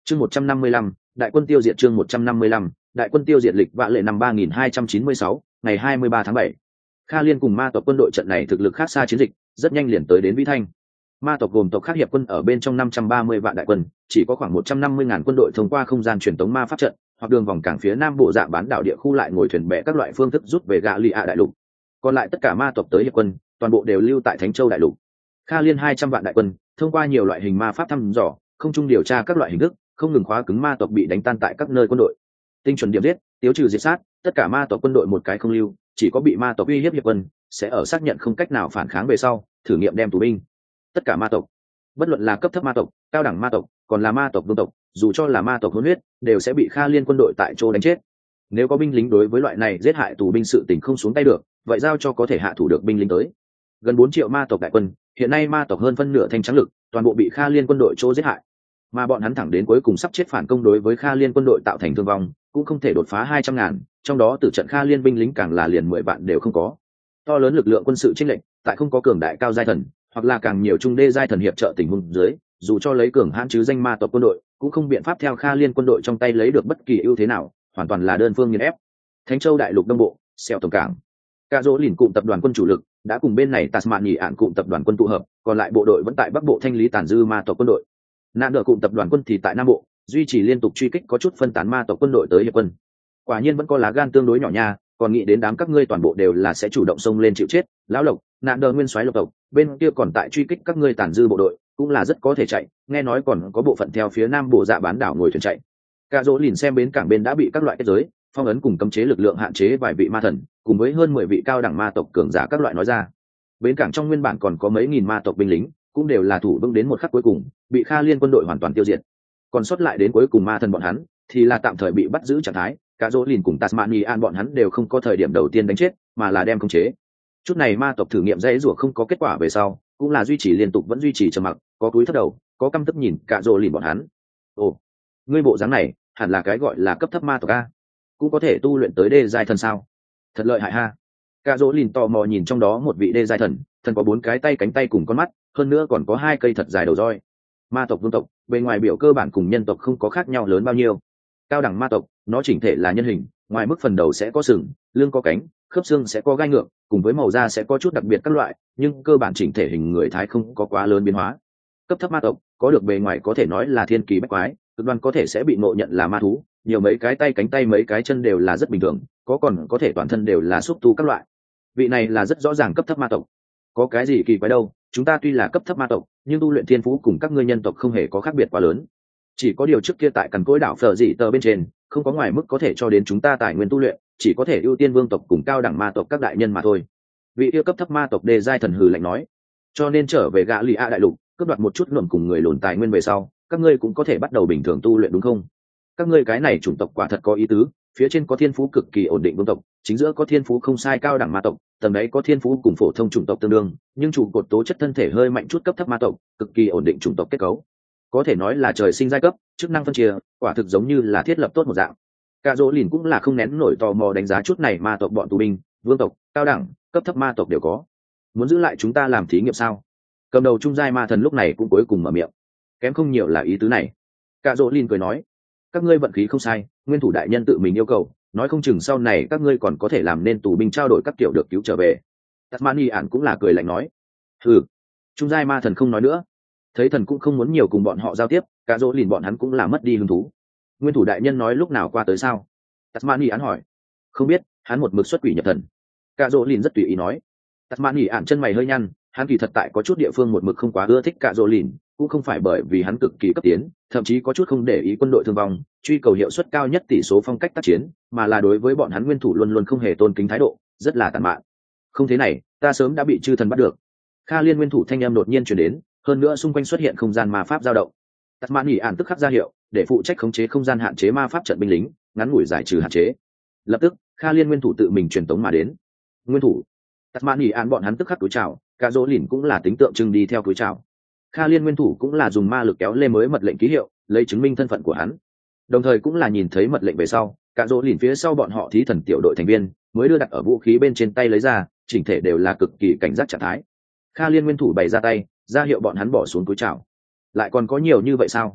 Chương 155, đại quân tiêu diệt. Chương 155, đại quân tiêu diệt. Lịch vạ lệ năm 3296, ngày 23 tháng 7. Kha Liên cùng ma tộc quân đội trận này thực lực khác xa chiến dịch, rất nhanh liền tới đến Vĩ Thanh. Ma tộc gồm tộc khác hiệp quân ở bên trong 530 vạn đại quân, chỉ có khoảng 150.000 quân đội thông qua không gian truyền tống ma pháp trận, hoặc đường vòng cảng phía nam bộ dạ bán đảo địa khu lại ngồi thuyền bè các loại phương thức rút về Gạ Lì ạ đại lục. Còn lại tất cả ma tộc tới hiệp quân, toàn bộ đều lưu tại Thánh Châu đại lục. Kha Liên 200 vạn đại quân, thông qua nhiều loại hình ma pháp thăm dò, không trung điều tra các loại hình thức, không ngừng khóa cứng ma tộc bị đánh tan tại các nơi quân đội. Tinh chuẩn điểm giết, tiêu trừ diệt sát, tất cả ma tộc quân đội một cái không lưu, chỉ có bị ma tộc uy hiếp hiệp quân sẽ ở xác nhận không cách nào phản kháng về sau, thử nghiệm đem tù binh. Tất cả ma tộc, bất luận là cấp thấp ma tộc, cao đẳng ma tộc, còn là ma tộc vương tộc, dù cho là ma tộc hôn huyết, đều sẽ bị Kha Liên quân đội tại chỗ đánh chết. Nếu có binh lính đối với loại này giết hại tù binh sự tình không xuống tay được, vậy giao cho có thể hạ thủ được binh lính tới. Gần 4 triệu ma tộc đại quân, hiện nay ma tộc hơn phân nửa thanh trắng lực, toàn bộ bị Kha Liên quân đội chỗ giết hại. Mà bọn hắn thẳng đến cuối cùng sắp chết phản công đối với Kha Liên quân đội tạo thành thương vong, cũng không thể đột phá 200.000, trong đó từ trận Kha Liên binh lính càng là liền 10 vạn đều không có. To lớn lực lượng quân sự chênh lệch, tại không có cường đại cao giai thần, hoặc là càng nhiều trung đê giai thần hiệp trợ tình huống dưới, dù cho lấy cường hãn chứ danh ma tộc quân đội, cũng không biện pháp theo Kha Liên quân đội trong tay lấy được bất kỳ ưu thế nào, hoàn toàn là đơn phương nghiền ép. Thánh Châu đại lục đông bộ, xeo tổng cảng. Cả dỗ lìn cụm tập đoàn quân chủ lực đã cùng bên này Tasmania ạn cụm tập đoàn quân tụ hợp, còn lại bộ đội vẫn tại bắc bộ thanh lý tàn dư ma tộc quân đội. Nạn đỡ cụm tập đoàn quân thì tại nam bộ, duy trì liên tục truy kích có chút phân tán ma tộc quân đội tới hiệp quân. Quả nhiên vẫn có lá gan tương đối nhỏ nha, còn nghĩ đến đám các ngươi toàn bộ đều là sẽ chủ động xông lên chịu chết. Lão Lộc, Nạn đỡ nguyên soái Lộc tộc, bên kia còn tại truy kích các ngươi tàn dư bộ đội, cũng là rất có thể chạy, nghe nói còn có bộ phận theo phía nam bộ dạ bán đảo ngồi thuyền chạy. Cả dỗ lìn xem bến cảng bên đã bị các loại kết giới, phong ấn cùng cấm chế lực lượng hạn chế vài vị ma thần, cùng với hơn 10 vị cao đẳng ma tộc cường giả các loại nói ra. Bến cảng trong nguyên bản còn có mấy nghìn ma tộc binh lính, cũng đều là thủ vững đến một khắc cuối cùng, bị Kha Liên quân đội hoàn toàn tiêu diệt. Còn sót lại đến cuối cùng ma thần bọn hắn, thì là tạm thời bị bắt giữ trạng thái. Cả dỗ lìn cùng Tasmania bọn hắn đều không có thời điểm đầu tiên đánh chết, mà là đem khống chế. Chút này ma tộc thử nghiệm dãy rủa không có kết quả về sau, cũng là duy trì liên tục vẫn duy trì trầm mặc, có cúi thấp đầu, có căm tức nhìn cả dỗ lìn bọn hắn. Ồ, ngươi bộ dáng này, hẳn là cái gọi là cấp thấp ma tộc a, cũng có thể tu luyện tới đê giai thần sao? Thật lợi hại ha. Cả dỗ lìn tò mò nhìn trong đó một vị đê giai thần, thần có 4 cái tay cánh tay cùng con mắt, hơn nữa còn có 2 cây thật dài đầu roi. Ma tộc vương tộc, bề ngoài biểu cơ bản cùng nhân tộc không có khác nhau lớn bao nhiêu. Cao đẳng ma tộc, nó chỉnh thể là nhân hình, ngoài mức phần đầu sẽ có sừng, lưng có cánh, khớp xương sẽ có gai ngược, cùng với màu da sẽ có chút đặc biệt các loại, nhưng cơ bản chỉnh thể hình người thái không có quá lớn biến hóa. Cấp thấp ma tộc, có được bề ngoài có thể nói là thiên kỳ bách quái, cực đoan có thể sẽ bị ngộ nhận là ma thú, nhiều mấy cái tay cánh tay mấy cái chân đều là rất bình thường, còn có thể toàn thân đều là xúc tu các loại. Vị này là rất rõ ràng cấp thấp ma tộc. Có cái gì kỳ quái đâu, chúng ta tuy là cấp thấp ma tộc, nhưng tu luyện thiên phú cùng các ngươi nhân tộc không hề có khác biệt quá lớn. Chỉ có điều trước kia tại cằn cỗi đảo Phở Dị Tờ bên trên, không có ngoài mức có thể cho đến chúng ta tài nguyên tu luyện, chỉ có thể ưu tiên vương tộc cùng cao đẳng ma tộc các đại nhân mà thôi. Vị yêu cấp thấp ma tộc đề giai thần hừ lạnh nói, cho nên trở về Gạ Lì ạ đại lục, cướp đoạt một chút luận cùng người lùn tài nguyên về sau, các ngươi cũng có thể bắt đầu bình thường tu luyện đúng không? Các ngươi cái này chủng tộc quả thật có ý tứ, phía trên có thiên phú cực kỳ ổn định vương tộc, chính giữa có thiên phú không sai cao đẳng ma tộc, tầng đấy có thiên phú cùng phổ thông chủng tộc tương đương, nhưng trụ cột tố chất thân thể hơi mạnh chút cấp thấp ma tộc, cực kỳ ổn định chủng tộc kết cấu. Có thể nói là trời sinh giai cấp, chức năng phân chia, quả thực giống như là thiết lập tốt một dạng. Cả dỗ lìn cũng là không nén nổi tò mò đánh giá chút này ma tộc bọn tù binh, vương tộc, cao đẳng, cấp thấp ma tộc đều có. Muốn giữ lại chúng ta làm thí nghiệm sao? Cầm đầu trung giai ma thần lúc này cũng cuối cùng mở miệng. Kém không nhiều là ý tứ này. Cả dỗ lìn cười nói, các ngươi vận khí không sai, nguyên thủ đại nhân tự mình yêu cầu, nói không chừng sau này các ngươi còn có thể làm nên tù binh trao đổi các kiểu được cứu trở về. Tasmania ạn cũng là cười lạnh nói, trung giai ma thần không nói nữa. Thấy thần cũng không muốn nhiều cùng bọn họ giao tiếp, cả dỗ lìn bọn hắn cũng là mất đi hứng thú. Nguyên thủ đại nhân nói lúc nào qua tới sao? Tasmania ạn hỏi. Không biết, hắn một mực xuất quỷ nhập thần. Cả dỗ lìn rất tùy ý nói. Tasmania ạn chân mày hơi nhăn, hắn kỳ thật tại có chút địa phương một mực không quá ưa thích cả dỗ lìn, cũng không phải bởi vì hắn cực kỳ cấp tiến, thậm chí có chút không để ý quân đội thương vong, truy cầu hiệu suất cao nhất tỷ số phong cách tác chiến, mà là đối với bọn hắn nguyên thủ luôn luôn không hề tôn kính thái độ, rất là tàn mạn. Không thế này, ta sớm đã bị chư thần bắt được. Kha Liên nguyên thủ thanh âm đột nhiên truyền đến, hơn nữa xung quanh xuất hiện không gian ma pháp dao động. Tasmania ạn tức khắc ra hiệu, để phụ trách khống chế không gian hạn chế ma pháp trận binh lính, ngắn ngủi giải trừ hạn chế. Lập tức, Kha Liên nguyên thủ tự mình truyền tống mà đến. Nguyên thủ. Tasmania ạn bọn hắn tức khắc cúi chào, cả dỗ lìn cũng là tính tượng trưng đi theo cúi chào. Kha Liên nguyên thủ cũng là dùng ma lực kéo lê mới mật lệnh ký hiệu, lấy chứng minh thân phận của hắn. Đồng thời cũng là nhìn thấy mật lệnh về sau, cả dỗ lìn phía sau bọn họ thí thần tiểu đội thành viên mới đưa đặt ở vũ khí bên trên tay lấy ra, chỉnh thể đều là cực kỳ cảnh giác trạng thái. Kha Liên nguyên thủ bày ra tay, ra hiệu bọn hắn bỏ xuống túi chảo. Lại còn có nhiều như vậy sao?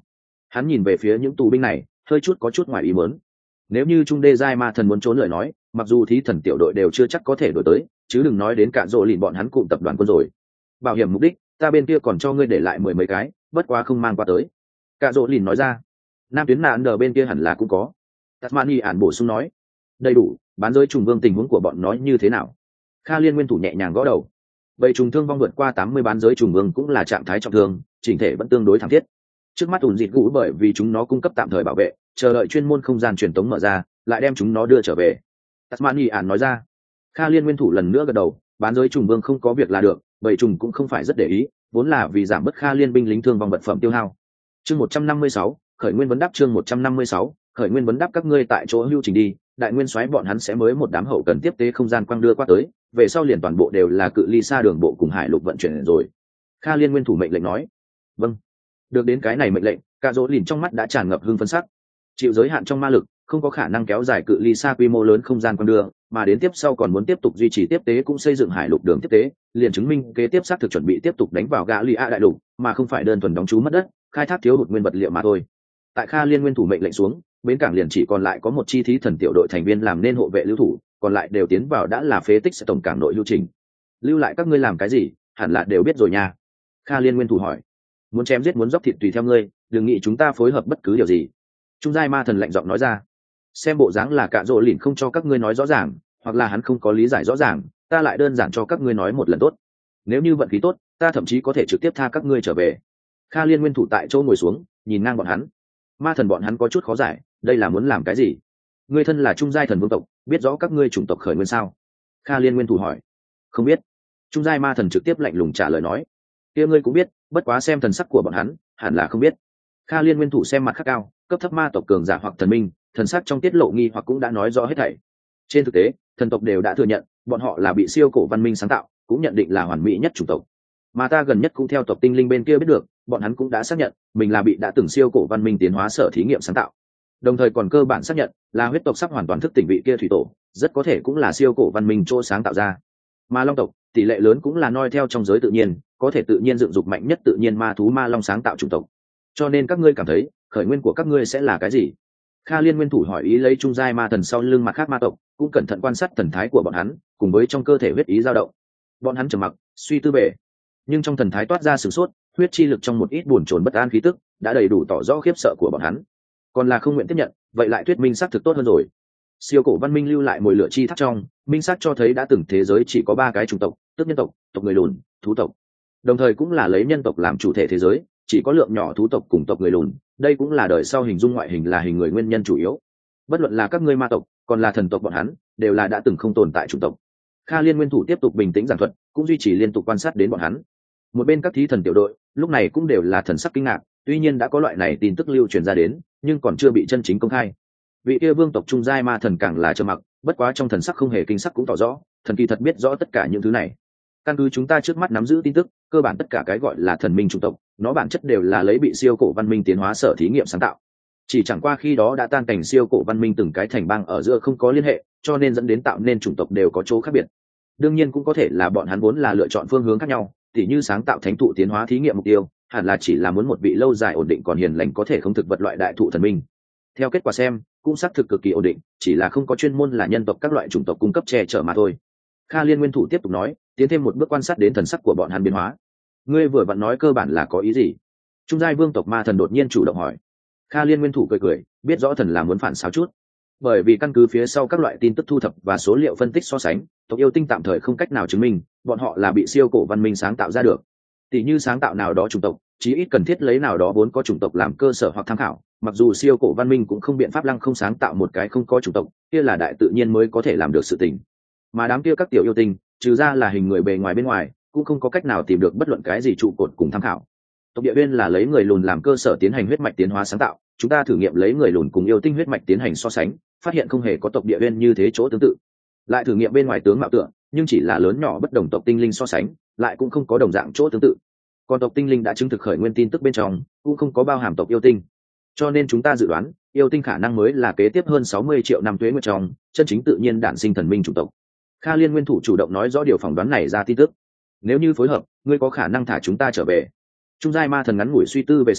Hắn nhìn về phía những tù binh này, hơi chút có chút ngoài ý muốn. Nếu như Trung Đê Giai Ma Thần muốn trốn lời nói, mặc dù thí thần tiểu đội đều chưa chắc có thể đổi tới, chứ đừng nói đến cả rộ lìn bọn hắn cụm tập đoàn quân rồi. Bảo hiểm mục đích, ta bên kia còn cho ngươi để lại 10 mấy cái, bất quá không mang qua tới. Cả rộ lìn nói ra. Nam tuyến nạn đờ bên kia hẳn là cũng có. Tasmani ản bổ sung nói. Đầy đủ, bán giới trùng vương tình huống của bọn nó như thế nào? Kha Liên nguyên thủ nhẹ nhàng gõ đầu. Bầy trùng thương vong vượt qua 80 bán giới trùng vương cũng là trạng thái trọng thương, chỉnh thể vẫn tương đối thảm thiết. Trước mắt ủn dịt gũ bởi vì chúng nó cung cấp tạm thời bảo vệ, chờ đợi chuyên môn không gian truyền tống mở ra, lại đem chúng nó đưa trở về. Tasmani ản nói ra. Kha Liên nguyên thủ lần nữa gật đầu, bán giới trùng vương không có việc là được, bầy trùng cũng không phải rất để ý, vốn là vì giảm bớt Kha Liên binh lính thương vong vật phẩm tiêu hao. Chương 156, khởi nguyên vấn đáp chương 156, khởi nguyên vấn đáp các ngươi tại chỗ lưu trình đi, đại nguyên soái bọn hắn sẽ mới một đám hậu cần tiếp tế không gian quang đưa qua tới, về sau liền toàn bộ đều là cự ly xa đường bộ cùng hải lục vận chuyển rồi. Kha Liên nguyên thủ mệnh lệnh nói. Vâng. Được đến cái này mệnh lệnh, cả dỗ lìn trong mắt đã tràn ngập hưng phấn sắc. Chịu giới hạn trong ma lực, không có khả năng kéo dài cự ly xa quy mô lớn không gian quang đưa, mà đến tiếp sau còn muốn tiếp tục duy trì tiếp tế cũng xây dựng hải lục đường tiếp tế, liền chứng minh kế tiếp xác thực chuẩn bị tiếp tục đánh vào gã Lia đại lục, mà không phải đơn thuần đóng trú mất đất, khai thác thiếu hụt nguyên vật liệu mà thôi. Tại Kha Liên nguyên thủ mệnh lệnh xuống, bến cảng liền chỉ còn lại có một chi thí thần tiểu đội thành viên làm nên hộ vệ lưu thủ, còn lại đều tiến vào đã là phế tích sẽ tổng cảng nội lưu trình. Lưu lại các ngươi làm cái gì, hẳn là đều biết rồi nha. Kha Liên nguyên thủ hỏi. Muốn chém giết muốn dốc thịt tùy theo ngươi, đừng nghĩ chúng ta phối hợp bất cứ điều gì. Trung giai ma thần lạnh giọng nói ra. Xem bộ dáng là cạ rỗ lìn không cho các ngươi nói rõ ràng, hoặc là hắn không có lý giải rõ ràng, ta lại đơn giản cho các ngươi nói một lần tốt. Nếu như vận khí tốt, ta thậm chí có thể trực tiếp tha các ngươi trở về. Kha Liên nguyên thủ tại chỗ ngồi xuống, nhìn ngang bọn hắn. Ma thần bọn hắn có chút khó giải, đây là muốn làm cái gì? Ngươi thân là trung giai thần vương tộc, biết rõ các ngươi chủng tộc khởi nguyên sao? Kha Liên nguyên thủ hỏi. Không biết. Trung giai ma thần trực tiếp lạnh lùng trả lời nói. Kia ngươi cũng biết, bất quá xem thần sắc của bọn hắn, hẳn là không biết. Kha Liên nguyên thủ xem mặt khắc cao, cấp thấp ma tộc cường giả hoặc thần minh, thần sắc trong tiết lộ nghi hoặc cũng đã nói rõ hết thảy. Trên thực tế, thần tộc đều đã thừa nhận, bọn họ là bị siêu cổ văn minh sáng tạo, cũng nhận định là hoàn mỹ nhất chủng tộc. Mà ta gần nhất cũng theo tộc tinh linh bên kia biết được, bọn hắn cũng đã xác nhận mình là bị đã từng siêu cổ văn minh tiến hóa sở thí nghiệm sáng tạo. Đồng thời còn cơ bản xác nhận là huyết tộc sắp hoàn toàn thức tỉnh vị kia thủy tổ, rất có thể cũng là siêu cổ văn minh chỗ sáng tạo ra. Mà long tộc, tỷ lệ lớn cũng là noi theo trong giới tự nhiên, có thể tự nhiên dựng dục mạnh nhất tự nhiên ma thú ma long sáng tạo chủng tộc. Cho nên các ngươi cảm thấy, khởi nguyên của các ngươi sẽ là cái gì? Kha Liên nguyên thủ hỏi ý lấy trung giai ma thần sau lưng mặt khác ma tộc, cũng cẩn thận quan sát thần thái của bọn hắn, cùng với trong cơ thể huyết ý dao động. Bọn hắn trầm mặc, suy tư bề, nhưng trong thần thái toát ra sửng sốt, huyết chi lực trong một ít buồn chồn bất an khí tức, đã đầy đủ tỏ rõ khiếp sợ của bọn hắn. Còn là không nguyện tiếp nhận, vậy lại thuyết minh xác thực tốt hơn rồi. Siêu cổ văn minh lưu lại mồi lửa chi thắt trong, minh xác cho thấy đã từng thế giới chỉ có 3 cái chủng tộc, tức nhân tộc, tộc người lùn, thú tộc. Đồng thời cũng là lấy nhân tộc làm chủ thể thế giới, chỉ có lượng nhỏ thú tộc cùng tộc người lùn, đây cũng là đời sau hình dung ngoại hình là hình người nguyên nhân chủ yếu. Bất luận là các ngươi ma tộc, còn là thần tộc bọn hắn, đều là đã từng không tồn tại chủng tộc. Kha Liên nguyên thủ tiếp tục bình tĩnh giảng thuật, cũng duy trì liên tục quan sát đến bọn hắn. Một bên các thí thần tiểu đội, lúc này cũng đều là thần sắc kinh ngạc, tuy nhiên đã có loại này tin tức lưu truyền ra đến, nhưng còn chưa bị chân chính công khai. Vị kia vương tộc trung giai ma thần càng là trầm mặc, bất quá trong thần sắc không hề kinh sắc cũng tỏ rõ, thần kỳ thật biết rõ tất cả những thứ này. Căn cứ chúng ta trước mắt nắm giữ tin tức, cơ bản tất cả cái gọi là thần minh chủng tộc, nó bản chất đều là lấy bị siêu cổ văn minh tiến hóa sở thí nghiệm sáng tạo. Chỉ chẳng qua khi đó đã tan cảnh siêu cổ văn minh từng cái thành bang ở giữa không có liên hệ, cho nên dẫn đến tạo nên chủng tộc đều có chỗ khác biệt. Đương nhiên cũng có thể là bọn hắn vốn là lựa chọn phương hướng khác nhau, tỉ như sáng tạo thánh thụ tiến hóa thí nghiệm mục tiêu, hẳn là chỉ là muốn một vị lâu dài ổn định còn hiền lành có thể không thực vật loại đại thụ thần minh. Theo kết quả xem, cũng xác thực cực kỳ ổn định, chỉ là không có chuyên môn là nhân tộc các loại chủng tộc cung cấp che chở mà thôi. Kha Liên nguyên thủ tiếp tục nói, tiến thêm một bước quan sát đến thần sắc của bọn hắn biến hóa. Ngươi vừa vặn nói cơ bản là có ý gì? Trung giai vương tộc ma thần đột nhiên chủ động hỏi. Kha Liên nguyên thủ cười cười, biết rõ thần là muốn phản xáo chút. Bởi vì căn cứ phía sau các loại tin tức thu thập và số liệu phân tích so sánh, tộc yêu tinh tạm thời không cách nào chứng minh bọn họ là bị siêu cổ văn minh sáng tạo ra được. Tỷ như sáng tạo nào đó chủng tộc, chí ít cần thiết lấy nào đó vốn có chủng tộc làm cơ sở hoặc tham khảo. Mặc dù siêu cổ văn minh cũng không biện pháp lăng không sáng tạo một cái không có chủng tộc, kia là đại tự nhiên mới có thể làm được sự tình. Mà đám kia các tiểu yêu tinh, trừ ra là hình người bề ngoài bên ngoài, cũng không có cách nào tìm được bất luận cái gì trụ cột cùng tham khảo. Tộc địa viên là lấy người lùn làm cơ sở tiến hành huyết mạch tiến hóa sáng tạo, chúng ta thử nghiệm lấy người lùn cùng yêu tinh huyết mạch tiến hành so sánh, phát hiện không hề có tộc địa viên như thế chỗ tương tự. Lại thử nghiệm bên ngoài tướng mạo tượng, nhưng chỉ là lớn nhỏ bất đồng tộc tinh linh so sánh, lại cũng không có đồng dạng chỗ tương tự. Còn tộc tinh linh đã chứng thực khởi nguyên tin tức bên trong, cũng không có bao hàm tộc yêu tinh. Cho nên chúng ta dự đoán, yêu tinh khả năng mới là kế tiếp hơn 60 triệu năm tuế nguyệt trong, chân chính tự nhiên đản sinh thần minh chủng tộc. Kha Liên nguyên thủ chủ động nói rõ điều phỏng đoán này ra tin tức. Nếu như phối hợp, ngươi có khả năng thả chúng ta trở về. Trung giai ma thần ngắn ngủi suy tư về sau,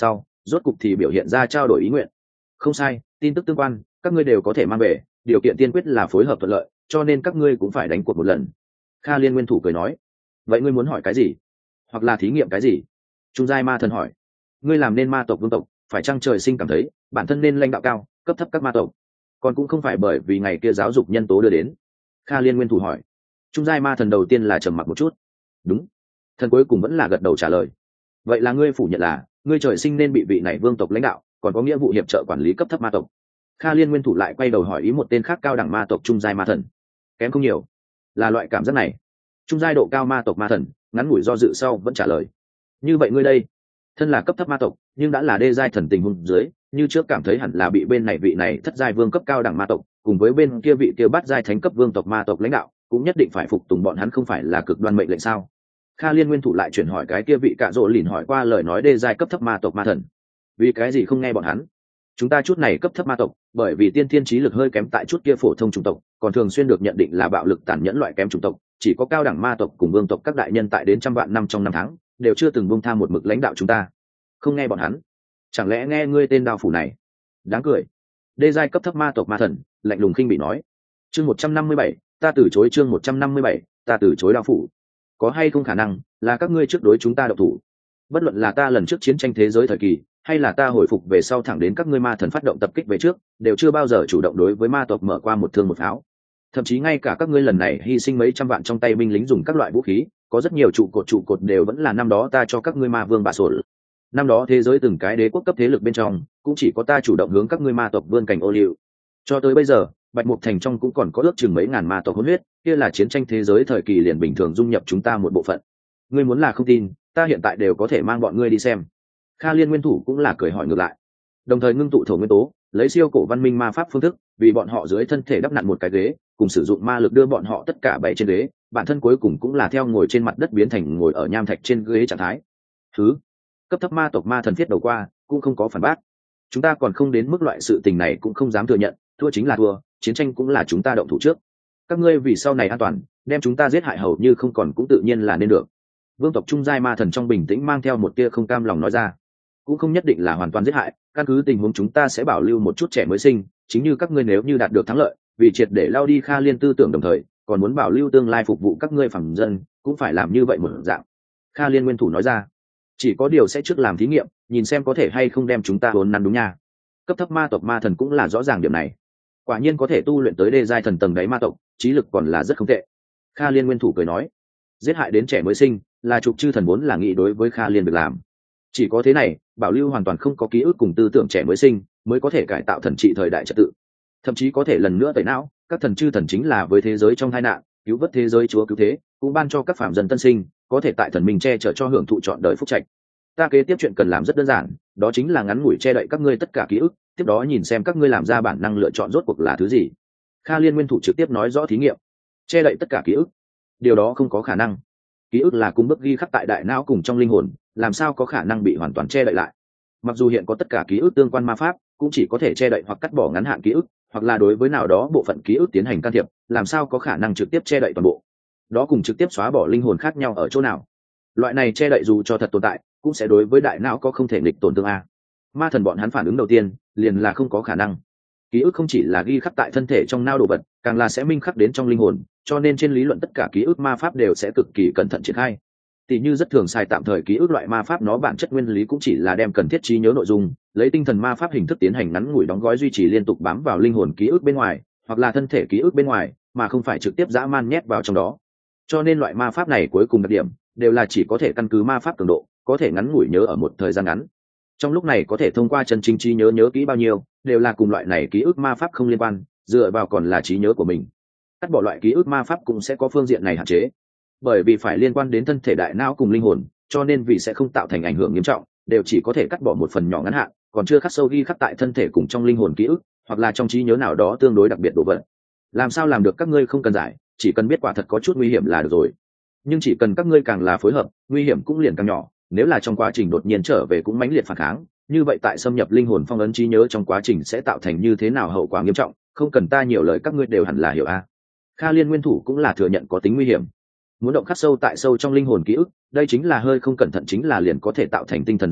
rốt cục thì biểu hiện ra trao đổi ý nguyện. Không sai, tin tức tương quan các ngươi đều có thể mang về, điều kiện tiên quyết là phối hợp thuận lợi, cho nên các ngươi cũng phải đánh cuộc một lần. Kha Liên nguyên thủ cười nói. Vậy ngươi muốn hỏi cái gì, hoặc là thí nghiệm cái gì? Trung giai ma thần hỏi. Ngươi làm nên ma tộc vương tộc, phải chăng trời sinh cảm thấy bản thân nên lãnh đạo cao cấp thấp các ma tộc, còn cũng không phải bởi vì ngày kia giáo dục nhân tố đưa đến? Kha Liên nguyên thủ hỏi. Trung giai ma thần đầu tiên là trầm mặc một chút. Đúng. Thần cuối cùng vẫn là gật đầu trả lời. Vậy là ngươi phủ nhận là ngươi trời sinh nên bị vị này vương tộc lãnh đạo, còn có nghĩa vụ hiệp trợ quản lý cấp thấp ma tộc? Kha Liên nguyên thủ lại quay đầu hỏi ý một tên khác cao đẳng ma tộc trung giai ma thần. Kém không nhiều, là loại cảm giác này. Trung giai độ cao ma tộc ma thần ngắn ngủi do dự sau vẫn trả lời. Như vậy ngươi đây, thân là cấp thấp ma tộc nhưng đã là đê giai thần tình huống dưới, như trước cảm thấy hẳn là bị bên này vị này thất giai vương cấp cao đẳng ma tộc cùng với bên kia vị kia bát giai thánh cấp vương tộc ma tộc lãnh đạo cũng nhất định phải phục tùng bọn hắn, không phải là cực đoan mệnh lệnh sao? Kha Liên nguyên thủ lại chuyển hỏi cái kia vị cạ rỗ lìn hỏi qua lời nói đê giai cấp thấp ma tộc ma thần. Vì cái gì không nghe bọn hắn? Chúng ta chút này cấp thấp ma tộc bởi vì tiên thiên trí lực hơi kém tại chút kia phổ thông chủng tộc, còn thường xuyên được nhận định là bạo lực tàn nhẫn loại kém chủng tộc, chỉ có cao đẳng ma tộc cùng vương tộc các đại nhân tại đến trăm vạn năm trong năm tháng đều chưa từng buông tha một mực lãnh đạo chúng ta. Không nghe bọn hắn, chẳng lẽ nghe ngươi tên đao phủ này? Đáng cười. Đê giai cấp thấp ma tộc ma thần lạnh lùng khinh bị nói. Chương 157, ta từ chối. Chương 157, ta từ chối đao phủ. Có hay không khả năng là các ngươi trước đối chúng ta độc thủ? Bất luận là ta lần trước chiến tranh thế giới thời kỳ, hay là ta hồi phục về sau thẳng đến các ngươi ma thần phát động tập kích về trước, đều chưa bao giờ chủ động đối với ma tộc mở qua một thương một pháo. Thậm chí ngay cả các ngươi lần này hy sinh mấy trăm vạn trong tay binh lính dùng các loại vũ khí, có rất nhiều trụ cột đều vẫn là năm đó ta cho các ngươi ma vương bạ sổ. Năm đó thế giới từng cái đế quốc cấp thế lực bên trong, cũng chỉ có ta chủ động hướng các ngươi ma tộc vươn cảnh ô liu. Cho tới bây giờ, Bạch Mục Thành trong cũng còn có ước chừng mấy ngàn ma tộc hỗn huyết, kia là chiến tranh thế giới thời kỳ liền bình thường dung nhập chúng ta một bộ phận. Ngươi muốn là không tin, ta hiện tại đều có thể mang bọn ngươi đi xem. Kha Liên nguyên thủ cũng là cười hỏi ngược lại, đồng thời ngưng tụ thổ nguyên tố, lấy siêu cổ văn minh ma pháp phương thức, vì bọn họ dưới thân thể đắp nặn một cái ghế, cùng sử dụng ma lực đưa bọn họ tất cả bảy trên ghế, bản thân cuối cùng cũng là theo ngồi trên mặt đất biến thành ngồi ở nham thạch trên ghế trạng thái. Thứ cấp thấp ma tộc ma thần thiết đầu qua, cũng không có phản bác. Chúng ta còn không đến mức loại sự tình này cũng không dám thừa nhận, thua chính là thua, chiến tranh cũng là chúng ta động thủ trước. Các ngươi vì sau này an toàn, đem chúng ta giết hại hầu như không còn cũng tự nhiên là nên được. Vương tộc trung giai ma thần trong bình tĩnh mang theo một tia không cam lòng nói ra. Cũng không nhất định là hoàn toàn giết hại, căn cứ tình huống chúng ta sẽ bảo lưu một chút trẻ mới sinh, chính như các ngươi nếu như đạt được thắng lợi, vì triệt để lao đi Kha Liên tư tưởng đồng thời còn muốn bảo lưu tương lai phục vụ các ngươi phàm dân, cũng phải làm như vậy một dạng. Kha Liên nguyên thủ nói ra. Chỉ có điều sẽ trước làm thí nghiệm, nhìn xem có thể hay không đem chúng ta vốn nắn đúng nha. Cấp thấp ma tộc ma thần cũng là rõ ràng điểm này. Quả nhiên có thể tu luyện tới đê giai thần tầng đáy ma tộc, trí lực còn là rất không tệ. Kha Liên nguyên thủ cười nói. Giết hại đến trẻ mới sinh là trục chư thần vốn là nghĩ đối với Kha Liên việc làm. Chỉ có thế này, bảo lưu hoàn toàn không có ký ức cùng tư tưởng trẻ mới sinh, mới có thể cải tạo thần trị thời đại trật tự, thậm chí có thể lần nữa tẩy não các thần chư thần chính là với thế giới trong tai nạn, cứu vớt thế giới chúa cứu thế, cũng ban cho các phạm dân tân sinh có thể tại thần minh che chở cho hưởng thụ trọn đời phúc trạch. Ta kế tiếp chuyện cần làm rất đơn giản, đó chính là ngắn ngủi che đậy các ngươi tất cả ký ức, tiếp đó nhìn xem các ngươi làm ra bản năng lựa chọn rốt cuộc là thứ gì. Kha Liên nguyên thủ trực tiếp nói rõ thí nghiệm. Che đậy tất cả ký ức? Điều đó không có khả năng. Ký ức là cung bức ghi khắc tại đại não cùng trong linh hồn, làm sao có khả năng bị hoàn toàn che đậy lại? Mặc dù hiện có tất cả ký ức tương quan ma pháp, cũng chỉ có thể che đậy hoặc cắt bỏ ngắn hạn ký ức, hoặc là đối với nào đó bộ phận ký ức tiến hành can thiệp, làm sao có khả năng trực tiếp che đậy toàn bộ? Đó cùng trực tiếp xóa bỏ linh hồn khác nhau ở chỗ nào? Loại này che đậy dù cho thật tồn tại, cũng sẽ đối với đại não có không thể nghịch tổn thương a. Ma thần bọn hắn phản ứng đầu tiên liền là không có khả năng. Ký ức không chỉ là ghi khắc tại thân thể trong não đồ vật, càng là sẽ minh khắc đến trong linh hồn, cho nên trên lý luận tất cả ký ức ma pháp đều sẽ cực kỳ cẩn thận triển khai. Tỷ như rất thường xài tạm thời ký ức loại ma pháp, nó bản chất nguyên lý cũng chỉ là đem cần thiết trí nhớ nội dung, lấy tinh thần ma pháp hình thức tiến hành ngắn ngủi đóng gói duy trì liên tục bám vào linh hồn ký ức bên ngoài, hoặc là thân thể ký ức bên ngoài, mà không phải trực tiếp dã man nhét vào trong đó. Cho nên loại ma pháp này cuối cùng đặc điểm đều là chỉ có thể căn cứ ma pháp cường độ, có thể ngắn ngủi nhớ ở một thời gian ngắn. Trong lúc này có thể thông qua chân chính trí nhớ kỹ bao nhiêu, đều là cùng loại này ký ức ma pháp không liên quan, dựa vào còn là trí nhớ của mình. Cắt bỏ loại ký ức ma pháp cũng sẽ có phương diện này hạn chế, bởi vì phải liên quan đến thân thể đại não cùng linh hồn, cho nên vì sẽ không tạo thành ảnh hưởng nghiêm trọng, đều chỉ có thể cắt bỏ một phần nhỏ ngắn hạn, còn chưa khắc sâu ghi khắc tại thân thể cùng trong linh hồn ký ức, hoặc là trong trí nhớ nào đó tương đối đặc biệt đồ vật. Làm sao làm được các ngươi không cần giải, chỉ cần biết quả thật có chút nguy hiểm là được rồi. Nhưng chỉ cần các ngươi càng là phối hợp, nguy hiểm cũng liền càng nhỏ. Nếu là trong quá trình đột nhiên trở về cũng mãnh liệt phản kháng, như vậy tại xâm nhập linh hồn phong ấn trí nhớ trong quá trình sẽ tạo thành như thế nào hậu quả nghiêm trọng, không cần ta nhiều lời các ngươi đều hẳn là hiểu a. Kha Liên nguyên thủ cũng là thừa nhận có tính nguy hiểm. Muốn động khắc sâu tại sâu trong linh hồn ký ức, đây chính là hơi không cẩn thận chính là liền có thể tạo thành tinh thần rối loạn,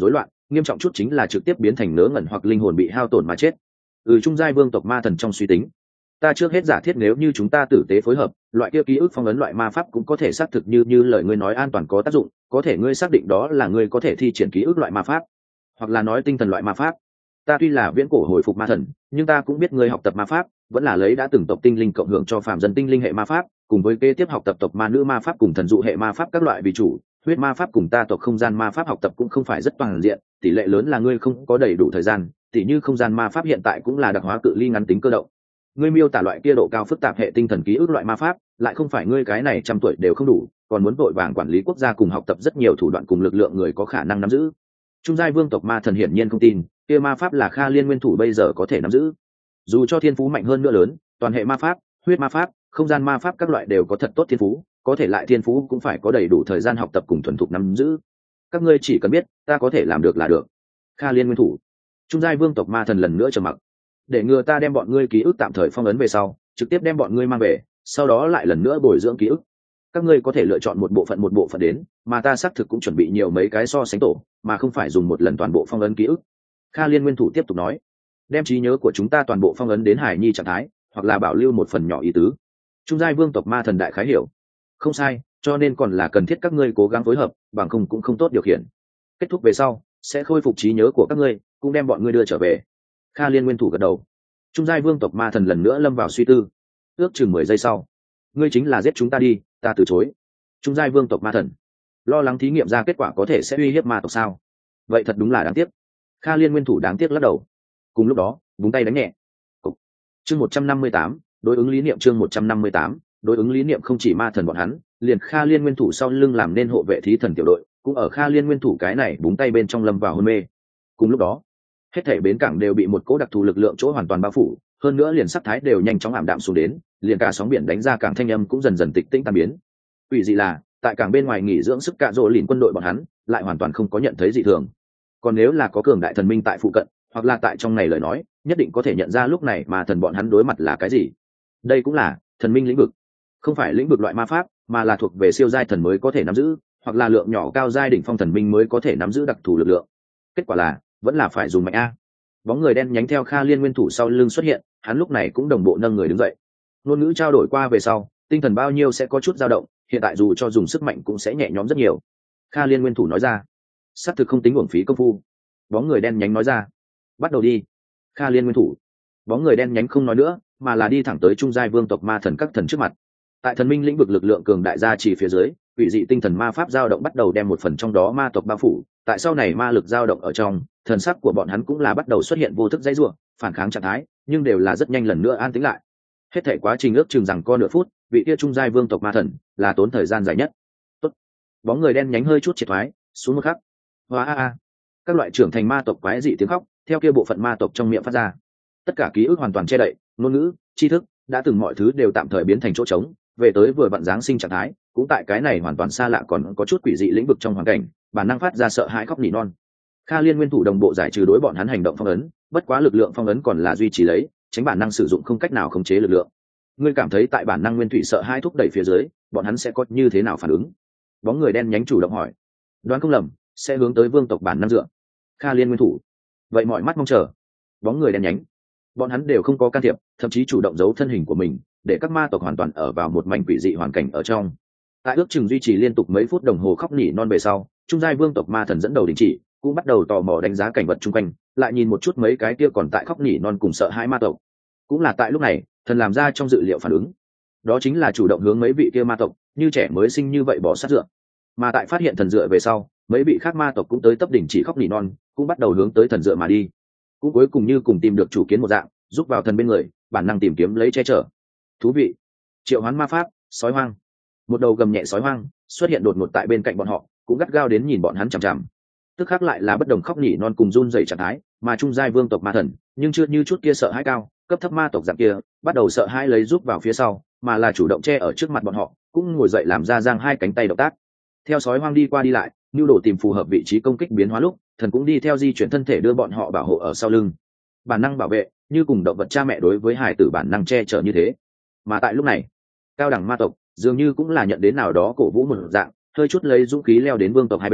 nghiêm trọng chút chính là trực tiếp biến thành nớ ngẩn hoặc linh hồn bị hao tổn mà chết. Trung giai vương tộc ma thần trong suy tính, ta trước hết giả thiết nếu như chúng ta tử tế phối hợp, loại kia ký ức phong ấn loại ma pháp cũng có thể xác thực như lời ngươi nói an toàn có tác dụng, có thể ngươi xác định đó là ngươi có thể thi triển ký ức loại ma pháp, hoặc là nói tinh thần loại ma pháp. Ta tuy là viễn cổ hồi phục ma thần, nhưng ta cũng biết ngươi học tập ma pháp vẫn là lấy đã từng tộc tinh linh cộng hưởng cho phàm dân tinh linh hệ ma pháp, cùng với kế tiếp học tập tộc ma nữ ma pháp cùng thần dụ hệ ma pháp các loại vì chủ. Huyết ma pháp cùng ta tộc không gian ma pháp học tập cũng không phải rất toàn diện, tỷ lệ lớn là ngươi không có đầy đủ thời gian, tỷ như không gian ma pháp hiện tại cũng là đặc hóa cự ly ngắn tính cơ động. Ngươi miêu tả loại kia độ cao phức tạp hệ tinh thần ký ức loại ma pháp, lại không phải ngươi cái này trăm tuổi đều không đủ, còn muốn vội vàng quản lý quốc gia cùng học tập rất nhiều thủ đoạn cùng lực lượng người có khả năng nắm giữ. Trung giai vương tộc ma thần hiển nhiên không tin, kia ma pháp là Kha Liên nguyên thủ bây giờ có thể nắm giữ. Dù cho thiên phú mạnh hơn nữa lớn, toàn hệ ma pháp, huyết ma pháp, không gian ma pháp các loại đều có thật tốt thiên phú, có thể lại thiên phú cũng phải có đầy đủ thời gian học tập cùng thuần thục nắm giữ. Các ngươi chỉ cần biết, ta có thể làm được là được. Kha Liên nguyên thủ. Trung giai vương tộc ma thần lần nữa trầm mặc. Để ngừa ta đem bọn ngươi ký ức tạm thời phong ấn về sau, trực tiếp đem bọn ngươi mang về, sau đó lại lần nữa bồi dưỡng ký ức. Các ngươi có thể lựa chọn một bộ phận đến, mà ta xác thực cũng chuẩn bị nhiều mấy cái so sánh tổ, mà không phải dùng một lần toàn bộ phong ấn ký ức. Kha Liên nguyên thủ tiếp tục nói, đem trí nhớ của chúng ta toàn bộ phong ấn đến hải nhi trạng thái, hoặc là bảo lưu một phần nhỏ ý tứ. Trung giai vương tộc ma thần đại khái hiểu. Không sai, cho nên còn là cần thiết các ngươi cố gắng phối hợp, bằng không cũng không tốt điều khiển. Kết thúc về sau, sẽ khôi phục trí nhớ của các ngươi, cũng đem bọn ngươi đưa trở về. Kha Liên nguyên thủ gật đầu. Trung giai vương tộc ma thần lần nữa lâm vào suy tư. Ước chừng 10 giây sau, ngươi chính là giết chúng ta đi, ta từ chối. Trung giai vương tộc ma thần lo lắng thí nghiệm ra kết quả có thể sẽ uy hiếp ma tộc sao? Vậy thật đúng là đáng tiếc. Kha Liên nguyên thủ đáng tiếc lắc đầu. Cùng lúc đó, vung tay đánh nhẹ. Chương 158, đối ứng lý niệm chương 158, đối ứng lý niệm không chỉ ma thần bọn hắn, liền Kha Liên nguyên thủ sau lưng làm nên hộ vệ thí thần tiểu đội, cũng ở Kha Liên nguyên thủ cái này búng tay bên trong lâm vào hôn mê. Cùng lúc đó, hết thảy bến cảng đều bị một cỗ đặc thù lực lượng chỗ hoàn toàn bao phủ, hơn nữa liền sắc thái đều nhanh chóng ảm đạm xuống đến, liền cả sóng biển đánh ra cảng thanh âm cũng dần dần tịch tĩnh tan biến. Quỷ dị là, tại cảng bên ngoài nghỉ dưỡng sức cạ rỗ lìn quân đội bọn hắn, lại hoàn toàn không có nhận thấy dị thường. Còn nếu là có cường đại thần minh tại phụ cận, hoặc là tại trong này lời nói, nhất định có thể nhận ra lúc này mà thần bọn hắn đối mặt là cái gì. Đây cũng là thần minh lĩnh vực, không phải lĩnh vực loại ma pháp, mà là thuộc về siêu giai thần mới có thể nắm giữ, hoặc là lượng nhỏ cao giai đỉnh phong thần minh mới có thể nắm giữ đặc thù lực lượng. Kết quả là vẫn là phải dùng mạnh a. Bóng người đen nhánh theo Kha Liên nguyên thủ sau lưng xuất hiện, hắn lúc này cũng đồng bộ nâng người đứng dậy. Ngôn ngữ trao đổi qua về sau, tinh thần bao nhiêu sẽ có chút dao động, hiện tại dù cho dùng sức mạnh cũng sẽ nhẹ nhõm rất nhiều. Kha Liên nguyên thủ nói ra, xác thực không tính uổng phí công phu. Bóng người đen nhánh nói ra, bắt đầu đi. Kha Liên nguyên thủ. Bóng người đen nhánh không nói nữa, mà là đi thẳng tới trung giai vương tộc ma thần các thần trước mặt. Tại thần minh lĩnh vực lực lượng cường đại gia trì phía dưới, quỷ dị tinh thần ma pháp dao động bắt đầu đem một phần trong đó ma tộc bao phủ. Tại sau này ma lực dao động ở trong, thần sắc của bọn hắn cũng là bắt đầu xuất hiện vô thức dãy rủa, phản kháng trạng thái, nhưng đều là rất nhanh lần nữa an tĩnh lại. Hết thảy quá trình ước chừng rằng co nửa phút, vị kia trung giai vương tộc ma thần là tốn thời gian dài nhất. Tốt. Bóng người đen nhánh hơi chút triệt thoái, xuống một khắc. Hoa a a. Các loại trưởng thành ma tộc quái dị tiếng khóc, theo kia bộ phận ma tộc trong miệng phát ra. Tất cả ký ức hoàn toàn che đậy, ngôn ngữ, tri thức, đã từng mọi thứ đều tạm thời biến thành chỗ trống, về tới vừa vặn giáng sinh trạng thái, cũng tại cái này hoàn toàn xa lạ còn có chút quỷ dị lĩnh vực trong hoàn cảnh, bản năng phát ra sợ hãi khóc nỉ non. Kha Liên nguyên thủ đồng bộ giải trừ đối bọn hắn hành động phong ấn, bất quá lực lượng phong ấn còn là duy trì lấy, tránh bản năng sử dụng không cách nào khống chế lực lượng. Ngươi cảm thấy tại bản năng nguyên thủy sợ hãi thúc đẩy phía dưới, bọn hắn sẽ có như thế nào phản ứng? Bóng người đen nhánh chủ động hỏi. Đoán không lầm, sẽ hướng tới vương tộc bản năng dựa. Kha Liên nguyên thủ. Vậy mọi mắt mong chờ. Bóng người đen nhánh. Bọn hắn đều không có can thiệp, thậm chí chủ động giấu thân hình của mình, để các ma tộc hoàn toàn ở vào một mảnh quỷ dị hoàn cảnh ở trong. Tại ước chừng duy trì liên tục mấy phút đồng hồ khóc nỉ non về sau, trung giai vương tộc ma thần dẫn đầu đình chỉ, cũng bắt đầu tò mò đánh giá cảnh vật chung quanh, lại nhìn một chút mấy cái kia còn tại khóc nỉ non cùng sợ hãi ma tộc. Cũng là tại lúc này, thần làm ra trong dự liệu phản ứng, đó chính là chủ động hướng mấy vị kia ma tộc như trẻ mới sinh như vậy bỏ sát dựa. Mà tại phát hiện thần dựa về sau, mấy vị khác ma tộc cũng tới tấp đỉnh chỉ khóc nỉ non, cũng bắt đầu hướng tới thần dựa mà đi. Cũng cuối cùng như cùng tìm được chủ kiến một dạng, giúp vào thần bên người, bản năng tìm kiếm lấy che chở. Thú vị. Triệu hoán ma pháp, sói hoang. Một đầu gầm nhẹ sói hoang xuất hiện đột ngột tại bên cạnh bọn họ, cũng gắt gao đến nhìn bọn hắn chằm chằm. Tức khác lại là bất đồng khóc nỉ non cùng run rẩy trạng thái, mà trung giai vương tộc ma thần nhưng chưa như chút kia sợ hãi cao cấp thấp ma tộc dạng kia bắt đầu sợ hãi lấy giúp vào phía sau, mà là chủ động che ở trước mặt bọn họ, cũng ngồi dậy làm ra giang hai cánh tay động tác. Theo sói hoang đi qua đi lại, nhu đồ tìm phù hợp vị trí công kích biến hóa lúc, thần cũng đi theo di chuyển thân thể đưa bọn họ bảo hộ ở sau lưng. Bản năng bảo vệ, như cùng động vật cha mẹ đối với hài tử bản năng che chở như thế. Mà tại lúc này, cao đẳng ma tộc dường như cũng là nhận đến nào đó cổ vũ một dạng, hơi chút lấy dũng khí leo đến vương tộc hai bên,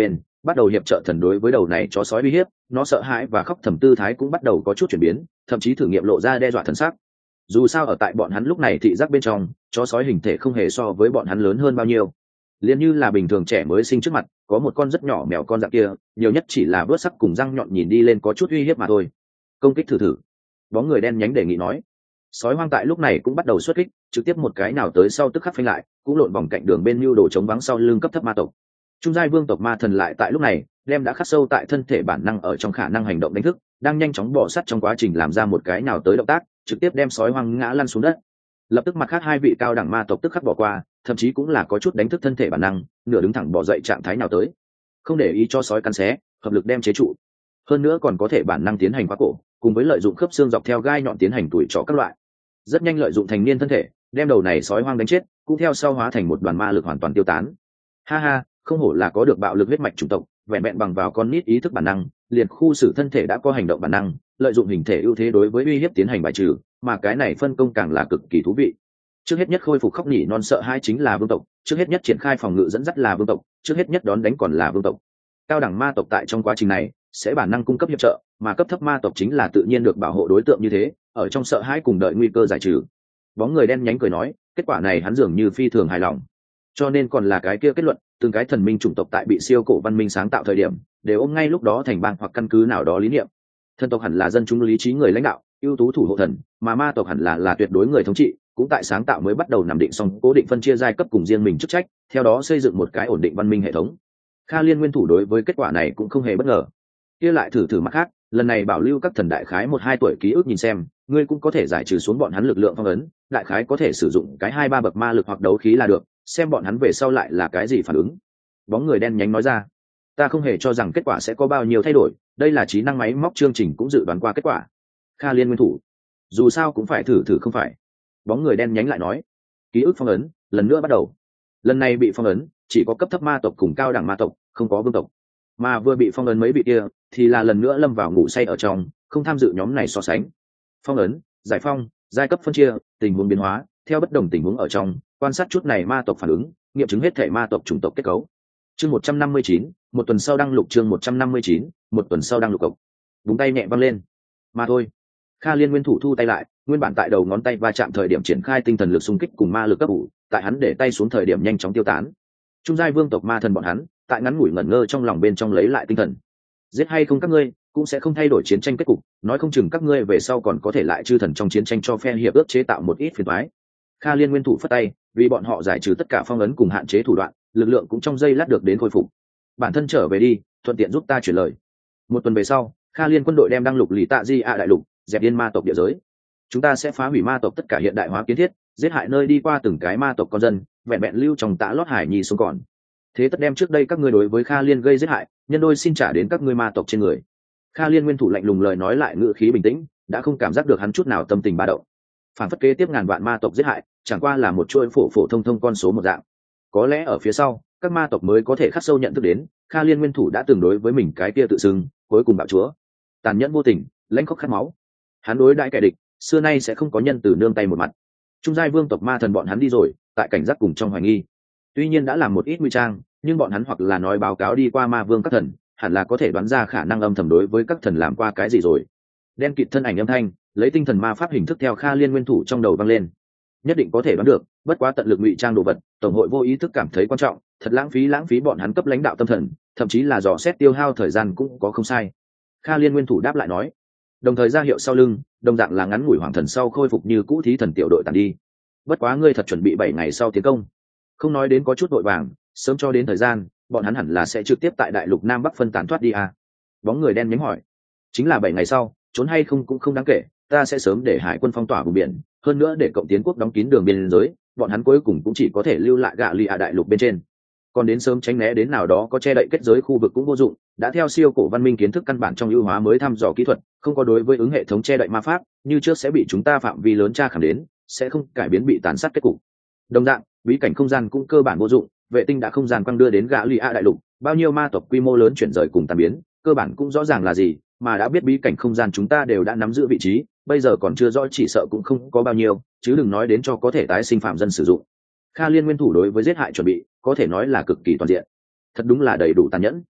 bắt đầu hiệp trợ thần đối với đầu này chó sói uy hiếp, nó sợ hãi và khóc thầm tư thái cũng bắt đầu có chút chuyển biến, thậm chí thử nghiệm lộ ra đe dọa thần sắc. Dù sao ở tại bọn hắn lúc này thị giác bên trong, chó sói hình thể không hề so với bọn hắn lớn hơn bao nhiêu. Liền như là bình thường trẻ mới sinh trước mặt có một con rất nhỏ mèo con dạng kia, nhiều nhất chỉ là vớt sắc cùng răng nhọn nhìn đi lên có chút uy hiếp mà thôi. Công kích thử thử. Bóng người đen nhánh đề nghị nói. Sói hoang tại lúc này cũng bắt đầu xuất kích, trực tiếp một cái nào tới sau tức khắc phanh lại, cũng lộn vòng cạnh đường bên mưu đồ chống vắng sau lưng cấp thấp ma tộc. Trung giai vương tộc ma thần lại tại lúc này đem đã khắc sâu tại thân thể bản năng ở trong khả năng hành động đánh thức, đang nhanh chóng bò sát trong quá trình làm ra một cái nào tới động tác, trực tiếp đem sói hoang ngã lăn xuống đất. Lập tức mặt khác hai vị cao đẳng ma tộc tức khắc bỏ qua, thậm chí cũng là có chút đánh thức thân thể bản năng, nửa đứng thẳng bò dậy trạng thái nào tới, không để ý cho sói cắn xé, hợp lực đem chế trụ. Hơn nữa còn có thể bản năng tiến hành phá cổ, cùng với lợi dụng khớp xương dọc theo gai nhọn tiến hành tuổi trọ các loại. Rất nhanh lợi dụng thành niên thân thể, đem đầu này sói hoang đánh chết, cũng theo sau hóa thành một đoàn ma lực hoàn toàn tiêu tán. Ha ha, không hổ là có được bạo lực huyết mạch chủng tộc, vẹn vẹn bằng vào con nít ý thức bản năng, liền khu xử thân thể đã có hành động bản năng, lợi dụng hình thể ưu thế đối với uy hiếp tiến hành bài trừ, mà cái này phân công càng là cực kỳ thú vị. Trước hết nhất khôi phục khóc nhỉ non sợ hai chính là vương tộc, trước hết nhất triển khai phòng ngự dẫn dắt là vương tộc, trước hết nhất đón đánh còn là vương tộc. Cao đẳng ma tộc tại trong quá trình này sẽ bản năng cung cấp hiệp trợ, mà cấp thấp ma tộc chính là tự nhiên được bảo hộ đối tượng như thế, ở trong sợ hãi cùng đợi nguy cơ giải trừ. Bóng người đen nhánh cười nói, kết quả này hắn dường như phi thường hài lòng. Cho nên còn là cái kia kết luận, từng cái thần minh chủng tộc tại bị siêu cổ văn minh sáng tạo thời điểm, đều ôm ngay lúc đó thành bang hoặc căn cứ nào đó lý niệm. Thần tộc hẳn là dân chúng lý trí người lãnh đạo, ưu tú thủ hộ thần, mà ma tộc hẳn là tuyệt đối người thống trị, cũng tại sáng tạo mới bắt đầu nằm định xong cố định phân chia giai cấp cùng riêng mình chức trách, theo đó xây dựng một cái ổn định văn minh hệ thống. Kha Liên nguyên thủ đối với kết quả này cũng không hề bất ngờ. Kia lại thử mặt khác, lần này bảo lưu các thần đại khái 1-2 tuổi ký ức nhìn xem, ngươi cũng có thể giải trừ xuống bọn hắn lực lượng phong ấn, đại khái có thể sử dụng cái 2-3 bậc ma lực hoặc đấu khí là được, xem bọn hắn về sau lại là cái gì phản ứng. Bóng người đen nhánh nói ra, ta không hề cho rằng kết quả sẽ có bao nhiêu thay đổi, đây là trí năng máy móc chương trình cũng dự đoán qua kết quả. Kha Liên nguyên thủ, dù sao cũng phải thử không phải. Bóng người đen nhánh lại nói, ký ức phong ấn lần nữa bắt đầu. Lần này bị phong ấn chỉ có cấp thấp ma tộc cùng cao đẳng ma tộc, không có vương tộc. Mà vừa bị phong ấn mấy vị kia thì là lần nữa lâm vào ngủ say ở trong, không tham dự nhóm này so sánh. Phong ấn, giải phong, giai cấp phân chia, tình huống biến hóa, theo bất đồng tình huống ở trong, quan sát chút này ma tộc phản ứng, nghiệm chứng hết thể ma tộc chủng tộc kết cấu. Chương 159, một tuần sau đăng lục. Chương 159, một tuần sau đăng lục cộc. Búng tay nhẹ văng lên. Mà thôi. Kha Liên nguyên thủ thu tay lại, nguyên bản tại đầu ngón tay va chạm thời điểm triển khai tinh thần lực xung kích cùng ma lực cấp ủ, tại hắn để tay xuống thời điểm nhanh chóng tiêu tán. Trung giai vương tộc ma thần bọn hắn, tại ngắn ngủi ngẩn ngơ trong lòng bên trong lấy lại tinh thần. Giết hay không các ngươi, cũng sẽ không thay đổi chiến tranh kết cục, nói không chừng các ngươi về sau còn có thể lại chư thần trong chiến tranh cho phe hiệp ước chế tạo một ít phiền toái. Kha Liên nguyên thủ phất tay, vì bọn họ giải trừ tất cả phong ấn cùng hạn chế thủ đoạn, lực lượng cũng trong giây lát được đến khôi phục. Bản thân trở về đi, thuận tiện giúp ta chuyển lời. Một tuần về sau, Kha Liên quân đội đem đăng lục Lý Tạ Di đại lục, dẹp điên ma tộc địa giới. Chúng ta sẽ phá hủy ma tộc tất cả hiện đại hóa kiến thiết, giết hại nơi đi qua từng cái ma tộc con dân, vẹn vẹn lưu trong tã lót hải nhi xuống còn. Thế tất đem trước đây các ngươi đối với Kha Liên gây giết hại, nhân đôi xin trả đến các ngươi ma tộc trên người. Kha Liên nguyên thủ lạnh lùng lời nói lại ngữ khí bình tĩnh, đã không cảm giác được hắn chút nào tâm tình ba động. Phản phất kế tiếp ngàn vạn ma tộc giết hại, chẳng qua là một chuỗi phổ thông con số một dạng. Có lẽ ở phía sau, các ma tộc mới có thể khắc sâu nhận thức đến, Kha Liên nguyên thủ đã từng đối với mình cái kia tự xưng, cuối cùng bạo chúa, tàn nhẫn vô tình, lãnh khốc khát máu. Hắn đối đãi kẻ địch, xưa nay sẽ không có nhân từ nương tay một mặt. Trung giai vương tộc ma thần bọn hắn đi rồi, tại cảnh giác cùng trong hoài nghi. Tuy nhiên đã làm một ít nguy trang, nhưng bọn hắn hoặc là nói báo cáo đi qua ma vương các thần, hẳn là có thể đoán ra khả năng âm thầm đối với các thần làm qua cái gì rồi. Đen kịt thân ảnh âm thanh, lấy tinh thần ma pháp hình thức theo Kha Liên nguyên thủ trong đầu vang lên. Nhất định có thể đoán được, bất quá tận lực ngụy trang đồ vật, tổng hội vô ý thức cảm thấy quan trọng, thật lãng phí bọn hắn cấp lãnh đạo tâm thần, thậm chí là dò xét tiêu hao thời gian cũng có không sai. Kha Liên nguyên thủ đáp lại nói, đồng thời ra hiệu sau lưng, đồng dạng là ngắn ngủi hoàng thần sau khôi phục như cũ thí thần tiểu đội tàn đi. Bất quá ngươi thật chuẩn bị 7 ngày sau tiến công. Không nói đến có chút vội vàng, sớm cho đến thời gian, bọn hắn hẳn là sẽ trực tiếp tại đại lục Nam Bắc phân tán thoát đi à. Bóng người đen nhánh hỏi, chính là 7 ngày sau, trốn hay không cũng không đáng kể, ta sẽ sớm để hải quân phong tỏa vùng biển, hơn nữa để cộng tiến quốc đóng kín đường biên giới, bọn hắn cuối cùng cũng chỉ có thể lưu lại gạ lì đại lục bên trên. Còn đến sớm tránh né đến nào đó có che đậy kết giới khu vực cũng vô dụng, đã theo siêu cổ văn minh kiến thức căn bản trong ưu hóa mới thăm dò kỹ thuật, không có đối với ứng hệ thống che đậy ma pháp, như trước sẽ bị chúng ta phạm vi lớn tra khảm đến, sẽ không cải biến bị tàn sát kết cục. Đồng dạng, bí cảnh không gian cũng cơ bản vô dụng, vệ tinh đã không gian quăng đưa đến gã lì a đại lục, bao nhiêu ma tộc quy mô lớn chuyển rời cùng tàn biến, cơ bản cũng rõ ràng là gì, mà đã biết bí cảnh không gian chúng ta đều đã nắm giữ vị trí, bây giờ còn chưa rõ chỉ sợ cũng không có bao nhiêu, chứ đừng nói đến cho có thể tái sinh phạm dân sử dụng. Kha Liên nguyên thủ đối với giết hại chuẩn bị, có thể nói là cực kỳ toàn diện. Thật đúng là đầy đủ tàn nhẫn.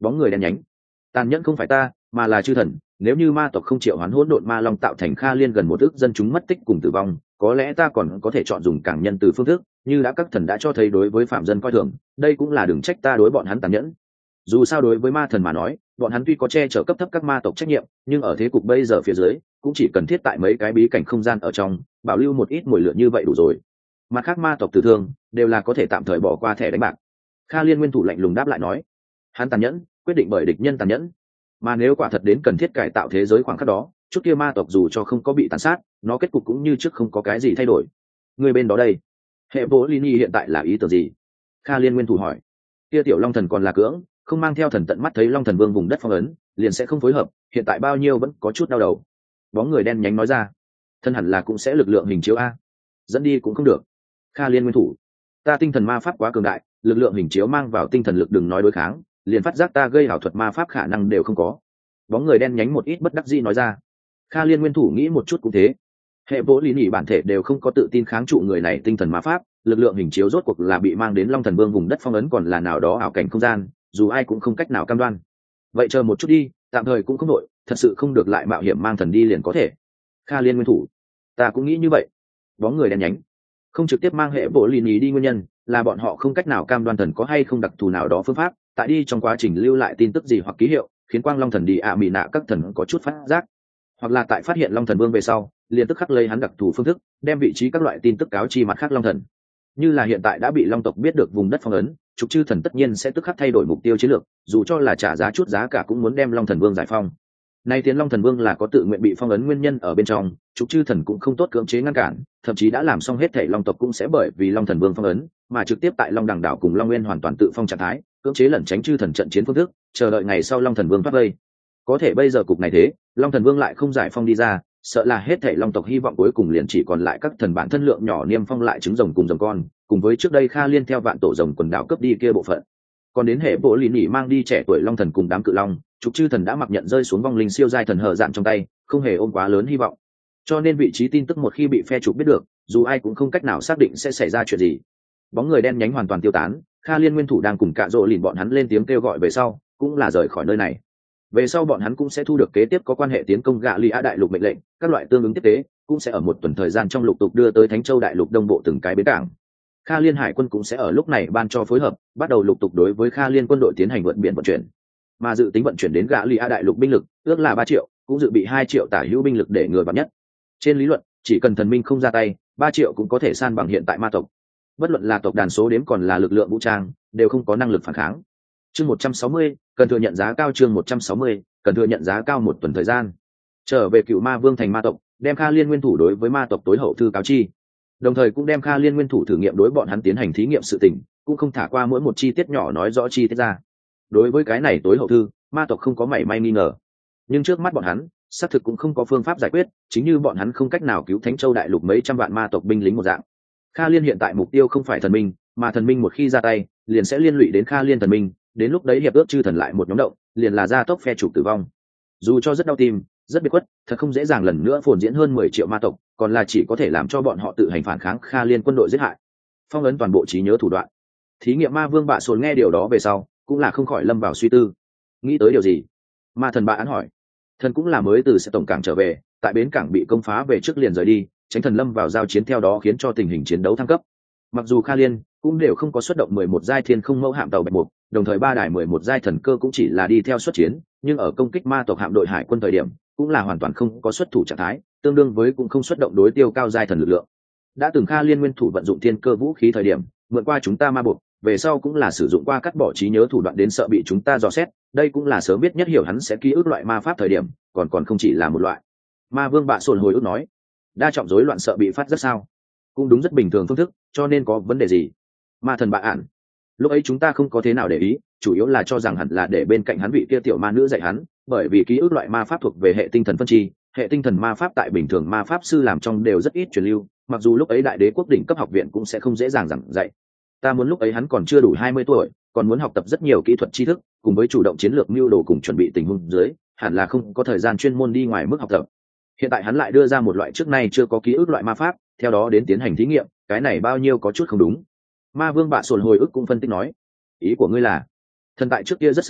Bóng người đen nhánh. Tàn nhẫn không phải ta, mà là chư thần. Nếu như ma tộc không triệu hoán hỗn độn ma long tạo thành Kha Liên gần 1 ức dân chúng mất tích cùng tử vong, có lẽ ta còn có thể chọn dùng càng nhân từ phương thức, như đã các thần đã cho thấy đối với phạm dân coi thường, đây cũng là đừng trách ta đối bọn hắn tàn nhẫn. Dù sao đối với ma thần mà nói, bọn hắn tuy có che chở cấp thấp các ma tộc trách nhiệm, nhưng ở thế cục bây giờ phía dưới, cũng chỉ cần thiết tại mấy cái bí cảnh không gian ở trong, bảo lưu một ít mồi lửa như vậy đủ rồi. Mặt khác ma tộc tử thương đều là có thể tạm thời bỏ qua thẻ đánh bạc. Kha Liên nguyên thủ lạnh lùng đáp lại nói, hắn tàn nhẫn, quyết định bởi địch nhân tàn nhẫn. Mà nếu quả thật đến cần thiết cải tạo thế giới khoảng khắc đó, chút kia ma tộc dù cho không có bị tàn sát, nó kết cục cũng như trước không có cái gì thay đổi. Người bên đó đây, hệ bố Lini hiện tại là ý tưởng gì? Kha Liên nguyên thủ hỏi. Kia tiểu long thần còn là cưỡng, không mang theo thần tận mắt thấy long thần vương vùng đất phong ấn, liền sẽ không phối hợp, hiện tại bao nhiêu vẫn có chút đau đầu. Bóng người đen nhánh nói ra, thân hẳn là cũng sẽ lực lượng hình chiếu a, dẫn đi cũng không được. Kha Liên nguyên thủ, ta tinh thần ma pháp quá cường đại, lực lượng hình chiếu mang vào tinh thần lực đừng nói đối kháng, liền phát giác ta gây ảo thuật ma pháp khả năng đều không có. Bóng người đen nhánh một ít bất đắc dĩ nói ra. Kha Liên nguyên thủ nghĩ một chút cũng thế, hệ vỗ lý nhị bản thể đều không có tự tin kháng trụ người này tinh thần ma pháp, lực lượng hình chiếu rốt cuộc là bị mang đến long thần vương vùng đất phong ấn còn là nào đó ảo cảnh không gian, dù ai cũng không cách nào cam đoan. Vậy chờ một chút đi, tạm thời cũng không đội, thật sự không được lại mạo hiểm mang thần đi liền có thể. Kha Liên nguyên thủ, ta cũng nghĩ như vậy. Bóng người đen nhánh, không trực tiếp mang hệ bộ lì nhì đi nguyên nhân là bọn họ không cách nào cam đoan thần có hay không đặc thù nào đó phương pháp tại đi trong quá trình lưu lại tin tức gì hoặc ký hiệu khiến quang long thần đi mị nạ các thần có chút phát giác, hoặc là tại phát hiện long thần vương về sau liền tức khắc lấy hắn đặc thù phương thức đem vị trí các loại tin tức cáo chi mặt khác long thần. Như là hiện tại đã bị long tộc biết được vùng đất phong ấn, trục chư thần tất nhiên sẽ tức khắc thay đổi mục tiêu chiến lược, dù cho là trả giá chút giá cả cũng muốn đem long thần vương giải phong. Nay tiến long thần vương là có tự nguyện bị phong ấn nguyên nhân ở bên trong, trục chư thần cũng không tốt cưỡng chế ngăn cản, thậm chí đã làm xong hết thể long tộc cũng sẽ bởi vì long thần vương phong ấn mà trực tiếp tại long đằng đảo cùng long nguyên hoàn toàn tự phong trạng thái, cưỡng chế lẩn tránh chư thần trận chiến phương thức, chờ đợi ngày sau long thần vương thoát vây. Có thể bây giờ cục này thế, long thần vương lại không giải phong đi ra, sợ là hết thể long tộc hy vọng cuối cùng liền chỉ còn lại các thần bản thân lượng nhỏ niêm phong lại trứng rồng cùng rồng con, cùng với trước đây Kha Liên theo vạn tổ rồng quần đảo cướp đi kia bộ phận. Còn đến hệ bộ lì nhỉ mang đi trẻ tuổi long thần cùng đám cự long, trục chư thần đã mặc nhận rơi xuống vong linh siêu giai thần hở dạn trong tay, không hề ôm quá lớn hy vọng. Cho nên vị trí tin tức một khi bị phe trục biết được, dù ai cũng không cách nào xác định sẽ xảy ra chuyện gì. Bóng người đen nhánh hoàn toàn tiêu tán, Kha Liên nguyên thủ đang cùng cạ rỗ lìn bọn hắn lên tiếng kêu gọi về sau, cũng là rời khỏi nơi này. Về sau bọn hắn cũng sẽ thu được kế tiếp có quan hệ tiến công gạ lì a đại lục mệnh lệnh, các loại tương ứng tiếp tế cũng sẽ ở một tuần thời gian trong lục tục đưa tới Thánh Châu đại lục đông bộ từng cái bến cảng. Kha Liên hải quân cũng sẽ ở lúc này ban cho phối hợp, bắt đầu lục tục đối với Kha Liên quân đội tiến hành vượt biển vận chuyển. Mà dự tính vận chuyển đến gạ lì a đại lục binh lực ước là 3 triệu, cũng dự bị 2 triệu tả hữu binh lực để ngừa vạn nhất. Trên lý luận, chỉ cần thần minh không ra tay, 3 triệu cũng có thể san bằng hiện tại ma tộc. Bất luận là tộc đàn số đếm còn là lực lượng vũ trang, đều không có năng lực phản kháng. Chương 160, cần thừa nhận giá cao. Chương 160, cần thừa nhận giá cao một tuần thời gian. Trở về Cựu Ma Vương thành ma tộc, đem Kha Liên nguyên thủ đối với ma tộc tối hậu thư cáo chi, đồng thời cũng đem Kha Liên nguyên thủ thử nghiệm đối bọn hắn tiến hành thí nghiệm sự tình, cũng không thả qua mỗi một chi tiết nhỏ nói rõ chi tiết ra. Đối với cái này tối hậu thư, ma tộc không có mảy may nghi ngờ, nhưng trước mắt bọn hắn xác thực cũng không có phương pháp giải quyết, chính như bọn hắn không cách nào cứu Thánh Châu đại lục mấy trăm vạn ma tộc binh lính một dạng. Kha Liên hiện tại mục tiêu không phải thần minh, mà thần minh một khi ra tay liền sẽ liên lụy đến Kha Liên thần minh, đến lúc đấy hiệp ước chư thần lại một nhóm động, liền là gia tốc phe chủ tử vong. Dù cho rất đau tim, rất biệt khuất, thật không dễ dàng lần nữa phồn diễn hơn 10 triệu ma tộc, còn là chỉ có thể làm cho bọn họ tự hành phản kháng Kha Liên quân đội giết hại, phong ấn toàn bộ trí nhớ thủ đoạn. Thí nghiệm ma vương bạ sồn nghe điều đó về sau, cũng là không khỏi lâm vào suy tư. Nghĩ tới điều gì? Ma thần bạ án hỏi. Thần cũng là mới từ sẽ tổng cảng trở về, tại bến cảng bị công phá về trước liền rời đi, tránh thần lâm vào giao chiến, theo đó khiến cho tình hình chiến đấu thăng cấp. Mặc dù Kha Liên cũng đều không có xuất động 11 giai thiên không mẫu hạm tàu bạch buộc, đồng thời 3 đài 11 giai thần cơ cũng chỉ là đi theo xuất chiến, nhưng ở công kích ma tộc hạm đội hải quân thời điểm, cũng là hoàn toàn không có xuất thủ trạng thái, tương đương với cũng không xuất động đối tiêu cao giai thần lực lượng. Đã từng Kha Liên nguyên thủ vận dụng thiên cơ vũ khí thời điểm, mượn qua chúng ta ma buộc, về sau cũng là sử dụng qua cắt bỏ trí nhớ thủ đoạn đến sợ bị chúng ta dò xét, đây cũng là sớm biết nhất hiểu hắn sẽ ký ức loại ma pháp thời điểm, còn không chỉ là một loại. Ma vương bạ sồn hồi ức nói, đa trọng rối loạn sợ bị phát rất sao? Cũng đúng, rất bình thường phương thức, cho nên có vấn đề gì? Ma thần bạ ản, lúc ấy chúng ta không có thế nào để ý, chủ yếu là cho rằng hẳn là để bên cạnh hắn vị kia tiểu ma nữ dạy hắn, bởi vì ký ức loại ma pháp thuộc về hệ tinh thần phân chi, hệ tinh thần ma pháp tại bình thường ma pháp sư làm trong đều rất ít truyền lưu, mặc dù lúc ấy đại đế quốc đỉnh cấp học viện cũng sẽ không dễ dàng giảng dạy. Ta muốn lúc ấy hắn còn chưa đủ 20 tuổi, còn muốn học tập rất nhiều kỹ thuật tri thức, cùng với chủ động chiến lược mưu đồ cùng chuẩn bị tình huống dưới, hẳn là không có thời gian chuyên môn đi ngoài mức học tập. Hiện tại hắn lại đưa ra một loại trước nay chưa có ký ức loại ma pháp, theo đó đến tiến hành thí nghiệm, cái này bao nhiêu có chút không đúng. Ma vương bạ sồn hồi ức cũng phân tích nói, ý của ngươi là thần tại trước kia rất sớm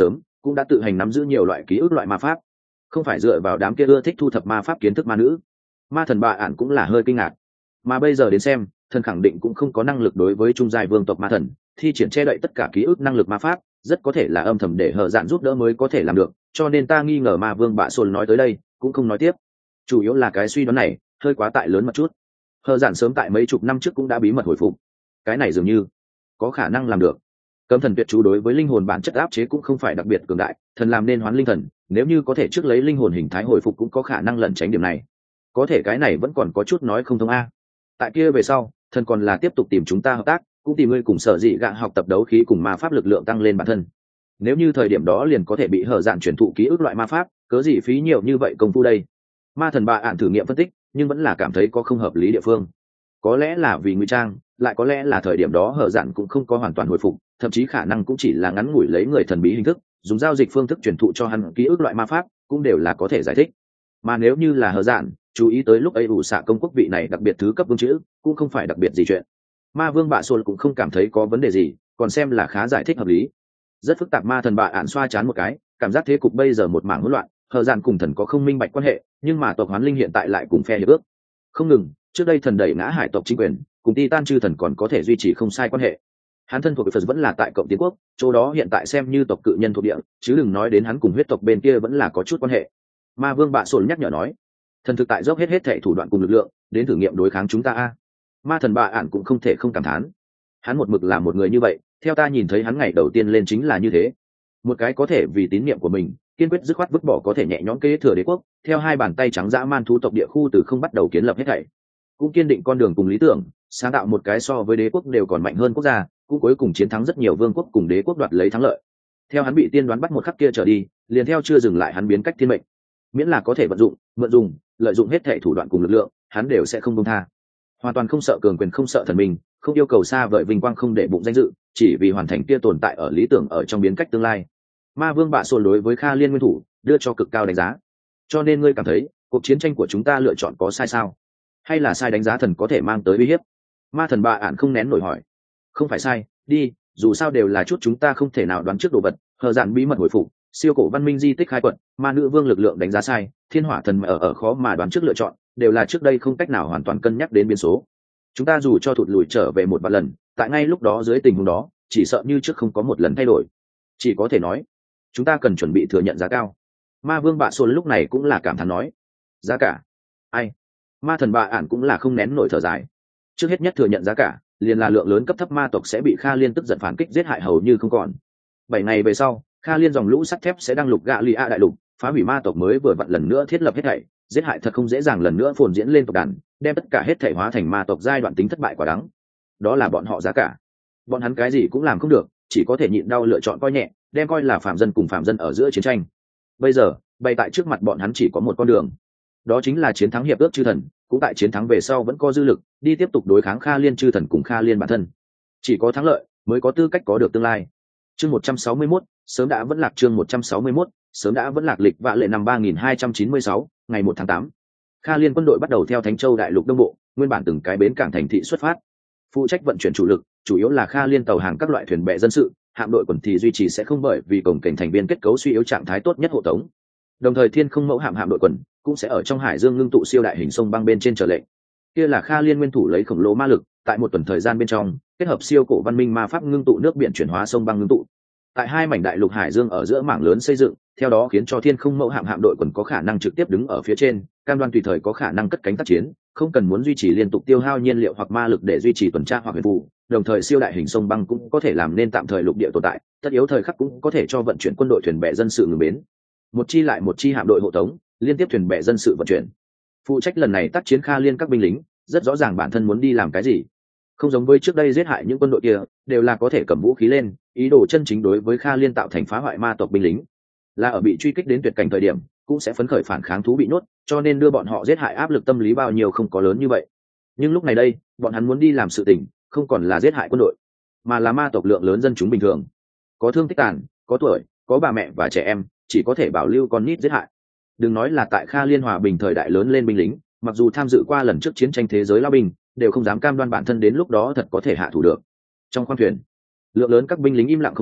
cũng đã tự hành nắm giữ nhiều loại ký ức loại ma pháp, không phải dựa vào đám kia ưa thích thu thập ma pháp kiến thức ma nữ. Ma thần bạ ản cũng là hơi kinh ngạc, mà bây giờ đến xem thần khẳng định cũng không có năng lực đối với trung giai vương tộc ma thần thi triển che đậy tất cả ký ức năng lực ma pháp, rất có thể là âm thầm để hờ dạn giúp đỡ mới có thể làm được, cho nên ta nghi ngờ ma vương bạ sồn nói tới đây cũng không nói tiếp. Chủ yếu là cái suy đoán này hơi quá tại lớn một chút. Hờ dạn sớm tại mấy chục năm trước cũng đã bí mật hồi phục, cái này dường như có khả năng làm được. Cấm thần tuyệt chú đối với linh hồn bản chất áp chế cũng không phải đặc biệt cường đại, thần làm nên hoán linh thần, nếu như có thể trước lấy linh hồn hình thái hồi phục cũng có khả năng lẩn tránh điểm này. Có thể cái này vẫn còn có chút nói không thông a. Tại kia về sau thần còn là tiếp tục tìm chúng ta hợp tác, cũng tìm ngươi cùng sở dị gạ học tập đấu khí cùng ma pháp lực lượng tăng lên bản thân. Nếu như thời điểm đó liền có thể bị hở dạn truyền thụ ký ức loại ma pháp, cớ gì phí nhiều như vậy công phu đây. Ma thần bạ ạn thử nghiệm phân tích nhưng vẫn là cảm thấy có không hợp lý địa phương. Có lẽ là vì ngụy trang, lại có lẽ là thời điểm đó hở dạn cũng không có hoàn toàn hồi phục, thậm chí khả năng cũng chỉ là ngắn ngủi lấy người thần bí hình thức dùng giao dịch phương thức truyền thụ cho hắn ký ức loại ma pháp, cũng đều là có thể giải thích. Mà nếu như là hở dạn chú ý tới lúc ấy ủ xạ công quốc vị này đặc biệt thứ cấp vương chữ, cũng không phải đặc biệt gì chuyện. Ma vương bạ sồn cũng không cảm thấy có vấn đề gì, còn xem là khá giải thích hợp lý. Rất phức tạp. Ma thần bạ ạn xoa chán một cái, cảm giác thế cục bây giờ một mảng hỗn loạn, hở dạn cùng thần có không minh bạch quan hệ, nhưng mà tộc hoán linh hiện tại lại cùng phe hiệp ước không ngừng. Trước đây thần đẩy ngã hải tộc chính quyền, cùng Titan chư thần còn có thể duy trì không sai quan hệ. Hắn thân thuộc Phật vẫn là tại Cộng Tiến quốc, chỗ đó hiện tại xem như tộc cự nhân thuộc địa, chứ đừng nói đến hắn cùng huyết tộc bên kia vẫn là có chút quan hệ. Ma vương bạ sồn nhắc nhở nói, thần thực tại dốc hết thảy thủ đoạn cùng lực lượng đến thử nghiệm đối kháng chúng ta a. Ma thần bạ ản cũng không thể không cảm thán, hắn một mực là một người như vậy, theo ta nhìn thấy hắn ngày đầu tiên lên chính là như thế, một cái có thể vì tín niệm của mình kiên quyết dứt khoát vứt bỏ có thể nhẹ nhõm kế thừa đế quốc, theo hai bàn tay trắng dã man thú tộc địa khu từ không bắt đầu kiến lập hết thảy, cũng kiên định con đường cùng lý tưởng, sáng tạo một cái so với đế quốc đều còn mạnh hơn quốc gia, cũng cuối cùng chiến thắng rất nhiều vương quốc cùng đế quốc đoạt lấy thắng lợi. Theo hắn bị tiên đoán bắt một khắc kia trở đi, liền theo chưa dừng lại hắn biến cách thiên mệnh, miễn là có thể vận dụng, mượn dùng, lợi dụng hết thảy thủ đoạn cùng lực lượng, hắn đều sẽ không buông tha. Hoàn toàn không sợ cường quyền, không sợ thần minh, không yêu cầu xa vời vinh quang, không để bụng danh dự, chỉ vì hoàn thành kia tồn tại ở lý tưởng ở trong biến cách tương lai. Ma vương bạ sồn đối với Kha Liên nguyên thủ đưa cho cực cao đánh giá. Cho nên ngươi cảm thấy cuộc chiến tranh của chúng ta lựa chọn có sai sao, hay là sai đánh giá thần có thể mang tới uy hiếp? Ma thần bạ ản không nén nổi hỏi. Không phải sai đi, dù sao đều là chút chúng ta không thể nào đoán trước đồ vật. Hờ dạn bí mật hồi phục, siêu cổ văn minh di tích khai quật, ma nữ vương lực lượng đánh giá sai, thiên hỏa thần ở khó mà đoán trước lựa chọn, đều là trước đây không cách nào hoàn toàn cân nhắc đến biến số. Chúng ta dù cho thụt lùi trở về một vài lần, tại ngay lúc đó dưới tình huống đó chỉ sợ như trước không có một lần thay đổi. Chỉ có thể nói chúng ta cần chuẩn bị thừa nhận giá cao. Ma vương bạ sồn lúc này cũng là cảm thán nói. Giá cả? Ai? Ma thần bạ ản cũng là không nén nổi thở dài. Trước hết nhất thừa nhận giá cả liền là lượng lớn cấp thấp ma tộc sẽ bị Kha Liên tức giận phản kích giết hại hầu như không còn. 7 ngày về sau, Kha Liên dòng lũ sắt thép sẽ đăng lục gạ lì a đại lục, phá hủy ma tộc mới vừa vặn lần nữa thiết lập hết thảy, giết hại thật không dễ dàng lần nữa phồn diễn lên tộc đàn, đem tất cả hết thảy hóa thành ma tộc giai đoạn tính thất bại quả đắng. Đó là bọn họ giá cả. Bọn hắn cái gì cũng làm không được, chỉ có thể nhịn đau lựa chọn coi nhẹ, đem coi là phạm dân cùng phạm dân ở giữa chiến tranh. Bây giờ bày tại trước mặt bọn hắn chỉ có một con đường, đó chính là chiến thắng hiệp ước chư thần, cũng tại chiến thắng về sau vẫn có dư lực đi tiếp tục đối kháng Kha Liên chư thần cùng Kha Liên bản thân. Chỉ có thắng lợi mới có tư cách có được tương lai. Chương 161, sớm đã vẫn lạc. Chương 161, sớm đã vẫn lạc. Lịch vạ lệ năm 3296, ngày 1 tháng 8. Kha Liên quân đội bắt đầu theo Thánh Châu đại lục đông bộ, nguyên bản từng cái bến cảng thành thị xuất phát. Phụ trách vận chuyển chủ lực chủ yếu là Kha Liên tàu hàng các loại thuyền bè dân sự, hạm đội quần thì duy trì sẽ không bởi vì cổng cảnh thành viên kết cấu suy yếu trạng thái tốt nhất hộ tống. Đồng thời thiên không mẫu hạm đội quần cũng sẽ ở trong hải dương ngưng tụ siêu đại hình sông băng bên trên chờ lệnh. Kia là Kha Liên nguyên thủ lấy khổng lồ ma lực, tại một tuần thời gian bên trong kết hợp siêu cổ văn minh ma pháp ngưng tụ nước biển chuyển hóa sông băng ngưng tụ tại hai mảnh đại lục hải dương ở giữa mảng lớn xây dựng, theo đó khiến cho thiên không mẫu hạm đội quần có khả năng trực tiếp đứng ở phía trên, cam đoan tùy thời có khả năng cất cánh tác chiến, không cần muốn duy trì liên tục tiêu hao nhiên liệu hoặc ma lực để duy trì tuần tra hoặc huyền vụ. Đồng thời siêu đại hình sông băng cũng có thể làm nên tạm thời lục địa tồn tại, tất yếu thời khắc cũng có thể cho vận chuyển quân đội thuyền bè dân sự ngừng bến. Một chi lại một chi hạm đội hộ tống liên tiếp thuyền bè dân sự vận chuyển. Phụ trách lần này tác chiến Kha Liên các binh lính rất rõ ràng bản thân muốn đi làm cái gì, không giống với trước đây giết hại những quân đội kia đều là có thể cầm vũ khí lên ý đồ chân chính đối với Kha Liên tạo thành phá hoại ma tộc binh lính, là ở bị truy kích đến tuyệt cảnh thời điểm cũng sẽ phấn khởi phản kháng thú bị nhốt, cho nên đưa bọn họ giết hại áp lực tâm lý bao nhiêu không có lớn như vậy. Nhưng lúc này đây bọn hắn muốn đi làm sự tình không còn là giết hại quân đội, mà là ma tộc lượng lớn dân chúng bình thường, có thương tích tàn, có tuổi, có bà mẹ và trẻ em, chỉ có thể bảo lưu con nít giết hại. Đừng nói là tại Kha Liên hòa bình thời đại lớn lên binh lính, mặc dù tham dự qua lần trước chiến tranh thế giới lao binh đều không dám cam đoan bản thân đến lúc đó thật có thể hạ thủ được. Trong khoang thuyền lượng lớn các binh lính im lặng không nói,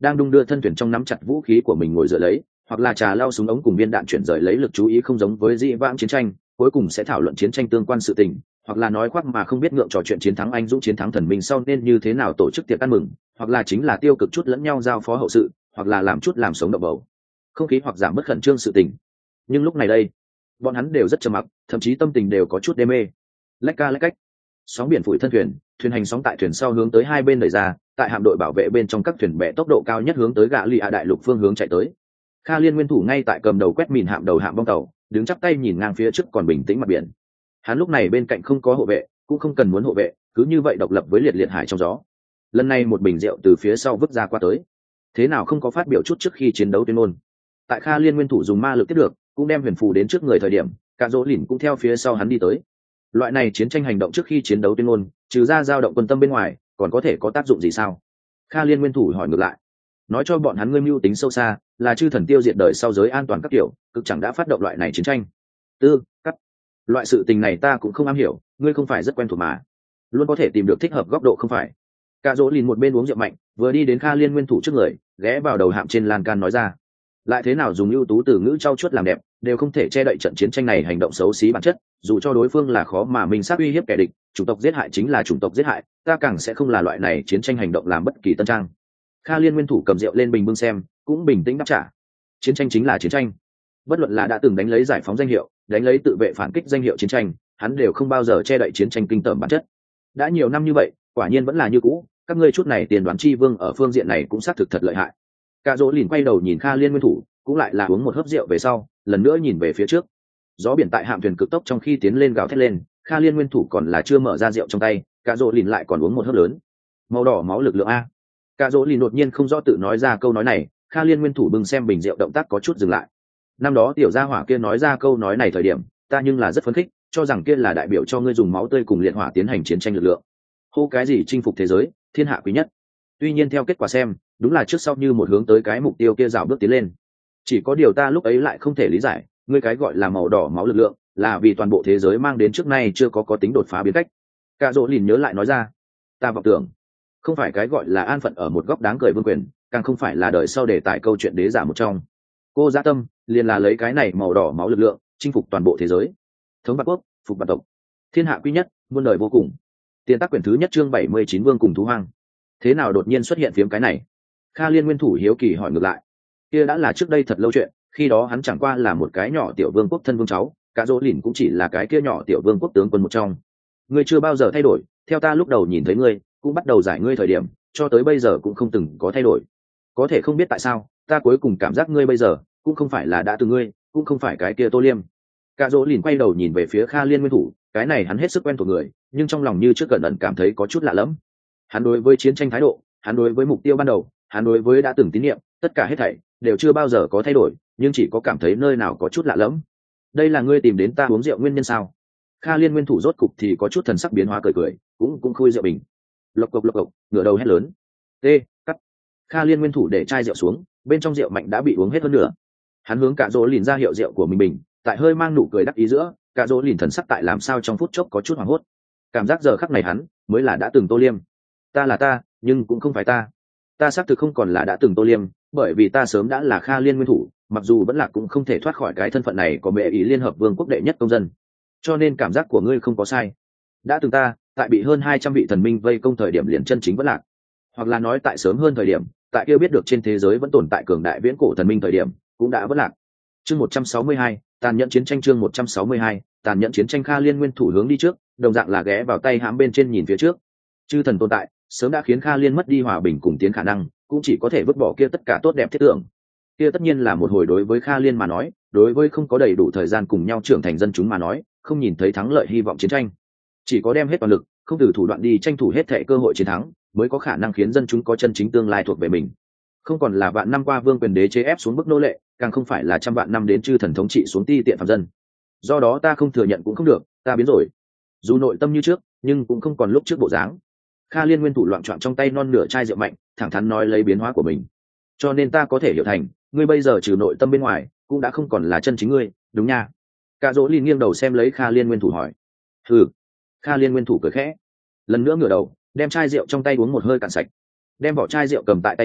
đang đung đưa thân thuyền trong nắm chặt vũ khí của mình ngồi dựa lấy, hoặc là trà lao súng ống cùng viên đạn chuyển rời lấy lực chú ý không giống với dĩ vãng chiến tranh, cuối cùng sẽ thảo luận chiến tranh tương quan sự tình, hoặc là nói khoác mà không biết ngượng trò chuyện chiến thắng anh dũng chiến thắng thần minh sau nên như thế nào tổ chức tiệc ăn mừng, hoặc là chính là tiêu cực chút lẫn nhau giao phó hậu sự, hoặc là làm chút làm sống động bầu không khí hoặc giảm bớt khẩn trương sự tình. Nhưng lúc này đây bọn hắn đều rất trầm mặc, thậm chí tâm tình đều có chút đê mê. Lách ca lách cách, sóng biển phủi thân thuyền, thuyền hành sóng tại thuyền sau hướng tới hai bên đẩy ra, tại hạm đội bảo vệ bên trong các thuyền bè tốc độ cao nhất hướng tới gạ lì ạ đại lục phương hướng chạy tới. Kha Liên nguyên thủ ngay tại cầm đầu quét mìn hạm đầu hạm bong tàu, đứng chắp tay nhìn ngang phía trước còn bình tĩnh mặt biển. Hắn lúc này bên cạnh không có hộ vệ, cũng không cần muốn hộ vệ, cứ như vậy độc lập với liệt liệt hải trong gió. Lần này một bình rượu từ phía sau vứt ra qua tới, thế nào không có phát biểu chút trước khi chiến đấu tuyên ngôn. Tại Kha Liên nguyên thủ dùng ma lực tiếp được, cũng đem huyền phù đến trước người thời điểm, cả dỗ lỉnh cũng theo phía sau hắn đi tới. Loại này chiến tranh hành động trước khi chiến đấu tuyên ngôn, trừ ra dao động quân tâm bên ngoài, còn có thể có tác dụng gì sao? Kha Liên nguyên thủ hỏi ngược lại, nói cho bọn hắn ngươi mưu tính sâu xa, là chư thần tiêu diệt đời sau giới an toàn các kiểu, cực chẳng đã phát động loại này chiến tranh. Cắt. Loại sự tình này ta cũng không am hiểu, ngươi không phải rất quen thuộc mà, luôn có thể tìm được thích hợp góc độ không phải? Cả dỗ lìn một bên uống rượu mạnh, vừa đi đến Kha Liên nguyên thủ trước người, ghé vào đầu hạm trên lan can nói ra, lại thế nào dùng ưu tú từ ngữ trau chuốt làm đẹp, đều không thể che đậy trận chiến tranh này hành động xấu xí bản chất, dù cho đối phương là khó mà mình xác uy hiếp kẻ địch, chủng tộc giết hại chính là chủng tộc giết hại, ta càng sẽ không là loại này chiến tranh hành động làm bất kỳ tân trang. Kha Liên nguyên thủ cầm rượu lên bình bưng xem, cũng bình tĩnh đáp trả, chiến tranh chính là chiến tranh, bất luận là đã từng đánh lấy giải phóng danh hiệu, đánh lấy tự vệ phản kích danh hiệu chiến tranh, hắn đều không bao giờ che đậy chiến tranh kinh tởm bản chất. Đã nhiều năm như vậy, quả nhiên vẫn là như cũ, các ngươi chút này tiền đoán chi vương ở phương diện này cũng xác thực thật lợi hại. Cả dỗ lìn quay đầu nhìn Kha Liên nguyên thủ, cũng lại là uống một hớp rượu về sau, lần nữa nhìn về phía trước. Gió biển tại hạm thuyền cực tốc trong khi tiến lên gào thét lên, Kha Liên nguyên thủ còn là chưa mở ra rượu trong tay, cả dỗ lìn lại còn uống một hớp lớn. Màu đỏ máu lực lượng a. Cả dỗ lìn đột nhiên không rõ tự nói ra câu nói này, Kha Liên nguyên thủ bưng xem bình rượu động tác có chút dừng lại. Năm đó tiểu gia hỏa kia nói ra câu nói này thời điểm, ta nhưng là rất phấn khích, cho rằng kia là đại biểu cho ngươi dùng máu tươi cùng liệt hỏa tiến hành chiến tranh lực lượng. Hô cái gì chinh phục thế giới, thiên hạ quý nhất. Tuy nhiên theo kết quả xem, đúng là trước sau như một hướng tới cái mục tiêu kia rào bước tiến lên. Chỉ có điều ta lúc ấy lại không thể lý giải, ngươi cái gọi là màu đỏ máu lực lượng, là vì toàn bộ thế giới mang đến trước nay chưa có tính đột phá biến cách. Cả dỗ lìn nhớ lại nói ra, ta vọng tưởng, không phải cái gọi là an phận ở một góc đáng cười vương quyền, càng không phải là đời sau để tải câu chuyện đế giả một trong. Cô Dã Tâm liền là lấy cái này màu đỏ máu lực lượng chinh phục toàn bộ thế giới, thống vạn quốc, phục vạn tộc, thiên hạ quý nhất, muôn đời vô cùng. Tiền tác quyển thứ nhất chương 79 vương cùng thú hoang. Thế nào đột nhiên xuất hiện phiếm cái này? Kha Liên nguyên thủ hiếu kỳ hỏi ngược lại. Kia đã là trước đây thật lâu chuyện, khi đó hắn chẳng qua là một cái nhỏ tiểu vương quốc thân vương cháu, cả dỗ lìn cũng chỉ là cái kia nhỏ tiểu vương quốc tướng quân một trong. Ngươi chưa bao giờ thay đổi, theo ta lúc đầu nhìn thấy ngươi, cũng bắt đầu giải ngươi thời điểm, cho tới bây giờ cũng không từng có thay đổi. Có thể không biết tại sao, ta cuối cùng cảm giác ngươi bây giờ cũng không phải là đã từ ngươi, cũng không phải cái kia Tô Liêm. Cả dỗ lìn quay đầu nhìn về phía Kha Liên nguyên thủ, cái này hắn hết sức quen thuộc người, nhưng trong lòng như trước cẩn ẩn cảm thấy có chút lạ lẫm. Hắn đối với chiến tranh thái độ, hắn đối với mục tiêu ban đầu, hắn đối với đã từng tín nhiệm, tất cả hết thảy đều chưa bao giờ có thay đổi, nhưng chỉ có cảm thấy nơi nào có chút lạ lẫm. Đây là ngươi tìm đến ta uống rượu nguyên nhân sao? Kha Liên nguyên thủ rốt cục thì có chút thần sắc biến hóa cười cười, cũng khui rượu bình. Lộc cộc, ngửa đầu hét lớn. Cắt. Kha Liên nguyên thủ để chai rượu xuống, bên trong rượu mạnh đã bị uống hết hơn nữa. Hắn hướng cả dỗ lìn ra hiệu rượu của mình bình, tại hơi mang nụ cười đắc ý giữa, cả dỗ lìn thần sắc tại làm sao trong phút chốc có chút hoảng hốt. Cảm giác giờ khắc này hắn mới là đã từng Tô Liêm. Ta là ta, nhưng cũng không phải ta. Ta xác thực không còn là đã từng Tô Liêm, bởi vì ta sớm đã là Kha Liên nguyên thủ, mặc dù vẫn là cũng không thể thoát khỏi cái thân phận này của mẹ ý liên hợp vương quốc đệ nhất công dân. Cho nên cảm giác của ngươi không có sai. Đã từng ta, tại bị hơn 200 vị thần minh vây công thời điểm liền chân chính vẫn lạc, hoặc là nói tại sớm hơn thời điểm, tại kia biết được trên thế giới vẫn tồn tại cường đại viễn cổ thần minh thời điểm, cũng đã vẫn lạc. Chương 162, tàn nhẫn chiến tranh chương 162, tàn nhẫn chiến tranh. Kha Liên nguyên thủ hướng đi trước, đồng dạng là ghé vào tay hãm bên trên nhìn phía trước. Chư thần tồn tại, sớm đã khiến Kha Liên mất đi hòa bình cùng tiến khả năng, cũng chỉ có thể vứt bỏ kia tất cả tốt đẹp thiết tưởng. Kia tất nhiên là một hồi đối với Kha Liên mà nói, đối với không có đầy đủ thời gian cùng nhau trưởng thành dân chúng mà nói, không nhìn thấy thắng lợi hy vọng chiến tranh. Chỉ có đem hết toàn lực, không từ thủ đoạn đi tranh thủ hết thảy cơ hội chiến thắng, mới có khả năng khiến dân chúng có chân chính tương lai thuộc về mình. Không còn là vạn năm qua vương quyền đế chế ép xuống bức nô lệ, càng không phải là trăm vạn năm đến chư thần thống trị xuống ti tiện phạm dân. Do đó ta không thừa nhận cũng không được, ta biến rồi. Dù nội tâm như trước, nhưng cũng không còn lúc trước bộ dáng. Kha Liên nguyên thủ loạn trọn trong tay non nửa chai rượu mạnh, thẳng thắn nói lấy biến hóa của mình. Cho nên ta có thể hiểu thành, ngươi bây giờ trừ nội tâm bên ngoài, cũng đã không còn là chân chính ngươi, đúng nha. Cả dỗ lìn nghiêng đầu xem lấy Kha Liên nguyên thủ hỏi. Hừ. Kha Liên nguyên thủ cười khẽ, lần nữa ngửa đầu, đem chai rượu trong tay uống một hơi cạn sạch, đem vỏ chai rượu cầm tại tay trái,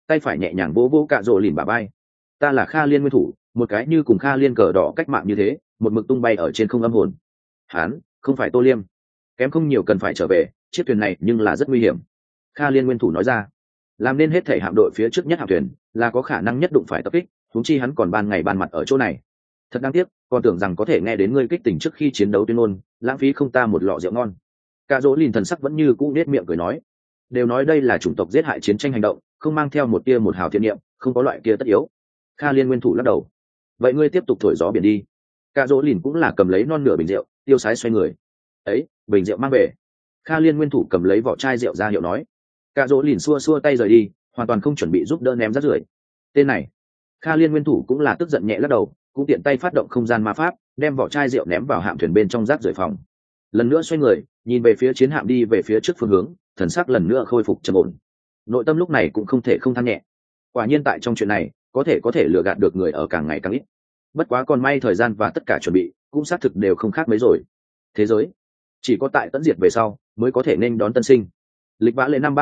tay phải nhẹ nhàng vỗ vỗ cạ rỗ lìn bả vai. Ta là Kha Liên nguyên thủ, một cái như cùng Kha Liên cờ đỏ cách mạng như thế, một mực tung bay ở trên không âm hồn. Hán, không phải Tô Liêm, kém không nhiều cần phải trở về, chiếc thuyền này nhưng là rất nguy hiểm. Kha Liên nguyên thủ nói ra, làm nên hết thể hạm đội phía trước nhất hạm thuyền là có khả năng nhất đụng phải tập kích, huống chi hắn còn ban ngày ban mặt ở chỗ này. Thật đáng tiếc, còn tưởng rằng có thể nghe đến ngươi kích tình trước khi chiến đấu tuyên ngôn, lãng phí không ta một lọ rượu ngon. Cạ Dỗ Lìn thần sắc vẫn như cũ nết miệng cười nói, đều nói đây là chủng tộc giết hại chiến tranh hành động, không mang theo một tia một hào thiện niệm, không có loại kia tất yếu. Kha Liên nguyên thủ lắc đầu, vậy ngươi tiếp tục thổi gió biển đi. Cạ Dỗ Lìn cũng là cầm lấy non nửa bình rượu, tiêu sái xoay người. Ấy, bình rượu mang về. Kha Liên nguyên thủ cầm lấy vỏ chai rượu ra hiệu nói. Cạ Dỗ Lìn xua xua tay rời đi, hoàn toàn không chuẩn bị giúp đỡ ném rác rưởi. Tên này, Kha Liên nguyên thủ cũng là tức giận nhẹ lắc đầu, cũng tiện tay phát động không gian ma pháp, đem vỏ chai rượu ném vào hạm thuyền bên trong rác rưởi phòng. Lần nữa xoay người, nhìn về phía chiến hạm đi về phía trước phương hướng, thần sắc lần nữa khôi phục trầm ổn. Nội tâm lúc này cũng không thể không than nhẹ. Quả nhiên tại trong chuyện này, có thể lừa gạt được người ở càng ngày càng ít. Bất quá còn may thời gian và tất cả chuẩn bị cũng xác thực đều không khác mấy rồi. Thế giới chỉ có tại tận diệt về sau mới có thể nên đón tân sinh. Lịch vã lệ năm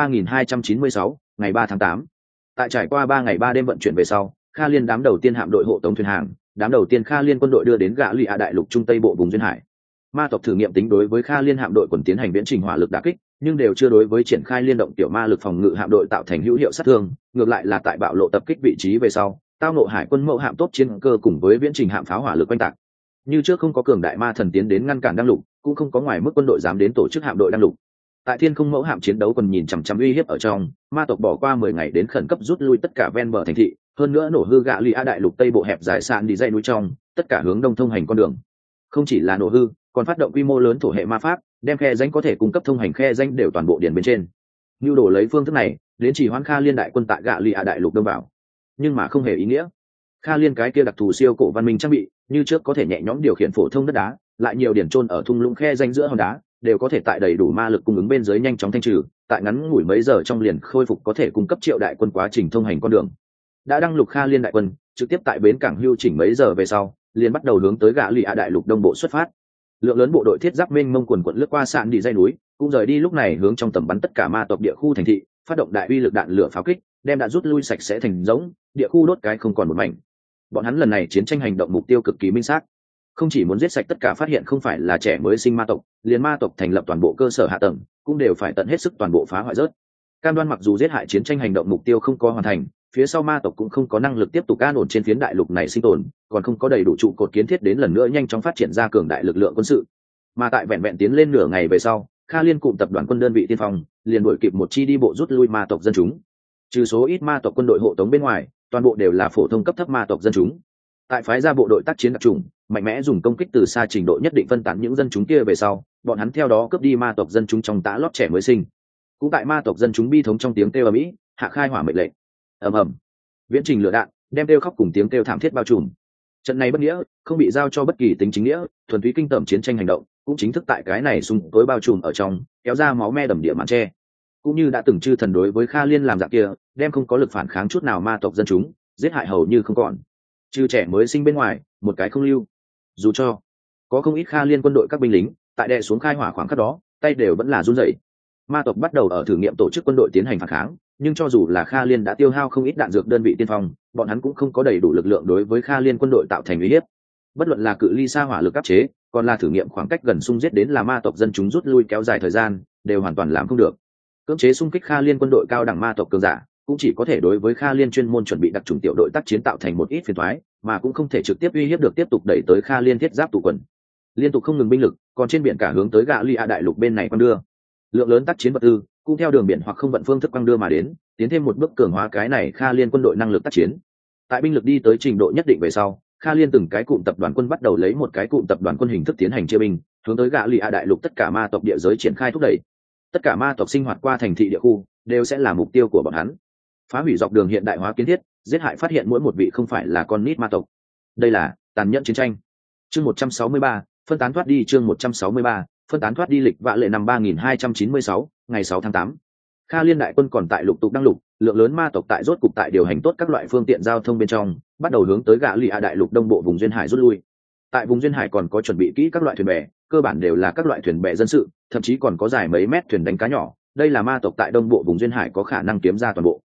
3296, ngày 3 tháng 8. Tại trải qua 3 ngày 3 đêm vận chuyển về sau, Kha Liên đám đầu tiên hạm đội hộ tống thuyền hàng, đám đầu tiên Kha Liên quân đội đưa đến Gạ Lì A đại lục trung tây bộ vùng duyên hải. Ma tộc thử nghiệm tính đối với Kha Liên hạm đội quần tiến hành viễn trình hỏa lực đả kích, nhưng đều chưa đối với triển khai liên động tiểu ma lực phòng ngự hạm đội tạo thành hữu hiệu sát thương, ngược lại là tại bạo lộ tập kích vị trí về sau, tao ngộ hải quân mẫu hạm tốt chiến cơ cùng với viễn trình hạm pháo hỏa lực quanh tạc. Như trước không có cường đại ma thần tiến đến ngăn cản đăng lục, cũng không có ngoài mức quân đội dám đến tổ chức hạm đội đăng lục. Tại thiên không mẫu hạm chiến đấu còn nhìn chằm chằm uy hiếp ở trong, ma tộc bỏ qua 10 ngày đến khẩn cấp rút lui tất cả ven bờ thành thị, hơn nữa nổ hư Gạ Lì A đại lục tây bộ hẹp dài sạn đi dãy núi trong, tất cả hướng đông thông hành con đường. Không chỉ là nổ hư, còn phát động quy mô lớn thổ hệ ma pháp, đem khe danh có thể cung cấp thông hành khe danh đều toàn bộ điền bên trên. Nưu đồ lấy phương thức này, đến chỉ hoãn Kha Liên đại quân tại Gạ Lì A đại lục đông vào, nhưng mà không hề ý nghĩa. Kha Liên cái kia đặc thù siêu cổ văn minh trang bị, như trước có thể nhẹ nhõm điều khiển phổ thông đất đá, lại nhiều điển trôn ở thung lũng khe danh giữa hòn đá, đều có thể tại đầy đủ ma lực cung ứng bên dưới nhanh chóng thanh trừ, tại ngắn ngủi mấy giờ trong liền khôi phục có thể cung cấp triệu đại quân quá trình thông hành con đường. Đã đăng lục Kha Liên đại quân, trực tiếp tại bến cảng hưu chỉnh mấy giờ về sau, liền bắt đầu hướng tới Gạ Lì A đại lục đông bộ xuất phát. Lượng lớn bộ đội thiết giáp mênh mông quần quận lướt qua sạn đi dãy núi, cũng rời đi lúc này hướng trong tầm bắn tất cả ma tộc địa khu thành thị, phát động đại uy lực đạn lửa pháo kích, đem đã rút lui sạch sẽ thành rỗng, địa khu đốt cái không còn một mảnh. Bọn hắn lần này chiến tranh hành động mục tiêu cực kỳ minh xác, không chỉ muốn giết sạch tất cả phát hiện không phải là trẻ mới sinh ma tộc, liền ma tộc thành lập toàn bộ cơ sở hạ tầng cũng đều phải tận hết sức toàn bộ phá hoại rớt. Cam đoan mặc dù giết hại chiến tranh hành động mục tiêu không có hoàn thành, phía sau ma tộc cũng không có năng lực tiếp tục an ổn trên phiến đại lục này sinh tồn, còn không có đầy đủ trụ cột kiến thiết đến lần nữa nhanh chóng phát triển ra cường đại lực lượng quân sự. Mà tại vẹn vẹn tiến lên nửa ngày về sau, Kha Liên cụm tập đoàn quân đơn vị tiên phong liền đuổi kịp một chi đi bộ rút lui ma tộc dân chúng. Trừ số ít ma tộc quân đội hộ tống bên ngoài, toàn bộ đều là phổ thông cấp thấp ma tộc dân chúng. Tại phái ra bộ đội tác chiến đặc trùng, mạnh mẽ dùng công kích từ xa trình độ nhất định phân tán những dân chúng kia về sau, bọn hắn theo đó cướp đi ma tộc dân chúng trong tã lót trẻ mới sinh. Cũng tại ma tộc dân chúng bi thống trong tiếng kêu ầm ĩ, hạ khai hỏa mệnh lệnh. Ầm ầm. Viễn trình lửa đạn, đem kêu khóc cùng tiếng kêu thảm thiết bao trùm. Trận này bất nghĩa, không bị giao cho bất kỳ tính chính nghĩa, thuần túy kinh tởm chiến tranh hành động, cũng chính thức tại cái này xung tối bao trùm ở trong, kéo ra máu me đầm địa màn tre. Cũng như đã từng chư thần đối với Kha Liên làm dạng kia, đem không có lực phản kháng chút nào ma tộc dân chúng, giết hại hầu như không còn. Trừ trẻ mới sinh bên ngoài, một cái không lưu. Dù cho có không ít Kha Liên quân đội các binh lính, tại đè xuống khai hỏa khoảng khắc đó, tay đều vẫn là run rẩy. Ma tộc bắt đầu ở thử nghiệm tổ chức quân đội tiến hành phản kháng, nhưng cho dù là Kha Liên đã tiêu hao không ít đạn dược đơn vị tiên phong, bọn hắn cũng không có đầy đủ lực lượng đối với Kha Liên quân đội tạo thành uy hiếp. Bất luận là cự ly xa hỏa lực áp chế, còn là thử nghiệm khoảng cách gần xung giết đến là ma tộc dân chúng rút lui kéo dài thời gian, đều hoàn toàn làm không được. Cưỡng chế xung kích Kha Liên quân đội cao đẳng ma tộc cường giả, cũng chỉ có thể đối với Kha Liên chuyên môn chuẩn bị đặc chủng tiểu đội tác chiến tạo thành một ít phiền toái, mà cũng không thể trực tiếp uy hiếp được tiếp tục đẩy tới Kha Liên thiết giáp tụ quần. Liên tục không ngừng binh lực, còn trên biển cả hướng tới Gạ Lì A đại lục bên này quăng đưa. Lượng lớn tác chiến vật tư, cũng theo đường biển hoặc không vận phương thức quăng đưa mà đến, tiến thêm một bước cường hóa cái này Kha Liên quân đội năng lực tác chiến. Tại binh lực đi tới trình độ nhất định về sau, Kha Liên từng cái cụm tập đoàn quân bắt đầu lấy một cái cụm tập đoàn quân hình thức tiến hành chia binh, hướng tới Gạ Lì A đại lục tất cả ma tộc địa giới triển khai thúc đẩy. Tất cả ma tộc sinh hoạt qua thành thị địa khu đều sẽ là mục tiêu của bọn hắn. Phá hủy dọc đường hiện đại hóa kiến thiết, giết hại phát hiện mỗi một vị không phải là con nít ma tộc. Đây là tàn nhẫn chiến tranh. Chương 163, phân tán thoát đi. Chương 163, phân tán thoát đi. Lịch vạ lệ năm 3296, ngày 6 tháng 8. Kha Liên đại quân còn tại lục tục đăng lục, lượng lớn ma tộc tại rốt cục tại điều hành tốt các loại phương tiện giao thông bên trong, bắt đầu hướng tới Gạ Lì A đại lục đông bộ vùng duyên hải rút lui. Tại vùng duyên hải còn có chuẩn bị kỹ các loại thuyền bè, cơ bản đều là các loại thuyền bè dân sự, thậm chí còn có dài mấy mét thuyền đánh cá nhỏ, đây là ma tộc tại đông bộ vùng duyên hải có khả năng kiếm ra toàn bộ.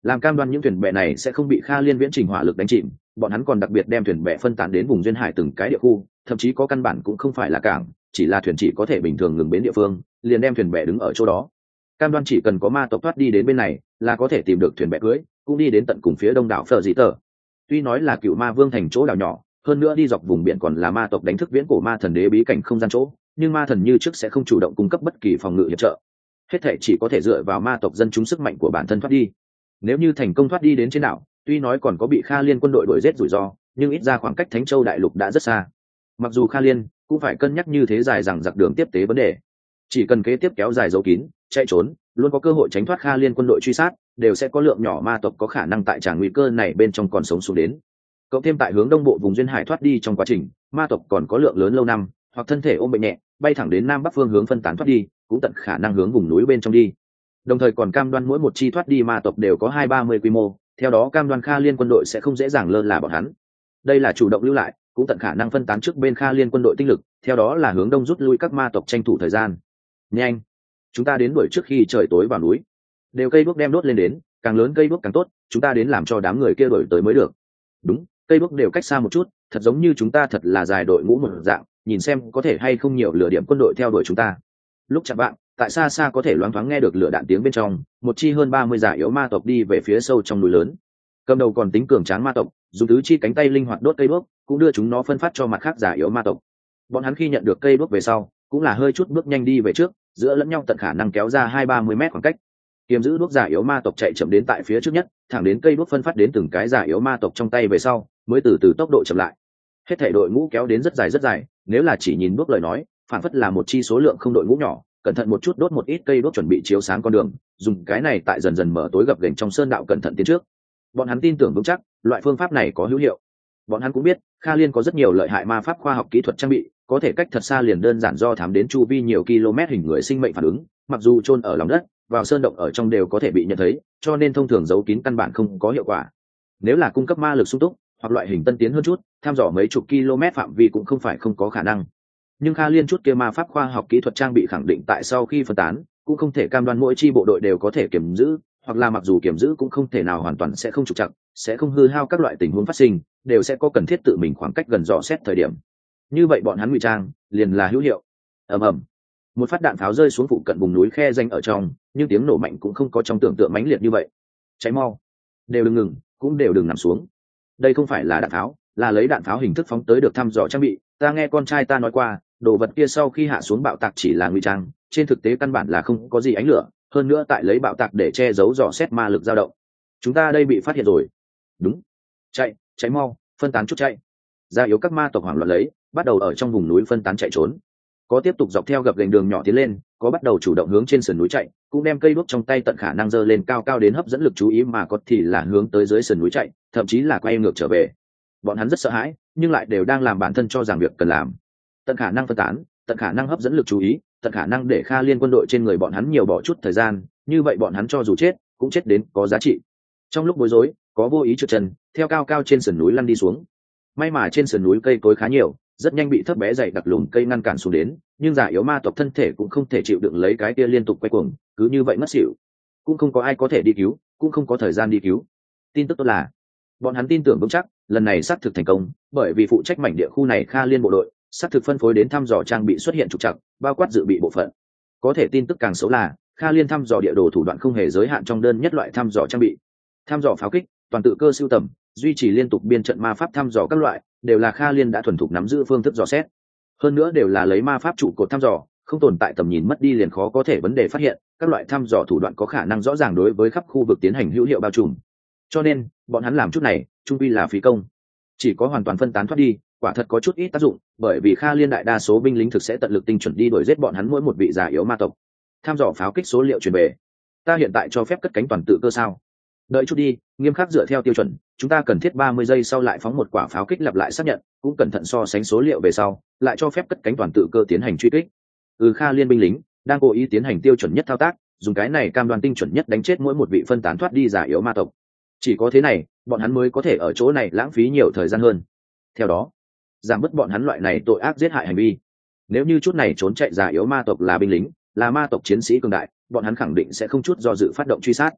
làm cam đoan những thuyền bè này sẽ không bị Kha Liên viễn trình hỏa lực đánh chìm, bọn hắn còn đặc biệt đem thuyền bè phân tán đến vùng duyên hải từng cái địa khu, thậm chí có căn bản cũng không phải là cảng, chỉ là thuyền chỉ có thể bình thường ngừng bến địa phương, liền đem thuyền bè đứng ở chỗ đó. Cam đoan chỉ cần có ma tộc thoát đi đến bên này là có thể tìm được thuyền bè cưới, cũng đi đến tận cùng phía đông đảo Phở Dị Tở. Tuy nói là Cựu Ma Vương thành chỗ đảo nhỏ, hơn nữa đi dọc vùng biển còn là ma tộc đánh thức viễn cổ ma thần đế bí cảnh không gian chỗ, nhưng ma thần như trước sẽ không chủ động cung cấp bất kỳ phòng ngự hiệp trợ, hết thảy chỉ có thể dựa vào ma tộc dân chúng sức mạnh của bản thân thoát đi. Nếu như thành công thoát đi đến trên đảo, tuy nói còn có bị Kha Liên quân đội đuổi giết rủi ro, nhưng ít ra khoảng cách Thánh Châu đại lục đã rất xa. Mặc dù Kha Liên cũng phải cân nhắc như thế dài rằng giặc đường tiếp tế vấn đề, chỉ cần kế tiếp kéo dài giấu kín, chạy trốn, luôn có cơ hội tránh thoát Kha Liên quân đội truy sát, đều sẽ có lượng nhỏ ma tộc có khả năng tại tràng nguy cơ này bên trong còn sống xuống đến. Cộng thêm tại hướng đông bộ vùng duyên hải thoát đi trong quá trình, ma tộc còn có lượng lớn lâu năm hoặc thân thể ôm bệnh nhẹ, bay thẳng đến nam bắc phương hướng phân tán thoát đi, cũng tận khả năng hướng vùng núi bên trong đi. Đồng thời còn cam đoan mỗi một chi thoát đi ma tộc đều có 2-30 quy mô, theo đó cam đoan Kha Liên quân đội sẽ không dễ dàng lơ là bọn hắn. Đây là chủ động lưu lại, cũng tận khả năng phân tán trước bên Kha Liên quân đội tinh lực, theo đó là hướng đông rút lui các ma tộc tranh thủ thời gian. Nhanh, chúng ta đến đuổi trước khi trời tối vào núi. Đều cây đuốc đem đốt lên đến, càng lớn cây đuốc càng tốt, chúng ta đến làm cho đám người kia đuổi tới mới được. Đúng, cây đuốc đều cách xa một chút, thật giống như chúng ta thật là dài đội ngũ một dạng, nhìn xem có thể hay không nhiều lửa điểm quân đội theo đuổi chúng ta. Lúc chạm vạng, tại xa xa có thể loáng thoáng nghe được lửa đạn tiếng bên trong, một chi hơn 30 giả yếu ma tộc đi về phía sâu trong núi lớn. Cầm đầu còn tính cường tráng ma tộc, dùng tứ chi cánh tay linh hoạt đốt cây đuốc, cũng đưa chúng nó phân phát cho mặt khác giả yếu ma tộc. Bọn hắn khi nhận được cây đuốc về sau, cũng là hơi chút bước nhanh đi về trước, giữa lẫn nhau tận khả năng kéo ra 2-30 mét khoảng cách. Kiềm giữ đuốc giả yếu ma tộc chạy chậm đến tại phía trước nhất, thẳng đến cây đuốc phân phát đến từng cái giả yếu ma tộc trong tay về sau, mới từ từ tốc độ chậm lại. Hết thảy đội ngũ kéo đến rất dài, nếu là chỉ nhìn bước lời nói, phản phất là một chi số lượng không đội ngũ nhỏ, cẩn thận một chút đốt một ít cây đuốc chuẩn bị chiếu sáng con đường, dùng cái này tại dần dần mở tối gập ghềnh trong sơn đạo cẩn thận tiến trước. Bọn hắn tin tưởng vững chắc, loại phương pháp này có hữu hiệu. Bọn hắn cũng biết, Kha Liên có rất nhiều lợi hại ma pháp khoa học kỹ thuật trang bị, có thể cách thật xa liền đơn giản do thám đến chu vi nhiều km hình người sinh mệnh phản ứng, mặc dù chôn ở lòng đất, vào sơn động ở trong đều có thể bị nhận thấy, cho nên thông thường giấu kín căn bản không có hiệu quả. Nếu là cung cấp ma lực sung túc, hoặc loại hình tân tiến hơn chút, tham dò mấy chục km phạm vi cũng không phải không có khả năng. Nhưng Kha Liên chút kia ma pháp khoa học kỹ thuật trang bị khẳng định tại sau khi phân tán, cũng không thể cam đoan mỗi chi bộ đội đều có thể kiểm giữ, hoặc là mặc dù kiểm giữ cũng không thể nào hoàn toàn sẽ không trục trặc, sẽ không hư hao các loại tình huống phát sinh, đều sẽ có cần thiết tự mình khoảng cách gần dò xét thời điểm. Như vậy bọn hắn ngụy trang liền là hữu hiệu. Ầm ầm, một phát đạn pháo rơi xuống phụ cận vùng núi khe danh ở trong, nhưng tiếng nổ mạnh cũng không có trong tưởng tượng mãnh liệt như vậy. Cháy mau, đều đừng ngừng, cũng đều đừng nằm xuống. Đây không phải là đạn pháo, là lấy đạn pháo hình thức phóng tới được thăm dò trang bị. Ta nghe con trai ta nói qua, đồ vật kia sau khi hạ xuống bạo tạc chỉ là ngụy trang, trên thực tế căn bản là không có gì ánh lửa, hơn nữa tại lấy bạo tạc để che giấu dò xét ma lực dao động. Chúng ta đây bị phát hiện rồi. Đúng, chạy, cháy mau, phân tán chút chạy. Gia yếu các ma tộc hoảng loạn lấy, bắt đầu ở trong vùng núi phân tán chạy trốn. Có tiếp tục dọc theo gập ghềnh đường nhỏ tiến lên, có bắt đầu chủ động hướng trên sườn núi chạy, cũng đem cây đuốc trong tay tận khả năng giơ lên cao cao đến hấp dẫn lực chú ý, mà có thì là hướng tới dưới sườn núi chạy, thậm chí là quay ngược trở về. Bọn hắn rất sợ hãi, nhưng lại đều đang làm bản thân cho rằng việc cần làm. Tận khả năng phân tán, tận khả năng hấp dẫn lực chú ý, tận khả năng để Kha Liên quân đội trên người bọn hắn nhiều bỏ chút thời gian, như vậy bọn hắn cho dù chết cũng chết đến có giá trị. Trong lúc bối rối, có vô ý trượt chân, theo cao cao trên sườn núi lăn đi xuống. May mà trên sườn núi cây cối khá nhiều, rất nhanh bị thấp bé dày đặc lùm cây ngăn cản xuống đến, nhưng giả yếu ma tộc thân thể cũng không thể chịu đựng lấy cái kia liên tục quay cuồng, cứ như vậy mất xỉu. Cũng không có ai có thể đi cứu, cũng không có thời gian đi cứu. Tin tức tốt là, bọn hắn tin tưởng vững chắc, lần này xác thực thành công, bởi vì phụ trách mảnh địa khu này Kha Liên bộ đội, xác thực phân phối đến thăm dò trang bị xuất hiện trục trặc, bao quát dự bị bộ phận. Có thể tin tức càng xấu là, Kha Liên thăm dò địa đồ thủ đoạn không hề giới hạn trong đơn nhất loại thăm dò trang bị. Thăm dò pháo kích, toàn tự cơ siêu tầm, duy trì liên tục biên trận ma pháp thăm dò các loại, đều là Kha Liên đã thuần thục nắm giữ phương thức dò xét. Hơn nữa đều là lấy ma pháp trụ cột thăm dò, không tồn tại tầm nhìn mất đi liền khó có thể vấn đề phát hiện, các loại thăm dò thủ đoạn có khả năng rõ ràng đối với khắp khu vực tiến hành hữu hiệu bao trùm. Cho nên, bọn hắn làm chút này, chung quy là phí công. Chỉ có hoàn toàn phân tán thoát đi, quả thật có chút ít tác dụng, bởi vì Kha Liên đại đa số binh lính thực sẽ tận lực tinh chuẩn đi đuổi giết bọn hắn mỗi một vị già yếu ma tộc. Tham dò pháo kích số liệu truyền về. Ta hiện tại cho phép cất cánh toàn tự cơ sao? Đợi chút đi, nghiêm khắc dựa theo tiêu chuẩn, chúng ta cần thiết 30 giây sau lại phóng một quả pháo kích lặp lại xác nhận, cũng cẩn thận so sánh số liệu về sau, lại cho phép cất cánh toàn tự cơ tiến hành truy kích. Kha Liên binh lính đang cố ý tiến hành tiêu chuẩn nhất thao tác, dùng cái này cam đoan tinh chuẩn nhất đánh chết mỗi một vị phân tán thoát đi giả yếu ma tộc. Chỉ có thế này, bọn hắn mới có thể ở chỗ này lãng phí nhiều thời gian hơn. Theo đó, giảm bớt bọn hắn loại này tội ác giết hại hành vi. Nếu như chút này trốn chạy giả yếu ma tộc là binh lính, là ma tộc chiến sĩ cường đại, bọn hắn khẳng định sẽ không chút do dự phát động truy sát.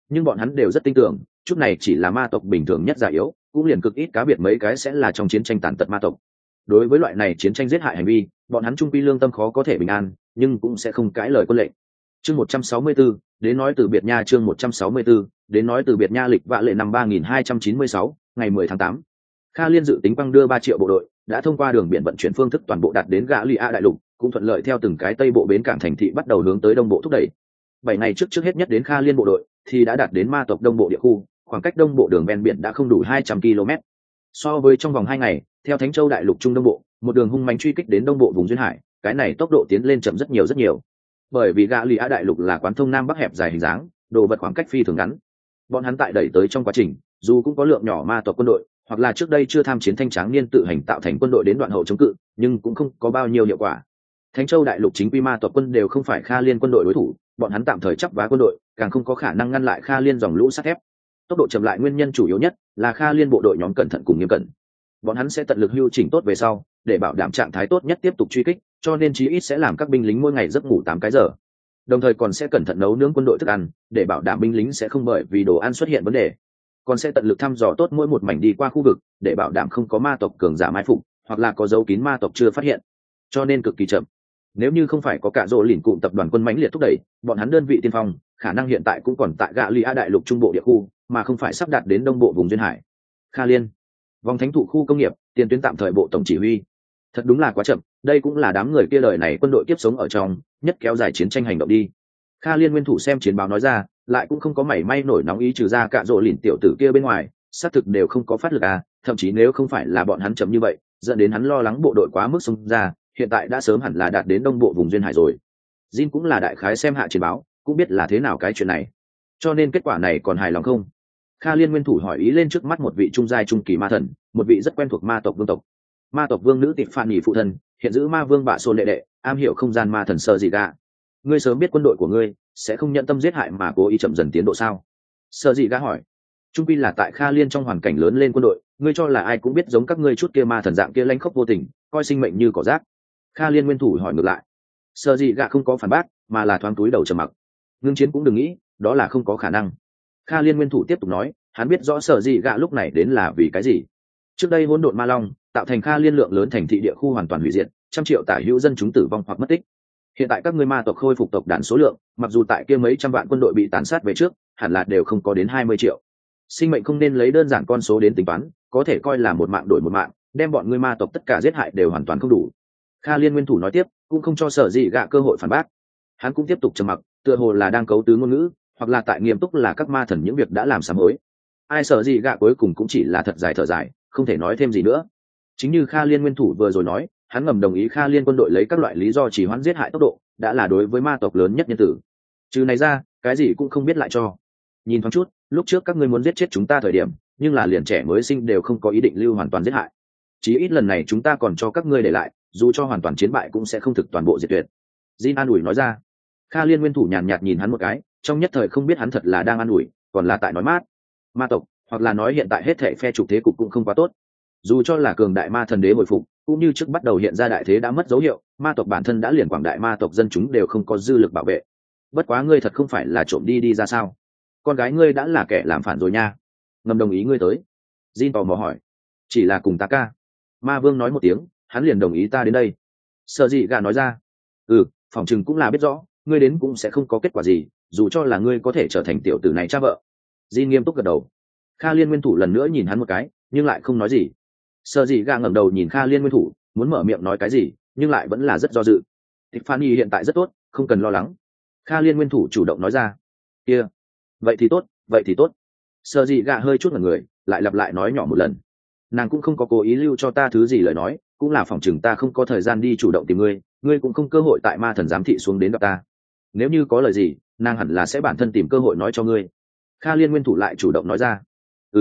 nhưng bọn hắn đều rất tin tưởng chút này chỉ là ma tộc bình thường nhất già yếu, cũng liền cực ít cá biệt mấy cái sẽ là trong chiến tranh tàn tật ma tộc. Đối với loại này chiến tranh giết hại hành vi, bọn hắn trung quy lương tâm khó có thể bình an, nhưng cũng sẽ không cãi lời quân lệnh. Chương 164, đến nói từ biệt nha. Chương 164, đến nói từ biệt nha. Lịch vạ lệ năm 3296, ngày 10 tháng 8. Kha Liên dự tính băng đưa 3 triệu bộ đội, đã thông qua đường biển vận chuyển phương thức toàn bộ đạt đến Gã Lì A đại lục, cũng thuận lợi theo từng cái tây bộ bến cảng thành thị bắt đầu hướng tới đông bộ thúc đẩy. 7 ngày trước hết nhất đến Kha Liên bộ đội thì đã đạt đến ma tộc đông bộ địa khu, khoảng cách đông bộ đường ven biển đã không đủ 200 km. So với trong vòng 2 ngày, theo Thánh Châu đại lục trung đông bộ, một đường hung mãnh truy kích đến đông bộ vùng duyên hải, cái này tốc độ tiến lên chậm rất nhiều. Bởi vì Gã Lì A đại lục là quán thông nam bắc hẹp dài hình dáng, đồ vật khoảng cách phi thường ngắn. Bọn hắn tại đẩy tới trong quá trình, dù cũng có lượng nhỏ ma tộc quân đội, hoặc là trước đây chưa tham chiến thanh tráng niên tự hành tạo thành quân đội đến đoạn hậu chống cự, nhưng cũng không có bao nhiêu hiệu quả. Thánh Châu đại lục chính quy ma tộc quân đều không phải Kha Liên quân đội đối thủ, bọn hắn tạm thời chấp vá quân đội, càng không có khả năng ngăn lại Kha Liên dòng lũ sắt thép. Tốc độ chậm lại nguyên nhân chủ yếu nhất là Kha Liên bộ đội nhóm cẩn thận cùng nghiêm cẩn. Bọn hắn sẽ tận lực hưu chỉnh tốt về sau, để bảo đảm trạng thái tốt nhất tiếp tục truy kích, cho nên chí ít sẽ làm các binh lính mỗi ngày giấc ngủ 8 cái giờ. Đồng thời còn sẽ cẩn thận nấu nướng quân đội thức ăn, để bảo đảm binh lính sẽ không bởi vì đồ ăn xuất hiện vấn đề. Còn sẽ tận lực thăm dò tốt mỗi một mảnh đi qua khu vực, để bảo đảm không có ma tộc cường giả mai phục, hoặc là có dấu kín ma tộc chưa phát hiện. Cho nên cực kỳ chậm. Nếu như không phải có cả rồ lìn cụm tập đoàn quân mãnh liệt thúc đẩy, bọn hắn đơn vị tiên phong khả năng hiện tại cũng còn tại Gã Lì A đại lục trung bộ địa khu, mà không phải sắp đạt đến đông bộ vùng duyên hải. Kha Liên, vòng thánh thụ khu công nghiệp, tiền tuyến tạm thời bộ tổng chỉ huy. Thật đúng là quá chậm, đây cũng là đám người kia đời này quân đội kiếp sống ở trong nhất kéo dài chiến tranh hành động đi. Kha Liên nguyên thủ xem chiến báo nói ra, lại cũng không có mảy may nổi nóng ý, trừ ra cả rồ lìn tiểu tử kia bên ngoài, xác thực đều không có phát lực à, thậm chí nếu không phải là bọn hắn chậm như vậy, dẫn đến hắn lo lắng bộ đội quá mức xông ra, hiện tại đã sớm hẳn là đạt đến đông bộ vùng duyên hải rồi. Jin cũng là đại khái xem hạ chiến báo, cũng biết là thế nào cái chuyện này, cho nên kết quả này còn hài lòng không? Kha Liên nguyên thủ hỏi ý lên trước mắt một vị trung giai trung kỳ ma thần, một vị rất quen thuộc ma tộc vương tộc. Ma tộc vương nữ Tịp Phạn Nhỉ phụ thân, hiện giữ ma vương Bạ Sôn đệ đệ, am hiểu không gian ma thần Sơ Dị Gạ. Ngươi sớm biết quân đội của ngươi sẽ không nhận tâm giết hại mà cố ý chậm dần tiến độ sao? Sơ Dị Gạ hỏi. Trung pi là tại Kha Liên trong hoàn cảnh lớn lên quân đội, ngươi cho là ai cũng biết giống các ngươi chút kia ma thần dạng kia lanh khốc vô tình, coi sinh mệnh như cỏ rác. Kha Liên nguyên thủ hỏi ngược lại. Sơ Dị Gạ không có phản bác, mà là thoáng túi đầu trầm mặc. Ngưng chiến cũng đừng nghĩ, đó là không có khả năng. Kha Liên nguyên thủ tiếp tục nói, hắn biết rõ Sơ Dị Gạ lúc này đến là vì cái gì. Trước đây hỗn độn ma long tạo thành Kha Liên lượng lớn thành thị địa khu hoàn toàn hủy diệt, trăm triệu tả hữu dân chúng tử vong hoặc mất tích. Hiện tại các ngươi ma tộc khôi phục tộc đàn số lượng, mặc dù tại kia mấy trăm vạn quân đội bị tàn sát về trước, hẳn là đều không có đến 20 triệu. Sinh mệnh không nên lấy đơn giản con số đến tính toán, có thể coi là một mạng đổi một mạng, đem bọn ngươi ma tộc tất cả giết hại đều hoàn toàn không đủ. Kha Liên nguyên thủ nói tiếp, cũng không cho Sở Dị Gạ cơ hội phản bác. Hắn cũng tiếp tục trầm mặc, tựa hồ là đang cấu tứ ngôn ngữ, hoặc là tại nghiêm túc là các ma thần những việc đã làm sám hối. Ai Sở Dị Gạ cuối cùng cũng chỉ là thật dài thở dài, không thể nói thêm gì nữa. Chính như Kha Liên nguyên thủ vừa rồi nói, hắn ngầm đồng ý Kha Liên quân đội lấy các loại lý do trì hoãn giết hại tốc độ, đã là đối với ma tộc lớn nhất nhân tử. Trừ này ra, cái gì cũng không biết lại cho. Nhìn thoáng chút, lúc trước các ngươi muốn giết chết chúng ta thời điểm, nhưng là liền trẻ mới sinh đều không có ý định lưu hoàn toàn giết hại. Chí ít lần này chúng ta còn cho các ngươi để lại, dù cho hoàn toàn chiến bại cũng sẽ không thực toàn bộ diệt tuyệt. Jin an ủi nói ra. Kha Liên nguyên thủ nhàn nhạt nhìn hắn một cái, trong nhất thời không biết hắn thật là đang an ủi, còn là tại nói mát. Ma tộc, hoặc là nói hiện tại hết thảy phe trục thế cục cũng không quá tốt. Dù cho là cường đại ma thần đế hồi phục, cũng như trước bắt đầu hiện ra đại thế đã mất dấu hiệu, ma tộc bản thân đã liền quảng đại ma tộc dân chúng đều không có dư lực bảo vệ. Bất quá ngươi thật không phải là trộm đi ra sao? Con gái ngươi đã là kẻ làm phản rồi nha. Ngầm đồng ý ngươi tới. Jin tò mò hỏi. Chỉ là cùng ta ca. Ma vương nói một tiếng, hắn liền đồng ý ta đến đây. Sở Dị Gạ nói ra. Phỏng chừng cũng là biết rõ, ngươi đến cũng sẽ không có kết quả gì, dù cho là ngươi có thể trở thành tiểu tử này cha vợ. Jin nghiêm túc gật đầu. Kha Liên nguyên thủ lần nữa nhìn hắn một cái, nhưng lại không nói gì. Sở Dị Gạ ngẩng đầu nhìn Kha Liên nguyên thủ, muốn mở miệng nói cái gì, nhưng lại vẫn là rất do dự. Tiffany hiện tại rất tốt, không cần lo lắng. Kha Liên nguyên thủ chủ động nói ra. Kia, vậy thì tốt, vậy thì tốt. Sở Dị Gạ hơi chút ngẩn người, lại lặp lại nói nhỏ một lần. Nàng cũng không có cố ý lưu cho ta thứ gì lời nói, cũng là phỏng chừng ta không có thời gian đi chủ động tìm ngươi, ngươi cũng không cơ hội tại ma thần giám thị xuống đến gặp ta. Nếu như có lời gì, nàng hẳn là sẽ bản thân tìm cơ hội nói cho ngươi. Kha Liên nguyên thủ lại chủ động nói ra.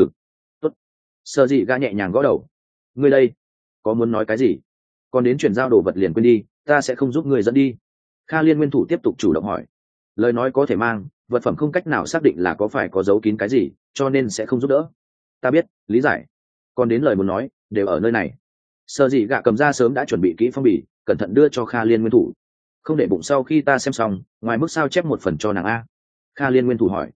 Tốt. Sở Dị Gạ nhẹ nhàng gõ đầu. Ngươi đây, có muốn nói cái gì? Còn đến chuyển giao đồ vật liền quên đi, ta sẽ không giúp ngươi dẫn đi. Kha Liên nguyên thủ tiếp tục chủ động hỏi. Lời nói có thể mang, vật phẩm không cách nào xác định là có phải có giấu kín cái gì, cho nên sẽ không giúp đỡ. Ta biết, lý giải. Còn đến lời muốn nói, đều ở nơi này. Sở Dị Gạ cầm ra sớm đã chuẩn bị kỹ phong bì, cẩn thận đưa cho Kha Liên nguyên thủ. Không để bụng sau khi ta xem xong, ngoài mức sao chép một phần cho nàng a. Kha Liên nguyên thủ hỏi.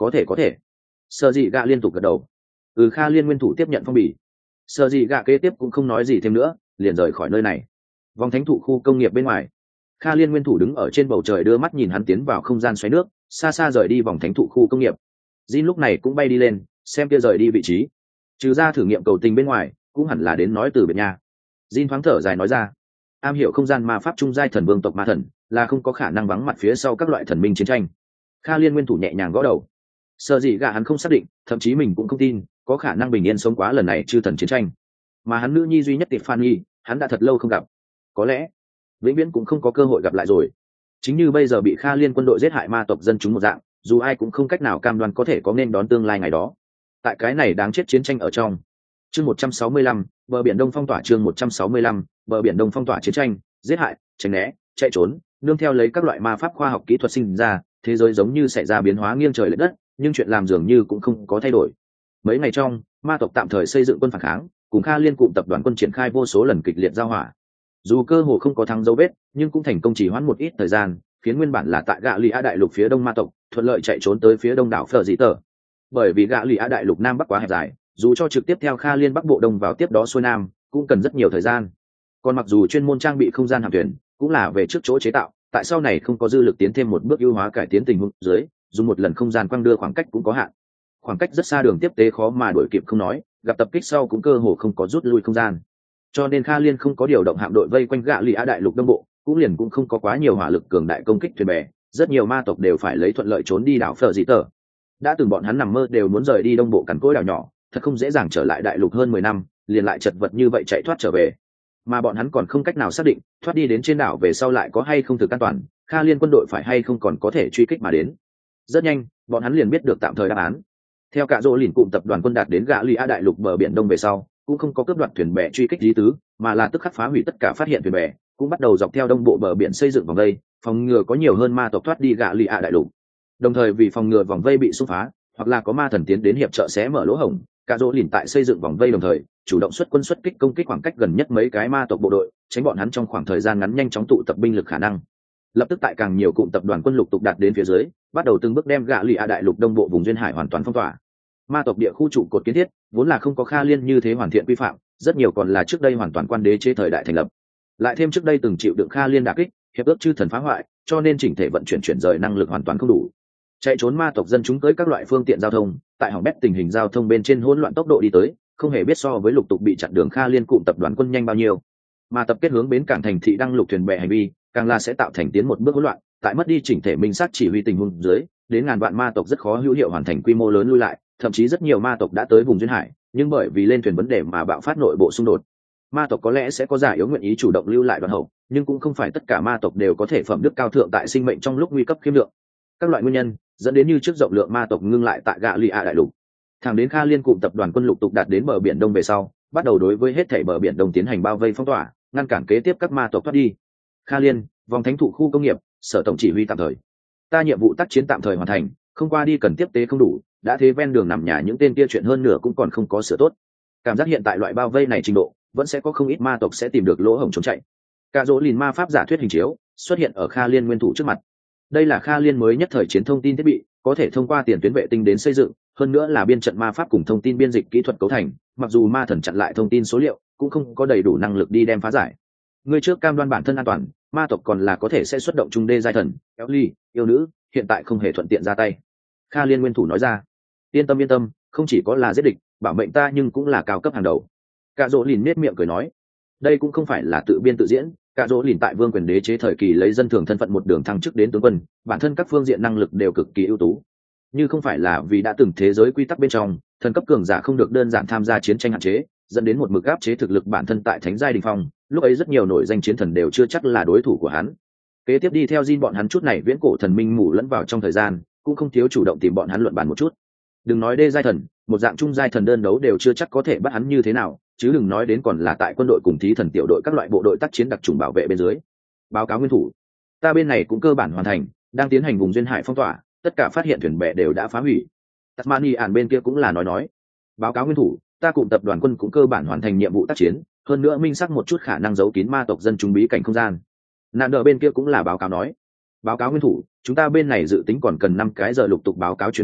có thể. Sở dị gạ liên tục gật đầu. Kha Liên nguyên thủ tiếp nhận phong bì. Sở dị gạ kế tiếp cũng không nói gì thêm nữa, liền rời khỏi nơi này. Vòng thánh thụ khu công nghiệp bên ngoài, Kha Liên nguyên thủ đứng ở trên bầu trời đưa mắt nhìn hắn tiến vào không gian xoáy nước, xa xa rời đi vòng thánh thụ khu công nghiệp. Jin lúc này cũng bay đi lên, xem kia rời đi vị trí. Trừ ra thử nghiệm cầu tình bên ngoài, cũng hẳn là đến nói từ biệt nhà. Jin thoáng thở dài nói ra, am hiểu không gian ma pháp trung giai thần vương tộc ma thần, là không có khả năng vắng mặt phía sau các loại thần minh chiến tranh. Kha Liên nguyên thủ nhẹ nhàng gõ đầu. Sợ gì gạ hắn không xác định, thậm chí mình cũng không tin có khả năng bình yên sống quá lần này chư thần chiến tranh. Mà hắn nữ nhi duy nhất Tiffany, hắn đã thật lâu không gặp, có lẽ vĩnh viễn cũng không có cơ hội gặp lại rồi. Chính như bây giờ bị Kha Liên quân đội giết hại ma tộc dân chúng một dạng, dù ai cũng không cách nào cam đoan có thể có nên đón tương lai ngày đó. Tại cái này đáng chết chiến tranh ở trong. Chương 165, bờ biển Đông phong tỏa. Chương 165, bờ biển Đông phong tỏa. Chiến tranh, giết hại, tránh né, chạy trốn, nương theo lấy các loại ma pháp khoa học kỹ thuật sinh ra, thế giới giống như xảy ra biến hóa nghiêng trời lệch đất, nhưng chuyện làm dường như cũng không có thay đổi. Mấy ngày trong, ma tộc tạm thời xây dựng quân phản kháng, cùng Kha Liên cụm tập đoàn quân triển khai vô số lần kịch liệt giao hỏa. Dù cơ hồ không có thắng dấu vết, nhưng cũng thành công chỉ hoãn một ít thời gian, khiến nguyên bản là tại Gạ Lì A đại lục phía đông ma tộc thuận lợi chạy trốn tới phía đông đảo Phở Dị Tở. Bởi vì Gạ Lì A đại lục nam bắc quá hẹp dài, dù cho trực tiếp theo Kha Liên bắc bộ đông vào tiếp đó xuôi nam, cũng cần rất nhiều thời gian. Còn mặc dù chuyên môn trang bị không gian hạm thuyền, cũng là về trước chỗ chế tạo, tại sau này không có dư lực tiến thêm một bước ưu hóa cải tiến tình huống dưới, dùng một lần không gian quăng đưa khoảng cách cũng có hạn. Khoảng cách rất xa đường tiếp tế khó mà đuổi kịp không nói, gặp tập kích sau cũng cơ hồ không có rút lui không gian. Cho nên Kha Liên không có điều động hạm đội vây quanh Gạ Lì A đại lục đông bộ, cũng không có quá nhiều hỏa lực cường đại công kích thuyền bè, rất nhiều ma tộc đều phải lấy thuận lợi trốn đi đảo Phở Dị Tở. Đã từng bọn hắn nằm mơ đều muốn rời đi đông bộ cằn cỗi đảo nhỏ, thật không dễ dàng trở lại đại lục hơn 10 năm, liền lại chật vật như vậy chạy thoát trở về. Mà bọn hắn còn không cách nào xác định, thoát đi đến trên đảo về sau lại có hay không thực an toàn, Kha Liên quân đội phải hay không còn có thể truy kích mà đến. Rất nhanh, bọn hắn liền biết được tạm thời đáp án. Theo cả Dỗ Lìn cụm tập đoàn quân đạt đến Gạ Lì A đại lục bờ biển đông về sau, cũng không có cướp đoạt thuyền bè truy kích lý tứ, mà là tức khắc phá hủy tất cả phát hiện thuyền bè, cũng bắt đầu dọc theo đông bộ bờ biển xây dựng vòng vây, phòng ngừa có nhiều hơn ma tộc thoát đi Gạ Lì A đại lục. Đồng thời vì phòng ngừa vòng vây bị xung phá, hoặc là có ma thần tiến đến hiệp trợ xé mở lỗ hổng, cả Dỗ Lìn tại xây dựng vòng vây đồng thời chủ động xuất quân xuất kích công kích khoảng cách gần nhất mấy cái ma tộc bộ đội, tránh bọn hắn trong khoảng thời gian ngắn nhanh chóng tụ tập binh lực khả năng. Lập tức tại càng nhiều cụm tập đoàn quân lục tục đạt đến phía dưới, bắt đầu từng bước đem Gạ Lì A đại lục đông bộ vùng duyên hải hoàn toàn phong tỏa. Ma tộc địa khu trụ cột kiến thiết vốn là không có Kha Liên như thế hoàn thiện quy phạm, rất nhiều còn là trước đây hoàn toàn quan đế chế thời đại thành lập, lại thêm trước đây từng chịu đựng Kha Liên đả kích, hiệp ước chư thần phá hoại, cho nên chỉnh thể vận chuyển rời năng lực hoàn toàn không đủ. Chạy trốn ma tộc dân chúng tới các loại phương tiện giao thông, tại hỏng bét tình hình giao thông bên trên hỗn loạn tốc độ đi tới, không hề biết so với lục tục bị chặn đường Kha Liên cụm tập đoàn quân nhanh bao nhiêu. Mà tập kết hướng bến cảng thành thị đăng lục thuyền bè hành vi, càng là sẽ tạo thành tiến một bước hỗn loạn, tại mất đi chỉnh thể minh xác chỉ huy tình huống dưới, đến ngàn vạn ma tộc rất khó hữu hiệu hoàn thành quy mô lớn lui lại, thậm chí rất nhiều ma tộc đã tới vùng duyên hải, nhưng bởi vì lên thuyền vấn đề mà bạo phát nội bộ xung đột. Ma tộc có lẽ sẽ có giả yếu nguyện ý chủ động lưu lại đoàn hậu, nhưng cũng không phải tất cả ma tộc đều có thể phẩm đức cao thượng tại sinh mệnh trong lúc nguy cấp khiêm lượng. Các loại nguyên nhân dẫn đến như trước rộng lượng ma tộc ngưng lại tại Gạ Lì A đại lục. Thẳng đến Kha Liên cụm tập đoàn quân lục tục đạt đến bờ biển đông về sau, bắt đầu đối với hết thảy bờ biển đông tiến hành bao vây phong tỏa, ngăn cản kế tiếp các ma tộc thoát đi. Kha Liên, vòng thánh thụ khu công nghiệp, sở tổng chỉ huy tạm thời. Ta nhiệm vụ tác chiến tạm thời hoàn thành, không qua đi cần tiếp tế không đủ, đã thế ven đường nằm nhà những tên kia chuyện hơn nửa cũng còn không có sửa tốt. Cảm giác hiện tại loại bao vây này trình độ, vẫn sẽ có không ít ma tộc sẽ tìm được lỗ hổng trốn chạy. Cả Dỗ Lìn ma pháp giả thuyết hình chiếu xuất hiện ở Kha Liên nguyên thủ trước mặt. Đây là Kha Liên mới nhất thời chiến thông tin thiết bị, có thể thông qua tiền tuyến vệ tinh đến xây dựng, hơn nữa là biên trận ma pháp cùng thông tin biên dịch kỹ thuật cấu thành, mặc dù ma thần chặn lại thông tin số liệu, cũng không có đầy đủ năng lực đi đem phá giải. Người trước cam đoan bản thân an toàn, ma tộc còn là có thể sẽ xuất động trung đê giai thần, kéo ly, yêu nữ, hiện tại không hề thuận tiện ra tay. Kha Liên nguyên thủ nói ra. Yên tâm, không chỉ có là giết địch, bảo mệnh ta nhưng cũng là cao cấp hàng đầu. Cả Dỗ Lìn nết miệng cười nói. Đây cũng không phải là tự biên tự diễn, cả Dỗ Lìn tại vương quyền đế chế thời kỳ lấy dân thường thân phận một đường thăng chức đến tướng quân, bản thân các phương diện năng lực đều cực kỳ ưu tú. Như không phải là vì đã từng thế giới quy tắc bên trong, thần cấp cường giả không được đơn giản tham gia chiến tranh hạn chế, dẫn đến một mực áp chế thực lực bản thân tại thánh giai đỉnh phong, lúc ấy rất nhiều nổi danh chiến thần đều chưa chắc là đối thủ của hắn. Kế tiếp đi theo Jin bọn hắn chút này viễn cổ thần minh mù lẫn vào trong thời gian, cũng không thiếu chủ động tìm bọn hắn luận bàn một chút. Đừng nói đê giai thần, một dạng trung giai thần đơn đấu đều chưa chắc có thể bắt hắn như thế nào, chứ đừng nói đến còn là tại quân đội cùng thí thần tiểu đội các loại bộ đội tác chiến đặc trùng bảo vệ bên dưới. Báo cáo nguyên thủ, ta bên này cũng cơ bản hoàn thành, đang tiến hành vùng duyên hải phong tỏa, tất cả phát hiện thuyền bè đều đã phá hủy. Tasmania bên kia cũng là nói. Báo cáo nguyên thủ, ta cùng tập đoàn quân cũng cơ bản hoàn thành nhiệm vụ tác chiến, hơn nữa minh xác một chút khả năng giấu kín ma tộc dân chúng bí cảnh không gian. Nạn đờ bên kia cũng là báo cáo nói. Báo cáo nguyên thủ, chúng ta bên này dự tính còn cần 5 cái giờ lục tục báo cáo truyền về,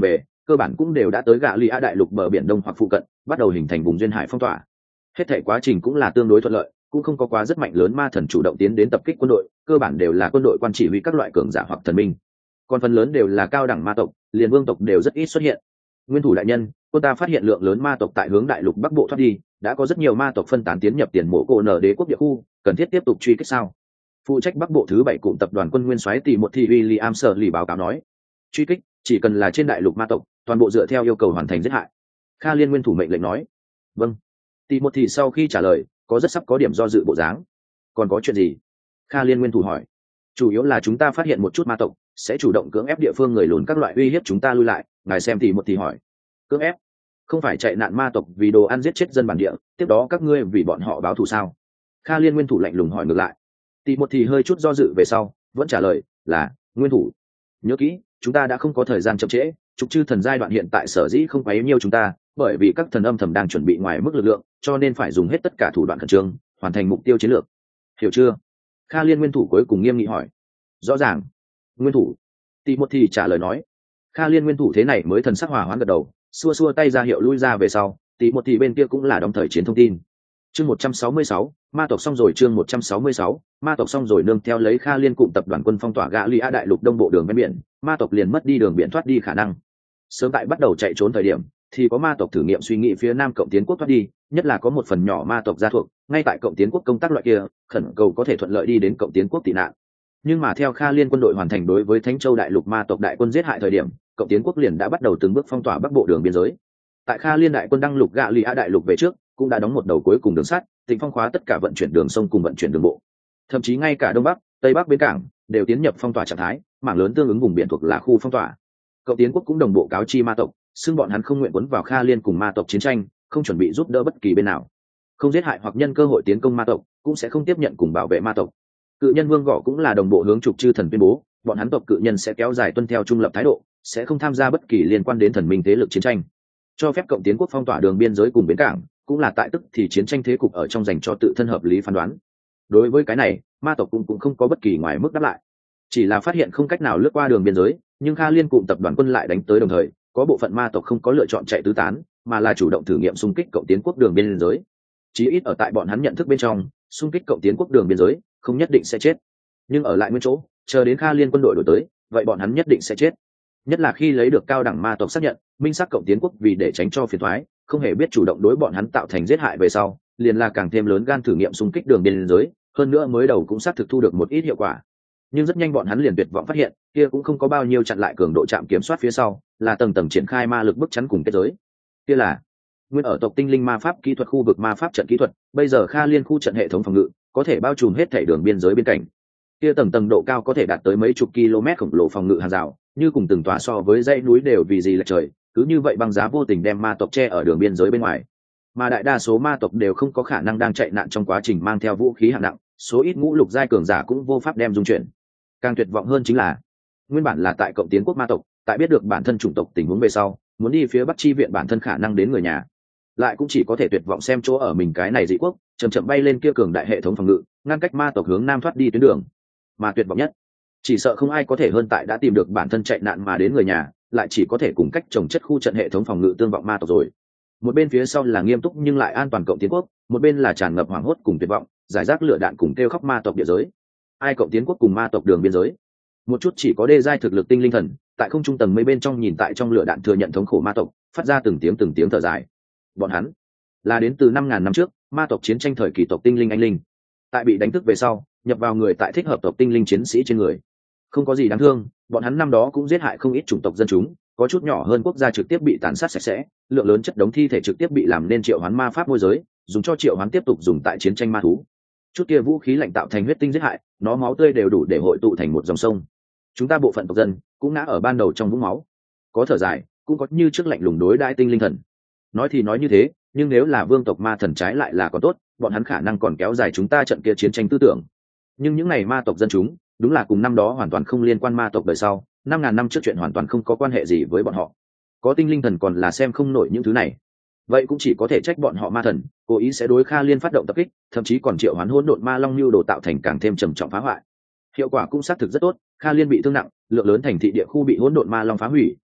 cơ bản cũng đều đã tới gạ lì a đại lục bờ biển đông hoặc phụ cận, bắt đầu hình thành vùng duyên hải phong tỏa. Hết thể quá trình cũng là tương đối thuận lợi, cũng không có quá rất mạnh lớn ma thần chủ động tiến đến tập kích quân đội, cơ bản đều là quân đội quan chỉ huy các loại cường giả hoặc thần minh, còn phần lớn đều là cao đẳng ma tộc, liền vương tộc đều rất ít xuất hiện. Nguyên thủ đại nhân, quân ta phát hiện lượng lớn ma tộc tại hướng đại lục bắc bộ thoát đi, đã có rất nhiều ma tộc phân tán tiến nhập tiền mộ cổ nở đế quốc địa khu, cần thiết tiếp tục truy kích sao? Phụ trách bắc bộ thứ 7 cụm tập đoàn quân nguyên soái tỷ một thị William sở lì báo cáo nói, truy kích chỉ cần là trên đại lục ma tộc, toàn bộ dựa theo yêu cầu hoàn thành giết hại. Kha Liên nguyên thủ mệnh lệnh nói. Vâng. Tỷ một thị sau khi trả lời, có rất sắp có điểm do dự bộ dáng. Còn có chuyện gì? Kha Liên nguyên thủ hỏi. Chủ yếu là chúng ta phát hiện một chút ma tộc sẽ chủ động cưỡng ép địa phương người lùn các loại uy hiếp chúng ta lui lại. Ngài xem tỷ một thị hỏi. Cưỡng ép? Không phải chạy nạn ma tộc vì đồ ăn giết chết dân bản địa, tiếp đó các ngươi vì bọn họ báo thù sao? Kha Liên nguyên thủ lạnh lùng hỏi ngược lại. Tỷ một thị hơi chút do dự về sau, vẫn trả lời là nguyên thủ. Nhớ kỹ, chúng ta đã không có thời gian chậm trễ, trục chư thần giai đoạn hiện tại sở dĩ không quấy nhiêu chúng ta, bởi vì các thần âm thầm đang chuẩn bị ngoài mức lực lượng, cho nên phải dùng hết tất cả thủ đoạn khẩn trương, hoàn thành mục tiêu chiến lược. Hiểu chưa? Kha Liên nguyên thủ cuối cùng nghiêm nghị hỏi. Rõ ràng. Nguyên thủ. Tỷ một thị trả lời nói. Kha Liên nguyên thủ thế này mới thần sắc hòa hoãn gật đầu, xua xua tay ra hiệu lui ra về sau. Tỷ một thị bên kia cũng là đóng thời chiến thông tin. Chương 166, ma tộc xong rồi. Chương 166, ma tộc xong rồi. Nương theo lấy Kha Liên cụm tập đoàn quân phong tỏa gã Lia đại lục đông bộ đường ven biển, ma tộc liền mất đi đường biển thoát đi khả năng. Sớm tại bắt đầu chạy trốn thời điểm, thì có ma tộc thử nghiệm suy nghĩ phía nam cộng tiến quốc thoát đi, nhất là có một phần nhỏ ma tộc gia thuộc ngay tại cộng tiến quốc công tác loại kia, khẩn cầu có thể thuận lợi đi đến cộng tiến quốc tị nạn. Nhưng mà theo Kha Liên quân đội hoàn thành đối với Thánh Châu đại lục ma tộc đại quân giết hại thời điểm, cộng tiến quốc liền đã bắt đầu từng bước phong tỏa bắc bộ đường biên giới. Tại Kha Liên đại quân đăng lục gạ Lia đại lục về trước, cũng đã đóng một đầu cuối cùng đường sắt, Tịnh Phong khóa tất cả vận chuyển đường sông cùng vận chuyển đường bộ, thậm chí ngay cả đông bắc, tây bắc bến cảng đều tiến nhập phong tỏa trạng thái, mảng lớn tương ứng vùng biển thuộc là khu phong tỏa. Cộng tiến quốc cũng đồng bộ cáo chi ma tộc, xưng bọn hắn không nguyện quấn vào Kha Liên cùng ma tộc chiến tranh, không chuẩn bị giúp đỡ bất kỳ bên nào, không giết hại hoặc nhân cơ hội tiến công ma tộc, cũng sẽ không tiếp nhận cùng bảo vệ ma tộc. Cự nhân vương gõ cũng là đồng bộ hướng trục chư thần tuyên bố, bọn hắn tộc cự nhân sẽ kéo dài tuân theo trung lập thái độ, sẽ không tham gia bất kỳ liên quan đến thần minh thế lực chiến tranh, cho phép cộng tiến quốc phong tỏa đường biên giới cùng bến cảng, cũng là tại tức thì chiến tranh thế cục ở trong dành cho tự thân hợp lý phán đoán. Đối với cái này, ma tộc cũng không có bất kỳ ngoài mức đáp lại, chỉ là phát hiện không cách nào lướt qua đường biên giới, nhưng Kha Liên cụm tập đoàn quân lại đánh tới đồng thời, có bộ phận ma tộc không có lựa chọn chạy tứ tán, mà là chủ động thử nghiệm xung kích cộng tiến quốc đường biên giới. Chí ít ở tại bọn hắn nhận thức bên trong, xung kích cộng tiến quốc đường biên giới không nhất định sẽ chết, nhưng ở lại nguyên chỗ chờ đến Kha Liên quân đội đổi tới, vậy bọn hắn nhất định sẽ chết. Nhất là khi lấy được cao đẳng ma tộc xác nhận minh xác cộng tiến quốc vì để tránh cho phiền thoái, không hề biết chủ động đối bọn hắn tạo thành giết hại về sau, liền là càng thêm lớn gan thử nghiệm xung kích đường biên giới, hơn nữa mới đầu cũng xác thực thu được một ít hiệu quả. Nhưng rất nhanh bọn hắn liền tuyệt vọng phát hiện, kia cũng không có bao nhiêu chặn lại cường độ chạm kiểm soát phía sau, là tầng tầng triển khai ma lực bức chắn cùng kết giới. Kia là nguyên ở tộc tinh linh ma pháp kỹ thuật khu vực ma pháp trận kỹ thuật, bây giờ Kha Liên khu trận hệ thống phòng ngự có thể bao trùm hết thảy đường biên giới bên cạnh. Kia tầng tầng độ cao có thể đạt tới mấy chục km khổng lồ phòng ngự hàng rào, như cùng từng tòa so với dãy núi đều vì gì lệch trời, cứ như vậy băng giá vô tình đem ma tộc che ở đường biên giới bên ngoài. Mà đại đa số ma tộc đều không có khả năng đang chạy nạn trong quá trình mang theo vũ khí hạng nặng, số ít ngũ lục giai cường giả cũng vô pháp đem dung chuyển. Càng tuyệt vọng hơn chính là, nguyên bản là tại cộng tiến quốc ma tộc, tại biết được bản thân chủng tộc tình huống về sau, muốn đi phía bắc chi viện bản thân khả năng đến người nhà, lại cũng chỉ có thể tuyệt vọng xem chỗ ở mình cái này dị quốc chậm chậm bay lên kia cường đại hệ thống phòng ngự, ngăn cách ma tộc hướng nam thoát đi tuyến đường. Mà tuyệt vọng nhất, chỉ sợ không ai có thể hơn tại đã tìm được bản thân chạy nạn mà đến người nhà, lại chỉ có thể cùng cách trồng chất khu trận hệ thống phòng ngự tương vọng ma tộc rồi. Một bên phía sau là nghiêm túc nhưng lại an toàn cộng tiến quốc, một bên là tràn ngập hoảng hốt cùng tuyệt vọng, giải rác lửa đạn cùng kêu khóc ma tộc địa giới. Ai cộng tiến quốc cùng ma tộc đường biên giới? Một chút chỉ có đê giai thực lực tinh linh thần, tại không trung tầng mây bên trong nhìn tại trong lửa đạn thừa nhận thống khổ ma tộc, phát ra từng tiếng thở dài. Bọn hắn là đến từ 5.000 năm trước, ma tộc chiến tranh thời kỳ tộc tinh linh anh linh. Tại bị đánh thức về sau, nhập vào người tại thích hợp tộc tinh linh chiến sĩ trên người. Không có gì đáng thương, bọn hắn năm đó cũng giết hại không ít chủng tộc dân chúng, có chút nhỏ hơn quốc gia trực tiếp bị tàn sát sạch sẽ, lượng lớn chất đống thi thể trực tiếp bị làm nên triệu hoán ma pháp môi giới, dùng cho triệu hoán tiếp tục dùng tại chiến tranh ma thú. Chút kia vũ khí lạnh tạo thành huyết tinh giết hại, nó máu tươi đều đủ để hội tụ thành một dòng sông. Chúng ta bộ phận tộc dân cũng ngã ở ban đầu trong vũng máu, có thở dài, cũng có như trước lạnh lùng đối đãi tinh linh thần. Nói thì nói như thế, nhưng nếu là vương tộc ma thần trái lại là còn tốt, bọn hắn khả năng còn kéo dài chúng ta trận kia chiến tranh tư tưởng. Nhưng những ngày ma tộc dân chúng đúng là cùng năm đó hoàn toàn không liên quan ma tộc đời sau, 5.000 năm trước chuyện hoàn toàn không có quan hệ gì với bọn họ. Có tinh linh thần còn là xem không nổi những thứ này, vậy cũng chỉ có thể trách bọn họ ma thần cố ý sẽ đối Kha Liên phát động tập kích, thậm chí còn triệu hoán hỗn độn ma long lưu đồ tạo thành càng thêm trầm trọng phá hoại. Hiệu quả cũng xác thực rất tốt, Kha Liên bị thương nặng, lượng lớn thành thị địa khu bị hỗn độn ma long phá hủy,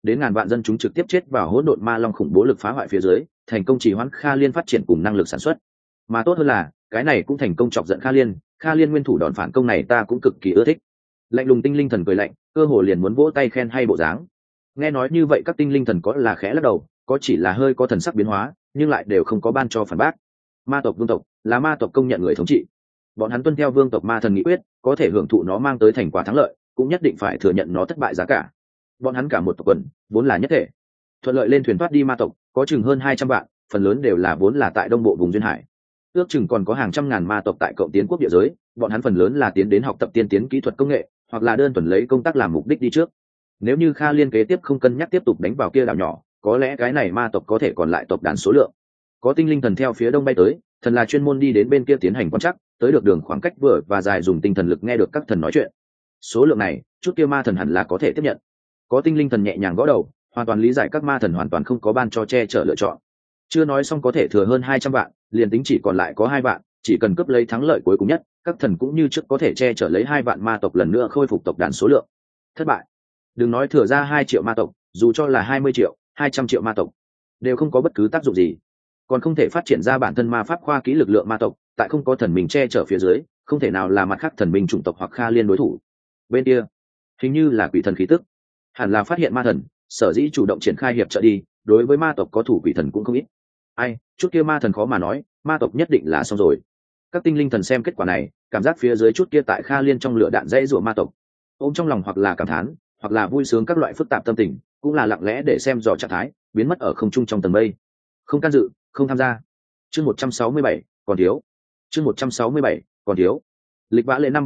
đến ngàn vạn dân chúng trực tiếp chết vào hỗn độn ma long khủng bố lực phá hoại phía dưới, thành công trì hoãn Kha Liên phát triển cùng năng lực sản xuất. Mà tốt hơn là cái này cũng thành công chọc giận Kha Liên nguyên thủ đòn phản công này ta cũng cực kỳ ưa thích. Lạnh lùng tinh linh thần cười lạnh, cơ hồ liền muốn vỗ tay khen hay bộ dáng. Nghe nói như vậy các tinh linh thần có là khẽ lắc đầu, có chỉ là hơi có thần sắc biến hóa, nhưng lại đều không có ban cho phản bác. Ma tộc vương tộc là ma tộc công nhận người thống trị, bọn hắn tuân theo vương tộc ma thần nghị quyết, có thể hưởng thụ nó mang tới thành quả thắng lợi, cũng nhất định phải thừa nhận nó thất bại giá cả. Bọn hắn cả một tộc quần vốn là nhất thể, thuận lợi lên thuyền thoát đi ma tộc có chừng hơn 200 vạn, phần lớn đều là vốn là tại đông bộ vùng duyên hải, ước chừng còn có hàng trăm ngàn ma tộc tại cộng tiến quốc địa giới, bọn hắn phần lớn là tiến đến học tập tiên tiến kỹ thuật công nghệ, hoặc là đơn thuần lấy công tác làm mục đích đi trước. Nếu như Kha Liên kế tiếp không cân nhắc tiếp tục đánh vào kia đảo nhỏ, có lẽ cái này ma tộc có thể còn lại tộc đàn số lượng. Có tinh linh thần theo phía đông bay tới, thần là chuyên môn đi đến bên kia tiến hành quan trắc, tới được đường khoảng cách vừa và dài dùng tinh thần lực nghe được các thần nói chuyện. Số lượng này, chút kia ma thần hẳn là có thể tiếp nhận. Có tinh linh thần nhẹ nhàng gõ đầu, hoàn toàn lý giải các ma thần hoàn toàn không có ban cho che chở lựa chọn. Chưa nói xong có thể thừa hơn 200 vạn, liền tính chỉ còn lại có 2 vạn, chỉ cần cướp lấy thắng lợi cuối cùng nhất, các thần cũng như trước có thể che chở lấy 2 vạn ma tộc lần nữa khôi phục tộc đàn số lượng. Thất bại. Đừng nói thừa ra 2 triệu ma tộc, dù cho là 20 triệu, 200 triệu ma tộc, đều không có bất cứ tác dụng gì. Còn không thể phát triển ra bản thân ma pháp khoa kỹ lực lượng ma tộc, tại không có thần mình che chở phía dưới, không thể nào là mặt khác thần minh chủng tộc hoặc Kha Liên đối thủ. Bên kia, hình như là quỷ thần khí tức, hẳn là phát hiện ma thần, sở dĩ chủ động triển khai hiệp trợ đi, đối với ma tộc có thủ quỷ thần cũng không ít. Ai, chút kia ma thần khó mà nói, ma tộc nhất định là xong rồi. Các tinh linh thần xem kết quả này, cảm giác phía dưới chút kia tại Kha Liên trong lửa đạn dãy rủa ma tộc, ôm trong lòng hoặc là cảm thán, hoặc là vui sướng các loại phức tạp tâm tình, cũng là lặng lẽ để xem dò trạng thái, biến mất ở không trung trong tầng mây. Không can dự, không tham gia. Chương 167, còn thiếu. Chương 167, còn thiếu. Lịch vã lệ năm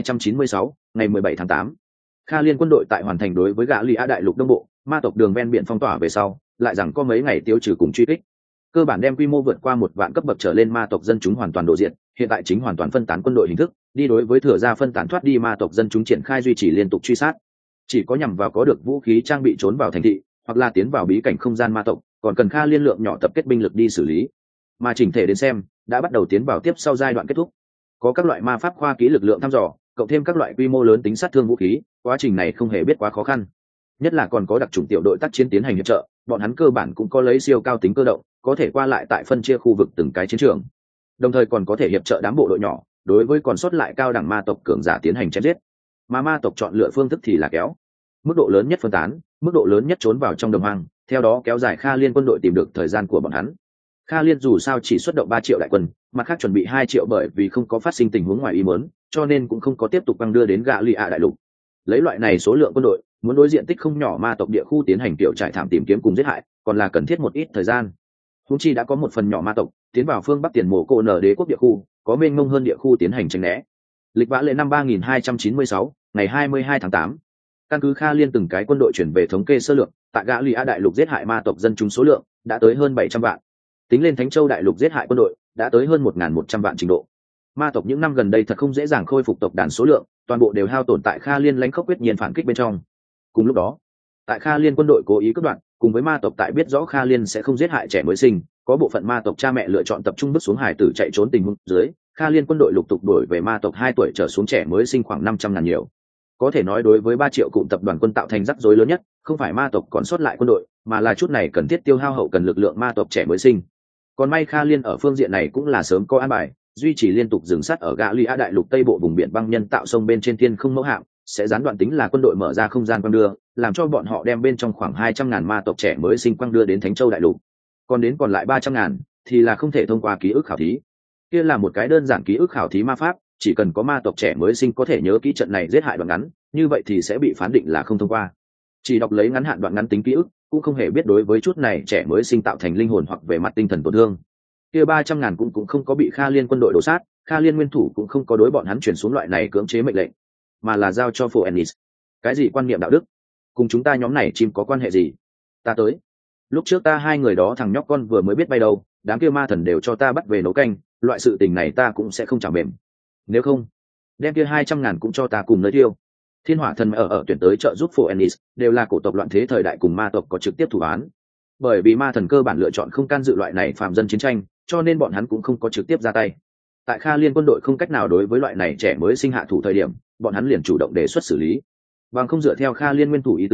3296, ngày 17 tháng 8. Kha Liên quân đội tại hoàn thành đối với gã Lì A đại lục đông bộ, ma tộc đường ven biển phong tỏa về sau, lại rằng có mấy ngày tiêu trừ cùng truy kích. Cơ bản đem quy mô vượt qua 1 vạn cấp bậc trở lên ma tộc dân chúng hoàn toàn độ diện, hiện tại chính hoàn toàn phân tán quân đội hình thức, đi đối với thừa ra phân tán thoát đi ma tộc dân chúng triển khai duy trì liên tục truy sát. Chỉ có nhằm vào có được vũ khí trang bị trốn vào thành thị, hoặc là tiến vào bí cảnh không gian ma tộc, còn cần Kha Liên lượng nhỏ tập kết binh lực đi xử lý. Mà chỉnh thể đến xem, đã bắt đầu tiến vào tiếp sau giai đoạn kết thúc. Có các loại ma pháp khoa kỹ lực lượng thăm dò, cộng thêm các loại quy mô lớn tính sát thương vũ khí, quá trình này không hề biết quá khó khăn. Nhất là còn có đặc chủng tiểu đội tác chiến tiến hành hiệp trợ, bọn hắn cơ bản cũng có lấy siêu cao tính cơ động, có thể qua lại tại phân chia khu vực từng cái chiến trường. Đồng thời còn có thể hiệp trợ đám bộ đội nhỏ, đối với còn sót lại cao đẳng ma tộc cường giả tiến hành chém giết. Mà ma tộc chọn lựa phương thức thì là kéo, mức độ lớn nhất phân tán, mức độ lớn nhất trốn vào trong đồng hoang, theo đó kéo dài Kha Liên quân đội tìm được thời gian của bọn hắn. Kha Liên dù sao chỉ xuất động 3 triệu đại quân, mặt khác chuẩn bị 2 triệu bởi vì không có phát sinh tình huống ngoài ý muốn, cho nên cũng không có tiếp tục băng đưa đến gã Lì A đại lục. Lấy loại này số lượng quân đội, muốn đối diện tích không nhỏ ma tộc địa khu tiến hành tiểu trải thảm tìm kiếm cùng giết hại, còn là cần thiết một ít thời gian. Húng chi đã có một phần nhỏ ma tộc tiến vào phương bắc tiền mộ cô nở đế quốc địa khu, có mênh mông hơn địa khu tiến hành tránh né. Lịch vã lệ năm 3296, ngày 22 tháng 8. Căn cứ Kha Liên từng cái quân đội chuyển về thống kê sơ lược, tại gã Lì A đại lục giết hại ma tộc dân chúng số lượng đã tới hơn 700 vạn. Tính lên Thánh Châu đại lục giết hại quân đội đã tới hơn 1.100 vạn trình độ. Ma tộc những năm gần đây thật không dễ dàng khôi phục tộc đàn số lượng, toàn bộ đều hao tổn tại Kha Liên lãnh khốc quyết nhiên phản kích bên trong. Cùng lúc đó, tại Kha Liên quân đội cố ý cắt đoạn, cùng với ma tộc tại biết rõ Kha Liên sẽ không giết hại trẻ mới sinh, có bộ phận ma tộc cha mẹ lựa chọn tập trung bước xuống hải tử chạy trốn tình huống dưới, Kha Liên quân đội lục tục đổi về ma tộc 2 tuổi trở xuống trẻ mới sinh khoảng 500.000 nhiều. Có thể nói đối với 3 triệu cụm tập đoàn quân tạo thành rắc rối lớn nhất, không phải ma tộc còn sót lại quân đội, mà là chút này cần thiết tiêu hao hậu cần lực lượng ma tộc trẻ mới sinh. Còn may Kha Liên ở phương diện này cũng là sớm có an bài, duy trì liên tục dừng sát ở gã Lì A đại lục tây bộ vùng biển băng nhân tạo sông bên trên thiên không mẫu hạm, sẽ gián đoạn tính là quân đội mở ra không gian quang đưa, làm cho bọn họ đem bên trong khoảng 200.000 ma tộc trẻ mới sinh quang đưa đến Thánh Châu đại lục. Còn lại 300.000 thì là không thể thông qua ký ức khảo thí. Kia là một cái đơn giản ký ức khảo thí ma pháp, chỉ cần có ma tộc trẻ mới sinh có thể nhớ kỹ trận này giết hại đoạn ngắn, như vậy thì sẽ bị phán định là không thông qua. Chỉ đọc lấy ngắn hạn đoạn ngắn tính ký ức, cũng không hề biết đối với chút này trẻ mới sinh tạo thành linh hồn hoặc về mặt tinh thần tổn thương. Kia 300.000 cũng không có bị Kha Liên quân đội đổ sát, Kha Liên nguyên thủ cũng không có đối bọn hắn chuyển xuống loại này cưỡng chế mệnh lệnh, mà là giao cho Phoenix. Cái gì quan niệm đạo đức, cùng chúng ta nhóm này chim có quan hệ gì? Ta tới. Lúc trước ta 2 người đó thằng nhóc con vừa mới biết bay đâu, đám kia ma thần đều cho ta bắt về nấu canh, loại sự tình này ta cũng sẽ không chạm mềm. Nếu không, đem kia 200.000 cũng cho ta cùng nơi tiêu. Thiên Hỏa thần ở tuyển tới trợ giúp Phoenix, đều là cổ tộc loạn thế thời đại cùng ma tộc có trực tiếp thủ án. Bởi vì ma thần cơ bản lựa chọn không can dự loại này phàm dân chiến tranh, cho nên bọn hắn cũng không có trực tiếp ra tay. Tại Kha Liên quân đội không cách nào đối với loại này trẻ mới sinh hạ thủ thời điểm, bọn hắn liền chủ động đề xuất xử lý. Bằng không dựa theo Kha Liên nguyên thủ ý tứ,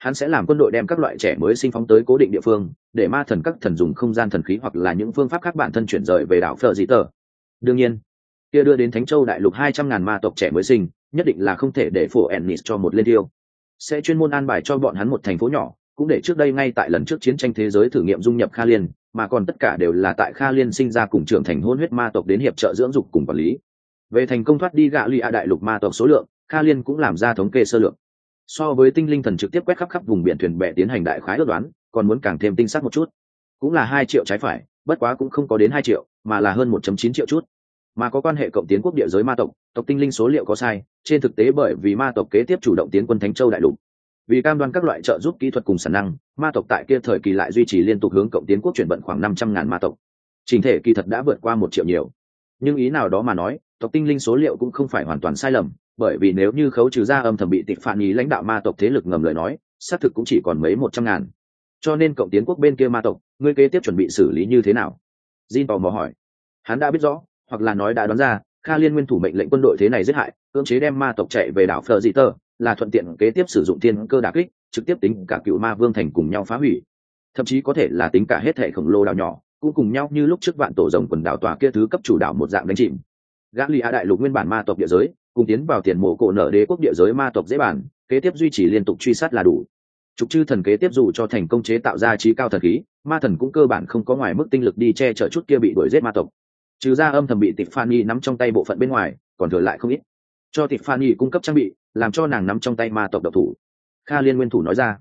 hắn sẽ làm quân đội đem các loại trẻ mới sinh phóng tới cố định địa phương, để ma thần các thần dùng không gian thần khí hoặc là những phương pháp khác bản thân chuyển rời về đảo Phở Dị Tờ. Đương nhiên, kia đưa đến Thánh Châu đại lục 200.000 ma tộc trẻ mới sinh, nhất định là không thể để phổ Ennis cho một lên tiêu. Sẽ chuyên môn an bài cho bọn hắn một thành phố nhỏ, cũng để trước đây ngay tại lần trước chiến tranh thế giới thử nghiệm dung nhập Kha Liên, mà còn tất cả đều là tại Kha Liên sinh ra cùng trưởng thành hôn huyết ma tộc đến hiệp trợ dưỡng dục cùng quản lý. Về thành công thoát đi gạ lụy đại lục ma tộc số lượng, Kha Liên cũng làm ra thống kê sơ lược. So với tinh linh thần trực tiếp quét khắp vùng biển thuyền bè tiến hành đại khái ước đoán, còn muốn càng thêm tinh xác một chút. Cũng là 2 triệu trái phải, bất quá cũng không có đến 2 triệu, mà là hơn 1.9 triệu chút. Mà có quan hệ cộng tiến quốc địa giới ma tộc, tộc tinh linh số liệu có sai, trên thực tế bởi vì ma tộc kế tiếp chủ động tiến quân Thánh Châu đại lục. Vì cam đoan các loại trợ giúp kỹ thuật cùng sản năng, ma tộc tại kia thời kỳ lại duy trì liên tục hướng cộng tiến quốc chuyển vận khoảng 500.000 ma tộc. Trình thể kỳ thật đã vượt qua 1 triệu nhiều. Nhưng ý nào đó mà nói, tộc tinh linh số liệu cũng không phải hoàn toàn sai lầm, bởi vì nếu như khấu trừ ra âm thầm bị tịch phản ý lãnh đạo ma tộc thế lực ngầm lời nói, xác thực cũng chỉ còn mấy 100.000. Cho nên cộng tiến quốc bên kia ma tộc, ngươi kế tiếp chuẩn bị xử lý như thế nào? Jin tò mò hỏi. Hắn đã biết rõ, hoặc là nói đã đoán ra, Kha Liên nguyên thủ mệnh lệnh quân đội thế này giết hại, cưỡng chế đem ma tộc chạy về đảo Phở Dị Tờ, là thuận tiện kế tiếp sử dụng thiên cơ đả kích, trực tiếp tính cả cựu ma vương thành cùng nhau phá hủy, thậm chí có thể là tính cả hết thể khổng lồ đảo nhỏ, cũng cùng nhau như lúc trước vạn tổ rồng quần đảo tòa kia thứ cấp chủ đảo một dạng đánh chìm. Gã Lì A đại lục nguyên bản ma tộc địa giới, cùng tiến vào tiền mộ cổ nở đế quốc địa giới ma tộc dễ bản, kế tiếp duy trì liên tục truy sát là đủ. Trục chư thần kế tiếp dù cho thành công chế tạo ra trí cao thần khí, ma thần cũng cơ bản không có ngoài mức tinh lực đi che chở chút kia bị đuổi giết ma tộc. Trừ ra âm thầm bị Tiffany nắm trong tay bộ phận bên ngoài, còn thừa lại không ít. Cho Tiffany cung cấp trang bị, làm cho nàng nắm trong tay ma tộc độc thủ. Kha Liên nguyên thủ nói ra.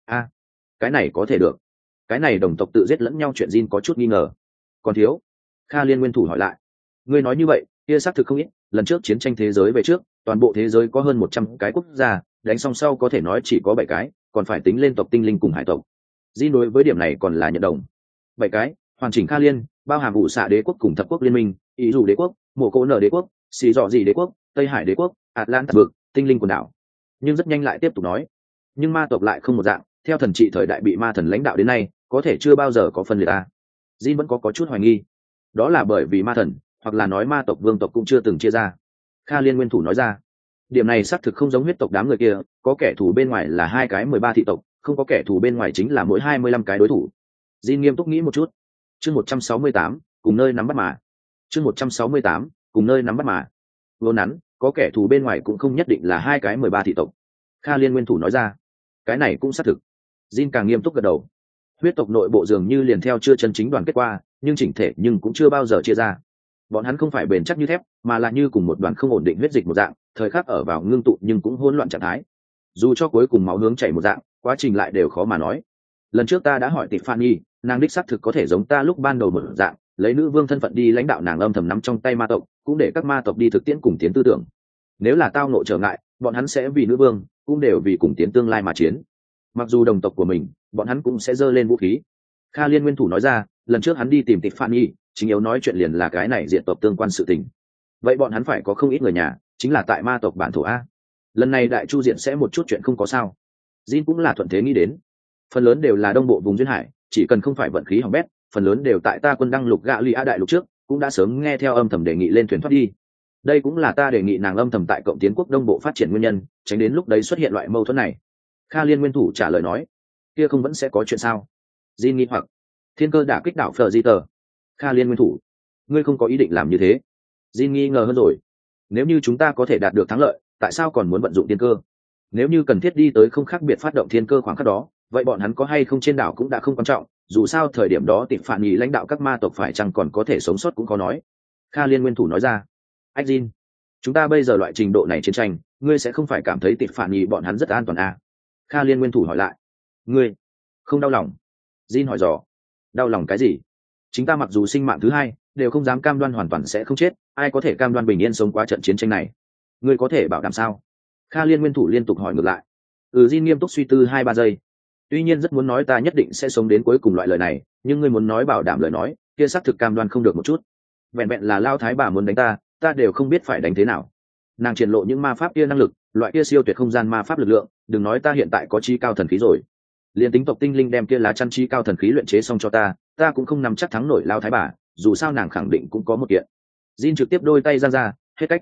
Cái này có thể được. Cái này đồng tộc tự giết lẫn nhau chuyện Jin có chút nghi ngờ. Còn thiếu? Kha Liên nguyên thủ hỏi lại. Ngươi nói như vậy, kia xác thực không ít, lần trước chiến tranh thế giới về trước, toàn bộ thế giới có hơn 100 cái quốc gia, đánh xong sau có thể nói chỉ có 7 cái, còn phải tính lên tộc tinh linh cùng hải tộc. Jin đối với điểm này còn là nhận đồng. 7 cái, hoàn chỉnh Kha Liên, bao hàm vụ xạ đế quốc cùng thập quốc liên minh, ý dù đế quốc, mộ cổ nở đế quốc, xì dọ dị đế quốc, tây hải đế quốc, Atlantis vực, tinh linh quần đảo. Nhưng rất nhanh lại tiếp tục nói, nhưng ma tộc lại không một dạng, theo thần trị thời đại bị ma thần lãnh đạo đến nay, có thể chưa bao giờ có phân liệt ta. Jin vẫn có chút hoài nghi, đó là bởi vì ma thần, hoặc là nói ma tộc vương tộc cũng chưa từng chia ra. Kha Liên nguyên thủ nói ra, điểm này xác thực không giống huyết tộc đám người kia, có kẻ thù bên ngoài là 2 cái 13 thị tộc, không có kẻ thù bên ngoài chính là mỗi 25 cái đối thủ. Jin nghiêm túc nghĩ một chút. Chương 168, cùng nơi nắm bắt mà. Chương 168, cùng nơi nắm bắt mà. Vô nắn, có kẻ thù bên ngoài cũng không nhất định là 2 cái 13 thị tộc. Kha Liên nguyên thủ nói ra, cái này cũng xác thực. Jin càng nghiêm túc gật đầu. Huyết tộc nội bộ dường như liền theo chưa chân chính đoàn kết qua, nhưng chỉnh thể nhưng cũng chưa bao giờ chia ra. Bọn hắn không phải bền chắc như thép, mà là như cùng một đoàn không ổn định huyết dịch một dạng, thời khắc ở vào ngưng tụ nhưng cũng hỗn loạn trạng thái. Dù cho cuối cùng máu hướng chảy một dạng, quá trình lại đều khó mà nói. Lần trước ta đã hỏi Tiffany, nàng đích xác thực có thể giống ta lúc ban đầu một dạng, lấy nữ vương thân phận đi lãnh đạo nàng âm thầm nắm trong tay ma tộc, cũng để các ma tộc đi thực tiễn cùng tiến tư tưởng. Nếu là tao nội trở ngại, bọn hắn sẽ vì nữ vương, cũng đều vì cùng tiến tương lai mà chiến. Mặc dù đồng tộc của mình, bọn hắn cũng sẽ giơ lên vũ khí. Kha Liên nguyên thủ nói ra, lần trước hắn đi tìm Tiffany, chính yếu nói chuyện liền là cái này diện tộc tương quan sự tình. Vậy bọn hắn phải có không ít người nhà, chính là tại ma tộc bản thổ a. Lần này đại chu diện sẽ một chút chuyện không có sao. Jin cũng là thuận thế nghĩ đến, phần lớn đều là đông bộ vùng duyên hải, chỉ cần không phải vận khí hỏng bét, phần lớn đều tại ta quân đăng lục gạ lì a đại lục trước, cũng đã sớm nghe theo âm thầm đề nghị lên thuyền thoát đi. Đây cũng là ta đề nghị nàng âm thầm tại cộng tiến quốc đông bộ phát triển nguyên nhân, tránh đến lúc đấy xuất hiện loại mâu thuẫn này. Kha Liên nguyên thủ trả lời nói, kia không vẫn sẽ có chuyện sao? Jin nghi hoặc, thiên cơ đã kích đảo Phở Dị Tờ. Kha Liên nguyên thủ, ngươi không có ý định làm như thế? Jin nghi ngờ hơn rồi. Nếu như chúng ta có thể đạt được thắng lợi, tại sao còn muốn vận dụng thiên cơ? Nếu như cần thiết đi tới không khác biệt phát động thiên cơ khoảng khắc đó, vậy bọn hắn có hay không trên đảo cũng đã không quan trọng, dù sao thời điểm đó tịch phản nghị lãnh đạo các ma tộc phải chăng còn có thể sống sót cũng có nói. Kha Liên nguyên thủ nói ra, anh Jin, chúng ta bây giờ loại trình độ này chiến tranh, ngươi sẽ không phải cảm thấy tịch phản nghị bọn hắn rất an toàn à? Kha Liên nguyên thủ hỏi lại, ngươi không đau lòng? Jin hỏi dò, đau lòng cái gì? Chúng ta mặc dù sinh mạng thứ hai, đều không dám cam đoan hoàn toàn sẽ không chết, ai có thể cam đoan bình yên sống qua trận chiến tranh này? Ngươi có thể bảo đảm sao? Kha Liên nguyên thủ liên tục hỏi ngược lại. Jin nghiêm túc suy tư 2-3 giây. Tuy nhiên rất muốn nói ta nhất định sẽ sống đến cuối cùng loại lời này, nhưng ngươi muốn nói bảo đảm lời nói, kia xác thực cam đoan không được một chút. Vẹn vẹn là lao thái bà muốn đánh ta đều không biết phải đánh thế nào. Nàng triển lộ những ma pháp kia năng lực, loại kia siêu tuyệt không gian ma pháp lực lượng, đừng nói ta hiện tại có chi cao thần khí rồi. Liên tính tộc tinh linh đem kia lá chăn chi cao thần khí luyện chế xong cho ta cũng không nắm chắc thắng nổi lao thái bà, dù sao nàng khẳng định cũng có một kiện. Jin trực tiếp đôi tay ra, hết cách.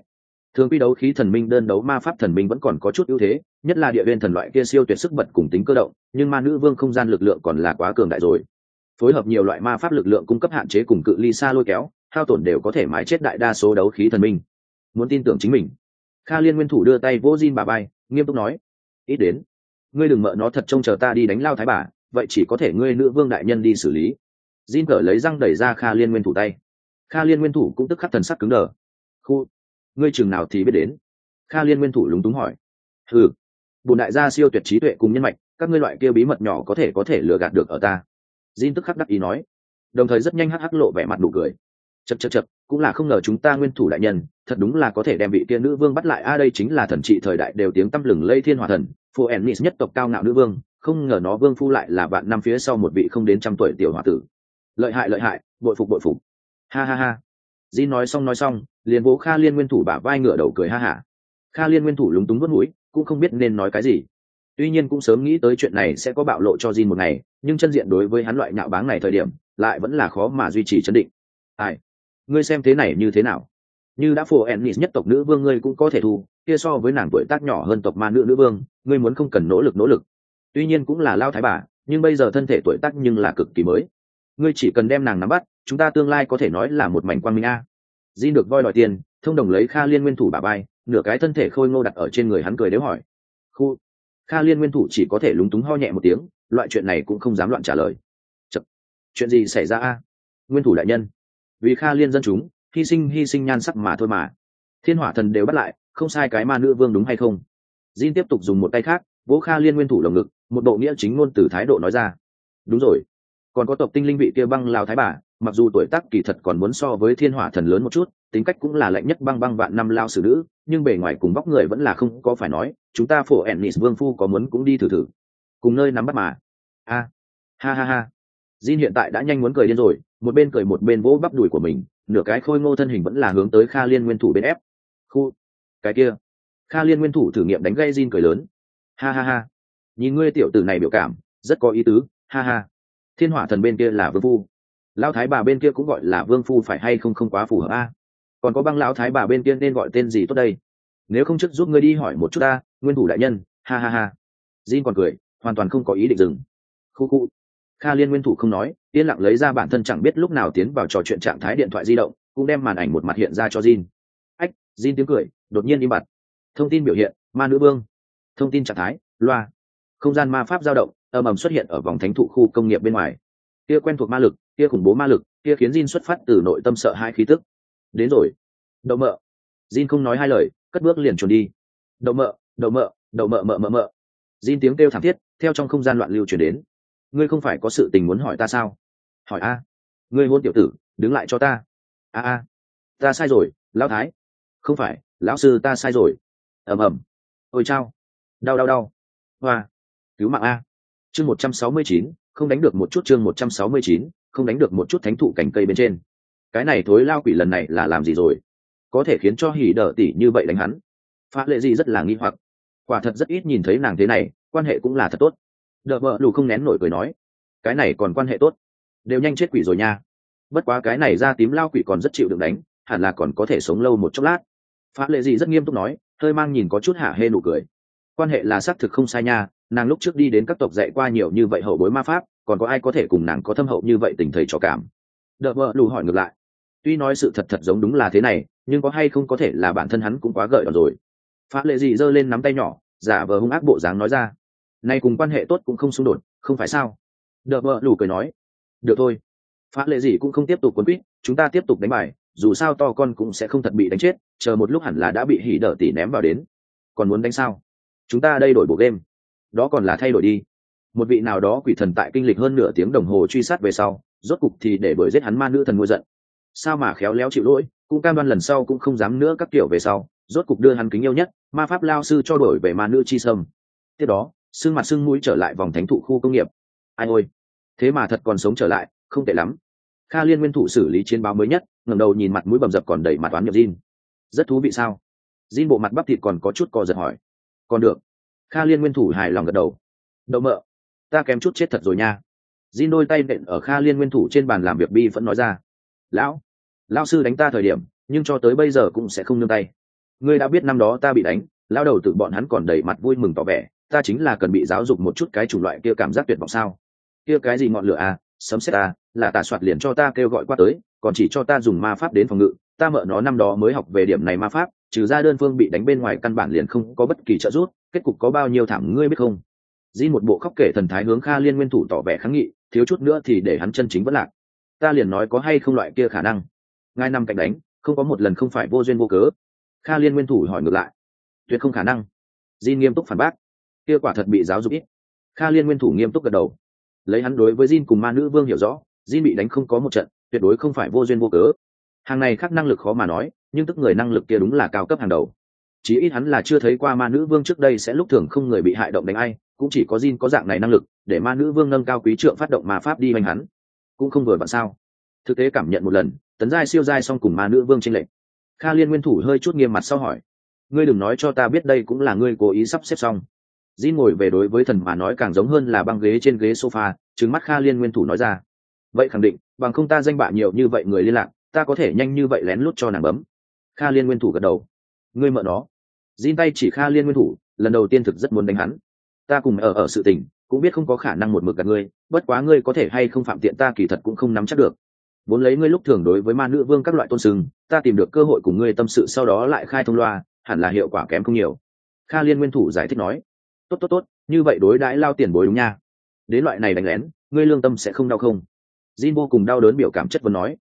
thường quy đấu khí thần minh đơn đấu ma pháp thần minh vẫn còn có chút ưu thế, nhất là địa viên thần loại kia siêu tuyệt sức bật cùng tính cơ động, nhưng ma nữ vương không gian lực lượng còn là quá cường đại rồi. Phối hợp nhiều loại ma pháp lực lượng cung cấp hạn chế cùng cự ly xa lôi kéo, hao tổn đều có thể mái chết đại đa số đấu khí thần minh. Muốn tin tưởng chính mình. Kha Liên nguyên thủ đưa tay vỗ Jin bà bay, nghiêm túc nói: "Ít đến, ngươi đừng mợ nó thật trông chờ ta đi đánh lao thái bà, vậy chỉ có thể ngươi nữ vương đại nhân đi xử lý." Jin cởi lấy răng đẩy ra Kha Liên nguyên thủ tay. Kha Liên nguyên thủ cũng tức khắc thần sắc cứng đờ. "Khu, ngươi chừng nào thì biết đến?" Kha Liên nguyên thủ lúng túng hỏi. "Ừ, bổn đại gia siêu tuyệt trí tuệ cùng nhân mạch, các ngươi loại kia bí mật nhỏ có thể lừa gạt được ở ta." Jin tức khắc đắc ý nói, đồng thời rất nhanh hắc lộ vẻ mặt nụ cười. Chậc, cũng là không ngờ chúng ta nguyên thủ đại nhân, thật đúng là có thể đem vị kia nữ vương bắt lại. Đây chính là thần trị thời đại đều tiếng tăm lừng lây thiên hỏa thần, Phoenix nhất tộc cao ngạo nữ vương, không ngờ nó vương phu lại là vạn năm phía sau một vị không đến trăm tuổi tiểu hòa tử. Lợi hại, bội phục. Ha ha ha. Jin nói xong, liền vỗ Kha Liên nguyên thủ bả vai ngửa đầu cười ha hả. Kha Liên nguyên thủ lúng túng vuốt mũi, cũng không biết nên nói cái gì. Tuy nhiên cũng sớm nghĩ tới chuyện này sẽ có bạo lộ cho Jin một ngày, nhưng chân diện đối với hắn loại nhạo báng này thời điểm, lại vẫn là khó mà duy trì trấn định. Ai, ngươi xem thế này như thế nào? Như đã phổ Ennis nhất tộc nữ vương ngươi cũng có thể thu, kia so với nàng tuổi tác nhỏ hơn tộc ma nữ vương, ngươi muốn không cần nỗ lực. Tuy nhiên cũng là lao thái bà, nhưng bây giờ thân thể tuổi tác nhưng là cực kỳ mới. Ngươi chỉ cần đem nàng nắm bắt, chúng ta tương lai có thể nói là một mảnh quang minh a. Jin được voi đòi tiền, thông đồng lấy Kha Liên nguyên thủ bả vai, nửa cái thân thể khôi ngô đặt ở trên người hắn cười đếu hỏi. Khu, Kha Liên nguyên thủ chỉ có thể lúng túng ho nhẹ một tiếng, loại chuyện này cũng không dám loạn trả lời. Chật, chuyện gì xảy ra a? Nguyên thủ đại nhân, vì Kha Liên dân chúng hy sinh nhan sắc mà thôi mà. Thiên hỏa thần đều bắt lại, không sai cái ma nữ vương đúng hay không? Jin tiếp tục dùng một tay khác vỗ Kha Liên nguyên thủ lồng ngực, một bộ nghĩa chính ngôn từ thái độ nói ra. Đúng rồi, còn có tộc tinh linh vị kia băng lao thái bà, mặc dù tuổi tác kỳ thật còn muốn so với thiên hỏa thần lớn một chút, tính cách cũng là lạnh nhất băng vạn năm lao xử nữ, nhưng bề ngoài cùng vóc người vẫn là không có phải nói. Chúng ta phổ Ennis vương phu có muốn cũng đi thử cùng nơi nắm bắt mà. Ha. Jin hiện tại đã nhanh muốn cười điên rồi, một bên cười một bên vỗ bắp đùi của mình, nửa cái khôi ngô thân hình vẫn là hướng tới Kha Liên nguyên thủ bên ép. Khu, cái kia. Kha Liên nguyên thủ thử nghiệm đánh gây Jin cười lớn. Ha. Nhìn ngươi tiểu tử này biểu cảm, rất có ý tứ, ha. Thiên hỏa thần bên kia là vương phu, lão thái bà bên kia cũng gọi là vương phu phải hay không quá phù hợp a. Còn có băng lão thái bà bên kia nên gọi tên gì tốt đây? Nếu không trước giúp ngươi đi hỏi một chút ta, nguyên thủ đại nhân, ha. Jin còn cười, hoàn toàn không có ý định dừng. Khu. Kha Liên nguyên thủ không nói, yên lặng lấy ra bản thân chẳng biết lúc nào tiến vào trò chuyện trạng thái điện thoại di động, cũng đem màn ảnh một mặt hiện ra cho Jin. Jin tiếng cười đột nhiên im bặt. Thông tin biểu hiện, ma nữ vương. Thông tin trạng thái, loa. Không gian ma pháp dao động, ầm xuất hiện ở vòng thánh thụ khu công nghiệp bên ngoài. Kia quen thuộc ma lực, kia khủng bố ma lực, kia khiến Jin xuất phát từ nội tâm sợ hãi khí tức. Đến rồi. Đậu mợ. Jin không nói hai lời, cất bước liền chuồn đi. Đậu mợ. Jin tiếng kêu thảm thiết theo trong không gian loạn lưu truyền đến. Ngươi không phải có sự tình muốn hỏi ta sao? Hỏi a. Ngươi hôn tiểu tử, đứng lại cho ta. A. Ta sai rồi, lão thái. Không phải, lão sư ta sai rồi. Ầm. Ôi chao. Đau. Hoa. Cứu mạng a. Chương 169, không đánh được một chút. Chương 169, không đánh được một chút thánh thụ cành cây bên trên. Cái này thối lao quỷ lần này là làm gì rồi? Có thể khiến cho hỉ đỡ tỷ như vậy đánh hắn. Phá lệ gì rất là nghi hoặc. Quả thật rất ít nhìn thấy nàng thế này, quan hệ cũng là thật tốt. Đỡ vợ lù không nén nổi cười nói, cái này còn quan hệ tốt, đều nhanh chết quỷ rồi nha. Bất quá cái này da tím lao quỷ còn rất chịu đựng đánh, hẳn là còn có thể sống lâu một chốc lát. Phá lệ gì rất nghiêm túc nói, hơi mang nhìn có chút hả hê nụ cười. Quan hệ là xác thực không sai nha, nàng lúc trước đi đến các tộc dạy qua nhiều như vậy hậu bối ma pháp, còn có ai có thể cùng nàng có thâm hậu như vậy tình thầy trò cảm. Đỡ vợ lù hỏi ngược lại, tuy nói sự thật giống đúng là thế này, nhưng có hay không có thể là bản thân hắn cũng quá gợi đòn rồi. Phá lệ gì giơ lên nắm tay nhỏ, giả vờ hung ác bộ dáng nói ra, nay cùng quan hệ tốt cũng không xung đột, không phải sao? Đỡ vợ lù cười nói, được thôi. Phá lệ gì cũng không tiếp tục quấn quýt, chúng ta tiếp tục đánh bài, dù sao to con cũng sẽ không thật bị đánh chết, chờ một lúc hẳn là đã bị hỉ đỡ tỷ ném vào đến. Còn muốn đánh sao? Chúng ta đây đổi bộ game. Đó còn là thay đổi đi. Một vị nào đó quỷ thần tại kinh lịch hơn nửa tiếng đồng hồ truy sát về sau, rốt cục thì để đuổi giết hắn ma nữ thần ngôi giận. Sao mà khéo léo chịu lỗi, cũng cam đoan lần sau cũng không dám nữa các kiểu về sau, rốt cục đưa hắn kính yêu nhất, ma pháp lao sư cho đổi về ma nữ chi sâm. Tiếp đó, sưng mặt sưng mũi trở lại vòng thánh thụ khu công nghiệp. Ai ôi, thế mà thật còn sống trở lại, không tệ lắm. Kha Liên nguyên thủ xử lý chiến báo mới nhất, ngẩng đầu nhìn mặt mũi bầm dập còn đầy mặt oán nhập Jin. Rất thú vị sao? Jin bộ mặt bắp thịt còn có chút co giật hỏi. Còn được. Kha Liên nguyên thủ hài lòng gật đầu. Đậu mợ, ta kém chút chết thật rồi nha. Jin đôi tay nện ở Kha Liên nguyên thủ trên bàn làm việc bi vẫn nói ra. Lão sư đánh ta thời điểm, nhưng cho tới bây giờ cũng sẽ không nương tay. ngươi đã biết năm đó ta bị đánh, lao đầu tử bọn hắn còn đầy mặt vui mừng tỏ vẻ ta chính là cần bị giáo dục một chút cái chủng loại kia cảm giác tuyệt vọng sao? Kia cái gì ngọn lửa à, sấm sét à, là tà soạt liền cho ta kêu gọi qua tới, còn chỉ cho ta dùng ma pháp đến phòng ngự, ta mợ nó năm đó mới học về điểm này ma pháp, trừ ra đơn phương bị đánh bên ngoài căn bản liền không có bất kỳ trợ giúp, kết cục có bao nhiêu thảm ngươi biết không? Jin một bộ khóc kể thần thái hướng Kha Liên nguyên thủ tỏ vẻ kháng nghị, thiếu chút nữa thì để hắn chân chính vẫn lạc. Ta liền nói có hay không loại kia khả năng? Ngài năm cạnh đánh, không có một lần không phải vô duyên vô cớ. Kha Liên nguyên thủ hỏi ngược lại. Tuyệt không khả năng. Jin nghiêm túc phản bác. Kia quả thật bị giáo dục ít. Kha Liên nguyên thủ nghiêm túc gật đầu. Lấy hắn đối với Jin cùng ma nữ vương hiểu rõ, Jin bị đánh không có một trận, tuyệt đối không phải vô duyên vô cớ. Hàng này khác năng lực khó mà nói, nhưng tức người năng lực kia đúng là cao cấp hàng đầu. Chí ít hắn là chưa thấy qua ma nữ vương trước đây sẽ lúc thường không người bị hại động đánh ai, cũng chỉ có Jin có dạng này năng lực, để ma nữ vương nâng cao quý trượng phát động ma pháp đi hoành hắn. Cũng không vừa vặn sao? Thực tế cảm nhận một lần, tấn giai siêu giai xong cùng ma nữ vương chênh lệch. Kha Liên nguyên thủ hơi chút nghiêm mặt sau hỏi, ngươi đừng nói cho ta biết đây cũng là ngươi cố ý sắp xếp xong. Jin ngồi về đối với thần mà nói càng giống hơn là băng ghế trên ghế sofa, trừng mắt Kha Liên nguyên thủ nói ra, vậy khẳng định, bằng không ta danh bạ nhiều như vậy người liên lạc, ta có thể nhanh như vậy lén lút cho nàng bấm. Kha Liên nguyên thủ gật đầu. Ngươi mợ nó. Jin tay chỉ Kha Liên nguyên thủ, lần đầu tiên thực rất muốn đánh hắn. Ta cùng ở sự tình, cũng biết không có khả năng một mực gạt ngươi, bất quá ngươi có thể hay không phạm tiện ta kỳ thật cũng không nắm chắc được. Vốn lấy ngươi lúc thường đối với ma nữ vương các loại tôn sừng, ta tìm được cơ hội cùng ngươi tâm sự sau đó lại khai thông loa, hẳn là hiệu quả kém không nhiều. Kha Liên nguyên thủ giải thích nói. Tốt, như vậy đối đãi lao tiền bối đúng nha. Đến loại này đánh lén, ngươi lương tâm sẽ không đau không? Jin vô cùng đau đớn biểu cảm chất vấn nói.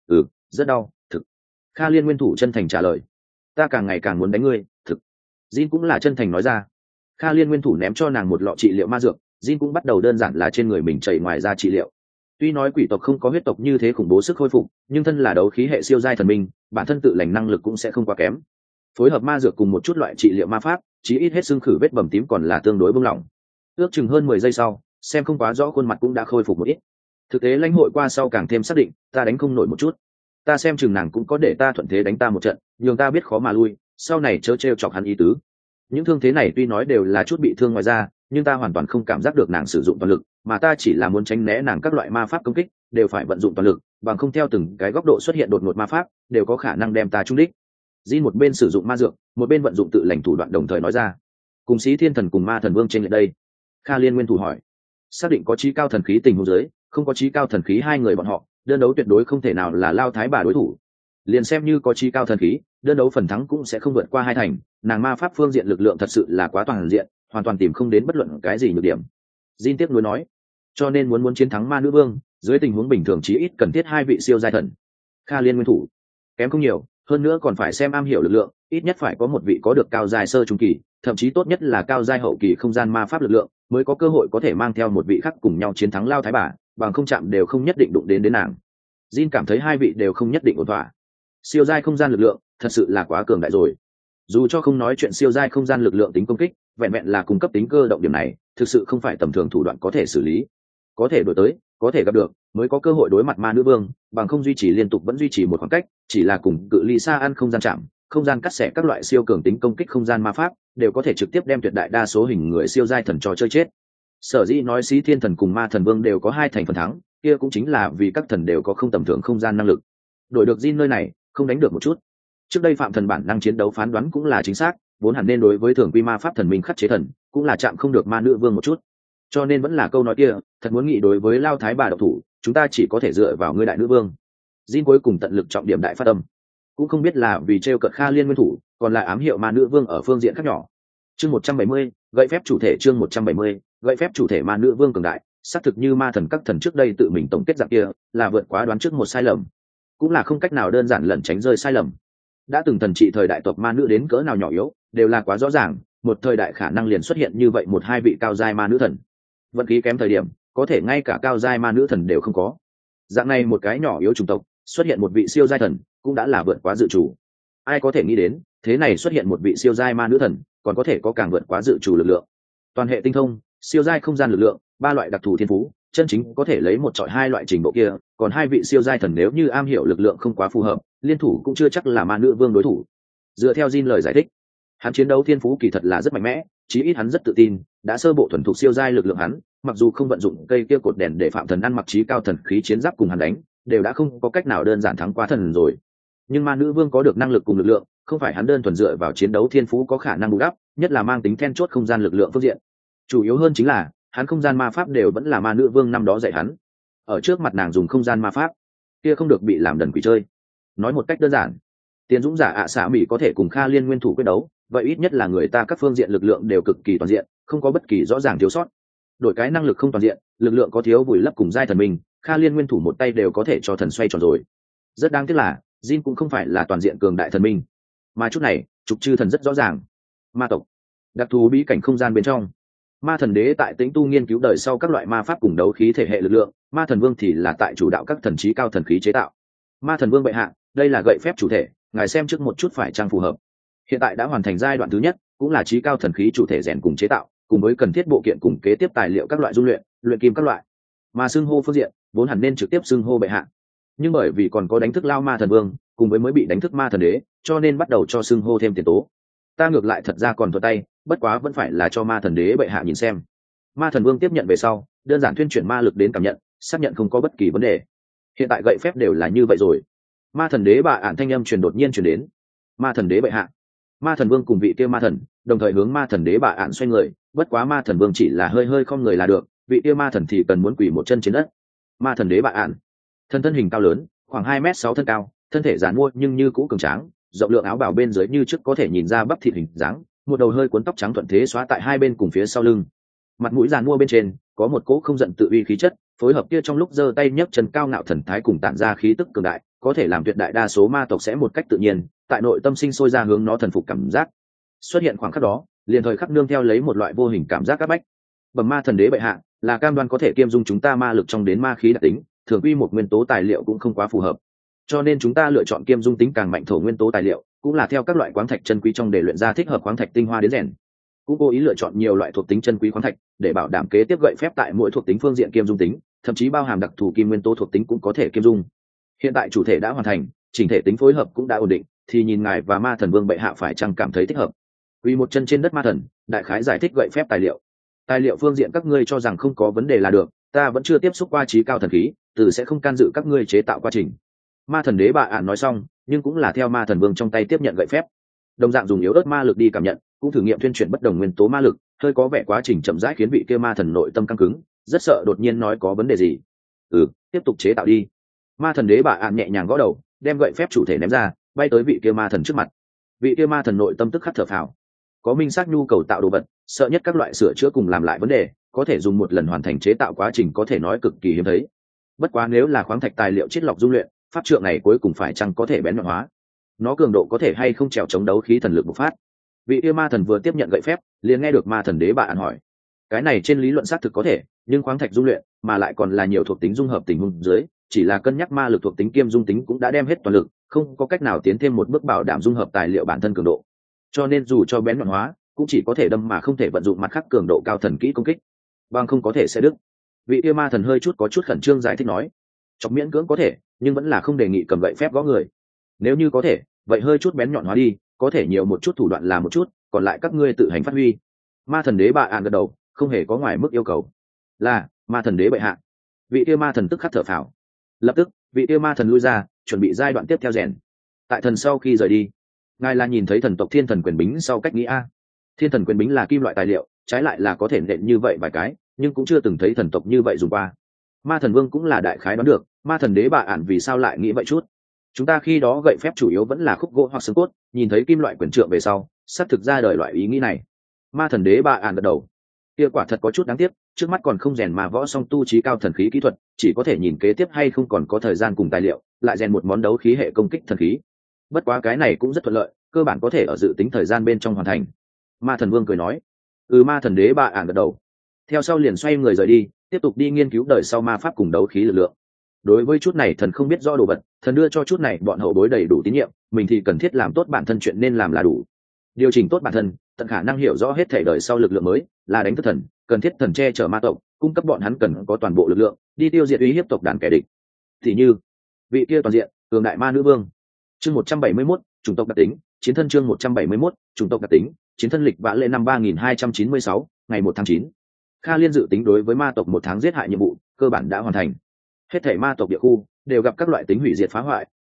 Rất đau, thực. Kha Liên nguyên thủ chân thành trả lời. Ta càng ngày càng muốn đánh ngươi, thực. Jin cũng là chân thành nói ra. Kha Liên nguyên thủ ném cho nàng một lọ trị liệu ma dược, Jin cũng bắt đầu đơn giản là trên người mình chảy ngoài ra trị liệu. Tuy nói quỷ tộc không có huyết tộc như thế khủng bố sức khôi phục, nhưng thân là đấu khí hệ siêu giai thần minh, bản thân tự lành năng lực cũng sẽ không quá kém. Phối hợp ma dược cùng một chút loại trị liệu ma pháp, chí ít hết xương khử vết bầm tím còn là tương đối buông lỏng. Ước chừng hơn 10 giây sau, xem không quá rõ khuôn mặt cũng đã khôi phục một ít. Thực tế lãnh hội qua sau càng thêm xác định, ta đánh không nổi một chút. Ta xem chừng nàng cũng có để ta thuận thế đánh ta một trận, nhường ta biết khó mà lui, sau này chớ trêu chọc hắn ý tứ. Những thương thế này tuy nói đều là chút bị thương ngoài da, nhưng ta hoàn toàn không cảm giác được nàng sử dụng toàn lực, mà ta chỉ là muốn tránh né nàng các loại ma pháp công kích, đều phải vận dụng toàn lực, bằng không theo từng cái góc độ xuất hiện đột ngột ma pháp, đều có khả năng đem ta trúng đích. Jin một bên sử dụng ma dược, một bên vận dụng tự lành thủ đoạn đồng thời nói ra. Cùng Xí Thiên Thần cùng Ma Thần Vương trên đây. Kha Liên nguyên thủ hỏi. Xác định có chí cao thần khí tình huống dưới, không có chí cao thần khí hai người bọn họ, đơn đấu tuyệt đối không thể nào là Lao Thái bà đối thủ. Liền xem như có chí cao thần khí, đơn đấu phần thắng cũng sẽ không vượt qua hai thành, nàng ma pháp phương diện lực lượng thật sự là quá toàn diện, hoàn toàn tìm không đến bất luận cái gì nhược điểm. Jin tiếp nối nói. Cho nên muốn chiến thắng Ma Nữ Vương, dưới tình huống bình thường chí ít cần thiết hai vị siêu giai thần. Kha Liên nguyên thủ. Kém không nhiều, hơn nữa còn phải xem am hiểu lực lượng, ít nhất phải có một vị có được cao giai sơ trung kỳ, thậm chí tốt nhất là cao giai hậu kỳ không gian ma pháp lực lượng, mới có cơ hội có thể mang theo một vị khác cùng nhau chiến thắng Lao Thái bà, bằng không chạm đều không nhất định đụng đến nàng. Jin cảm thấy hai vị đều không nhất định ổn thỏa. Siêu giai không gian lực lượng, thật sự là quá cường đại rồi. Dù cho không nói chuyện siêu giai không gian lực lượng tính công kích, vẹn vẹn là cung cấp tính cơ động điểm này, thực sự không phải tầm thường thủ đoạn có thể xử lý. Có thể đổi tới, có thể gặp được, mới có cơ hội đối mặt Ma Nữ Vương, bằng không duy trì liên tục vẫn duy trì một khoảng cách, chỉ là cùng cự ly xa ăn không gian chạm, không gian cắt xẻ các loại siêu cường tính công kích không gian ma pháp, đều có thể trực tiếp đem tuyệt đại đa số hình người siêu giai thần trò chơi chết. Sở dĩ nói Xí Thiên Thần cùng Ma Thần Vương đều có hai thành phần thắng, kia cũng chính là vì các thần đều có không tầm thường không gian năng lực. Đổi được Jin nơi này, không đánh được một chút. Trước đây Phạm Thần bản năng chiến đấu phán đoán cũng là chính xác, vốn hẳn nên đối với thường quy ma pháp thần minh khắc chế thần, cũng là chạm không được Ma Nữ Vương một chút. Cho nên vẫn là câu nói kia, thật muốn nghĩ đối với Lao Thái bà độc thủ, chúng ta chỉ có thể dựa vào ngươi đại nữ vương. Jin cuối cùng tận lực trọng điểm đại phát âm, cũng không biết là vì trêu cợt Kha Liên nguyên thủ, còn là ám hiệu Ma Nữ Vương ở phương diện khác nhỏ. Chương 170, gậy phép chủ thể. Chương 170, gậy phép chủ thể Ma Nữ Vương cường đại, xác thực như ma thần các thần trước đây tự mình tổng kết dạng kia, là vượt quá đoán trước một sai lầm, cũng là không cách nào đơn giản lẩn tránh rơi sai lầm. Đã từng thần trị thời đại tộc ma nữ đến cỡ nào nhỏ yếu, đều là quá rõ ràng, một thời đại khả năng liền xuất hiện như vậy một hai vị cao giai ma nữ thần. Vận khí kém thời điểm, có thể ngay cả cao giai ma nữ thần đều không có. Dạng này một cái nhỏ yếu chủng tộc, xuất hiện một vị siêu giai thần, cũng đã là vượt quá dự chủ. Ai có thể nghĩ đến, thế này xuất hiện một vị siêu giai ma nữ thần, còn có thể có càng vượt quá dự chủ lực lượng. Toàn hệ tinh thông, siêu giai không gian lực lượng, ba loại đặc thù thiên phú, chân chính có thể lấy một chọi hai loại trình độ kia, còn hai vị siêu giai thần nếu như am hiểu lực lượng không quá phù hợp, liên thủ cũng chưa chắc là ma nữ vương đối thủ. Dựa theo Jin lời giải thích, hắn chiến đấu thiên phú kỳ thật là rất mạnh mẽ, chí ít hắn rất tự tin, đã sơ bộ thuần thục siêu giai lực lượng hắn, mặc dù không vận dụng cây kia cột đèn để Phạm Thần ăn mặc trí cao thần khí chiến giáp cùng hắn đánh, đều đã không có cách nào đơn giản thắng qua thần rồi. Nhưng ma nữ vương có được năng lực cùng lực lượng, không phải hắn đơn thuần dựa vào chiến đấu thiên phú có khả năng bù đắp, nhất là mang tính then chốt không gian lực lượng phương diện. Chủ yếu hơn chính là hắn không gian ma pháp đều vẫn là ma nữ vương năm đó dạy hắn, ở trước mặt nàng dùng không gian ma pháp kia không được bị làm đần quỷ chơi. Nói một cách đơn giản, Tiền Dũng giả ạ xạ mỹ có thể cùng Kha Liên nguyên thủ quyết đấu, vậy ít nhất là người ta các phương diện lực lượng đều cực kỳ toàn diện, không có bất kỳ rõ ràng thiếu sót. Đổi cái năng lực không toàn diện, lực lượng có thiếu vùi lấp cùng giai thần mình, Kha Liên nguyên thủ một tay đều có thể cho thần xoay tròn rồi. Rất đáng tiếc là Jin cũng không phải là toàn diện cường đại thần minh, mà chút này trục chư thần rất rõ ràng. Ma tộc đặc thù bí cảnh không gian bên trong, ma thần đế tại tĩnh tu nghiên cứu đời sau các loại ma pháp cùng đấu khí thể hệ lực lượng, ma thần vương thì là tại chủ đạo các thần trí cao thần khí chế tạo. Ma thần vương bệ hạ, đây là gậy phép chủ thể, ngài xem trước một chút phải trang phù hợp. Hiện tại đã hoàn thành giai đoạn thứ nhất, cũng là trí cao thần khí chủ thể rèn cùng chế tạo, cùng với cần thiết bộ kiện cùng kế tiếp tài liệu các loại dung luyện, luyện kim các loại. Mà xưng hô phương diện, vốn hẳn nên trực tiếp xưng hô bệ hạ, nhưng bởi vì còn có đánh thức lao ma thần vương, cùng với mới bị đánh thức ma thần đế, cho nên bắt đầu cho xưng hô thêm tiền tố. Ta ngược lại thật ra còn thuận tay, bất quá vẫn phải là cho ma thần đế bệ hạ nhìn xem. Ma thần vương tiếp nhận về sau, đơn giản tuyên chuyển ma lực đến cảm nhận, xác nhận không có bất kỳ vấn đề. Hiện tại gậy phép đều là như vậy rồi. Ma thần đế bà ản thanh âm truyền đột nhiên truyền đến. Ma thần đế bệ hạ. Ma thần vương cùng vị kia ma thần đồng thời hướng ma thần đế bà ản xoay người, bất quá ma thần vương chỉ là hơi hơi không người là được, vị kia ma thần thì cần muốn quỳ một chân trên đất. Ma thần đế bà ản, thân thân hình cao lớn, khoảng 2m6 thân cao, thân thể giản mua nhưng như cũ cường tráng, rộng lượng áo bào bên dưới như trước có thể nhìn ra bắp thịt hình dáng, một đầu hơi cuốn tóc trắng thuận thế xóa tại hai bên cùng phía sau lưng. Mặt mũi giàn mua bên trên có một cỗ không giận tự uy khí chất, phối hợp kia trong lúc giơ tay nhấc chân cao ngạo thần thái cùng tản ra khí tức cường đại, có thể làm tuyệt đại đa số ma tộc sẽ một cách tự nhiên tại nội tâm sinh sôi ra hướng nó thần phục cảm giác. Xuất hiện khoảng khắc đó, liền thời khắc nương theo lấy một loại vô hình cảm giác áp bách. Bẩm ma thần đế bệ hạ, là cam đoan có thể kiêm dung chúng ta ma lực trong đến ma khí đặc tính, thường quy một nguyên tố tài liệu cũng không quá phù hợp, cho nên chúng ta lựa chọn kiêm dung tính càng mạnh thổ nguyên tố tài liệu, cũng là theo các loại khoáng thạch chân quý trong để luyện ra thích hợp khoáng thạch tinh hoa đến rèn. Cũng cố ý lựa chọn nhiều loại thuộc tính chân quý khoáng thạch để bảo đảm kế tiếp gậy phép tại mỗi thuộc tính phương diện kiêm dung tính, thậm chí bao hàm đặc thù kim nguyên tố thuộc tính cũng có thể kiêm dung. Hiện tại chủ thể đã hoàn thành, chỉnh thể tính phối hợp cũng đã ổn định, thì nhìn ngài và ma thần vương bệ hạ phải chăng cảm thấy thích hợp. Vì một chân trên đất ma thần, đại khái giải thích gậy phép tài liệu. Tài liệu phương diện các ngươi cho rằng không có vấn đề là được, ta vẫn chưa tiếp xúc qua trí cao thần khí, từ sẽ không can dự các ngươi chế tạo quá trình. Ma thần đế bà ản nói xong, nhưng cũng là theo ma thần vương trong tay tiếp nhận gậy phép, đồng dạng dùng yếu ớt ma lực đi cảm nhận, cũng thử nghiệm tuyên truyền bất đồng nguyên tố ma lực, hơi có vẻ quá trình chậm rãi khiến vị kia ma thần nội tâm căng cứng, rất sợ đột nhiên nói có vấn đề gì. Tiếp tục chế tạo đi. Ma thần đế bà ản nhẹ nhàng gõ đầu, đem gậy phép chủ thể ném ra, bay tới vị kia ma thần trước mặt. Vị kia ma thần nội tâm tức khắc thở phào, có minh xác nhu cầu tạo đồ vật, sợ nhất các loại sửa chữa cùng làm lại vấn đề, có thể dùng một lần hoàn thành chế tạo quá trình có thể nói cực kỳ hiếm thấy. Bất quá nếu là khoáng thạch tài liệu chiết lọc dung luyện, pháp trượng này cuối cùng phải chăng có thể bén nhọn hóa, nó cường độ có thể hay không trèo chống đấu khí thần lực bộc phát. Vị yêu ma thần vừa tiếp nhận gậy phép, liền nghe được ma thần đế bà ản hỏi, cái này trên lý luận xác thực có thể, nhưng khoáng thạch dung luyện mà lại còn là nhiều thuộc tính dung hợp tình huống dưới, chỉ là cân nhắc ma lực thuộc tính kiêm dung tính cũng đã đem hết toàn lực, không có cách nào tiến thêm một bước bảo đảm dung hợp tài liệu bản thân cường độ, cho nên dù cho bén nhọn hóa cũng chỉ có thể đâm mà không thể vận dụng mặt khác cường độ cao thần kỹ công kích, bằng không có thể sẽ đứt. Vị yêu ma thần hơi chút có chút khẩn trương giải thích nói, chọc miễn cưỡng có thể, nhưng vẫn là không đề nghị cầm gậy phép gõ người. Nếu như có thể, vậy hơi chút bén nhọn hóa đi, có thể nhiều một chút thủ đoạn là một chút, còn lại các ngươi tự hành phát huy. Ma thần đế bà ản gật đầu, không hề có ngoài mức yêu cầu. Là ma thần đế bệ hạ. Vị yêu ma thần tức khắc thở phào. Lập tức vị yêu ma thần lui ra, chuẩn bị giai đoạn tiếp theo rèn. Tại thần sau khi rời đi, ngài là nhìn thấy thần tộc thiên thần quyền bính sau cách nghĩ a. Thiên thần quyền bính là kim loại tài liệu, trái lại là có thể nện như vậy vài cái, nhưng cũng chưa từng thấy thần tộc như vậy dùng qua. Ma thần vương cũng là đại khái đoán được ma thần đế bà ản vì sao lại nghĩ vậy chút. Chúng ta khi đó gậy phép chủ yếu vẫn là khúc gỗ hoặc xương cốt, nhìn thấy kim loại quyền trượng về sau xác thực ra đời loại ý nghĩ này. Ma thần đế bà ản gật đầu, kia quả thật có chút đáng tiếc, trước mắt còn không rèn mà võ song tu trí cao thần khí kỹ thuật, chỉ có thể nhìn kế tiếp hay không còn có thời gian cùng tài liệu lại rèn một món đấu khí hệ công kích thần khí. Bất quá cái này cũng rất thuận lợi, cơ bản có thể ở dự tính thời gian bên trong hoàn thành. Ma thần vương cười nói, ma thần đế bà ản gật đầu, theo sau liền xoay người rời đi, tiếp tục đi nghiên cứu đời sau ma pháp cùng đấu khí lực lượng. Đối với chút này thần không biết rõ đồ vật, thần đưa cho chút này bọn hậu bối đầy đủ tín nhiệm, mình thì cần thiết làm tốt bản thân chuyện nên làm là đủ. Điều chỉnh tốt bản thân, tận khả năng hiểu rõ hết thể đời sau lực lượng mới là đánh thức thần, cần thiết thần che chở ma tộc, cung cấp bọn hắn cần có toàn bộ lực lượng đi tiêu diệt uy hiếp tộc đàn kẻ địch. Thì như vị kia toàn diện cường đại ma nữ vương. Chương 171, chủng tộc đặc tính, chiến thân. Chương 171, chủng tộc đặc tính, chiến thân. Lịch vã lệ năm 3296, ngày 1 tháng 9. Kha Liên dự tính đối với ma tộc 1 tháng giết hại nhiệm vụ cơ bản đã hoàn thành. Hết thảy ma tộc địa khu đều gặp các loại tính hủy diệt phá hoại,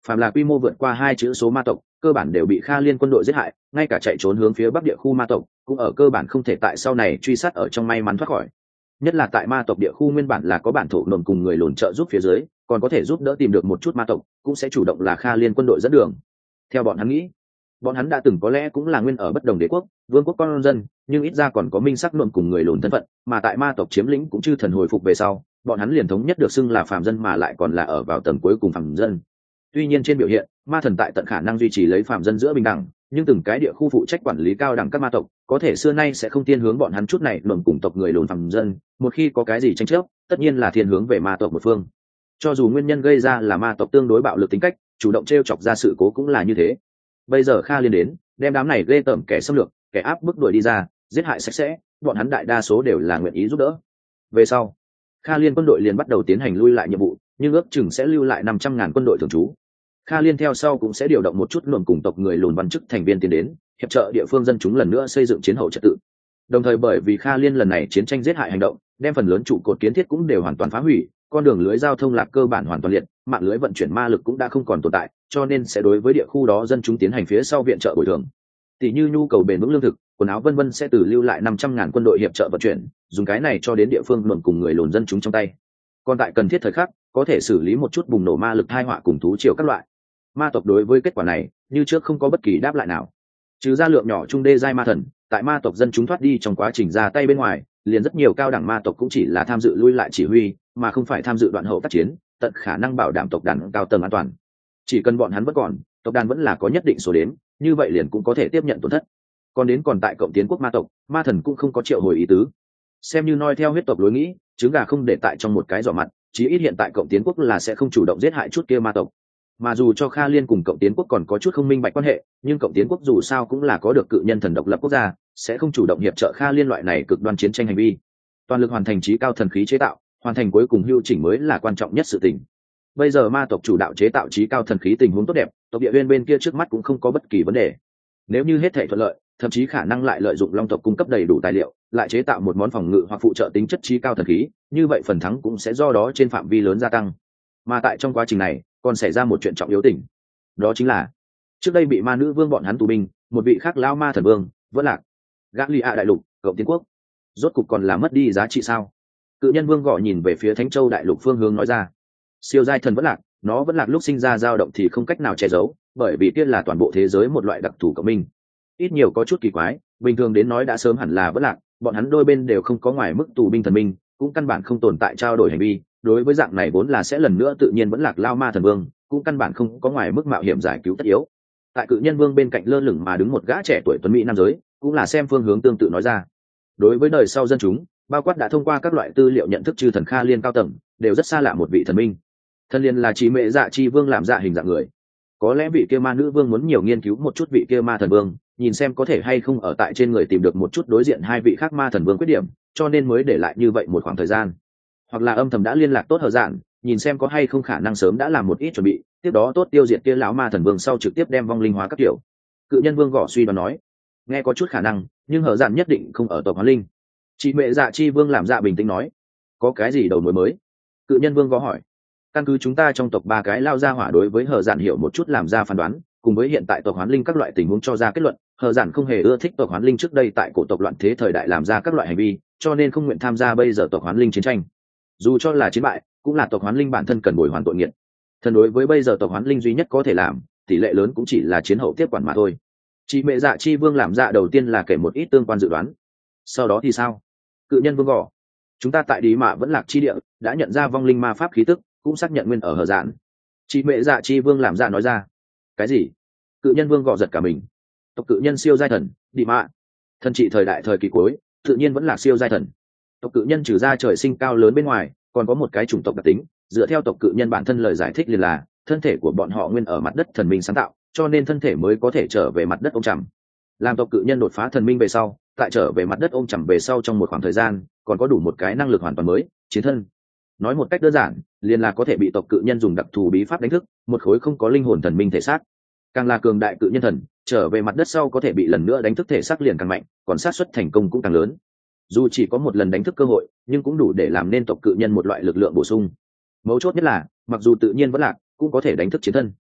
phàm là quy mô vượt qua 2 chữ số ma tộc cơ bản đều bị Kha Liên quân đội giết hại, ngay cả chạy trốn hướng phía bắc địa khu ma tộc cũng ở cơ bản không thể tại sau này truy sát ở trong may mắn thoát khỏi. Nhất là tại ma tộc địa khu nguyên bản là có bản thổ nồn cùng người lùn trợ giúp phía dưới, còn có thể giúp đỡ tìm được một chút ma tộc, cũng sẽ chủ động là Kha Liên quân đội dẫn đường. Theo bọn hắn nghĩ, bọn hắn đã từng có lẽ cũng là nguyên ở bất đồng đế quốc, vương quốc con dân, nhưng ít ra còn có minh sắc nồn cùng người lùn thân phận, mà tại ma tộc chiếm lĩnh cũng chư thần hồi phục về sau, bọn hắn liền thống nhất được xưng là phàm dân mà lại còn là ở vào tầng cuối cùng phàm dân. Tuy nhiên trên biểu hiện, ma thần tại tận khả năng duy trì lấy phàm dân giữa bình đẳng, nhưng từng cái địa khu phụ trách quản lý cao đẳng các ma tộc có thể xưa nay sẽ không thiên hướng bọn hắn chút này luận cùng tộc người lùn phàm dân, một khi có cái gì tranh chấp tất nhiên là thiên hướng về ma tộc một phương. Cho dù nguyên nhân gây ra là ma tộc tương đối bạo lực tính cách, chủ động t chọc ra sự cố cũng là như thế. Bây giờ Kha Liên đến đem đám này ghê tởm kẻ xâm lược, kẻ áp bức đuổi đi ra, giết hại sạch sẽ, bọn hắn đại đa số đều là nguyện ý giúp đỡ. Về sau Kha Liên quân đội liền bắt đầu tiến hành lui lại nhiệm vụ, nhưng ước chừng sẽ lưu lại 500.000 quân đội thường trú. Kha Liên theo sau cũng sẽ điều động một chút luận cùng tộc người lùn văn chức thành viên tiến đến hiệp trợ địa phương dân chúng lần nữa xây dựng chiến hậu trật tự. Đồng thời bởi vì Kha Liên lần này chiến tranh giết hại hành động đem phần lớn trụ cột kiến thiết cũng đều hoàn toàn phá hủy, con đường lưới giao thông lạc cơ bản hoàn toàn liệt, mạng lưới vận chuyển ma lực cũng đã không còn tồn tại, cho nên sẽ đối với địa khu đó dân chúng tiến hành phía sau viện trợ bồi thường. Tỷ như nhu cầu bền vững lương thực, quần áo vân vân sẽ từ lưu lại 500.000 quân đội hiệp trợ vận chuyển, dùng cái này cho đến địa phương luận cùng người lùn dân chúng trong tay. Còn tại cần thiết thời khắc, có thể xử lý một chút bùng nổ ma lực tai họa cùng thú triều các loại. Ma tộc đối với kết quả này như trước không có bất kỳ đáp lại nào, trừ ra lượng nhỏ trung đê giai ma thần tại ma tộc dân chúng thoát đi trong quá trình ra tay bên ngoài, liền rất nhiều cao đẳng ma tộc cũng chỉ là tham dự lui lại chỉ huy mà không phải tham dự đoạn hậu tác chiến, tận khả năng bảo đảm tộc đàn cao tầng an toàn. Chỉ cần bọn hắn vẫn còn, tộc đàn vẫn là có nhất định số đếm, như vậy liền cũng có thể tiếp nhận tổn thất. Còn tại cộng tiến quốc ma tộc, ma thần cũng không có triệu hồi ý tứ, xem như noi theo huyết tộc lối nghĩ, trứng gà không để tại trong một cái giỏ mặt, chí ít hiện tại cộng tiến quốc là sẽ không chủ động giết hại chút kia ma tộc. Mà dù cho Kha Liên cùng cộng tiến quốc còn có chút không minh bạch quan hệ, nhưng cộng tiến quốc dù sao cũng là có được cự nhân thần độc lập quốc gia, sẽ không chủ động hiệp trợ Kha Liên loại này cực đoan chiến tranh hành vi. Toàn lực hoàn thành chí cao thần khí chế tạo, hoàn thành cuối cùng hưu chỉnh mới là quan trọng nhất sự tình. Bây giờ ma tộc chủ đạo chế tạo chí cao thần khí tình huống tốt đẹp, tộc địa viên bên kia trước mắt cũng không có bất kỳ vấn đề. Nếu như hết thảy thuận lợi, thậm chí khả năng lại lợi dụng long tộc cung cấp đầy đủ tài liệu, lại chế tạo một món phòng ngự hoặc phụ trợ tính chất chí cao thần khí, như vậy phần thắng cũng sẽ do đó trên phạm vi lớn gia tăng. Mà tại trong quá trình này còn xảy ra một chuyện trọng yếu tình, đó chính là trước đây bị ma nữ vương bọn hắn tù binh một vị khác lao ma thần vương vẫn lạc. Gã lì ạ đại lục cộng tiến quốc rốt cục còn là mất đi giá trị sao? Cự nhân vương gõ nhìn về phía Thánh Châu đại lục phương hướng nói ra. Siêu giai thần vẫn lạc, nó vẫn lạc lúc sinh ra dao động thì không cách nào che giấu, bởi vì kia là toàn bộ thế giới một loại đặc thù cộng minh, ít nhiều có chút kỳ quái. Bình thường đến nói đã sớm hẳn là vẫn lạc, bọn hắn đôi bên đều không có ngoài mức tù binh thần minh, cũng căn bản không tồn tại trao đổi hành vi. Đối với dạng này vốn là sẽ lần nữa tự nhiên vẫn lạc lao ma thần vương, cũng căn bản không có ngoài mức mạo hiểm giải cứu tất yếu. Tại cự nhân vương bên cạnh lơ lửng mà đứng một gã trẻ tuổi tuấn mỹ nam giới, cũng là xem phương hướng tương tự nói ra. Đối với đời sau dân chúng, bao quát đã thông qua các loại tư liệu nhận thức chư thần Kha Liên cao tầng, đều rất xa lạ một vị thần minh. Thần liên là chỉ mẹ dạ chi vương làm dạ hình dạng người. Có lẽ vị kia ma nữ vương muốn nhiều nghiên cứu một chút vị kia ma thần vương, nhìn xem có thể hay không ở tại trên người tìm được một chút đối diện hai vị khác ma thần vương khuyết điểm, cho nên mới để lại như vậy một khoảng thời gian. Hoặc là âm thầm đã liên lạc tốt hờ dạn, nhìn xem có hay không khả năng sớm đã làm một ít chuẩn bị, tiếp đó tốt tiêu diệt kia lão ma thần vương sau trực tiếp đem vong linh hóa các kiểu. Cự nhân vương gõ suy đoán nói, nghe có chút khả năng, nhưng hờ dạn nhất định không ở tộc hoán linh. Chị mẹ dạ chi vương làm dạ bình tĩnh nói, có cái gì đầu mối mới? Cự nhân vương gõ hỏi. Căn cứ chúng ta trong tộc ba cái lao ra hỏa đối với hờ dạn hiểu một chút làm ra phán đoán, cùng với hiện tại tộc hoán linh các loại tình huống cho ra kết luận, hờ dạn không hề ưa thích tộc hoán linh trước đây tại cổ tộc loạn thế thời đại làm ra các loại hành vi, cho nên không nguyện tham gia bây giờ tộc hoán linh chiến tranh. Dù cho là chiến bại, cũng là tộc hoán linh bản thân cần bồi hoàn tội nghiệt. Thần đối với bây giờ tộc hoán linh duy nhất có thể làm, tỷ lệ lớn cũng chỉ là chiến hậu tiếp quản mà thôi. Chị mẹ dạ chi vương làm dạ đầu tiên là kể một ít tương quan dự đoán. Sau đó thì sao? Cự nhân vương gò. Chúng ta tại Đi Mạ vẫn lạc chi địa, đã nhận ra vong linh ma pháp khí tức, cũng xác nhận nguyên ở hờ dạn. Chị mẹ dạ chi vương làm dạ nói ra. Cái gì? Cự nhân vương gò giật cả mình. Tộc cự nhân siêu giai thần, Đi Mạ. Thần trị thời đại thời kỳ cuối, tự nhiên vẫn là siêu giai thần. Tộc cự nhân trừ ra trời sinh cao lớn bên ngoài, còn có một cái chủng tộc đặc tính, dựa theo tộc cự nhân bản thân lời giải thích liền là thân thể của bọn họ nguyên ở mặt đất thần minh sáng tạo, cho nên thân thể mới có thể trở về mặt đất ôm chầm. Làm tộc cự nhân đột phá thần minh về sau, tại trở về mặt đất ôm chầm về sau trong một khoảng thời gian, còn có đủ một cái năng lực hoàn toàn mới, chiến thân. Nói một cách đơn giản, liền là có thể bị tộc cự nhân dùng đặc thù bí pháp đánh thức, một khối không có linh hồn thần minh thể xác. Càng là cường đại cự nhân thần, trở về mặt đất sau có thể bị lần nữa đánh thức thể xác liền càng mạnh, còn xác suất thành công cũng càng lớn. Dù chỉ có một lần đánh thức cơ hội, nhưng cũng đủ để làm nên tộc cự nhân một loại lực lượng bổ sung. Mấu chốt nhất là, mặc dù tự nhiên vẫn lạc, cũng có thể đánh thức chiến thân.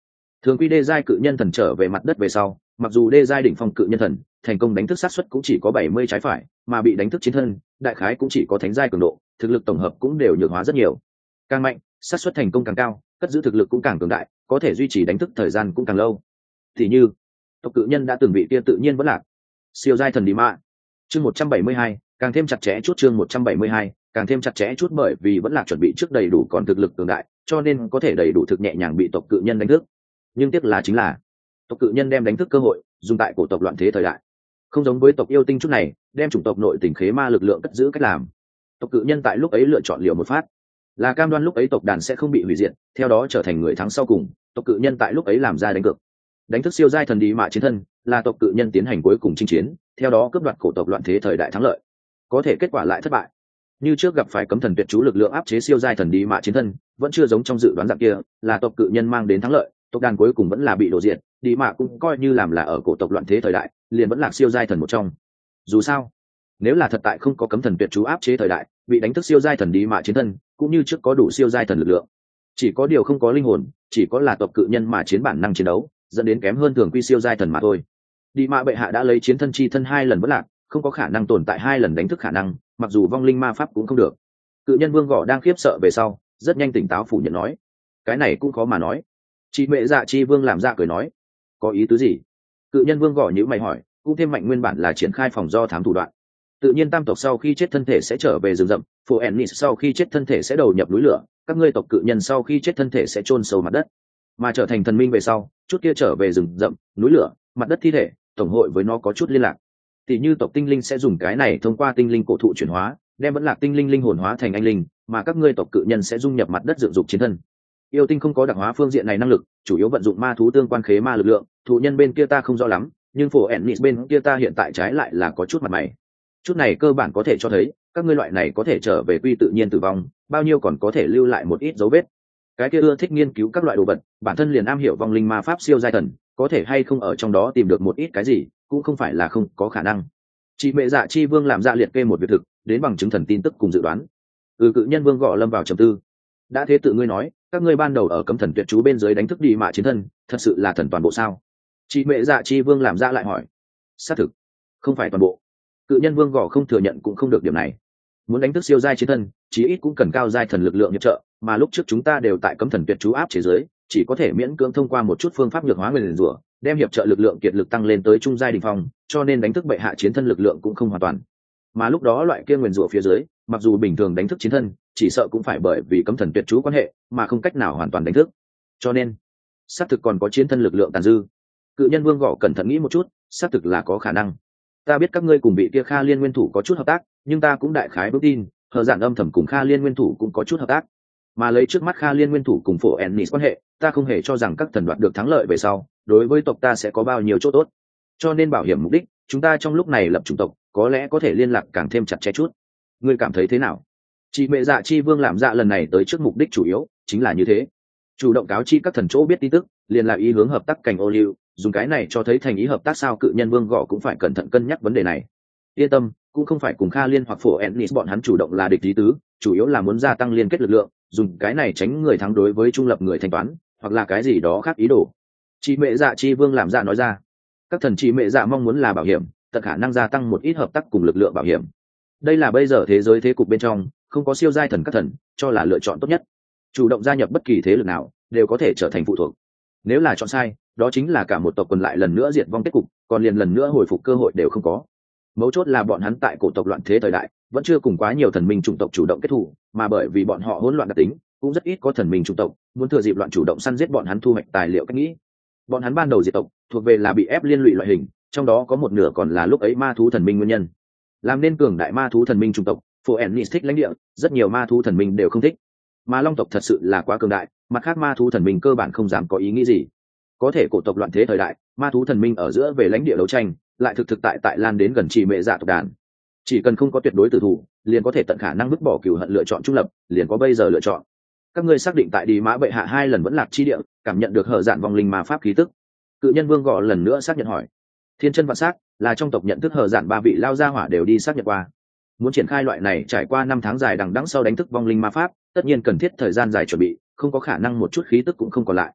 thường quy đê giai cự nhân thần trở về mặt đất về sau, mặc dù đê giai đỉnh phong cự nhân thần thành công đánh thức sát suất cũng chỉ có 70 trái phải, mà bị đánh thức chiến thân đại khái cũng chỉ có thánh giai cường độ, thực lực tổng hợp cũng đều nhược hóa rất nhiều. Càng mạnh sát suất thành công càng cao, cất giữ thực lực cũng càng cường đại, có thể duy trì đánh thức thời gian cũng càng lâu. Thì như tộc cự nhân đã từng bị kia tự nhiên vẫn lạc siêu giai thần đi mạ. Chương 172, càng thêm chặt chẽ chút. Chương 172, càng thêm chặt chẽ chút. Bởi vì vẫn lạc chuẩn bị trước đầy đủ còn thực lực cường đại, cho nên có thể đầy đủ thực nhẹ nhàng bị tộc cự nhân đánh thức. Nhưng tiếc là chính là tộc cự nhân đem đánh thức cơ hội dùng tại cổ tộc loạn thế thời đại, không giống với tộc yêu tinh chút này đem chủng tộc nội tình khế ma lực lượng cất giữ cách làm. Tộc cự nhân tại lúc ấy lựa chọn liều một phát, là cam đoan lúc ấy tộc đàn sẽ không bị hủy diệt, theo đó trở thành người thắng sau cùng. Tộc cự nhân tại lúc ấy làm ra đánh cược, đánh thức siêu giai thần đi mạ chiến thân, là tộc cự nhân tiến hành cuối cùng chinh chiến, theo đó cướp đoạt cổ tộc loạn thế thời đại thắng lợi. Có thể kết quả lại thất bại, như trước gặp phải cấm thần tuyệt chú lực lượng áp chế siêu giai thần đi mạ chiến thân, vẫn chưa giống trong dự đoán dạng kia là tộc cự nhân mang đến thắng lợi, tộc đàn cuối cùng vẫn là bị đổ diệt. Đi mạ cũng coi như làm là ở cổ tộc loạn thế thời đại liền vẫn là siêu giai thần một trong. Dù sao, nếu là thật tại không có cấm thần tuyệt chú áp chế thời đại, bị đánh thức siêu giai thần đi mạ chiến thân cũng như trước có đủ siêu giai thần lực lượng, chỉ có điều không có linh hồn, chỉ có là tộc cự nhân mà chiến bản năng chiến đấu, dẫn đến kém hơn thường quy siêu giai thần mà thôi. Đi mạ bệ hạ đã lấy chiến thân chi thân 2 lần vẫn lạc, không có khả năng tồn tại 2 lần đánh thức khả năng, mặc dù vong linh ma pháp cũng không được. Cự nhân vương gõ đang khiếp sợ về sau rất nhanh tỉnh táo phủ nhận nói, cái này cũng khó mà nói. Chị mẹ dạ chi vương làm ra cười nói, có ý tứ gì? Cự nhân vương gõ nhíu mày hỏi, cũng thêm mạnh nguyên bản là triển khai phòng do thám thủ đoạn. Tự nhiên tam tộc sau khi chết thân thể sẽ trở về rừng rậm, phổ ennis sau khi chết thân thể sẽ đầu nhập núi lửa, các ngươi tộc cự nhân sau khi chết thân thể sẽ chôn sâu mặt đất, mà trở thành thần minh về sau chút kia trở về rừng rậm, núi lửa, mặt đất thi thể tổng hội với nó có chút liên lạc. Tỷ như tộc tinh linh sẽ dùng cái này thông qua tinh linh cổ thụ chuyển hóa, đem vẫn lạc tinh linh linh hồn hóa thành anh linh, mà các ngươi tộc cự nhân sẽ dung nhập mặt đất dựng dục chiến thân. Yêu tinh không có đặc hóa phương diện này năng lực, chủ yếu vận dụng ma thú tương quan khế ma lực lượng, thụ nhân bên kia ta không rõ lắm, nhưng phổ ennis bên kia ta hiện tại trái lại là có chút mặt mày. Chút này cơ bản có thể cho thấy các ngươi loại này có thể trở về quy tự nhiên tử vong, bao nhiêu còn có thể lưu lại một ít dấu vết. Cái kia ưa thích nghiên cứu các loại đồ vật, bản thân liền am hiểu vong linh ma pháp siêu giai thần, có thể hay không ở trong đó tìm được một ít cái gì cũng không phải là không có khả năng. Chị mẹ dạ chi vương làm ra liệt kê một việc thực đến bằng chứng thần tin tức cùng dự đoán. Cự nhân vương gõ lâm vào trầm tư. Đã thế tự ngươi nói các ngươi ban đầu ở cấm thần tuyệt chú bên dưới đánh thức đi mạ chiến thân, thật sự là thần toàn bộ sao? Chị mẹ dạ chi vương làm ra lại hỏi. Xác thực không phải toàn bộ. Cự nhân vương gõ không thừa nhận cũng không được điểm này. Muốn đánh thức siêu giai chiến thân, chí ít cũng cần cao giai thần lực lượng hiệp trợ, mà lúc trước chúng ta đều tại cấm thần tuyệt chú áp chế giới, chỉ có thể miễn cưỡng thông qua một chút phương pháp nhược hóa nguyên rủa, đem hiệp trợ lực lượng kiệt lực tăng lên tới trung giai đỉnh phong, cho nên đánh thức bệ hạ chiến thân lực lượng cũng không hoàn toàn. Mà lúc đó loại kia nguyên rủa phía dưới, mặc dù bình thường đánh thức chiến thân, chỉ sợ cũng phải bởi vì cấm thần tuyệt chú quan hệ, mà không cách nào hoàn toàn đánh thức. Cho nên, xác thực còn có chiến thân lực lượng tàn dư. Cự nhân vương gõ cẩn thận nghĩ một chút, xác thực là có khả năng. Ta biết các ngươi cùng vị kia Kha Liên nguyên thủ có chút hợp tác, nhưng ta cũng đại khái bước tin hờ giản âm thầm cùng Kha Liên nguyên thủ cũng có chút hợp tác, mà lấy trước mắt Kha Liên nguyên thủ cùng phổ ennis quan hệ, ta không hề cho rằng các thần đoạt được thắng lợi về sau đối với tộc ta sẽ có bao nhiêu chỗ tốt, cho nên bảo hiểm mục đích chúng ta trong lúc này lập chủng tộc có lẽ có thể liên lạc càng thêm chặt chẽ chút. Ngươi cảm thấy thế nào? Chị mẹ dạ chi vương làm dạ lần này tới trước mục đích chủ yếu chính là như thế, chủ động cáo chi các thần chỗ biết tin tức, liền là ý hướng hợp tác cảnh ô liu, dùng cái này cho thấy thành ý hợp tác sao? Cự nhân vương gõ cũng phải cẩn thận cân nhắc vấn đề này. Yên tâm, cũng không phải cùng Kha Liên hoặc phổ ennis bọn hắn chủ động là địch lý tứ, chủ yếu là muốn gia tăng liên kết lực lượng, dùng cái này tránh người thắng đối với trung lập người thanh toán, hoặc là cái gì đó khác ý đồ. Chị mẹ dạ chi vương làm dạ nói ra, các thần chị mẹ dạ mong muốn là bảo hiểm, tận khả năng gia tăng một ít hợp tác cùng lực lượng bảo hiểm. Đây là bây giờ thế giới thế cục bên trong không có siêu giai thần các thần cho là lựa chọn tốt nhất. Chủ động gia nhập bất kỳ thế lực nào đều có thể trở thành phụ thuộc, nếu là chọn sai, đó chính là cả một tộc quần lại lần nữa diệt vong kết cục, còn liền lần nữa hồi phục cơ hội đều không có. Mấu chốt là bọn hắn tại cổ tộc loạn thế thời đại vẫn chưa cùng quá nhiều thần minh chủng tộc chủ động kết thủ, mà bởi vì bọn họ hỗn loạn đặc tính, cũng rất ít có thần minh chủng tộc muốn thừa dịp loạn chủ động săn giết bọn hắn thu hoạch tài liệu cách nghĩ. Bọn hắn ban đầu diệt tộc thuộc về là bị ép liên lụy loại hình, trong đó có một nửa còn là lúc ấy ma thú thần minh nguyên nhân. Làm nên cường đại ma thú thần minh chủng tộc, phổ ennis thích lãnh địa, rất nhiều ma thú thần minh đều không thích. Mà long tộc thật sự là quá cường đại, mặt khác ma thú thần minh cơ bản không dám có ý nghĩ gì. Có thể cổ tộc loạn thế thời đại, ma thú thần minh ở giữa về lãnh địa đấu tranh lại thực tại lan đến gần chỉ mệ dạ tộc đàn. Chỉ cần không có tuyệt đối tử thủ, liền có thể tận khả năng vứt bỏ cừu hận, lựa chọn trung lập, liền có bây giờ lựa chọn. Các ngươi xác định tại đi mã bệ hạ 2 lần vẫn lạc chi địa, cảm nhận được hở dạn vong linh ma pháp khí tức. Cự nhân vương gõ lần nữa xác nhận hỏi. Thiên chân vạn sát là trong tộc nhận thức hở dạn 3 vị lao gia hỏa đều đi xác nhận qua. Muốn triển khai loại này trải qua 5 tháng dài đằng đẵng sau đánh thức vong linh ma pháp, tất nhiên cần thiết thời gian dài chuẩn bị, không có khả năng một chút khí tức cũng không còn lại.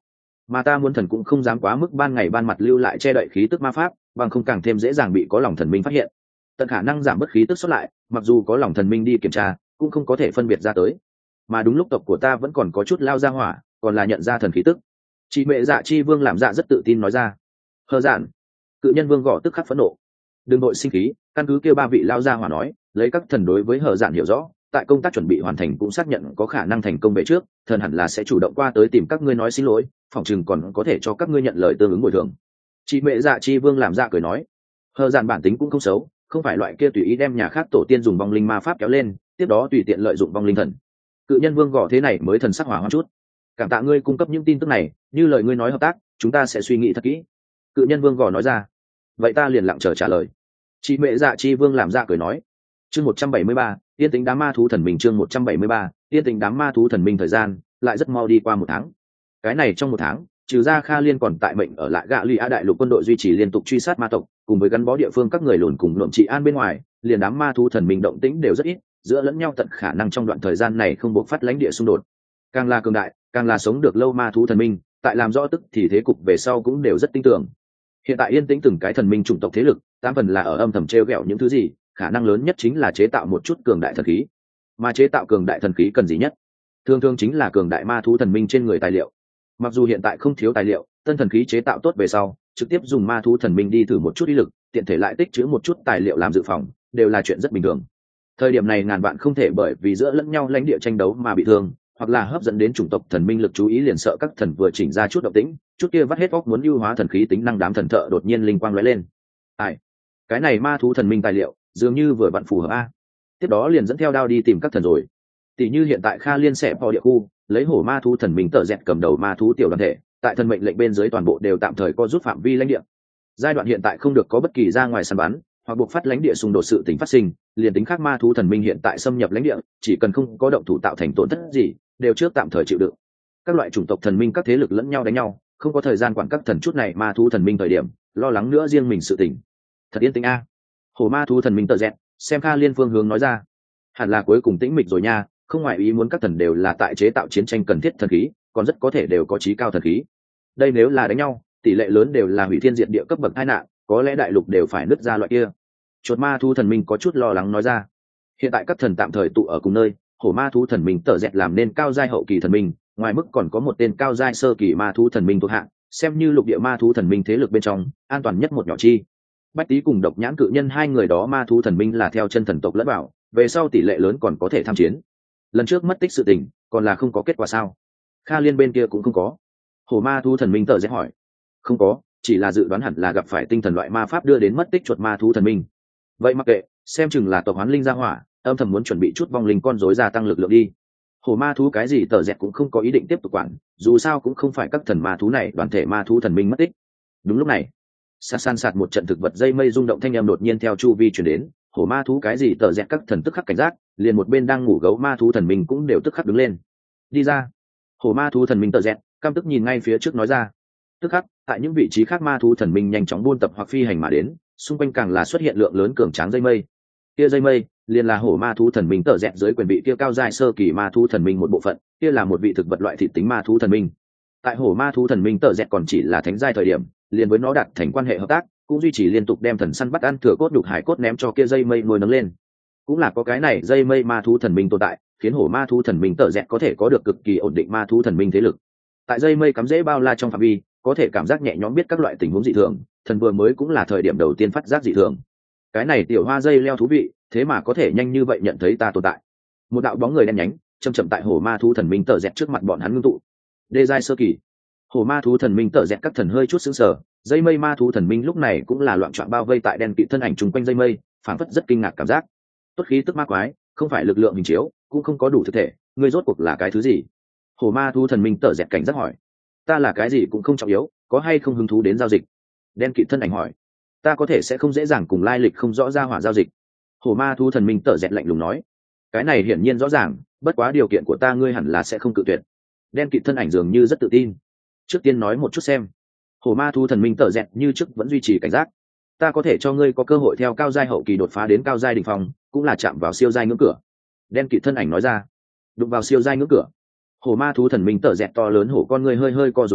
mà ta muốn thần cũng không dám quá mức ban ngày ban mặt lưu lại che đậy khí tức ma pháp, bằng không càng thêm dễ dàng bị có lòng thần minh phát hiện. Tận khả năng giảm bớt khí tức xuất lại, mặc dù có lòng thần minh đi kiểm tra cũng không có thể phân biệt ra tới. Mà đúng lúc tộc của ta vẫn còn có chút lao ra hỏa, còn là nhận ra thần khí tức. Chị mẹ Dạ Chi Vương làm dạ rất tự tin nói ra. Hờ giản, cự nhân vương gõ tức khắc phẫn nộ. Đừng đội sinh khí, căn cứ kêu ba vị lao ra hỏa nói, lấy các thần đối với hờ giản hiểu rõ, tại công tác chuẩn bị hoàn thành cũng xác nhận có khả năng thành công về trước, thần hẳn là sẽ chủ động qua tới tìm các ngươi nói xin lỗi, phòng chừng còn có thể cho các ngươi nhận lời tương ứng bồi thường. Chị mẹ Dạ Chi Vương làm dạ cười nói, hờ giản bản tính cũng không xấu, không phải loại kia tùy ý đem nhà khác tổ tiên dùng vong linh ma pháp kéo lên, tiếp đó tùy tiện lợi dụng vong linh thần. Cự nhân vương gõ thế này mới thần sắc hỏa hoạn chút. Cảm tạ ngươi cung cấp những tin tức này, như lời ngươi nói hợp tác, chúng ta sẽ suy nghĩ thật kỹ. Cự nhân vương gõ nói ra. Vậy ta liền lặng chờ trả lời. Chị mẹ Dạ Chi Vương làm dạ cười nói. Chương 173, yên tĩnh đám ma thú thần minh. Chương 173, yên tĩnh đám ma thú thần minh. Thời gian lại rất mau đi qua 1 tháng. Cái này trong 1 tháng, trừ ra Kha Liên còn tại mệnh ở lại Gạ Lụy A đại lục quân đội duy trì liên tục truy sát ma tộc, cùng với gắn bó địa phương các người lùn cùng luận trị an bên ngoài, liền đám ma thú thần minh động tĩnh đều rất ít, giữa lẫn nhau tận khả năng trong đoạn thời gian này không bộc phát lãnh địa xung đột. Càng là cường đại, càng là sống được lâu ma thú thần minh, tại làm rõ tức thì thế cục về sau cũng đều rất tin tưởng. Hiện tại yên tĩnh từng cái thần minh chủng tộc thế lực, 8 phần là ở âm thầm treo gẹo những thứ gì, khả năng lớn nhất chính là chế tạo một chút cường đại thần khí. Mà chế tạo cường đại thần khí cần gì nhất? Thường thường chính là cường đại ma thú thần minh trên người tài liệu. Mặc dù hiện tại không thiếu tài liệu, tân thần khí chế tạo tốt về sau, trực tiếp dùng ma thú thần minh đi thử một chút uy lực, tiện thể lại tích trữ một chút tài liệu làm dự phòng, đều là chuyện rất bình thường. Thời điểm này ngàn vạn không thể bởi vì giữa lẫn nhau lãnh địa tranh đấu mà bị thương, hoặc là hấp dẫn đến chủng tộc thần minh lực chú ý liền sợ các thần vừa chỉnh ra chút động tĩnh, chút kia vắt hết óc muốn ưu hóa thần khí tính năng đám thần thợ đột nhiên linh quang lóe lên. Ai, cái này ma thú thần minh tài liệu dường như vừa vặn phù hợp a. Tiếp đó liền dẫn theo đao đi tìm các thần rồi. Tỷ như hiện tại Kha Liên sẽ vào địa khu, lấy hổ ma thú thần minh tợ dẹt cầm đầu ma thú tiểu đoàn thể, tại thần mệnh lệnh bên dưới toàn bộ đều tạm thời có rút phạm vi lãnh địa. Giai đoạn hiện tại không được có bất kỳ ra ngoài săn bắn hoặc buộc phát lãnh địa xung đột sự tính phát sinh, liền tính khác ma thú thần minh hiện tại xâm nhập lãnh địa, chỉ cần không có động thủ tạo thành tổn thất gì, đều trước tạm thời chịu đựng. Các loại chủng tộc thần minh các thế lực lẫn nhau đánh nhau, không có thời gian quản các thần chút này ma thú thần minh thời điểm, lo lắng nữa riêng mình sự tỉnh. Thật yên tĩnh a. Hổ ma thú thần minh tợ dẹt, xem Kha Liên phương hướng nói ra. Hẳn là cuối cùng tĩnh mịch rồi nha, không ngoại ý muốn các thần đều là tại chế tạo chiến tranh cần thiết thần khí, còn rất có thể đều có chí cao thần khí. Đây nếu là đánh nhau, tỷ lệ lớn đều là hủy thiên diệt địa cấp bậc tai nạn, có lẽ đại lục đều phải nứt ra loại kia. Chuột ma thú thần minh có chút lo lắng nói ra. Hiện tại các thần tạm thời tụ ở cùng nơi, hổ ma thú thần minh tợ dẹt làm nên cao giai hậu kỳ thần minh, ngoài mức còn có một tên cao giai sơ kỳ ma thú thần minh thuộc hạng, xem như lục địa ma thú thần minh thế lực bên trong an toàn nhất một nhỏ chi. Bách Tý cùng Độc Nhãn cự nhân hai người đó ma thú thần minh là theo chân thần tộc lẫn vào, về sau tỷ lệ lớn còn có thể tham chiến. Lần trước mất tích sự tình, còn là không có kết quả sao? Kha Liên bên kia cũng không có. Hổ ma thú thần minh tợ dẹt hỏi. Không có, chỉ là dự đoán hẳn là gặp phải tinh thần loại ma pháp đưa đến mất tích chuột ma thú thần minh. Vậy mặc kệ, xem chừng là tộc hoán linh ra hỏa, âm thầm muốn chuẩn bị chút vong linh con rối gia tăng lực lượng đi. Hổ ma thú cái gì tợ dẹt cũng không có ý định tiếp tục quản, dù sao cũng không phải các thần ma thú này đoàn thể ma thú thần minh mất tích. Đúng lúc này, san sạt một trận thực vật dây mây rung động thanh âm đột nhiên theo chu vi chuyển đến. Hổ ma thú cái gì tợ dẹt các thần tức khắc cảnh giác, liền một bên đang ngủ gấu ma thú thần minh cũng đều tức khắc đứng lên. Đi ra. Hổ ma thú thần minh tợ dẹt căm tức nhìn ngay phía trước nói ra. Tức khắc tại những vị trí khác ma thú thần minh nhanh chóng buôn tập hoặc phi hành mà đến, xung quanh càng là xuất hiện lượng lớn cường tráng dây mây. Kia dây mây liền là hổ ma thú thần minh tợ dẹt dưới quyền bị kia cao giai sơ kỳ ma thú thần minh một bộ phận, kia là một vị thực vật loại thị tính ma thú thần minh. Tại hổ ma thú thần minh tợ dẹt còn chỉ là thánh giai thời điểm, liền với nó đạt thành quan hệ hợp tác, cũng duy trì liên tục đem thần săn bắt ăn thừa cốt nhục hải cốt ném cho kia dây mây nuôi nấng lên. Cũng là có cái này dây mây ma thú thần minh tồn tại, khiến hổ ma thú thần minh tợ dẹt có thể có được cực kỳ ổn định ma thú thần minh thế lực. Tại dây mây cắm rễ bao la trong phạm vi, có thể cảm giác nhẹ nhõm biết các loại tình huống dị thường, thần vừa mới cũng là thời điểm đầu tiên phát giác dị thường. Cái này tiểu hoa dây leo thú vị, thế mà có thể nhanh như vậy nhận thấy ta tồn tại. Một đạo bóng người đen nhánh chậm chậm tại hổ ma thú thần minh tợ dẹt trước mặt bọn hắn ngưng tụ. Đê giai sơ kỳ. Hổ ma thú thần minh tợ dẹt các thần hơi chút sững sờ, dây mây ma thú thần minh lúc này cũng là loạn trọn bao vây tại đen kỵ thân ảnh chung quanh dây mây, phảng phất rất kinh ngạc cảm giác. Tốt khí tức ma quái, không phải lực lượng hình chiếu, cũng không có đủ thực thể, ngươi rốt cuộc là cái thứ gì? Hổ ma thú thần minh tợ dẹt cảnh giác hỏi. Ta là cái gì cũng không trọng yếu, có hay không hứng thú đến giao dịch? Đen kỵ thân ảnh hỏi. Ta có thể sẽ không dễ dàng cùng lai lịch không rõ ra hỏa giao dịch. Hổ ma thú thần minh tợ dẹt lạnh lùng nói. Cái này hiển nhiên rõ ràng, bất quá điều kiện của ta ngươi hẳn là sẽ không cự tuyệt. Đen kỵ thân ảnh dường như rất tự tin. Trước tiên nói một chút xem. Hổ ma thú thần minh tợ dẹt như trước vẫn duy trì cảnh giác. Ta có thể cho ngươi có cơ hội theo cao giai hậu kỳ đột phá đến cao giai đỉnh phong, cũng là chạm vào siêu giai ngưỡng cửa. Đen kỵ thân ảnh nói ra. Đụng vào siêu giai ngưỡng cửa. Hổ ma thú thần minh tợ dẹt to lớn hổ con ngươi hơi hơi co rụt lại,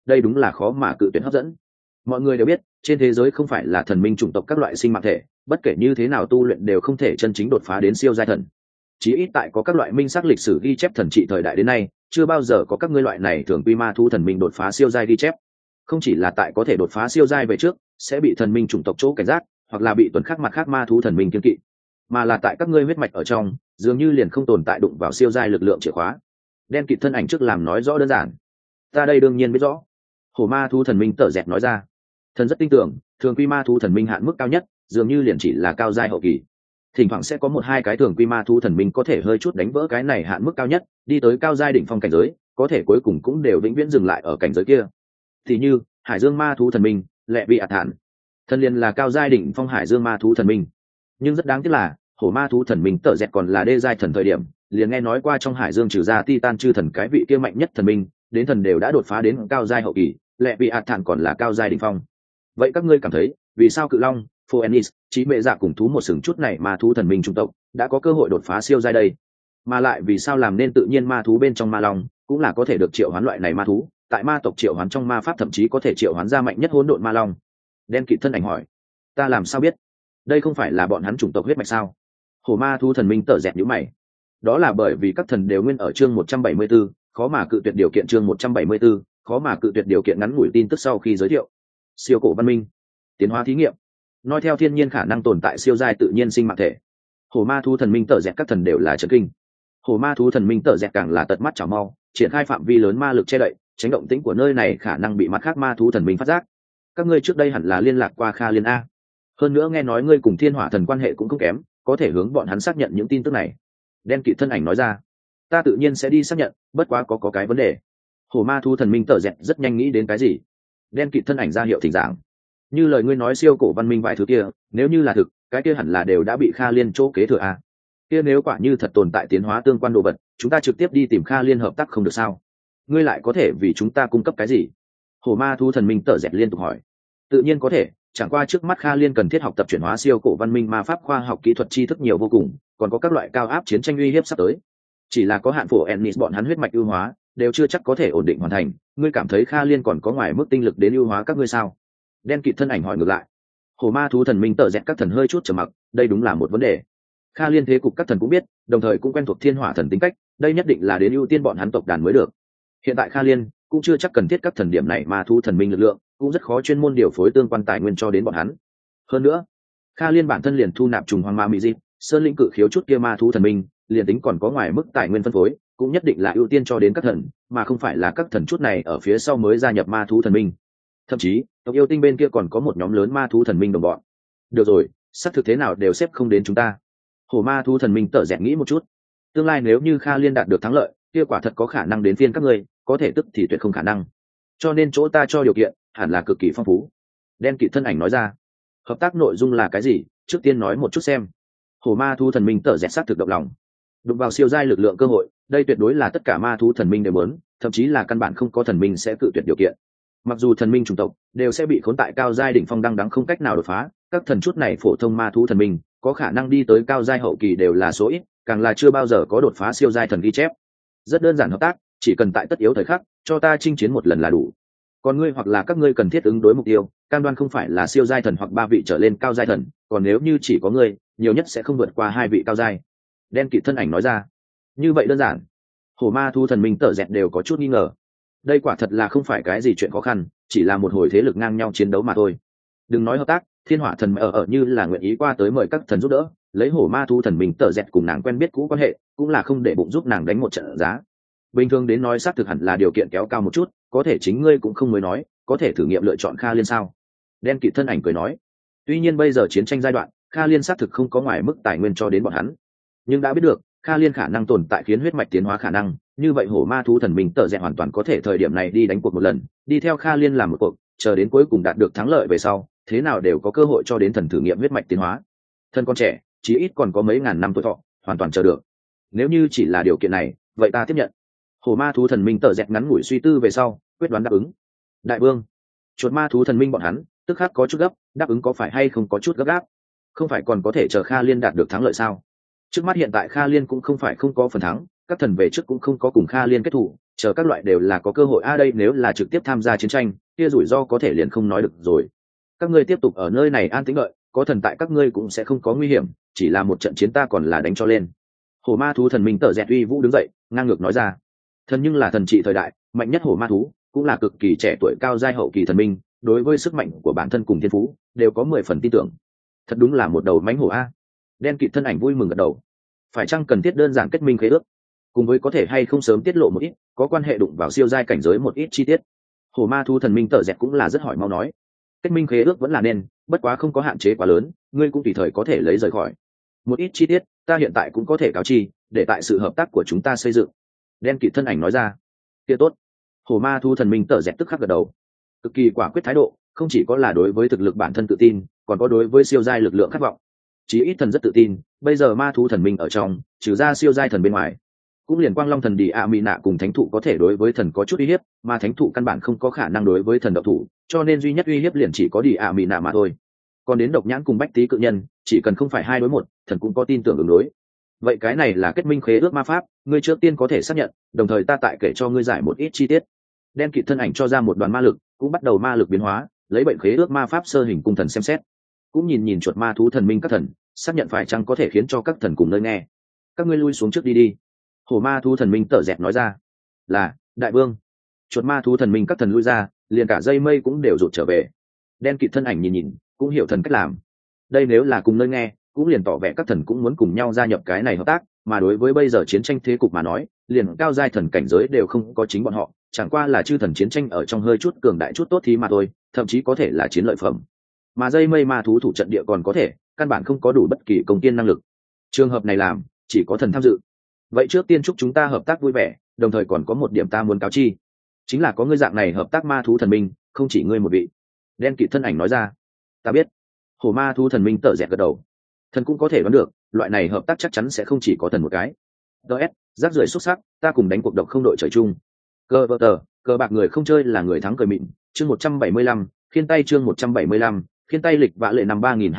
đây đúng là khó mà cự tuyệt hấp dẫn. Mọi người đều biết trên thế giới không phải là thần minh chủng tộc các loại sinh mạng thể, bất kể như thế nào tu luyện đều không thể chân chính đột phá đến siêu giai thần. Chí ít tại có các loại minh xác lịch sử ghi chép thần trị thời đại đến nay, chưa bao giờ có các ngươi loại này thường quy ma thú thần minh đột phá siêu giai ghi chép. Không chỉ là tại có thể đột phá siêu giai về trước sẽ bị thần minh chủng tộc chỗ cảnh giác, hoặc là bị tuần khắc mặt khác ma thú thần minh kiên kỵ, mà là tại các ngươi huyết mạch ở trong dường như liền không tồn tại đụng vào siêu giai lực lượng chìa khóa. Đen kịt thân ảnh trước làm nói rõ đơn giản. Ta đây đương nhiên biết rõ. Hổ ma thú thần minh tở dẹt nói ra. Thần rất tin tưởng, thường quy ma thú thần minh hạn mức cao nhất dường như liền chỉ là cao giai hậu kỳ. Thỉnh thoảng sẽ có một hai cái thường quy ma thú thần minh có thể hơi chút đánh vỡ cái này hạn mức cao nhất, đi tới cao giai đỉnh phong cảnh giới, có thể cuối cùng cũng đều vĩnh viễn dừng lại ở cảnh giới kia. Thì như hải dương ma thú thần minh lệ vị ạt thản, thần liền là cao giai đỉnh phong hải dương ma thú thần minh. Nhưng rất đáng tiếc là hổ ma thú thần minh tở dẹt còn là đê giai thần thời điểm, liền nghe nói qua trong hải dương trừ ra titan chư thần cái vị kia mạnh nhất thần minh, đến thần đều đã đột phá đến cao giai hậu kỳ, lệ vị ạt thản còn là cao giai đỉnh phong. Vậy các ngươi cảm thấy vì sao cự long Phoenix, trí mẹ dạ cùng thú một sừng chút này ma thú thần minh trung tộc đã có cơ hội đột phá siêu giai đây, mà lại vì sao làm nên tự nhiên ma thú bên trong ma long cũng là có thể được triệu hoán loại này ma thú, tại ma tộc triệu hoán trong ma pháp thậm chí có thể triệu hoán ra mạnh nhất hỗn độn ma long? Đen kịt thân ảnh hỏi. Ta làm sao biết? Đây không phải là bọn hắn chủng tộc huyết mạch sao? Hổ ma thú thần minh tở dẹt nhíu mày. Đó là bởi vì các thần đều nguyên ở chương 174, khó mà cự tuyệt điều kiện chương 174, khó mà cự tuyệt điều kiện ngắn ngủi tin tức sau khi giới thiệu. Siêu cổ văn minh, tiến hóa thí nghiệm, nói theo thiên nhiên khả năng tồn tại siêu giai tự nhiên sinh mạng thể. Hổ ma thú thần minh tở dẹt các thần đều là chấn kinh. Hổ ma thú thần minh tở dẹt càng là tật mắt chảo mau, triển khai phạm vi lớn ma lực che đậy, tránh động tĩnh của nơi này khả năng bị mặt khác ma thú thần minh phát giác. Các ngươi trước đây hẳn là liên lạc qua Kha Liên a. Hơn nữa nghe nói ngươi cùng thiên hỏa thần quan hệ cũng không kém, có thể hướng bọn hắn xác nhận những tin tức này. Đen kịt thân ảnh nói ra. Ta tự nhiên sẽ đi xác nhận, bất quá có cái vấn đề. Hổ ma thú thần minh tở dẹt rất nhanh nghĩ đến cái gì. Đen kịt thân ảnh ra hiệu thỉnh giảng. Như lời ngươi nói siêu cổ văn minh vài thứ kia, nếu như là thực, cái kia hẳn là đều đã bị Kha Liên chỗ kế thừa a. Kia nếu quả như thật tồn tại tiến hóa tương quan đồ vật, chúng ta trực tiếp đi tìm Kha Liên hợp tác không được sao? Ngươi lại có thể vì chúng ta cung cấp cái gì? Hổ ma thú thần minh tở dẹt liên tục hỏi. Tự nhiên có thể, chẳng qua trước mắt Kha Liên cần thiết học tập chuyển hóa siêu cổ văn minh ma pháp khoa học kỹ thuật tri thức nhiều vô cùng, còn có các loại cao áp chiến tranh uy hiếp sắp tới. Chỉ là có hạn phổ Ennis bọn hắn huyết mạch ưu hóa, đều chưa chắc có thể ổn định hoàn thành, ngươi cảm thấy Kha Liên còn có ngoài mức tinh lực đến ưu hóa các ngươi sao? Đen kịt thân ảnh hỏi ngược lại. Hổ ma thú thần minh tở dẹt các thần hơi chút trầm mặc, đây đúng là một vấn đề. Kha Liên thế cục các thần cũng biết, đồng thời cũng quen thuộc thiên hỏa thần tính cách, đây nhất định là đến ưu tiên bọn hắn tộc đàn mới được. Hiện tại Kha Liên cũng chưa chắc cần thiết các thần điểm này ma thú thần minh lực lượng, cũng rất khó chuyên môn điều phối tương quan tài nguyên cho đến bọn hắn. Hơn nữa, Kha Liên bản thân liền thu nạp trùng hoang ma mỹ dịp, sơn linh cự khiếu chút kia ma thú thần minh, liền tính còn có ngoài mức tài nguyên phân phối, cũng nhất định là ưu tiên cho đến các thần, mà không phải là các thần chút này ở phía sau mới gia nhập ma thú thần minh. Thậm chí, tộc yêu tinh bên kia còn có một nhóm lớn ma thú thần minh đồng bọn. Được rồi, xác thực thế nào đều xếp không đến chúng ta. Hổ ma thú thần minh tở dẹt nghĩ một chút. Tương lai nếu như Kha Liên đạt được thắng lợi, kia quả thật có khả năng đến phiên các ngươi, có thể tức thì tuyệt không khả năng. Cho nên chỗ ta cho điều kiện hẳn là cực kỳ phong phú. Đen kịt thân ảnh nói ra. Hợp tác nội dung là cái gì, trước tiên nói một chút xem. Hổ ma thú thần minh tở dẹt sát thực động lòng. Đụng vào siêu giai lực lượng cơ hội, đây tuyệt đối là tất cả ma thú thần minh đều muốn, thậm chí là căn bản không có thần minh sẽ cự tuyệt điều kiện. Mặc dù thần minh chủng tộc đều sẽ bị khốn tại cao giai đỉnh phong đăng đắng không cách nào đột phá, các thần chút này phổ thông ma thú thần minh có khả năng đi tới cao giai hậu kỳ đều là số ít, càng là chưa bao giờ có đột phá siêu giai thần ghi chép. Rất đơn giản hợp tác, chỉ cần tại tất yếu thời khắc cho ta chinh chiến một lần là đủ. Còn ngươi hoặc là các ngươi cần thiết ứng đối mục tiêu, cam đoan không phải là siêu giai thần hoặc 3 vị trở lên cao giai thần, còn nếu như chỉ có ngươi, nhiều nhất sẽ không vượt qua 2 vị cao giai. Đen kịt thân ảnh nói ra. Như vậy đơn giản. Hổ ma thú thần minh tở dẹt đều có chút nghi ngờ. Đây quả thật là không phải cái gì chuyện khó khăn, chỉ là một hồi thế lực ngang nhau chiến đấu mà thôi. Đừng nói hợp tác, thiên hỏa thần ở như là nguyện ý qua tới mời các thần giúp đỡ, lấy hổ ma thú thần minh tở dẹt cùng nàng quen biết cũ quan hệ, cũng là không để bụng giúp nàng đánh một trận giá. Bình thường đến nói xác thực hẳn là điều kiện kéo cao một chút, có thể chính ngươi cũng không mới nói, có thể thử nghiệm lựa chọn Kha Liên sao? Đen kịt thân ảnh cười nói. Tuy nhiên bây giờ chiến tranh giai đoạn, Kha Liên xác thực không có ngoài mức tài nguyên cho đến bọn hắn, nhưng đã biết được Kha Liên khả năng tồn tại khiến huyết mạch tiến hóa khả năng, như vậy hổ ma thú thần minh tở dẹt hoàn toàn có thể thời điểm này đi đánh cuộc một lần, đi theo Kha Liên làm một cuộc, chờ đến cuối cùng đạt được thắng lợi về sau, thế nào đều có cơ hội cho đến thần thử nghiệm huyết mạch tiến hóa. Thân con trẻ, chí ít còn có mấy ngàn năm tuổi thọ, hoàn toàn chờ được. Nếu như chỉ là điều kiện này, vậy ta tiếp nhận. Hổ ma thú thần minh tở dẹt ngắn ngủi suy tư về sau, quyết đoán đáp ứng. Đại vương, chuột ma thú thần minh bọn hắn tức khắc có chút gấp, đáp ứng có phải hay không có chút gấp gáp? Không phải còn có thể chờ Kha Liên đạt được thắng lợi sao? Trước mắt hiện tại Kha Liên cũng không phải không có phần thắng, các thần về trước cũng không có cùng Kha Liên kết thủ, chờ các loại đều là có cơ hội đây nếu là trực tiếp tham gia chiến tranh kia rủi ro có thể liền không nói được rồi. Các ngươi tiếp tục ở nơi này an tĩnh đợi, có thần tại các ngươi cũng sẽ không có nguy hiểm, chỉ là một trận chiến ta còn là đánh cho lên. Hổ ma thú thần minh Tở Dẹt uy vũ đứng dậy ngang ngược nói ra. Thần nhưng là thần trị thời đại mạnh nhất hổ ma thú, cũng là cực kỳ trẻ tuổi cao giai hậu kỳ thần minh, đối với sức mạnh của bản thân cùng thiên phú đều có 10 phần tin tưởng. Thật đúng là một đầu mãnh hổ a. Đen kịt thân ảnh vui mừng gật đầu. Phải chăng cần thiết đơn giản kết minh khế ước, cùng với có thể hay không sớm tiết lộ một ít có quan hệ đụng vào siêu giai cảnh giới một ít chi tiết. Hổ ma thú thần minh Tở Dẹt cũng là rất hỏi mau nói. Kết minh khế ước vẫn là nên, bất quá không có hạn chế quá lớn, ngươi cũng tùy thời có thể lấy rời khỏi. Một ít chi tiết ta hiện tại cũng có thể cáo chi, để tại sự hợp tác của chúng ta xây dựng. Đen kịt thân ảnh nói ra. Kia tốt. Hổ ma thú thần minh Tở Dẹt tức khắc gật đầu, cực kỳ quả quyết thái độ, không chỉ có là đối với thực lực bản thân tự tin, còn có đối với siêu giai lực lượng khát vọng. Chí ít thần rất tự tin, bây giờ ma thú thần minh ở trong, trừ ra siêu giai thần bên ngoài, cũng liền quang long thần đi ạ mỹ nạ cùng thánh thụ có thể đối với thần có chút uy hiếp, mà thánh thụ căn bản không có khả năng đối với thần độc thủ, cho nên duy nhất uy hiếp liền chỉ có đi ạ mỹ nạ mà thôi. Còn đến độc nhãn cùng bách tý cự nhân, chỉ cần không phải 2 đối 1, thần cũng có tin tưởng ứng đối. Vậy cái này là kết minh khế ước ma pháp, ngươi trước tiên có thể xác nhận, đồng thời ta tại kể cho ngươi giải một ít chi tiết. Đen kịt thân ảnh cho ra một đoàn ma lực, cũng bắt đầu ma lực biến hóa, lấy bệnh khế ước ma pháp sơ hình cung thần xem xét, cũng nhìn chuột ma thú thần minh các thần, xác nhận phải chăng có thể khiến cho các thần cùng nơi nghe. Các ngươi lui xuống trước đi. Hổ ma thú thần minh Tở Dẹt nói ra. Là đại vương. Chuột ma thú thần minh các thần lui ra, liền cả dây mây cũng đều rụt trở về. Đen kịt thân ảnh nhìn cũng hiểu thần cách làm. Đây nếu là cùng nơi nghe, cũng liền tỏ vẻ các thần cũng muốn cùng nhau gia nhập cái này hợp tác, mà đối với bây giờ chiến tranh thế cục mà nói, liền cao giai thần cảnh giới đều không có chính bọn họ, chẳng qua là chư thần chiến tranh ở trong hơi chút cường đại chút tốt thì mà thôi, thậm chí có thể là chiến lợi phẩm. Mà dây mây ma thú thủ trận địa còn có thể, căn bản không có đủ bất kỳ công tiên năng lực. Trường hợp này làm, chỉ có thần tham dự. Vậy trước tiên chúc chúng ta hợp tác vui vẻ, đồng thời còn có một điểm ta muốn cáo chi, chính là có ngươi dạng này hợp tác ma thú thần minh, không chỉ ngươi một vị. Đen kịt thân ảnh nói ra. Ta biết. Hổ ma thú thần minh Tở Dẹt gật đầu. Thần cũng có thể đoán được, loại này hợp tác chắc chắn sẽ không chỉ có thần một cái. DS, rác rưởi xuất sắc, ta cùng đánh cuộc độc không đội trời chung. Cờ vợ tờ, cờ bạc người không chơi là người thắng cười mịn. Chương 175, khiên tay chương 175, khiên tay lịch vạ lệ năm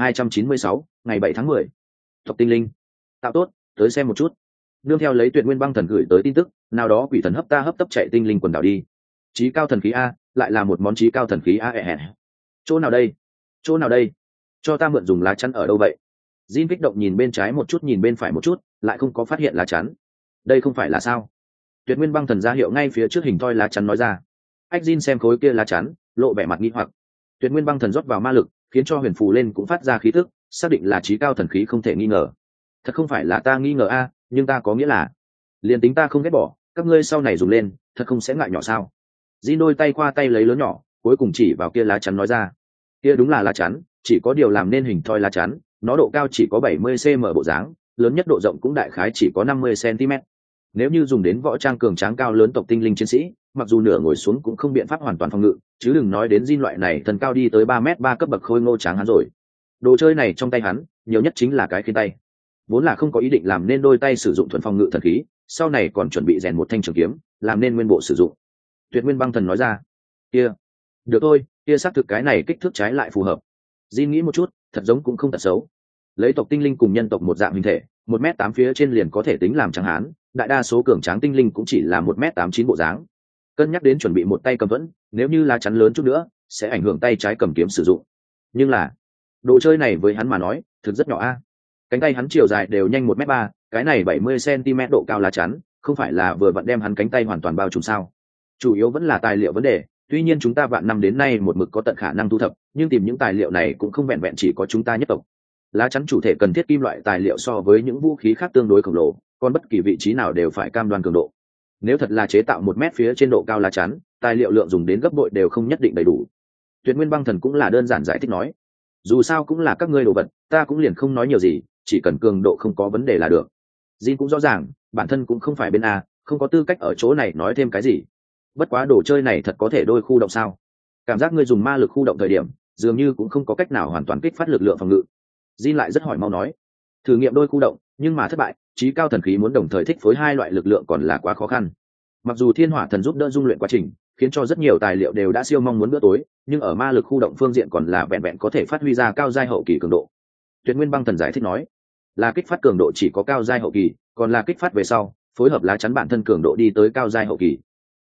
3296, ngày 7 tháng 10. Tộc tinh linh. Tạo tốt, tới xem một chút. Nương theo lấy Tuyệt Nguyên Băng Thần gửi tới tin tức, nào đó quỷ thần hấp tấp chạy tinh linh quần đảo đi. Chí cao thần khí a, lại là một món chí cao thần khí a. Chỗ nào đây? Cho ta mượn dùng lá chắn ở đâu vậy? Jin kích động nhìn bên trái một chút nhìn bên phải một chút, lại không có phát hiện lá chắn. Đây không phải là sao? Tuyệt Nguyên Băng Thần ra hiệu ngay phía trước hình thoi lá chắn nói ra. Ách Jin xem khối kia lá chắn, lộ vẻ mặt nghi hoặc. Tuyệt Nguyên Băng Thần rót vào ma lực, khiến cho huyền phù lên cũng phát ra khí tức, xác định là chí cao thần khí không thể nghi ngờ. Thật không phải là ta nghi ngờ a, nhưng ta có nghĩa là, liền tính ta không ghét bỏ, các ngươi sau này dùng lên, thật không sẽ ngại nhỏ sao? Jin đôi tay qua tay lấy lớn nhỏ, cuối cùng chỉ vào kia lá chắn nói ra. Kia đúng là lá chắn, chỉ có điều làm nên hình thoi lá chắn, nó độ cao chỉ có 70 cm bộ dáng, lớn nhất độ rộng cũng đại khái chỉ có 50 cm. Nếu như dùng đến võ trang cường tráng cao lớn tộc tinh linh chiến sĩ, mặc dù nửa ngồi xuống cũng không biện pháp hoàn toàn phòng ngự, chứ đừng nói đến Jin loại này thần cao đi tới 3m3 cấp bậc khôi ngô tráng hắn rồi. Đồ chơi này trong tay hắn, nhiều nhất chính là cái khiên tay. Vốn là không có ý định làm nên đôi tay sử dụng thuần phòng ngự thần khí, sau này còn chuẩn bị rèn một thanh trường kiếm, làm nên nguyên bộ sử dụng. Tuyệt Nguyên Băng Thần nói ra. Kia, được thôi, kia xác thực cái này kích thước trái lại phù hợp. Jin nghĩ một chút, thật giống cũng không tật xấu. Lấy tộc tinh linh cùng nhân tộc một dạng hình thể, 1m8 phía trên liền có thể tính làm tráng hán, đại đa số cường tráng tinh linh cũng chỉ là 1m89 bộ dáng. Cân nhắc đến chuẩn bị một tay cầm vẫn, nếu như lá chắn lớn chút nữa, sẽ ảnh hưởng tay trái cầm kiếm sử dụng. Nhưng là, đồ chơi này với hắn mà nói, thực rất nhỏ a. Cánh tay hắn chiều dài đều nhanh 1m3, cái này 70 cm độ cao lá chắn, không phải là vừa vặn đem hắn cánh tay hoàn toàn bao trùm sao? Chủ yếu vẫn là tài liệu vấn đề, tuy nhiên chúng ta vạn năm đến nay một mực có tận khả năng thu thập, nhưng tìm những tài liệu này cũng không vẹn vẹn chỉ có chúng ta nhất tộc. Lá chắn chủ thể cần thiết kim loại tài liệu so với những vũ khí khác tương đối khổng lồ, còn bất kỳ vị trí nào đều phải cam đoan cường độ. Nếu thật là chế tạo 1 mét phía trên độ cao lá chắn, tài liệu lượng dùng đến gấp bội đều không nhất định đầy đủ. Tuyệt Nguyên Băng Thần cũng là đơn giản giải thích nói, dù sao cũng là các ngươi đồ vật, ta cũng liền không nói nhiều gì, chỉ cần cường độ không có vấn đề là được. Jin cũng rõ ràng, bản thân cũng không phải bên A, không có tư cách ở chỗ này nói thêm cái gì. Bất quá đồ chơi này thật có thể đôi khu động sao? Cảm giác ngươi dùng ma lực khu động thời điểm, dường như cũng không có cách nào hoàn toàn kích phát lực lượng phòng ngự. Jin lại rất hỏi mau nói, thử nghiệm đôi khu động, nhưng mà thất bại, chí cao thần khí muốn đồng thời thích phối hai loại lực lượng còn là quá khó khăn. Mặc dù Thiên Hỏa Thần giúp đỡ dung luyện quá trình, khiến cho rất nhiều tài liệu đều đã siêu mong muốn bữa tối, nhưng ở ma lực khu động phương diện còn là vẹn vẹn có thể phát huy ra cao giai hậu kỳ cường độ. Tuyệt Nguyên Băng Thần giải thích nói, là kích phát cường độ chỉ có cao giai hậu kỳ, còn là kích phát về sau, phối hợp lá chắn bản thân cường độ đi tới cao giai hậu kỳ.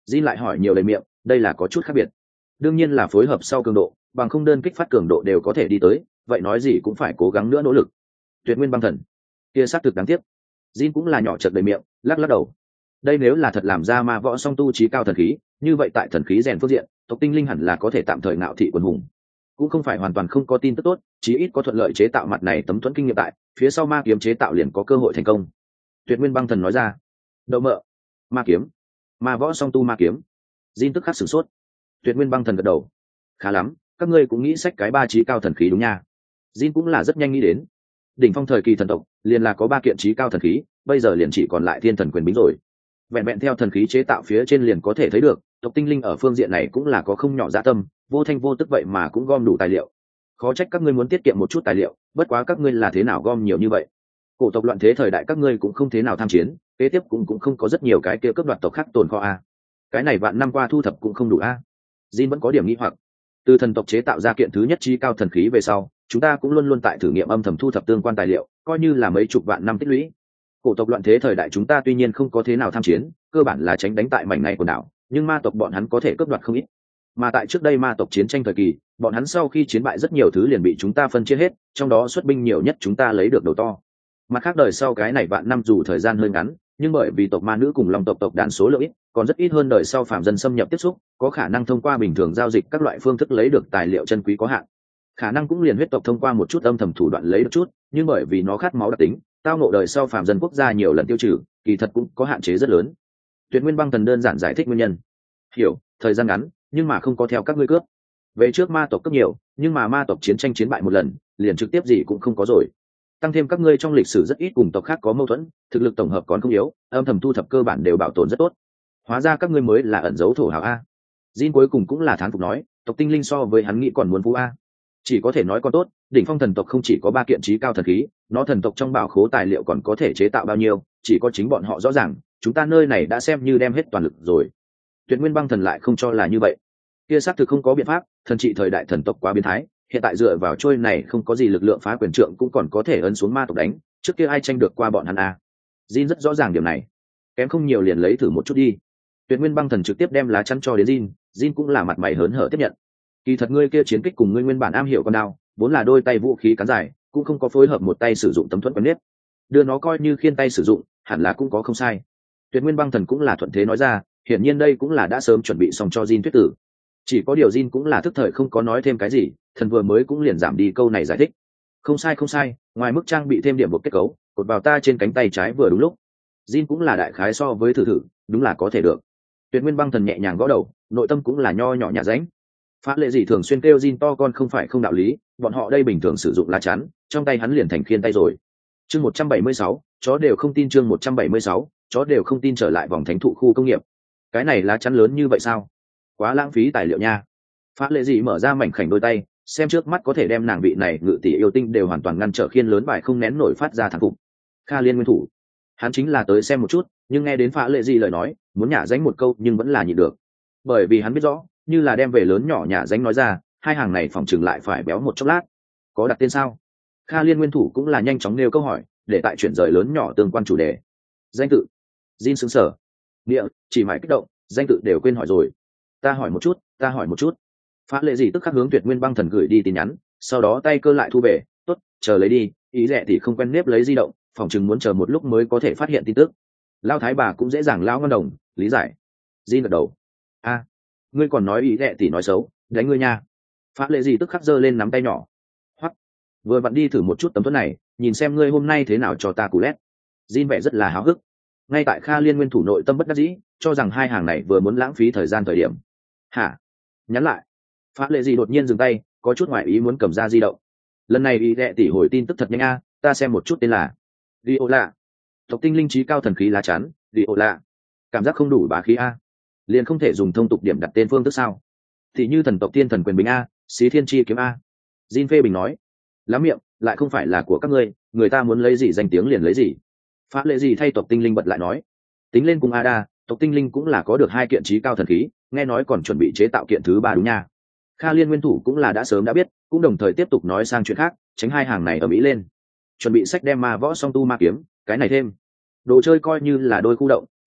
Jin lại hỏi nhiều lời miệng, đây là có chút khác biệt. Đương nhiên là phối hợp sau cường độ, bằng không đơn kích phát cường độ đều có thể đi tới, vậy nói gì cũng phải cố gắng nữa nỗ lực. Tuyệt nguyên băng thần, kia xác thực đáng tiếc. Jin cũng là nhỏ chật đầy miệng, lắc lắc đầu. Đây nếu là thật làm ra ma võ song tu trí cao thần khí, như vậy tại thần khí rèn phương diện, tộc tinh linh hẳn là có thể tạm thời ngạo thị quần hùng. Cũng không phải hoàn toàn không có tin tức tốt, chí ít có thuận lợi chế tạo mặt này tấm thuẫn kinh nghiệm tại, phía sau ma kiếm chế tạo liền có cơ hội thành công. Tuyệt nguyên băng thần nói ra. Đậu mợ, ma kiếm, ma võ song tu ma kiếm. Jin tức khắc sửng sốt. Tuyệt nguyên băng thần gật đầu. Khá lắm, các ngươi cũng nghĩ sách cái ba trí cao thần khí đúng nha. Jin cũng là rất nhanh nghĩ đến. Đỉnh phong thời kỳ thần tộc liền là có ba kiện trí cao thần khí, bây giờ liền chỉ còn lại thiên thần quyền bính rồi. Vẹn vẹn theo thần khí chế tạo phía trên liền có thể thấy được, tộc tinh linh ở phương diện này cũng là có không nhỏ dạ tâm, vô thanh vô tức vậy mà cũng gom đủ tài liệu. Khó trách các ngươi muốn tiết kiệm một chút tài liệu, bất quá các ngươi là thế nào gom nhiều như vậy? Cổ tộc loạn thế thời đại các ngươi cũng không thế nào tham chiến, kế tiếp cũng không có rất nhiều cái kia cướp đoạt tộc khác tồn kho a. Cái này vạn năm qua thu thập cũng không đủ a. Jin vẫn có điểm nghi hoặc. Từ thần tộc chế tạo ra kiện thứ nhất trí cao thần khí về sau, chúng ta cũng luôn luôn tại thử nghiệm âm thầm thu thập tương quan tài liệu, coi như là mấy chục vạn năm tích lũy. Cổ tộc loạn thế thời đại chúng ta tuy nhiên không có thế nào tham chiến, cơ bản là tránh đánh tại mảnh này của đảo, nhưng ma tộc bọn hắn có thể cướp đoạt không ít. Mà tại trước đây ma tộc chiến tranh thời kỳ, bọn hắn sau khi chiến bại rất nhiều thứ liền bị chúng ta phân chia hết, trong đó xuất binh nhiều nhất chúng ta lấy được đầu to. Mặt khác đời sau cái này vạn năm dù thời gian hơi ngắn, nhưng bởi vì tộc ma nữ cùng long tộc đàn số lượng ít, còn rất ít hơn đời sau phàm dân xâm nhập tiếp xúc, có khả năng thông qua bình thường giao dịch các loại phương thức lấy được tài liệu chân quý có hạn. Khả năng cũng liền huyết tộc thông qua một chút âm thầm thủ đoạn lấy được chút, nhưng bởi vì nó khát máu đặc tính, tao ngộ đời sau phàm dân quốc gia nhiều lần tiêu trừ, kỳ thật cũng có hạn chế rất lớn. Tuyệt nguyên băng thần đơn giản giải thích nguyên nhân. Hiểu, thời gian ngắn, nhưng mà không có theo các ngươi cướp. Về trước ma tộc cấp nhiều, nhưng mà ma tộc chiến tranh chiến bại một lần, liền trực tiếp gì cũng không có rồi. Tăng thêm các ngươi trong lịch sử rất ít cùng tộc khác có mâu thuẫn, thực lực tổng hợp còn không yếu, âm thầm thu thập cơ bản đều bảo tồn rất tốt. Hóa ra các ngươi mới là ẩn dấu thổ hào a. Jin cuối cùng cũng là thán phục nói, tộc tinh linh so với hắn nghĩ còn muốn phú a. Chỉ có thể nói con tốt, đỉnh phong thần tộc không chỉ có ba kiện trí cao thần khí, nó thần tộc trong bảo khố tài liệu còn có thể chế tạo bao nhiêu, chỉ có chính bọn họ rõ ràng, chúng ta nơi này đã xem như đem hết toàn lực rồi. Tuyệt nguyên băng thần lại không cho là như vậy. Kia xác thực không có biện pháp, thần trị thời đại thần tộc quá biến thái, hiện tại dựa vào trôi này không có gì lực lượng phá quyền trượng cũng còn có thể ấn xuống ma tộc đánh, trước kia ai tranh được qua bọn hắn a. Jin rất rõ ràng điểm này, kém không nhiều liền lấy thử một chút đi. Tuyệt nguyên băng thần trực tiếp đem lá chắn cho đến Jin, Jin cũng là mặt mày hớn hở tiếp nhận. Kỳ thật ngươi kia chiến kích cùng ngươi nguyên bản am hiểu con đao, vốn là đôi tay vũ khí cán dài, cũng không có phối hợp một tay sử dụng tấm thuẫn quen nếp, đưa nó coi như khiên tay sử dụng, hẳn là cũng có không sai. Tuyệt nguyên băng thần cũng là thuận thế nói ra, hiển nhiên đây cũng là đã sớm chuẩn bị xong cho Jin thuyết tử. Chỉ có điều Jin cũng là thức thời không có nói thêm cái gì, thần vừa mới cũng liền giảm đi câu này giải thích. Không sai không sai, ngoài mức trang bị thêm điểm buộc kết cấu, cột vào ta trên cánh tay trái vừa đúng lúc. Jin cũng là đại khái so với thử, đúng là có thể được. Tuyệt nguyên băng thần nhẹ nhàng gõ đầu, nội tâm cũng là nho nhỏ nhà ránh. Phá lệ gì thường xuyên kêu Jin to con không phải không đạo lý, bọn họ đây bình thường sử dụng lá chắn, trong tay hắn liền thành khiên tay rồi. Chương 176, chó đều không tin. Chương 176, chó đều không tin. Trở lại vòng thánh thụ khu công nghiệp. Cái này lá chắn lớn như vậy sao? Quá lãng phí tài liệu nha. Phá lệ gì mở ra mảnh khảnh đôi tay, xem trước mắt có thể đem nàng vị này ngự tỷ yêu tinh đều hoàn toàn ngăn trở khiên lớn bài không nén nổi phát ra thẳng phục. Kha Liên nguyên thủ, hắn chính là tới xem một chút, nhưng nghe đến Phá lệ gì lời nói, muốn nhả dánh một câu nhưng vẫn là nhịn được, bởi vì hắn biết rõ, như là đem về lớn nhỏ nhả dánh nói ra, hai hàng này phòng chừng lại phải béo một chốc lát. Có đặt tên sao? Kha Liên nguyên thủ cũng là nhanh chóng nêu câu hỏi, để tại chuyển rời lớn nhỏ tương quan chủ đề. Danh tự? Jin sững sờ, địa chỉ mãi kích động, danh tự đều quên hỏi rồi. Ta hỏi một chút. Phá lệ gì tức khắc hướng Tuyệt nguyên băng thần gửi đi tin nhắn, sau đó tay cơ lại thu về. Tốt, chờ lấy đi, ý rẻ thì không quen nếp lấy di động, phòng chừng muốn chờ một lúc mới có thể phát hiện tin tức. Lao thái bà cũng dễ dàng lao ngon đồng, lý giải. Jin gật đầu. A, ngươi còn nói ý rẻ thì nói xấu, đánh ngươi nha. Phá lệ gì tức khắc giơ lên nắm tay nhỏ. Hoắc, vừa vặn đi thử một chút tấm thuẫn này, nhìn xem ngươi hôm nay thế nào cho ta cú lét. Jin vẻ rất là háo hức. Ngay tại Kha Liên nguyên thủ nội tâm bất đắc dĩ, cho rằng hai hàng này vừa muốn lãng phí thời gian thời điểm. Hả? Nhắn lại. Phá lệ gì đột nhiên dừng tay, có chút ngoại ý muốn cầm ra di động. Lần này ý đệ tỷ hồi tin tức thật nhanh a, ta xem một chút tên là Viola, tộc tinh linh trí cao thần khí lá chắn. Viola, cảm giác không đủ bá khí a, liền không thể dùng thông tục điểm đặt tên phương thức sao? Thì như thần tộc tiên thần quyền bình a, xí thiên chi kiếm a. Jin phê bình nói, lắm miệng, lại không phải là của các ngươi, người ta muốn lấy gì danh tiếng liền lấy gì. Phá lệ gì thay tộc tinh linh bật lại nói, tính lên cùng Ada, tộc tinh linh cũng là có được hai kiện trí cao thần khí, nghe nói còn chuẩn bị chế tạo kiện thứ ba đúng nha. Kha Liên nguyên thủ cũng là đã sớm đã biết, cũng đồng thời tiếp tục nói sang chuyện khác, tránh hai hàng này ở mỹ lên. Chuẩn bị sách đem ma võ song tu ma kiếm, cái này thêm. Đồ chơi coi như là đôi khu động,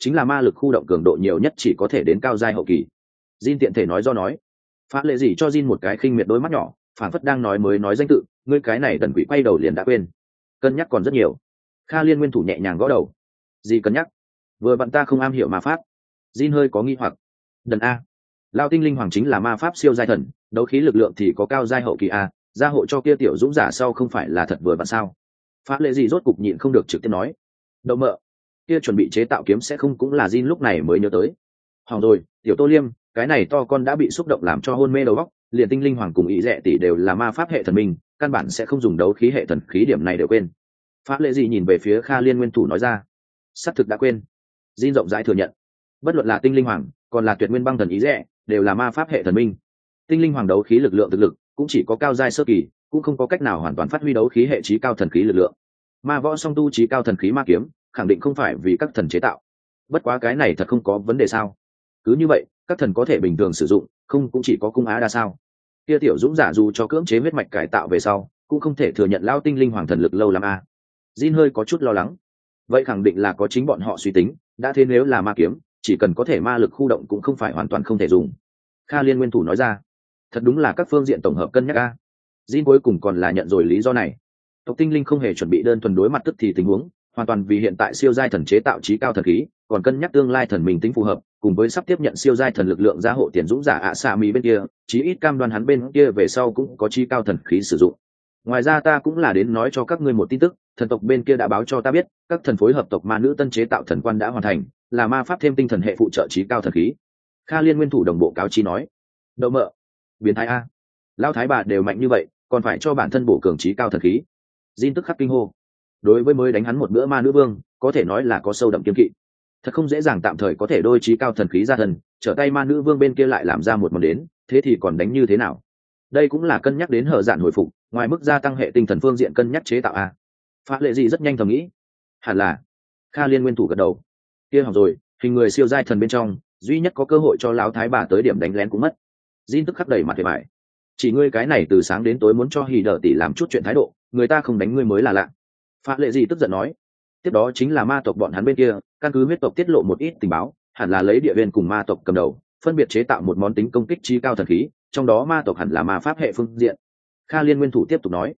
chính là ma lực khu động cường độ nhiều nhất chỉ có thể đến cao giai hậu kỳ. Jin tiện thể nói do nói. Phá lệ gì cho Jin một cái khinh miệt đôi mắt nhỏ, phản phất đang nói mới nói danh tự, ngươi cái này đần quỷ quay đầu liền đã quên. Cân nhắc còn rất nhiều. Kha Liên nguyên thủ nhẹ nhàng gõ đầu. Gì cân nhắc? Vừa bạn ta không am hiểu ma pháp. Jin hơi có nghi hoặc. Đần a. Lao tinh linh hoàng chính là ma pháp siêu giai thần, đấu khí lực lượng thì có cao giai hậu kỳ a, gia hộ cho kia tiểu dũng giả sau không phải là thật vừa bạn sao? Phá lệ gì rốt cục nhịn không được trực tiếp nói. Đậu mợ, kia chuẩn bị chế tạo kiếm sẽ không cũng là Jin lúc này mới nhớ tới. Hỏng rồi, tiểu Tô Liêm, cái này to con đã bị xúc động làm cho hôn mê đầu óc, liền tinh linh hoàng cùng ý rẻ tỷ đều là ma pháp hệ thần minh, căn bản sẽ không dùng đấu khí hệ thần khí, điểm này đều quên. Pháp lệ gì nhìn về phía Kha Liên nguyên thủ nói ra, xác thực đã quên. Jin rộng rãi thừa nhận, bất luận là tinh linh hoàng, còn là tuyệt nguyên băng thần ý rẻ, đều là ma pháp hệ thần minh. Tinh linh hoàng đấu khí lực lượng thực lực cũng chỉ có cao giai sơ kỳ, cũng không có cách nào hoàn toàn phát huy đấu khí hệ trí cao thần khí lực lượng. Ma võ song tu trí cao thần khí ma kiếm, khẳng định không phải vì các thần chế tạo. Bất quá cái này thật không có vấn đề sao? Cứ như vậy, các thần có thể bình thường sử dụng, không cũng chỉ có cung á đa sao? Kia tiểu dũng giả dù cho cưỡng chế huyết mạch cải tạo về sau, cũng không thể thừa nhận lao tinh linh hoàng thần lực lâu lắm a. Jin hơi có chút lo lắng. Vậy khẳng định là có chính bọn họ suy tính, đã thế nếu là ma kiếm, chỉ cần có thể ma lực khu động cũng không phải hoàn toàn không thể dùng. Kha Liên nguyên thủ nói ra, thật đúng là các phương diện tổng hợp cân nhắc a. Jin cuối cùng còn là nhận rồi lý do này. Tộc tinh linh không hề chuẩn bị đơn thuần đối mặt tức thì tình huống, hoàn toàn vì hiện tại siêu giai thần chế tạo trí cao thần khí, còn cân nhắc tương lai thần mình tính phù hợp, cùng với sắp tiếp nhận siêu giai thần lực lượng gia hộ tiền dũng giả ạ xạ mỹ bên kia, chí ít cam đoan hắn bên kia về sau cũng có trí cao thần khí sử dụng. Ngoài ra ta cũng là đến nói cho các ngươi một tin tức, thần tộc bên kia đã báo cho ta biết, các thần phối hợp tộc ma nữ tân chế tạo thần quan đã hoàn thành, là ma pháp thêm tinh thần hệ phụ trợ trí cao thần khí. Kha Liên nguyên thủ đồng bộ cáo chi nói, đậu mợ, biến thái a, lão thái bà đều mạnh như vậy, còn phải cho bản thân bổ cường trí cao thần khí. Jin tức khắc kinh hô. Đối với mới đánh hắn một bữa ma nữ vương, có thể nói là có sâu đậm kiên kỵ. Thật không dễ dàng tạm thời có thể đôi trí cao thần khí ra thần, trở tay ma nữ vương bên kia lại làm ra một món đến, thế thì còn đánh như thế nào? Đây cũng là cân nhắc đến hở dạn hồi phục, ngoài mức gia tăng hệ tinh thần phương diện cân nhắc chế tạo a. Phá lệ gì rất nhanh thầm nghĩ, hẳn là. Kha Liên nguyên thủ gật đầu. Kia học rồi, hình người siêu giai thần bên trong, duy nhất có cơ hội cho lão thái bà tới điểm đánh lén cũng mất. Jin tức khắc đẩy mặt về bại. Chỉ ngươi cái này từ sáng đến tối muốn cho Hỉ Đở tỷ làm chút chuyện thái độ, người ta không đánh ngươi mới là lạ. Phá lệ gì tức giận nói, tiếp đó chính là ma tộc bọn hắn bên kia, căn cứ huyết tộc tiết lộ một ít tình báo, hẳn là lấy địa viên cùng ma tộc cầm đầu, phân biệt chế tạo một món tính công kích trí cao thần khí, trong đó ma tộc hẳn là ma pháp hệ phương diện. Kha Liên nguyên thủ tiếp tục nói,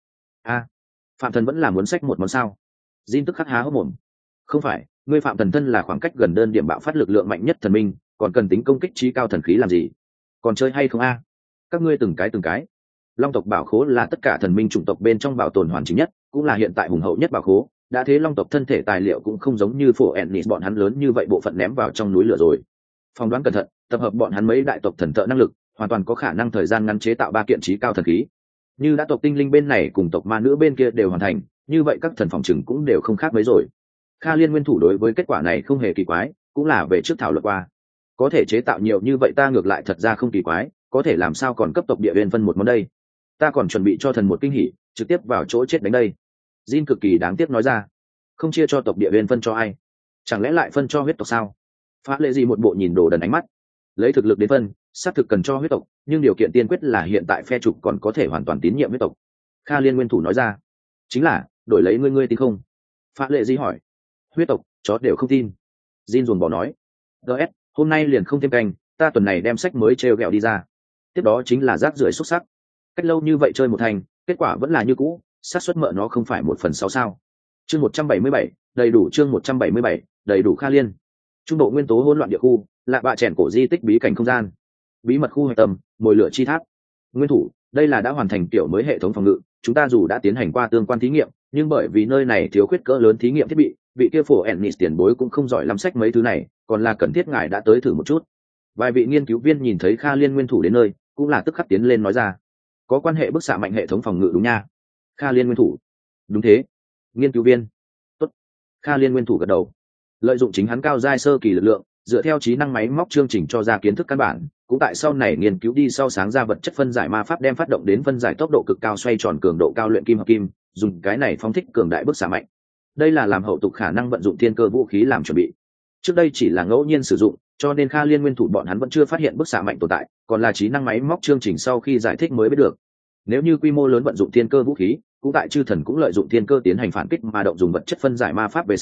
phạm thần vẫn là muốn xách một món sao? Jin tức khắc há hốc mồm. Không phải, ngươi phạm thần thân là khoảng cách gần đơn điểm bạo phát lực lượng mạnh nhất thần minh, còn cần tính công kích trí cao thần khí làm gì? Còn chơi hay không a? Các ngươi từng cái. Long tộc bảo khố là tất cả thần minh chủng tộc bên trong bảo tồn hoàn chỉnh nhất, cũng là hiện tại hùng hậu nhất bảo khố. Đã thế long tộc thân thể tài liệu cũng không giống như phổ Ennis bọn hắn lớn như vậy bộ phận ném vào trong núi lửa rồi. Phỏng đoán cẩn thận, tập hợp bọn hắn mấy đại tộc thần thợ năng lực, hoàn toàn có khả năng thời gian ngắn chế tạo 3 kiện trí cao thần khí. Như đã tộc tinh linh bên này cùng tộc ma nữ bên kia đều hoàn thành, như vậy các thần phòng trừng cũng đều không khác mấy rồi. Kha Liên nguyên thủ đối với kết quả này không hề kỳ quái, cũng là về trước thảo luận qua. Có thể chế tạo nhiều như vậy ta ngược lại thật ra không kỳ quái, có thể làm sao còn cấp tộc địa viên phân một món đây? Ta còn chuẩn bị cho thần một kinh hỉ, trực tiếp vào chỗ chết đánh đây. Jin cực kỳ đáng tiếc nói ra, không chia cho tộc địa viên phân cho ai, chẳng lẽ lại phân cho huyết tộc sao? Phá lệ gì một bộ nhìn đồ đần ánh mắt, lấy thực lực đến phân, xác thực cần cho huyết tộc, nhưng điều kiện tiên quyết là hiện tại phe trục còn có thể hoàn toàn tín nhiệm huyết tộc. Kha Liên nguyên thủ nói ra, chính là đổi lấy ngươi tin không? Phá lệ gì hỏi, huyết tộc chó đều không tin. Jin ruồng bỏ nói, gs hôm nay liền không thêm canh, ta tuần này đem sách mới trêu ghẹo đi ra. Tiếp đó chính là rác rưởi xúc sắc, cách lâu như vậy chơi một thành, kết quả vẫn là như cũ, xác suất mợ nó không phải 1/6 sao? Chương 177, đầy đủ. Chương 177, đầy đủ. Kha Liên, trung bộ nguyên tố hỗn loạn địa khu, lạ bạ chèn cổ di tích bí cảnh không gian, bí mật khu hoạch tâm, mồi lửa chi tháp. Nguyên thủ, đây là đã hoàn thành kiểu mới hệ thống phòng ngự, chúng ta dù đã tiến hành qua tương quan thí nghiệm, nhưng bởi vì nơi này thiếu khuyết cỡ lớn thí nghiệm thiết bị, vị kia phổ Ennis tiền bối cũng không giỏi lắm sách mấy thứ này, còn là cần thiết ngài đã tới thử một chút. Vài vị nghiên cứu viên nhìn thấy Kha Liên nguyên thủ đến nơi, cũng là tức khắc tiến lên nói ra, có quan hệ bức xạ mạnh hệ thống phòng ngự đúng nha? Kha Liên nguyên thủ, đúng thế. Nghiên cứu viên, tốt. Kha Liên nguyên thủ gật đầu. Lợi dụng chính hắn cao giai sơ kỳ lực lượng, dựa theo trí năng máy móc chương trình cho ra kiến thức căn bản, cũng tại sau này nghiên cứu đi sau sáng ra vật chất phân giải ma pháp đem phát động đến phân giải tốc độ cực cao xoay tròn cường độ cao luyện kim hợp kim, dùng cái này phóng thích cường đại bức xạ mạnh. Đây là làm hậu tục khả năng vận dụng thiên cơ vũ khí làm chuẩn bị. Trước đây chỉ là ngẫu nhiên sử dụng, cho nên Kha Liên nguyên thủ bọn hắn vẫn chưa phát hiện bức xạ mạnh tồn tại, còn là trí năng máy móc chương trình sau khi giải thích mới biết được. Nếu như quy mô lớn vận dụng thiên cơ vũ khí, cũng tại chư thần cũng lợi dụng thiên cơ tiến hành phản kích mà động dùng vật chất phân giải ma pháp về sau,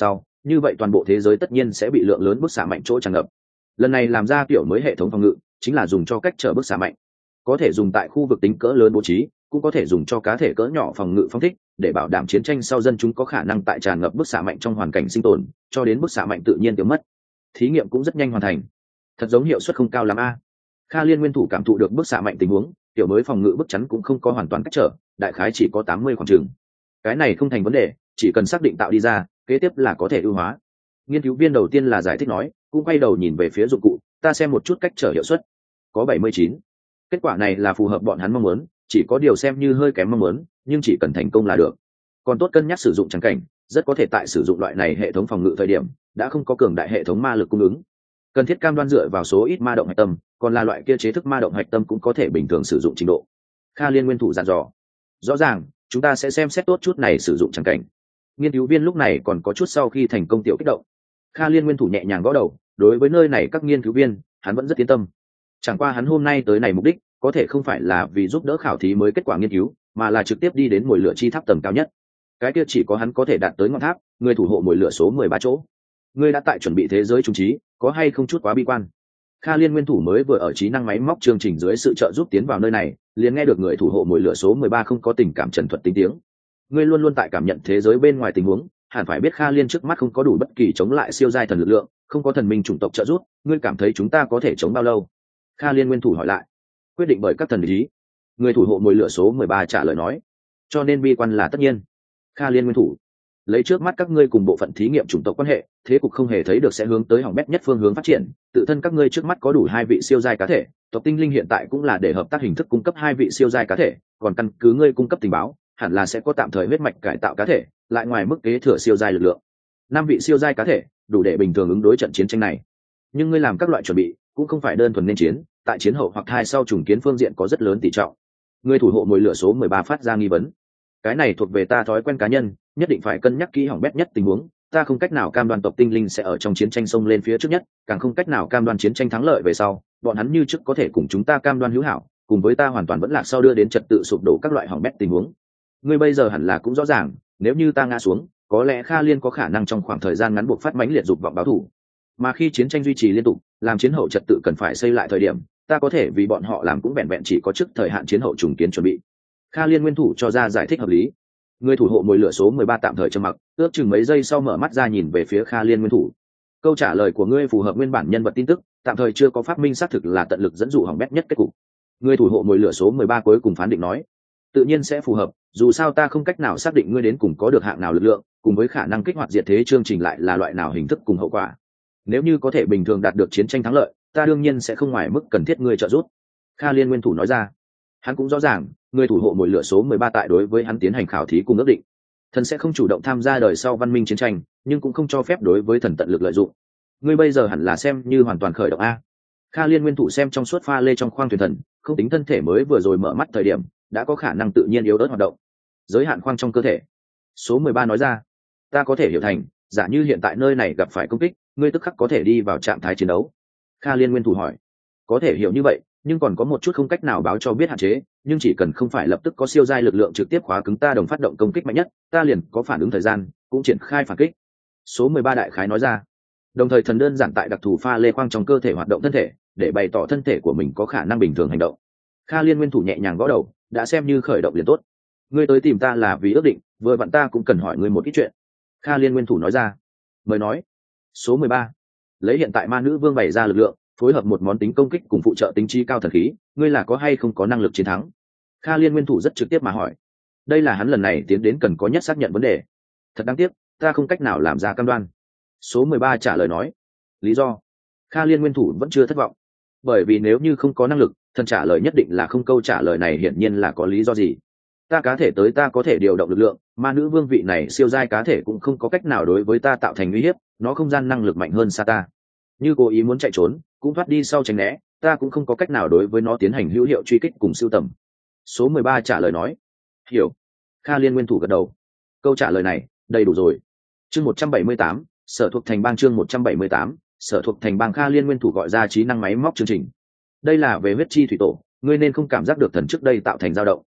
như vậy toàn bộ thế giới tất nhiên sẽ bị lượng lớn bức xạ mạnh chỗ tràn ngập. Lần này làm ra kiểu mới hệ thống phòng ngự chính là dùng cho cách trở bức xạ mạnh, có thể dùng tại khu vực tính cỡ lớn bố trí, cũng có thể dùng cho cá thể cỡ nhỏ phòng ngự phong thích, để bảo đảm chiến tranh sau dân chúng có khả năng tại tràn ngập bức xạ mạnh trong hoàn cảnh sinh tồn, cho đến bức xạ mạnh tự nhiên tiêu mất. Thí nghiệm cũng rất nhanh hoàn thành, thật giống hiệu suất không cao lắm a. Kha Liên nguyên thủ cảm thụ được bức xạ mạnh tình huống, kiểu mới phòng ngự bức chắn cũng không có hoàn toàn cách trở, đại khái chỉ có 80 khoảng chừng. Cái này không thành vấn đề, chỉ cần xác định tạo đi ra, kế tiếp là có thể ưu hóa. Nghiên cứu viên đầu tiên là giải thích nói, cũng quay đầu nhìn về phía dụng cụ, ta xem một chút cách trở hiệu suất, có 79. Kết quả này là phù hợp bọn hắn mong muốn, chỉ có điều xem như hơi kém mong muốn, nhưng chỉ cần thành công là được. Còn tốt cân nhắc sử dụng trắng cảnh, rất có thể tại sử dụng loại này hệ thống phòng ngự thời điểm đã không có cường đại hệ thống ma lực cung ứng, cần thiết cam đoan dựa vào số ít ma động hạch tâm, còn là loại kia chế thức ma động hạch tâm cũng có thể bình thường sử dụng trình độ. Kha Liên nguyên thủ dặn dò, rõ ràng chúng ta sẽ xem xét tốt chút này sử dụng trắng cảnh. Nghiên cứu viên lúc này còn có chút sau khi thành công tiểu kích động. Kha Liên nguyên thủ nhẹ nhàng gõ đầu, đối với nơi này các nghiên cứu viên hắn vẫn rất yên tâm. Chẳng qua hắn hôm nay tới này mục đích có thể không phải là vì giúp đỡ khảo thí mới kết quả nghiên cứu, mà là trực tiếp đi đến mồi lửa chi tháp tầng cao nhất. Cái kia chỉ có hắn có thể đạt tới ngọn tháp, người thủ hộ mồi lửa số 13 chỗ. Ngươi đã tại chuẩn bị thế giới trung trí, có hay không chút quá bi quan? Kha Liên nguyên thủ mới vừa ở trí năng máy móc chương trình dưới sự trợ giúp tiến vào nơi này, liền nghe được người thủ hộ mồi lửa số 13 không có tình cảm trần thuật tính tiếng. Ngươi luôn luôn tại cảm nhận thế giới bên ngoài tình huống, hẳn phải biết Kha Liên trước mắt không có đủ bất kỳ chống lại siêu giai thần lực lượng, không có thần minh chủng tộc trợ giúp, ngươi cảm thấy chúng ta có thể chống bao lâu? Kha Liên nguyên thủ hỏi lại. Quyết định bởi các thần ý. Người thủ hộ mồi lửa số 13 trả lời nói. Cho nên bi quan là tất nhiên. Kha Liên nguyên thủ, lấy trước mắt các ngươi cùng bộ phận thí nghiệm chủng tộc quan hệ, thế cục không hề thấy được sẽ hướng tới hỏng bét nhất phương hướng phát triển, tự thân các ngươi trước mắt có đủ 2 vị siêu giai cá thể, tộc tinh linh hiện tại cũng là để hợp tác hình thức cung cấp 2 vị siêu giai cá thể, còn căn cứ ngươi cung cấp tình báo, hẳn là sẽ có tạm thời huyết mạch cải tạo cá thể, lại ngoài mức kế thừa siêu giai lực lượng. 5 vị siêu giai cá thể, đủ để bình thường ứng đối trận chiến tranh này. Nhưng ngươi làm các loại chuẩn bị, cũng không phải đơn thuần nên chiến, tại chiến hậu hoặc thai sau trùng kiến phương diện có rất lớn tỷ trọng. Ngươi thủ hộ mồi lửa số 13 phát ra nghi vấn. Cái này thuộc về ta thói quen cá nhân, nhất định phải cân nhắc kỹ hỏng bét nhất tình huống, ta không cách nào cam đoan tộc tinh linh sẽ ở trong chiến tranh xông lên phía trước nhất, càng không cách nào cam đoan chiến tranh thắng lợi về sau, bọn hắn như trước có thể cùng chúng ta cam đoan hữu hảo, cùng với ta hoàn toàn vẫn lạc sau đưa đến trật tự sụp đổ các loại hỏng bét tình huống. Ngươi bây giờ hẳn là cũng rõ ràng, nếu như ta ngã xuống, có lẽ Kha Liên có khả năng trong khoảng thời gian ngắn buộc phát mãnh liệt dục vọng báo thù. Mà khi chiến tranh duy trì liên tục, làm chiến hậu trật tự cần phải xây lại thời điểm, ta có thể vì bọn họ làm cũng vẹn vẹn chỉ có trước thời hạn chiến hậu trùng kiến chuẩn bị. Kha Liên nguyên thủ cho ra giải thích hợp lý. Người thủ hộ mồi lửa số 13 tạm thời trầm mặc, ước chừng mấy giây sau mở mắt ra nhìn về phía Kha Liên nguyên thủ. Câu trả lời của ngươi phù hợp nguyên bản nhân vật tin tức, tạm thời chưa có phát minh xác thực là tận lực dẫn dụ hỏng bét nhất kết cục. Người thủ hộ mồi lửa số 13 cuối cùng phán định nói, tự nhiên sẽ phù hợp, dù sao ta không cách nào xác định ngươi đến cùng có được hạng nào lực lượng, cùng với khả năng kích hoạt diệt thế chương trình lại là loại nào hình thức cùng hậu quả. Nếu như có thể bình thường đạt được chiến tranh thắng lợi, ta đương nhiên sẽ không ngoài mức cần thiết ngươi trợ giúp. Kha Liên nguyên thủ nói ra. Hắn cũng rõ ràng, người thủ hộ mồi lửa số 13 tại đối với hắn tiến hành khảo thí cùng ước định. Thần sẽ không chủ động tham gia đời sau văn minh chiến tranh, nhưng cũng không cho phép đối với thần tận lực lợi dụng. Ngươi bây giờ hẳn là xem như hoàn toàn khởi động a. Kha Liên nguyên thủ xem trong suốt pha lê trong khoang thuyền thần, không tính thân thể mới vừa rồi mở mắt thời điểm, đã có khả năng tự nhiên yếu ớt hoạt động. Giới hạn khoang trong cơ thể. Số 13 nói ra, ta có thể hiểu thành, giả như hiện tại nơi này gặp phải công kích, ngươi tức khắc có thể đi vào trạng thái chiến đấu. Kha Liên nguyên thủ hỏi, có thể hiểu như vậy, nhưng còn có một chút không cách nào báo cho biết hạn chế, nhưng chỉ cần không phải lập tức có siêu giai lực lượng trực tiếp khóa cứng ta đồng phát động công kích mạnh nhất, ta liền có phản ứng thời gian, cũng triển khai phản kích. Số 13 đại khái nói ra. Đồng thời thần đơn giản tại đặc thù pha lê khoang trong cơ thể hoạt động thân thể, để bày tỏ thân thể của mình có khả năng bình thường hành động. Kha Liên nguyên thủ nhẹ nhàng gõ đầu, đã xem như khởi động liền tốt. Ngươi tới tìm ta là vì ước định, vừa vặn ta cũng cần hỏi ngươi một ít chuyện. Kha Liên nguyên thủ nói ra. Mời nói. Số 13. Lấy hiện tại ma nữ vương bày ra lực lượng, phối hợp một món tính công kích cùng phụ trợ tính chi cao thần khí, ngươi là có hay không có năng lực chiến thắng? Kha Liên nguyên thủ rất trực tiếp mà hỏi. Đây là hắn lần này tiến đến cần có nhất xác nhận vấn đề. Thật đáng tiếc, ta không cách nào làm ra cam đoan. Số 13 trả lời nói. Lý do? Kha Liên nguyên thủ vẫn chưa thất vọng. Bởi vì nếu như không có năng lực, thần trả lời nhất định là không, câu trả lời này hiển nhiên là có lý do gì. Ta cá thể tới ta có thể điều động lực lượng, ma nữ vương vị này siêu giai cá thể cũng không có cách nào đối với ta tạo thành uy hiếp, nó không gian năng lực mạnh hơn xa ta. Như cố ý muốn chạy trốn, cũng thoát đi sau tránh né, ta cũng không có cách nào đối với nó tiến hành hữu hiệu truy kích cùng sưu tầm. Số 13 trả lời nói. Hiểu. Kha Liên nguyên thủ gật đầu. Câu trả lời này đầy đủ rồi. Chương 178, sở thuộc thành bang. Chương 178, sở thuộc thành bang. Kha Liên nguyên thủ gọi ra trí năng máy móc chương trình. Đây là về huyết chi thủy tổ, ngươi nên không cảm giác được thần trước đây tạo thành dao động.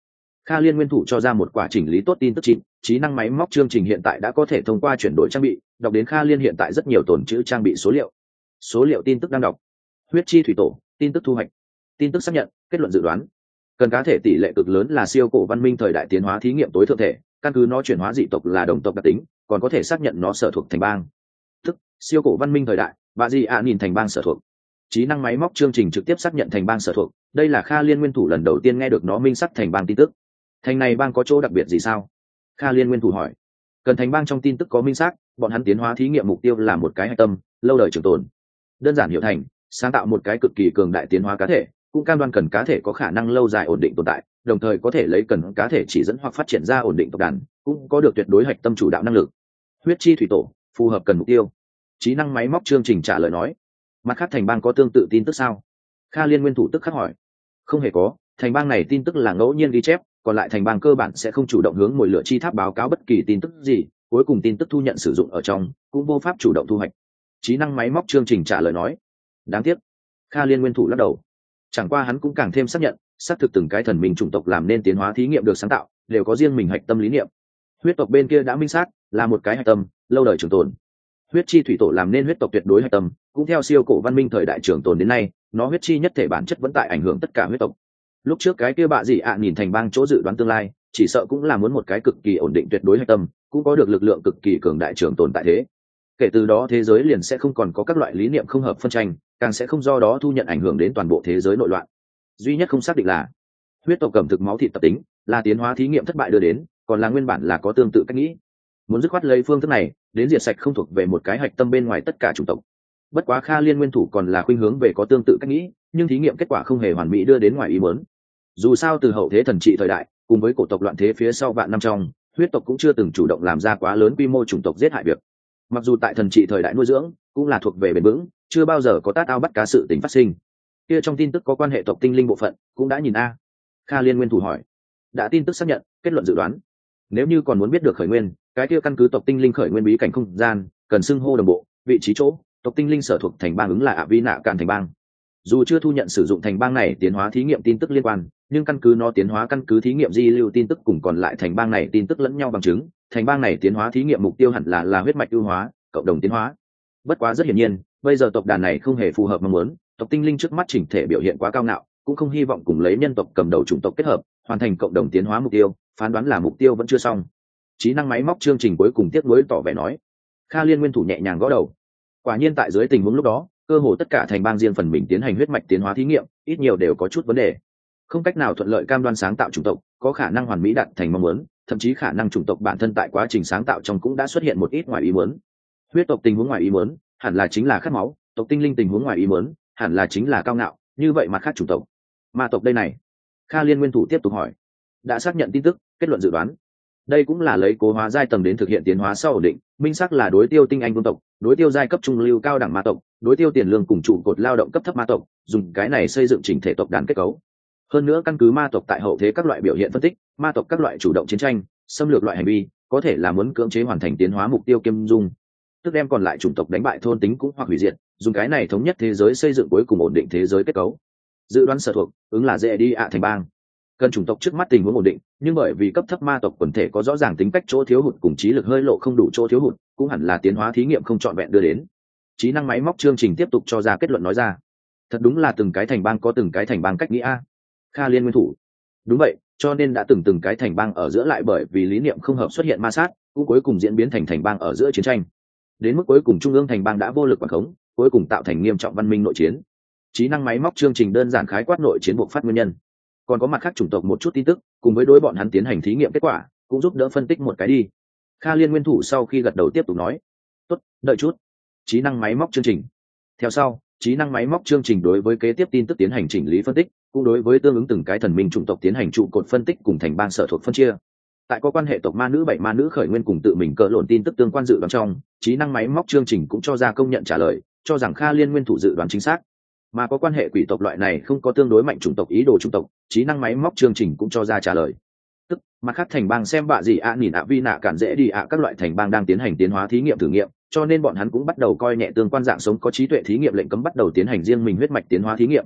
Kha Liên nguyên thủ cho ra một quả chỉnh lý tốt tin tức chín, trí năng máy móc chương trình hiện tại đã có thể thông qua chuyển đổi trang bị, đọc đến Kha Liên hiện tại rất nhiều tồn trữ trang bị số liệu. Số liệu tin tức đang đọc. Huyết chi thủy tổ, tin tức thu hoạch. Tin tức xác nhận, kết luận dự đoán. Cần cá thể tỷ lệ cực lớn là siêu cổ văn minh thời đại tiến hóa thí nghiệm tối thượng thể, căn cứ nó chuyển hóa dị tộc là đồng tộc đặc tính, còn có thể xác nhận nó sở thuộc thành bang. Tức siêu cổ văn minh thời đại, bà gì nhìn thành bang sở thuộc. Trí năng máy móc chương trình trực tiếp xác nhận thành bang sở thuộc, đây là Kha Liên nguyên thủ lần đầu tiên nghe được nó minh sắc thành bang tin tức. Thành này bang có chỗ đặc biệt gì sao? Kha Liên nguyên thủ hỏi. Cần thành bang trong tin tức có minh xác, bọn hắn tiến hóa thí nghiệm mục tiêu là một cái hạch tâm, lâu đời trường tồn. Đơn giản hiểu thành, sáng tạo một cái cực kỳ cường đại tiến hóa cá thể, cũng cam đoan cần cá thể có khả năng lâu dài ổn định tồn tại, đồng thời có thể lấy cần cá thể chỉ dẫn hoặc phát triển ra ổn định tộc đàn, cũng có được tuyệt đối hạch tâm chủ đạo năng lực. Huyết chi thủy tổ, phù hợp cần mục tiêu. Trí năng máy móc chương trình trả lời nói. Mặt khác thành bang có tương tự tin tức sao? Kha Liên nguyên thủ tức khắc hỏi. Không hề có, thành bang này tin tức là ngẫu nhiên ghi chép, còn lại thành bang cơ bản sẽ không chủ động hướng mồi lửa chi tháp báo cáo bất kỳ tin tức gì, cuối cùng tin tức thu nhận sử dụng ở trong cũng vô pháp chủ động thu hoạch. Trí năng máy móc chương trình trả lời nói. Đáng tiếc. Kha Liên nguyên thủ lắc đầu. Chẳng qua hắn cũng càng thêm xác nhận, xác thực từng cái thần minh chủng tộc làm nên tiến hóa thí nghiệm được sáng tạo đều có riêng mình hạch tâm lý niệm. Huyết tộc bên kia đã minh xác là một cái hạch tâm lâu đời trường tồn. Huyết chi thủy tổ làm nên huyết tộc tuyệt đối hạch tâm, cũng theo siêu cổ văn minh thời đại trường tồn đến nay, nó huyết chi nhất thể bản chất vẫn tại ảnh hưởng tất cả huyết tộc. Lúc trước cái kia bạ gì nhìn thành bang chỗ dự đoán tương lai, chỉ sợ cũng là muốn một cái cực kỳ ổn định tuyệt đối hạch tâm, cũng có được lực lượng cực kỳ cường đại trường tồn tại thế. Kể từ đó thế giới liền sẽ không còn có các loại lý niệm không hợp phân tranh, càng sẽ không do đó thu nhận ảnh hưởng đến toàn bộ thế giới nội loạn. Duy nhất không xác định là huyết tộc cầm thực máu thịt tập tính là tiến hóa thí nghiệm thất bại đưa đến, còn là nguyên bản là có tương tự cách nghĩ. Muốn dứt khoát lấy phương thức này đến diệt sạch không thuộc về một cái hạch tâm bên ngoài tất cả chủng tộc. Bất quá Kha Liên nguyên thủ còn là khuynh hướng về có tương tự cách nghĩ, nhưng thí nghiệm kết quả không hề hoàn mỹ đưa đến ngoài ý muốn. Dù sao từ hậu thế thần trị thời đại cùng với cổ tộc loạn thế phía sau vạn năm trong, huyết tộc cũng chưa từng chủ động làm ra quá lớn quy mô chủng tộc giết hại việc. Mặc dù tại thần trị thời đại nuôi dưỡng cũng là thuộc về bền vững, chưa bao giờ có tát ao bắt cá sự tình phát sinh. Kia trong tin tức có quan hệ tộc tinh linh bộ phận cũng đã nhìn a. Kha Liên nguyên thủ hỏi. Đã tin tức xác nhận, kết luận dự đoán. Nếu như còn muốn biết được khởi nguyên, cái kia căn cứ tộc tinh linh khởi nguyên bí cảnh không gian, cần xưng hô đồng bộ, vị trí chỗ, tộc tinh linh sở thuộc thành bang ứng là ạ vi nạ cạn thành bang. Dù chưa thu nhận sử dụng thành bang này tiến hóa thí nghiệm tin tức liên quan, nhưng căn cứ nó tiến hóa căn cứ thí nghiệm di lưu tin tức cùng còn lại thành bang này tin tức lẫn nhau bằng chứng, thành bang này tiến hóa thí nghiệm mục tiêu hẳn là huyết mạch ưu hóa, cộng đồng tiến hóa. Bất quá rất hiển nhiên, bây giờ tộc đàn này không hề phù hợp mong muốn, tộc tinh linh trước mắt chỉnh thể biểu hiện quá cao ngạo, cũng không hy vọng cùng lấy nhân tộc cầm đầu chủng tộc kết hợp, hoàn thành cộng đồng tiến hóa mục tiêu, phán đoán là mục tiêu vẫn chưa xong. Trí năng máy móc chương trình cuối cùng tiếp nối tỏ vẻ nói. Kha Liên nguyên thủ nhẹ nhàng gõ đầu. Quả nhiên tại dưới tình huống lúc đó, cơ hồ tất cả thành bang riêng phần mình tiến hành huyết mạch tiến hóa thí nghiệm, ít nhiều đều có chút vấn đề. Không cách nào thuận lợi cam đoan sáng tạo chủng tộc, có khả năng hoàn mỹ đạt thành mong muốn, thậm chí khả năng chủng tộc bản thân tại quá trình sáng tạo trong cũng đã xuất hiện một ít ngoài ý muốn. Huyết tộc tình huống ngoài ý muốn, hẳn là chính là khát máu, tộc tinh linh tình huống ngoài ý muốn, hẳn là chính là cao ngạo, như vậy mặt khác chủng tộc. Ma tộc đây này. Kha Liên nguyên thủ tiếp tục hỏi. Đã xác nhận tin tức, kết luận dự đoán. Đây cũng là lấy cố hóa giai tầng đến thực hiện tiến hóa sau ổn định, minh xác là đối tiêu tinh anh vương tộc, đối tiêu giai cấp trung lưu cao đẳng ma tộc, đối tiêu tiền lương cùng trụ cột lao động cấp thấp ma tộc, dùng cái này xây dựng chỉnh thể tộc đàn kết cấu. Hơn nữa căn cứ ma tộc tại hậu thế các loại biểu hiện phân tích, ma tộc các loại chủ động chiến tranh, xâm lược loại hành vi, có thể là muốn cưỡng chế hoàn thành tiến hóa mục tiêu kiêm dung, tức đem còn lại chủng tộc đánh bại thôn tính cũng hoặc hủy diệt, dùng cái này thống nhất thế giới xây dựng cuối cùng ổn định thế giới kết cấu. Dự đoán sở thuộc ứng là dễ đi ạ thành bang. Cần chủng tộc trước mắt tình huống ổn định, nhưng bởi vì cấp thấp ma tộc quần thể có rõ ràng tính cách chỗ thiếu hụt cùng trí lực hơi lộ không đủ chỗ thiếu hụt, cũng hẳn là tiến hóa thí nghiệm không trọn vẹn đưa đến. Trí năng máy móc chương trình tiếp tục cho ra kết luận nói ra. Thật đúng là từng cái thành bang có từng cái thành bang cách nghĩ a. Kha Liên nguyên thủ. Đúng vậy, cho nên đã từng cái thành bang ở giữa lại bởi vì lý niệm không hợp xuất hiện ma sát, cũng cuối cùng diễn biến thành thành bang ở giữa chiến tranh. Đến mức cuối cùng trung ương thành bang đã vô lực quản khống, cuối cùng tạo thành nghiêm trọng văn minh nội chiến. Trí năng máy móc chương trình đơn giản khái quát nội chiến buộc phát nguyên nhân. Còn có mặt khác chủng tộc một chút tin tức, cùng với đối bọn hắn tiến hành thí nghiệm kết quả, cũng giúp đỡ phân tích một cái đi. Kha Liên nguyên thủ sau khi gật đầu tiếp tục nói. Tốt, đợi chút. Trí năng máy móc chương trình. Theo sau, trí năng máy móc chương trình đối với kế tiếp tin tức tiến hành chỉnh lý phân tích, cũng đối với tương ứng từng cái thần minh chủng tộc tiến hành trụ cột phân tích cùng thành bang sở thuộc phân chia. Tại có quan hệ tộc ma nữ 7 ma nữ khởi nguyên cùng tự mình cỡ lộn tin tức tương quan dự đoán trong, trí năng máy móc chương trình cũng cho ra công nhận trả lời, cho rằng Kha Liên nguyên thủ dự đoán chính xác. Mà có quan hệ quỷ tộc loại này không có tương đối mạnh chủng tộc ý đồ chủng tộc, trí năng máy móc chương trình cũng cho ra trả lời. Tức mặt khác thành bang xem bạ gì nhìn vi nạ cản dễ đi các loại thành bang đang tiến hành tiến hóa thí nghiệm thử nghiệm, cho nên bọn hắn cũng bắt đầu coi nhẹ tương quan dạng sống có trí tuệ thí nghiệm lệnh cấm bắt đầu tiến hành riêng mình huyết mạch tiến hóa thí nghiệm.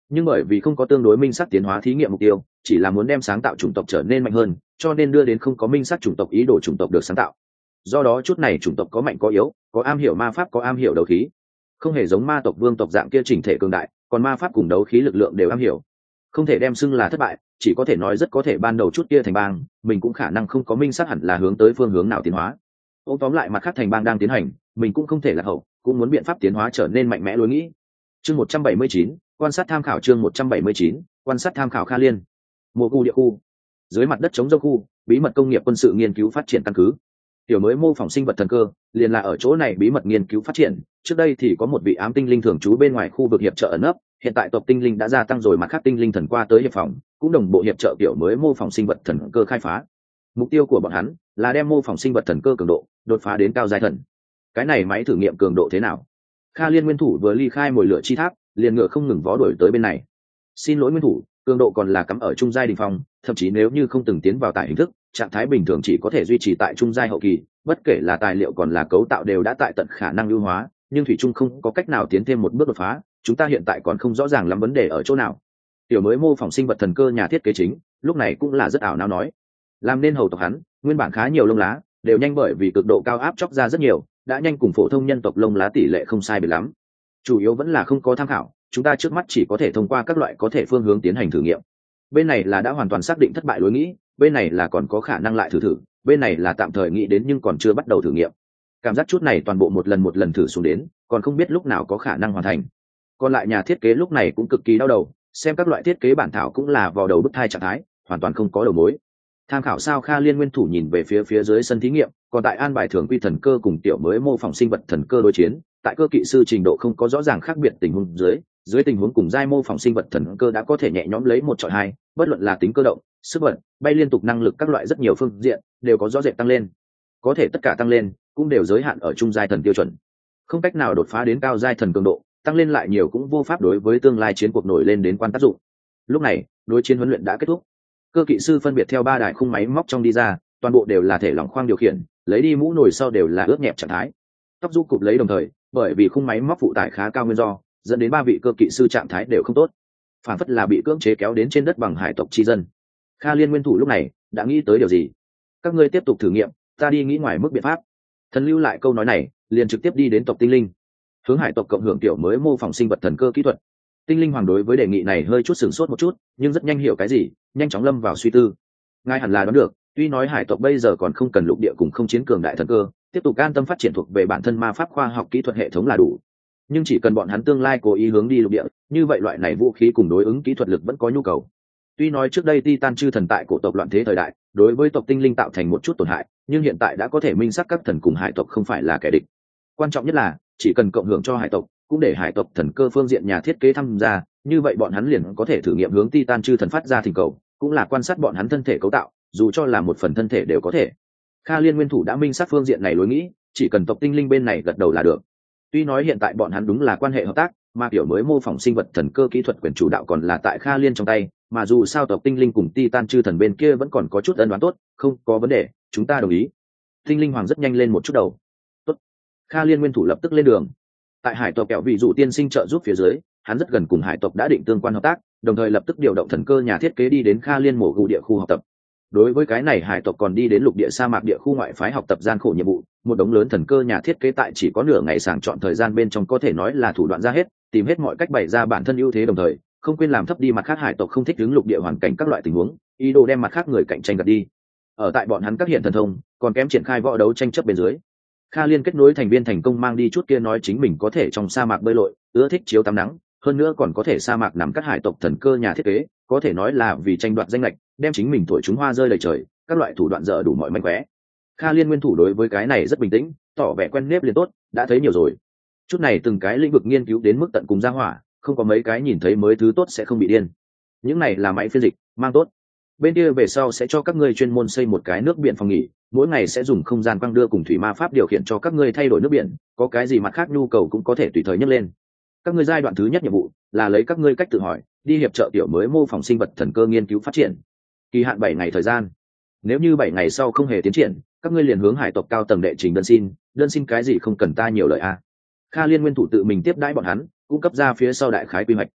nhưng bởi vì không có tương đối minh xác tiến hóa thí nghiệm mục tiêu, chỉ là muốn đem sáng tạo chủng tộc trở nên mạnh hơn, cho nên đưa đến không có minh xác chủng tộc ý đồ chủng tộc được sáng tạo. Do đó chút này chủng tộc có mạnh có yếu, có am hiểu ma pháp, có am hiểu đấu khí, không hề giống ma tộc vương tộc dạng kia chỉnh thể cường đại, còn ma pháp cùng đấu khí lực lượng đều am hiểu. Không thể đem xưng là thất bại, chỉ có thể nói rất có thể ban đầu chút kia thành bang mình cũng khả năng không có minh xác hẳn là hướng tới phương hướng nào tiến hóa. Tóm lại mặt khác thành bang đang tiến hành, mình cũng không thể lạc hậu, cũng muốn biện pháp tiến hóa trở nên mạnh mẽ lối nghĩ. Chương 179, quan sát tham khảo. Chương 179, quan sát tham khảo. Kha Liên mùa khu địa khu, dưới mặt đất chống dâu khu, bí mật công nghiệp quân sự nghiên cứu phát triển căn cứ. Tiểu mới mô phỏng sinh vật thần cơ liền là ở chỗ này bí mật nghiên cứu phát triển. Trước đây thì có một vị ám tinh linh thường trú bên ngoài khu vực hiệp trợ ẩn nấp, hiện tại tộc tinh linh đã gia tăng rồi, mặt khác tinh linh thần qua tới hiệp phòng cũng đồng bộ hiệp trợ tiểu mới mô phỏng sinh vật thần cơ khai phá. Mục tiêu của bọn hắn là đem mô phỏng sinh vật thần cơ cường độ đột phá đến cao giai thần. Cái này máy thử nghiệm cường độ thế nào? Kha Liên nguyên thủ vừa ly khai mồi lửa chi tháp, liền ngựa không ngừng vó đuổi tới bên này. Xin lỗi nguyên thủ, cường độ còn là cắm ở trung giai đỉnh phong, thậm chí nếu như không từng tiến vào tại hình thức, trạng thái bình thường chỉ có thể duy trì tại trung giai hậu kỳ, bất kể là tài liệu còn là cấu tạo đều đã tại tận khả năng ưu hóa, nhưng thủy chung không có cách nào tiến thêm một bước đột phá, chúng ta hiện tại còn không rõ ràng lắm vấn đề ở chỗ nào. Tiểu mới mô phỏng sinh vật thần cơ nhà thiết kế chính lúc này cũng là rất ảo não nói, làm nên hầu tộc hắn nguyên bản khá nhiều lông lá đều nhanh bởi vì cực độ cao áp chóc ra rất nhiều, đã nhanh cùng phổ thông nhân tộc lông lá tỷ lệ không sai biệt lắm. Chủ yếu vẫn là không có tham khảo, chúng ta trước mắt chỉ có thể thông qua các loại có thể phương hướng tiến hành thử nghiệm. Bên này là đã hoàn toàn xác định thất bại lối nghĩ, bên này là còn có khả năng lại thử, bên này là tạm thời nghĩ đến nhưng còn chưa bắt đầu thử nghiệm. Cảm giác chút này toàn bộ một lần thử xuống đến, còn không biết lúc nào có khả năng hoàn thành. Còn lại nhà thiết kế lúc này cũng cực kỳ đau đầu, xem các loại thiết kế bản thảo cũng là vào đầu bứt tai trạng thái, hoàn toàn không có đầu mối. Tham khảo sao? Kha Liên nguyên thủ nhìn về phía dưới sân thí nghiệm, còn tại an bài thường quy thần cơ cùng tiểu mới mô phỏng sinh vật thần cơ đối chiến, tại cơ kỵ sư trình độ không có rõ ràng khác biệt tình huống dưới tình huống cùng giai mô phỏng sinh vật thần cơ đã có thể nhẹ nhõm lấy 1-2, bất luận là tính cơ động, sức bật, bay liên tục năng lực các loại rất nhiều phương diện đều có rõ rệt tăng lên. Có thể tất cả tăng lên cũng đều giới hạn ở trung giai thần tiêu chuẩn, không cách nào đột phá đến cao giai thần cường độ, tăng lên lại nhiều cũng vô pháp đối với tương lai chiến cuộc nổi lên đến quan tác dụng. Lúc này đối chiến huấn luyện đã kết thúc, cơ kỵ sư phân biệt theo 3 đại khung máy móc trong đi ra, toàn bộ đều là thể lỏng khoang điều khiển, lấy đi mũ nồi sau đều là ướt nhẹp trạng thái, tóc rũ cụp lấy, đồng thời bởi vì khung máy móc phụ tải khá cao nguyên do dẫn đến 3 vị cơ kỵ sư trạng thái đều không tốt, phản phất là bị cưỡng chế kéo đến trên đất bằng hải tộc chi dân. Kha Liên nguyên thủ lúc này đã nghĩ tới điều gì? Các ngươi tiếp tục thử nghiệm, ta đi nghĩ ngoài mức biện pháp. Thần lưu lại câu nói này, liền trực tiếp đi đến tộc tinh linh, hướng hải tộc cộng hưởng tiểu mới mô phỏng sinh vật thần cơ kỹ thuật. Tinh linh hoàng đối với đề nghị này hơi chút sửng sốt một chút, nhưng rất nhanh hiểu cái gì, nhanh chóng lâm vào suy tư. Ngài hẳn là đoán được, tuy nói hải tộc bây giờ còn không cần lục địa cùng không chiến cường đại thần cơ, tiếp tục an tâm phát triển thuộc về bản thân ma pháp khoa học kỹ thuật hệ thống là đủ, nhưng chỉ cần bọn hắn tương lai cố ý hướng đi lục địa, như vậy loại này vũ khí cùng đối ứng kỹ thuật lực vẫn có nhu cầu. Tuy nói trước đây Titan chư thần tại cổ tộc loạn thế thời đại đối với tộc tinh linh tạo thành một chút tổn hại, nhưng hiện tại đã có thể minh xác các thần cùng hải tộc không phải là kẻ địch. Quan trọng nhất là chỉ cần cộng hưởng cho hải tộc, cũng để hải tộc thần cơ phương diện nhà thiết kế tham gia, như vậy bọn hắn liền có thể thử nghiệm hướng Titan chư thần phát ra thỉnh cầu, cũng là quan sát bọn hắn thân thể cấu tạo, dù cho là một phần thân thể đều có thể. Kha Liên nguyên thủ đã minh xác phương diện này lối nghĩ, chỉ cần tộc tinh linh bên này gật đầu là được. Tuy nói hiện tại bọn hắn đúng là quan hệ hợp tác, mà kiểu mới mô phỏng sinh vật thần cơ kỹ thuật quyền chủ đạo còn là tại Kha Liên trong tay, mà dù sao tộc tinh linh cùng Titan chư thần bên kia vẫn còn có chút ân đoán tốt, không có vấn đề, chúng ta đồng ý. Tinh linh hoàng rất nhanh lên một chút đầu. Tốt. Kha Liên nguyên thủ lập tức lên đường. Tại hải tộc kẹo vị dụ tiên sinh trợ giúp phía dưới, hắn rất gần cùng hải tộc đã định tương quan hợp tác, đồng thời lập tức điều động thần cơ nhà thiết kế đi đến Kha Liên mổ gù địa khu học tập. Đối với cái này hải tộc còn đi đến lục địa sa mạc địa khu ngoại phái học tập gian khổ nhiệm vụ, một đống lớn thần cơ nhà thiết kế tại chỉ có nửa ngày sàng chọn thời gian bên trong có thể nói là thủ đoạn ra hết, tìm hết mọi cách bày ra bản thân ưu thế, đồng thời không quên làm thấp đi mặt khác hải tộc không thích ứng lục địa hoàn cảnh các loại tình huống, ý đồ đem mặt khác người cạnh tranh gạt đi. Ở tại bọn hắn các hiện thần thông còn kém triển khai võ đấu tranh chấp bên dưới, Kha Liên kết nối thành viên thành công mang đi chút kia nói chính mình có thể trong sa mạc bơi lội, ưa thích chiếu tắm nắng, hơn nữa còn có thể sa mạc nằm các hải tộc thần cơ nhà thiết kế, có thể nói là vì tranh đoạt danh lệch, đem chính mình thổi chúng hoa rơi đầy trời, các loại thủ đoạn dở đủ mọi mánh khóe. Kha Liên nguyên thủ đối với cái này rất bình tĩnh, tỏ vẻ quen nếp liền tốt, đã thấy nhiều rồi. Chút này từng cái lĩnh vực nghiên cứu đến mức tận cùng ra hỏa, không có mấy cái nhìn thấy mới thứ tốt sẽ không bị điên. Những này là máy phiên dịch, mang tốt. Bên kia về sau sẽ cho các ngươi chuyên môn xây một cái nước biển phòng nghỉ, mỗi ngày sẽ dùng không gian quang đưa cùng thủy ma pháp điều khiển cho các ngươi thay đổi nước biển, có cái gì mặt khác nhu cầu cũng có thể tùy thời nhấc lên. Các ngươi giai đoạn thứ nhất nhiệm vụ là lấy các ngươi cách tự hỏi, đi hiệp trợ tiểu mới mô phỏng sinh vật thần cơ nghiên cứu phát triển. Kỳ hạn 7 ngày thời gian. Nếu như 7 ngày sau không hề tiến triển, các ngươi liền hướng hải tộc cao tầng đệ trình đơn xin cái gì không cần ta nhiều lời a. Kha Liên nguyên thủ tự mình tiếp đãi bọn hắn, cung cấp ra phía sau đại khái quy hoạch.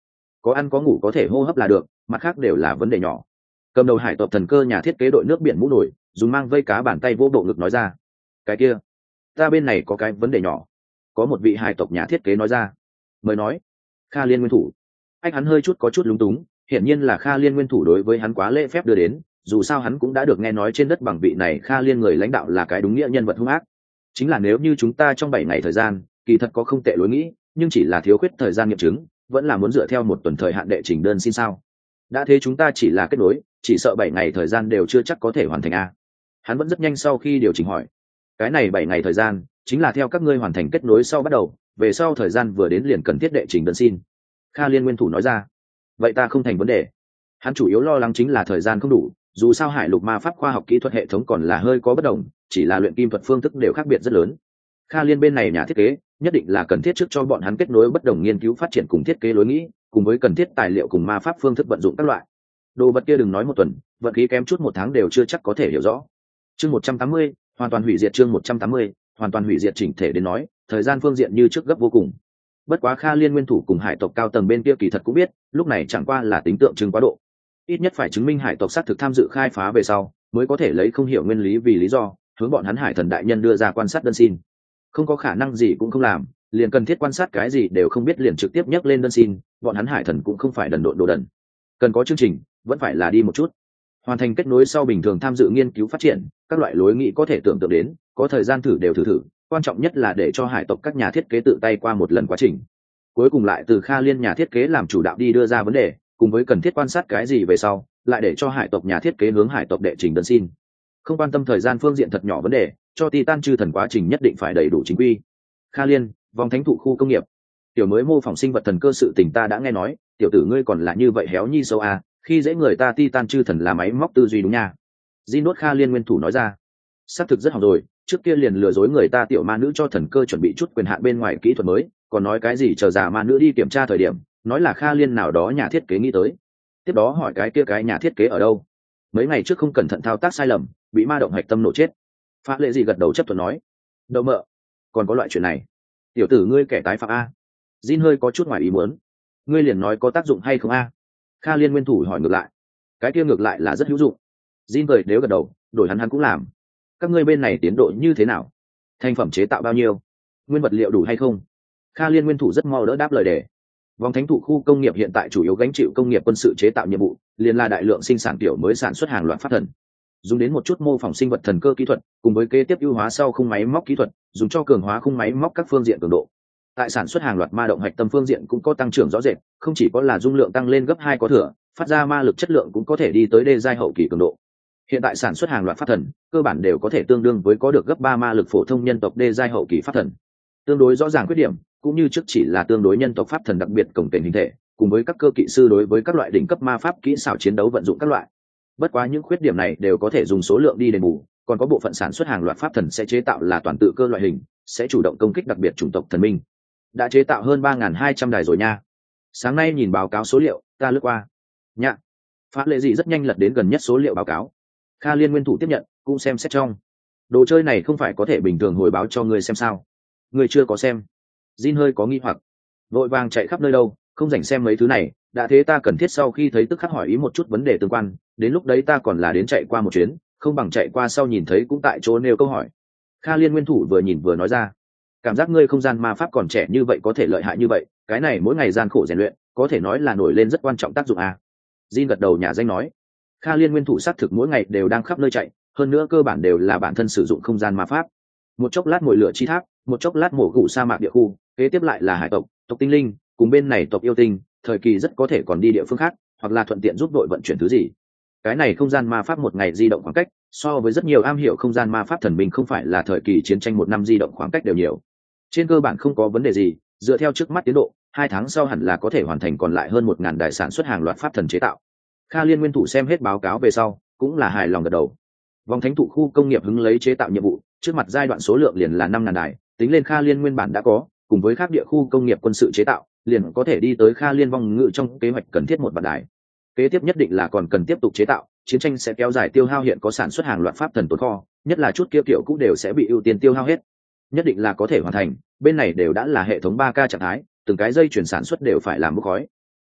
có ăn có ngủ có thể hô hấp là được, mặt khác đều là vấn đề nhỏ. Cầm đầu hải tộc thần cơ nhà thiết kế đội nước biển mũ nổi dùng mang vây cá bàn tay vô bộ ngực nói ra. Cái kia, ta bên này có cái vấn đề nhỏ. Có một vị hải tộc nhà thiết kế nói ra. Mời nói. Kha Liên nguyên thủ. Anh hắn hơi chút có chút lúng túng, hiển nhiên là Kha Liên nguyên thủ đối với hắn quá lễ phép đưa đến, dù sao hắn cũng đã được nghe nói trên đất bằng vị này Kha Liên người lãnh đạo là cái đúng nghĩa nhân vật hung ác. Chính là nếu như chúng ta trong 7 ngày thời gian, kỳ thật có không tệ lối nghĩ, nhưng chỉ là thiếu khuyết thời gian nghiệm chứng, vẫn là muốn dựa theo một tuần thời hạn đệ trình đơn xin sao? Đã thế chúng ta chỉ là kết nối, chỉ sợ 7 ngày thời gian đều chưa chắc có thể hoàn thành a. Hắn vẫn rất nhanh sau khi điều chỉnh hỏi. Cái này 7 ngày thời gian, chính là theo các ngươi hoàn thành kết nối sau bắt đầu, về sau thời gian vừa đến liền cần thiết đệ trình đơn xin. Kha Liên nguyên thủ nói ra. Vậy ta không thành vấn đề. Hắn chủ yếu lo lắng chính là thời gian không đủ, dù sao hải lục ma pháp khoa học kỹ thuật hệ thống còn là hơi có bất đồng, chỉ là luyện kim thuật phương thức đều khác biệt rất lớn. Kha Liên bên này nhà thiết kế nhất định là cần thiết trước cho bọn hắn kết nối bất đồng nghiên cứu phát triển cùng thiết kế lối nghĩ, cùng với cần thiết tài liệu cùng ma pháp phương thức vận dụng các loại đồ vật kia, đừng nói một tuần, vận khí kém chút 1 tháng đều chưa chắc có thể hiểu rõ. Chương 180, hoàn toàn hủy diệt. Chương 180, hoàn toàn hủy diệt. Chỉnh thể đến nói, thời gian phương diện như trước gấp vô cùng. Bất quá Kha Liên nguyên thủ cùng hải tộc cao tầng bên kia kỳ thật cũng biết, lúc này chẳng qua là tính tượng trưng quá độ. Ít nhất phải chứng minh hải tộc xác thực tham dự khai phá về sau, mới có thể lấy không hiểu nguyên lý vì lý do, hướng bọn hắn hải thần đại nhân đưa ra quan sát đơn xin. Không có khả năng gì cũng không làm, liền cần thiết quan sát cái gì đều không biết liền trực tiếp nhắc lên đơn xin, bọn hắn hải thần cũng không phải đần độn đồ đần. Cần có chương trình, vẫn phải là đi một chút. Hoàn thành kết nối sau bình thường tham dự nghiên cứu phát triển, các loại lối nghĩ có thể tưởng tượng đến, có thời gian thử đều thử, quan trọng nhất là để cho hải tộc các nhà thiết kế tự tay qua một lần quá trình. Cuối cùng lại từ Kha Liên nhà thiết kế làm chủ đạo đi đưa ra vấn đề, cùng với cần thiết quan sát cái gì về sau, lại để cho hải tộc nhà thiết kế hướng hải tộc đệ trình đơn xin. Không quan tâm thời gian phương diện thật nhỏ vấn đề, cho Titan chư thần quá trình nhất định phải đầy đủ chính quy. Kha Liên, vòng thánh thụ khu công nghiệp. Tiểu mới mô phỏng sinh vật thần cơ sự tình ta đã nghe nói, tiểu tử ngươi còn là như vậy héo nhi sâu à, khi dễ người ta Titan chư thần là máy móc tư duy đúng nha. Zinốt Kha Liên nguyên thủ nói ra. Xác thực rất hỏng rồi, trước kia liền lừa dối người ta tiểu ma nữ cho thần cơ chuẩn bị chút quyền hạn bên ngoài kỹ thuật mới, còn nói cái gì chờ già ma nữ đi kiểm tra thời điểm, nói là Kha Liên nào đó nhà thiết kế nghĩ tới. Tiếp đó hỏi cái kia cái nhà thiết kế ở đâu. Mấy ngày trước không cẩn thận thao tác sai lầm, bị ma động hạch tâm nổ chết. Phá lệ gì gật đầu chấp thuận nói. Đậu mợ, còn có loại chuyện này. Tiểu tử ngươi kẻ tái phạm a. Jin hơi có chút ngoài ý muốn. Ngươi liền nói có tác dụng hay không a? Kha Liên nguyên thủ hỏi ngược lại. Cái kia ngược lại là rất hữu dụng. Jin cười nếu gật đầu, đổi hắn cũng làm. Các ngươi bên này tiến độ như thế nào? Thành phẩm chế tạo bao nhiêu? Nguyên vật liệu đủ hay không? Kha Liên nguyên thủ rất mau đỡ đáp lời đề. Vòng thánh thụ khu công nghiệp hiện tại chủ yếu gánh chịu công nghiệp quân sự chế tạo nhiệm vụ, liền là đại lượng sinh sản tiểu mới sản xuất hàng loạt pháp thần. Dùng đến một chút mô phỏng sinh vật thần cơ kỹ thuật, cùng với kế tiếp ưu hóa sau khung máy móc kỹ thuật, dùng cho cường hóa khung máy móc các phương diện cường độ. Tại sản xuất hàng loạt ma động hạch tâm phương diện cũng có tăng trưởng rõ rệt, không chỉ có là dung lượng tăng lên gấp 2 có thừa, phát ra ma lực chất lượng cũng có thể đi tới đê giai hậu kỳ cường độ. Hiện tại sản xuất hàng loạt pháp thần, cơ bản đều có thể tương đương với có được gấp 3 ma lực phổ thông nhân tộc đê giai hậu kỳ pháp thần. Tương đối rõ ràng khuyết điểm, cũng như trước chỉ là tương đối nhân tộc pháp thần đặc biệt cổng kềnh hình thể, cùng với các cơ kỵ sư đối với các loại đỉnh cấp ma pháp kỹ xảo chiến đấu vận dụng các loại. Bất quá những khuyết điểm này đều có thể dùng số lượng đi đền bù, còn có bộ phận sản xuất hàng loạt pháp thần sẽ chế tạo là toàn tự cơ loại hình, sẽ chủ động công kích đặc biệt chủng tộc thần minh. Đã chế tạo hơn 3.200 đài rồi nha. Sáng nay nhìn báo cáo số liệu, ta lướt qua. Nhạ. Pháp lệ gì rất nhanh lật đến gần nhất số liệu báo cáo. Kha Liên nguyên thủ tiếp nhận, cũng xem xét trong. Đồ chơi này không phải có thể bình thường hồi báo cho người xem sao? Người chưa có xem. Jin hơi có nghi hoặc, vội vàng chạy khắp nơi đâu, không rảnh xem mấy thứ này. Đã thế ta cần thiết sau khi thấy tức khắc hỏi ý một chút vấn đề tương quan, đến lúc đấy ta còn là đến chạy qua một chuyến, không bằng chạy qua sau nhìn thấy cũng tại chỗ nêu câu hỏi. Kha Liên nguyên thủ vừa nhìn vừa nói ra, cảm giác ngươi không gian ma pháp còn trẻ như vậy có thể lợi hại như vậy, cái này mỗi ngày gian khổ rèn luyện, có thể nói là nổi lên rất quan trọng tác dụng à. Jin gật đầu nhà danh nói, Kha Liên nguyên thủ xác thực mỗi ngày đều đang khắp nơi chạy, hơn nữa cơ bản đều là bản thân sử dụng không gian ma pháp. Một chốc lát mồi lửa chi tháp, một chốc lát mổ gụ sa mạc địa khu, kế tiếp lại là hải tộc, tộc tinh linh, cùng bên này tộc yêu tinh, thời kỳ rất có thể còn đi địa phương khác, hoặc là thuận tiện giúp đội vận chuyển thứ gì. Cái này không gian ma pháp một ngày di động khoảng cách, so với rất nhiều am hiểu không gian ma pháp thần mình không phải là thời kỳ chiến tranh 1 năm di động khoảng cách đều nhiều. Trên cơ bản không có vấn đề gì, dựa theo trước mắt tiến độ, 2 tháng sau hẳn là có thể hoàn thành còn lại hơn 1.000 đài sản xuất hàng loạt pháp thần chế tạo. Kha Liên nguyên thủ xem hết báo cáo về sau, cũng là hài lòng gật đầu. Vòng thánh thụ khu công nghiệp hứng lấy chế tạo nhiệm vụ, trước mặt giai đoạn số lượng liền là 5.000 đài, tính lên Kha Liên nguyên bản đã có, cùng với các địa khu công nghiệp quân sự chế tạo, liền có thể đi tới Kha Liên vong ngự trong kế hoạch cần thiết 1 vạn đài. Kế tiếp nhất định là còn cần tiếp tục chế tạo, chiến tranh sẽ kéo dài tiêu hao hiện có sản xuất hàng loạt pháp thần tồn kho, nhất là chút kia kiểu cũ đều sẽ bị ưu tiên tiêu hao hết. Nhất định là có thể hoàn thành, bên này đều đã là hệ thống 3K trạng thái, từng cái dây chuyển sản xuất đều phải làm bốc khói.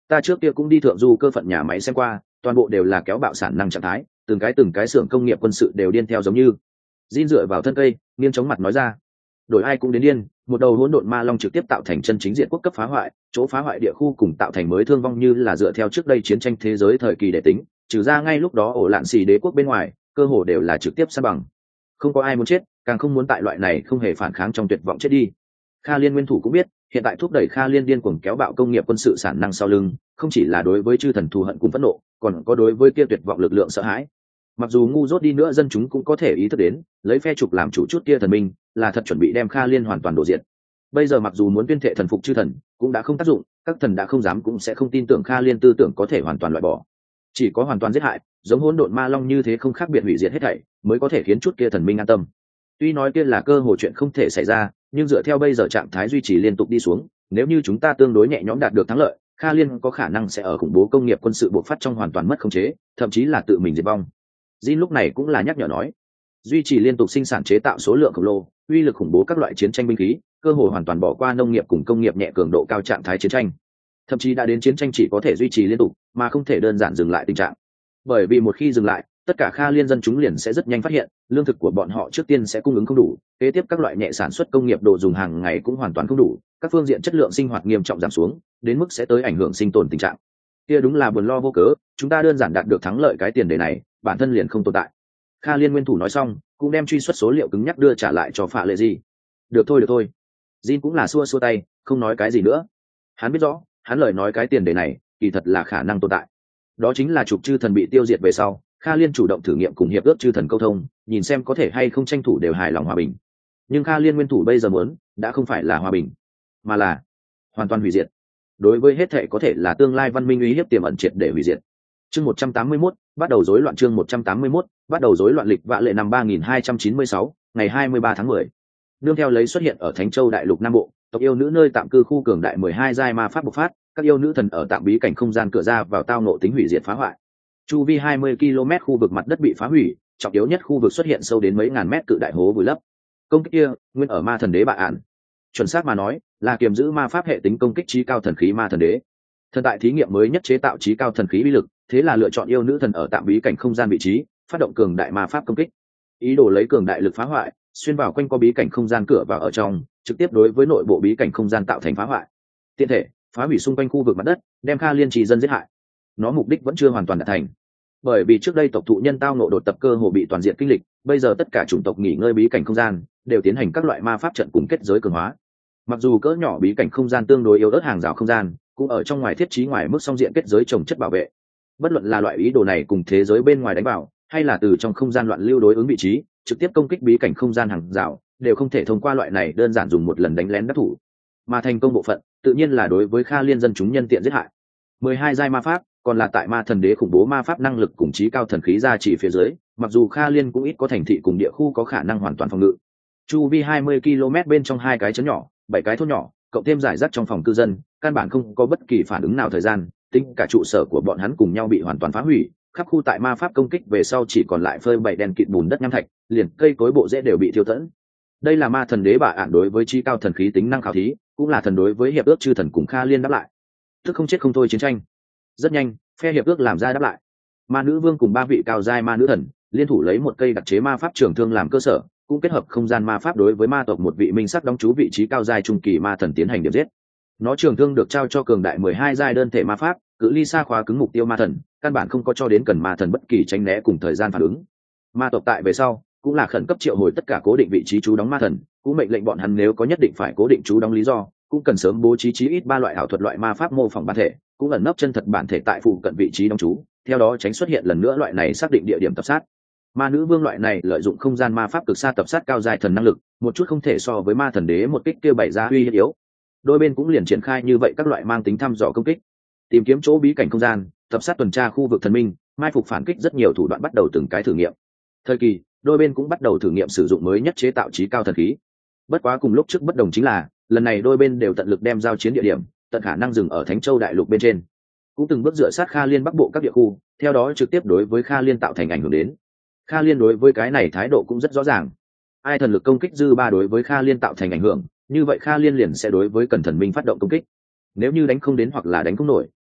Ta trước kia cũng đi thượng du cơ phận nhà máy xem qua, toàn bộ đều là kéo bạo sản năng trạng thái, từng cái xưởng công nghiệp quân sự đều điên theo giống như. Jin dựa vào thân cây, nghiêng chống mặt nói ra. Đổi ai cũng đến điên, một đầu hỗn độn ma long trực tiếp tạo thành chân chính diện quốc cấp phá hoại, chỗ phá hoại địa khu cùng tạo thành mới thương vong như là dựa theo trước đây chiến tranh thế giới thời kỳ để tính, trừ ra ngay lúc đó ổ lạn xì đế quốc bên ngoài, cơ hồ đều là trực tiếp san bằng. Không có ai muốn chết, càng không muốn tại loại này không hề phản kháng trong tuyệt vọng chết đi. Kha Liên nguyên thủ cũng biết, hiện tại thúc đẩy Kha Liên điên cuồng kéo bạo công nghiệp quân sự sản năng sau lưng, không chỉ là đối với chư thần thù hận cùng phẫn nộ, còn có đối với kia tuyệt vọng lực lượng sợ hãi. Mặc dù ngu dốt đi nữa, dân chúng cũng có thể ý thức đến, lấy phe trục làm chủ chút kia thần minh, là thật chuẩn bị đem Kha Liên hoàn toàn đổ diệt. Bây giờ mặc dù muốn tuyên thệ thần phục chư thần, cũng đã không tác dụng, các thần đã không dám cũng sẽ không tin tưởng Kha Liên tư tưởng có thể hoàn toàn loại bỏ. Chỉ có hoàn toàn giết hại, giống hỗn độn ma long như thế không khác biệt hủy diệt hết thảy, mới có thể khiến chút kia thần minh an tâm. Tuy nói kia là cơ hội chuyện không thể xảy ra, nhưng dựa theo bây giờ trạng thái duy trì liên tục đi xuống, nếu như chúng ta tương đối nhẹ nhõm đạt được thắng lợi, Kha Liên có khả năng sẽ ở khủng bố công nghiệp quân sự bộc phát trong hoàn toàn mất khống chế, thậm chí là tự mình diệt vong. Jin lúc này cũng là nhắc nhở nói, duy trì liên tục sinh sản chế tạo số lượng khổng lồ, uy lực khủng bố các loại chiến tranh binh khí, cơ hội hoàn toàn bỏ qua nông nghiệp cùng công nghiệp nhẹ cường độ cao trạng thái chiến tranh. Thậm chí đã đến chiến tranh chỉ có thể duy trì liên tục, mà không thể đơn giản dừng lại tình trạng. Bởi vì một khi dừng lại, tất cả Kha Liên dân chúng liền sẽ rất nhanh phát hiện, lương thực của bọn họ trước tiên sẽ cung ứng không đủ, kế tiếp các loại nhẹ sản xuất công nghiệp đồ dùng hàng ngày cũng hoàn toàn không đủ, các phương diện chất lượng sinh hoạt nghiêm trọng giảm xuống, đến mức sẽ tới ảnh hưởng sinh tồn tình trạng. Kia đúng là buồn lo vô cớ, chúng ta đơn giản đạt được thắng lợi cái tiền đề này, bản thân liền không tồn tại. Kha Liên nguyên thủ nói xong, cũng đem truy xuất số liệu cứng nhắc đưa trả lại cho Phạ Lệ Gì. Được thôi. Jin cũng là xua tay, không nói cái gì nữa. Hắn biết rõ, hắn lời nói cái tiền đề này, kỳ thật là khả năng tồn tại. Đó chính là trục chư thần bị tiêu diệt về sau, Kha Liên chủ động thử nghiệm cùng hiệp ước chư thần câu thông, nhìn xem có thể hay không tranh thủ đều hài lòng hòa bình. Nhưng Kha Liên nguyên thủ bây giờ muốn, đã không phải là hòa bình, mà là hoàn toàn hủy diệt. Đối với hết thể có thể là tương lai văn minh uy hiếp tiềm ẩn triệt để hủy diệt. Chương 181, bắt đầu rối loạn. Chương 181, bắt đầu rối loạn. Lịch vạ lệ năm 3296, ngày 23 tháng 10. Nương theo lấy xuất hiện ở Thánh Châu đại lục Nam Bộ, tộc yêu nữ nơi tạm cư khu cường đại 12 giai ma pháp bộc phát, các yêu nữ thần ở tạm bí cảnh không gian cửa ra vào tao ngộ tính hủy diệt phá hoại. Chu vi 20 km khu vực mặt đất bị phá hủy, trọng yếu nhất khu vực xuất hiện sâu đến mấy ngàn mét cự đại hố vùi lấp. Công kích kia nguyên ở ma thần đế bạ ản, chuẩn xác mà nói là kiềm giữ ma pháp hệ tính công kích trí cao thần khí ma thần đế. Thần tại thí nghiệm mới nhất chế tạo trí cao thần khí uy lực, thế là lựa chọn yêu nữ thần ở tạm bí cảnh không gian vị trí, phát động cường đại ma pháp công kích, ý đồ lấy cường đại lực phá hoại, xuyên vào quanh qua bí cảnh không gian cửa vào ở trong, trực tiếp đối với nội bộ bí cảnh không gian tạo thành phá hoại. Tiện thể phá hủy xung quanh khu vực mặt đất, đem Kha Liên trì dân giết hại. Nó mục đích vẫn chưa hoàn toàn đạt thành, bởi vì trước đây tộc thụ nhân tao nộ đột tập cơ hồ bị toàn diện kinh lịch, bây giờ tất cả chủng tộc nghỉ ngơi bí cảnh không gian đều tiến hành các loại ma pháp trận cùng kết giới cường hóa. Mặc dù cỡ nhỏ bí cảnh không gian tương đối yếu ớt hàng rào không gian, cũng ở trong ngoài thiết trí ngoài mức song diện kết giới trồng chất bảo vệ. Bất luận là loại ý đồ này cùng thế giới bên ngoài đánh vào, hay là từ trong không gian loạn lưu đối ứng vị trí trực tiếp công kích bí cảnh không gian hàng rào, đều không thể thông qua loại này đơn giản dùng một lần đánh lén đắc thủ. Mà thành công bộ phận tự nhiên là đối với Kha Liên dân chúng nhân tiện giết hại. 12 giai ma pháp, còn là tại ma thần đế khủng bố ma pháp năng lực cùng trí cao thần khí ra chỉ phía dưới, mặc dù Kha Liên cũng ít có thành thị cùng địa khu có khả năng hoàn toàn phòng ngự. Chu vi 20 km bên trong 2 cái trấn nhỏ, 7 cái thôn nhỏ, cộng thêm giải rác trong phòng cư dân, căn bản không có bất kỳ phản ứng nào thời gian, tính cả trụ sở của bọn hắn cùng nhau bị hoàn toàn phá hủy, khắp khu tại ma pháp công kích về sau chỉ còn lại phơi bày đen kịt bùn đất nham thạch, liền cây cối bộ rễ đều bị thiêu tẫn. Đây là ma thần đế bạ ản đối với trí cao thần khí tính năng khảo thí, cũng là thần đối với hiệp ước chư thần cùng Kha Liên đáp lại. Tức không chết không thôi chiến tranh. Rất nhanh, phe hiệp ước làm ra đáp lại. Ma nữ vương cùng 3 vị cao giai ma nữ thần liên thủ lấy một cây đặc chế ma pháp trường thương làm cơ sở, cũng kết hợp không gian ma pháp đối với ma tộc một vị minh sắc đóng chú vị trí cao giai trung kỳ ma thần tiến hành điểm giết. Nó trường thương được trao cho cường đại 12 giai đơn thể ma pháp, cự ly xa khóa cứng mục tiêu ma thần, căn bản không có cho đến cần ma thần bất kỳ tránh né cùng thời gian phản ứng. Ma tộc tại về sau cũng là khẩn cấp triệu hồi tất cả cố định vị trí trú đóng ma thần, cũng mệnh lệnh bọn hắn nếu có nhất định phải cố định trú đóng lý do, cũng cần sớm bố trí chí ít 3 loại ảo thuật loại ma pháp mô phỏng bản thể, cũng ẩn nấp chân thật bản thể tại phụ cận vị trí đóng trú, theo đó tránh xuất hiện lần nữa loại này xác định địa điểm tập sát. Ma nữ vương loại này lợi dụng không gian ma pháp cực xa tập sát cao giai thần năng lực, một chút không thể so với ma thần đế một kích kia bày ra uy hiếp yếu. Đôi bên cũng liền triển khai như vậy các loại mang tính thăm dò công kích, tìm kiếm chỗ bí cảnh không gian, tập sát tuần tra khu vực thần minh, mai phục phản kích, rất nhiều thủ đoạn bắt đầu từng cái thử nghiệm. Thời kỳ, đôi bên cũng bắt đầu thử nghiệm sử dụng mới nhất chế tạo trí cao thần khí. Bất quá cùng lúc trước bất đồng chính là, lần này đôi bên đều tận lực đem giao chiến địa điểm tận khả năng dừng ở Thánh Châu đại lục bên trên, cũng từng bước dựa sát Kha Liên bắc bộ các địa khu, theo đó trực tiếp đối với Kha Liên tạo thành ảnh hưởng đến. Kha Liên đối với cái này thái độ cũng rất rõ ràng. Ai thần lực công kích dư ba đối với Kha Liên tạo thành ảnh hưởng, như vậy Kha Liên liền sẽ đối với cần thần minh phát động công kích. Nếu như đánh không đến hoặc là đánh không nổi,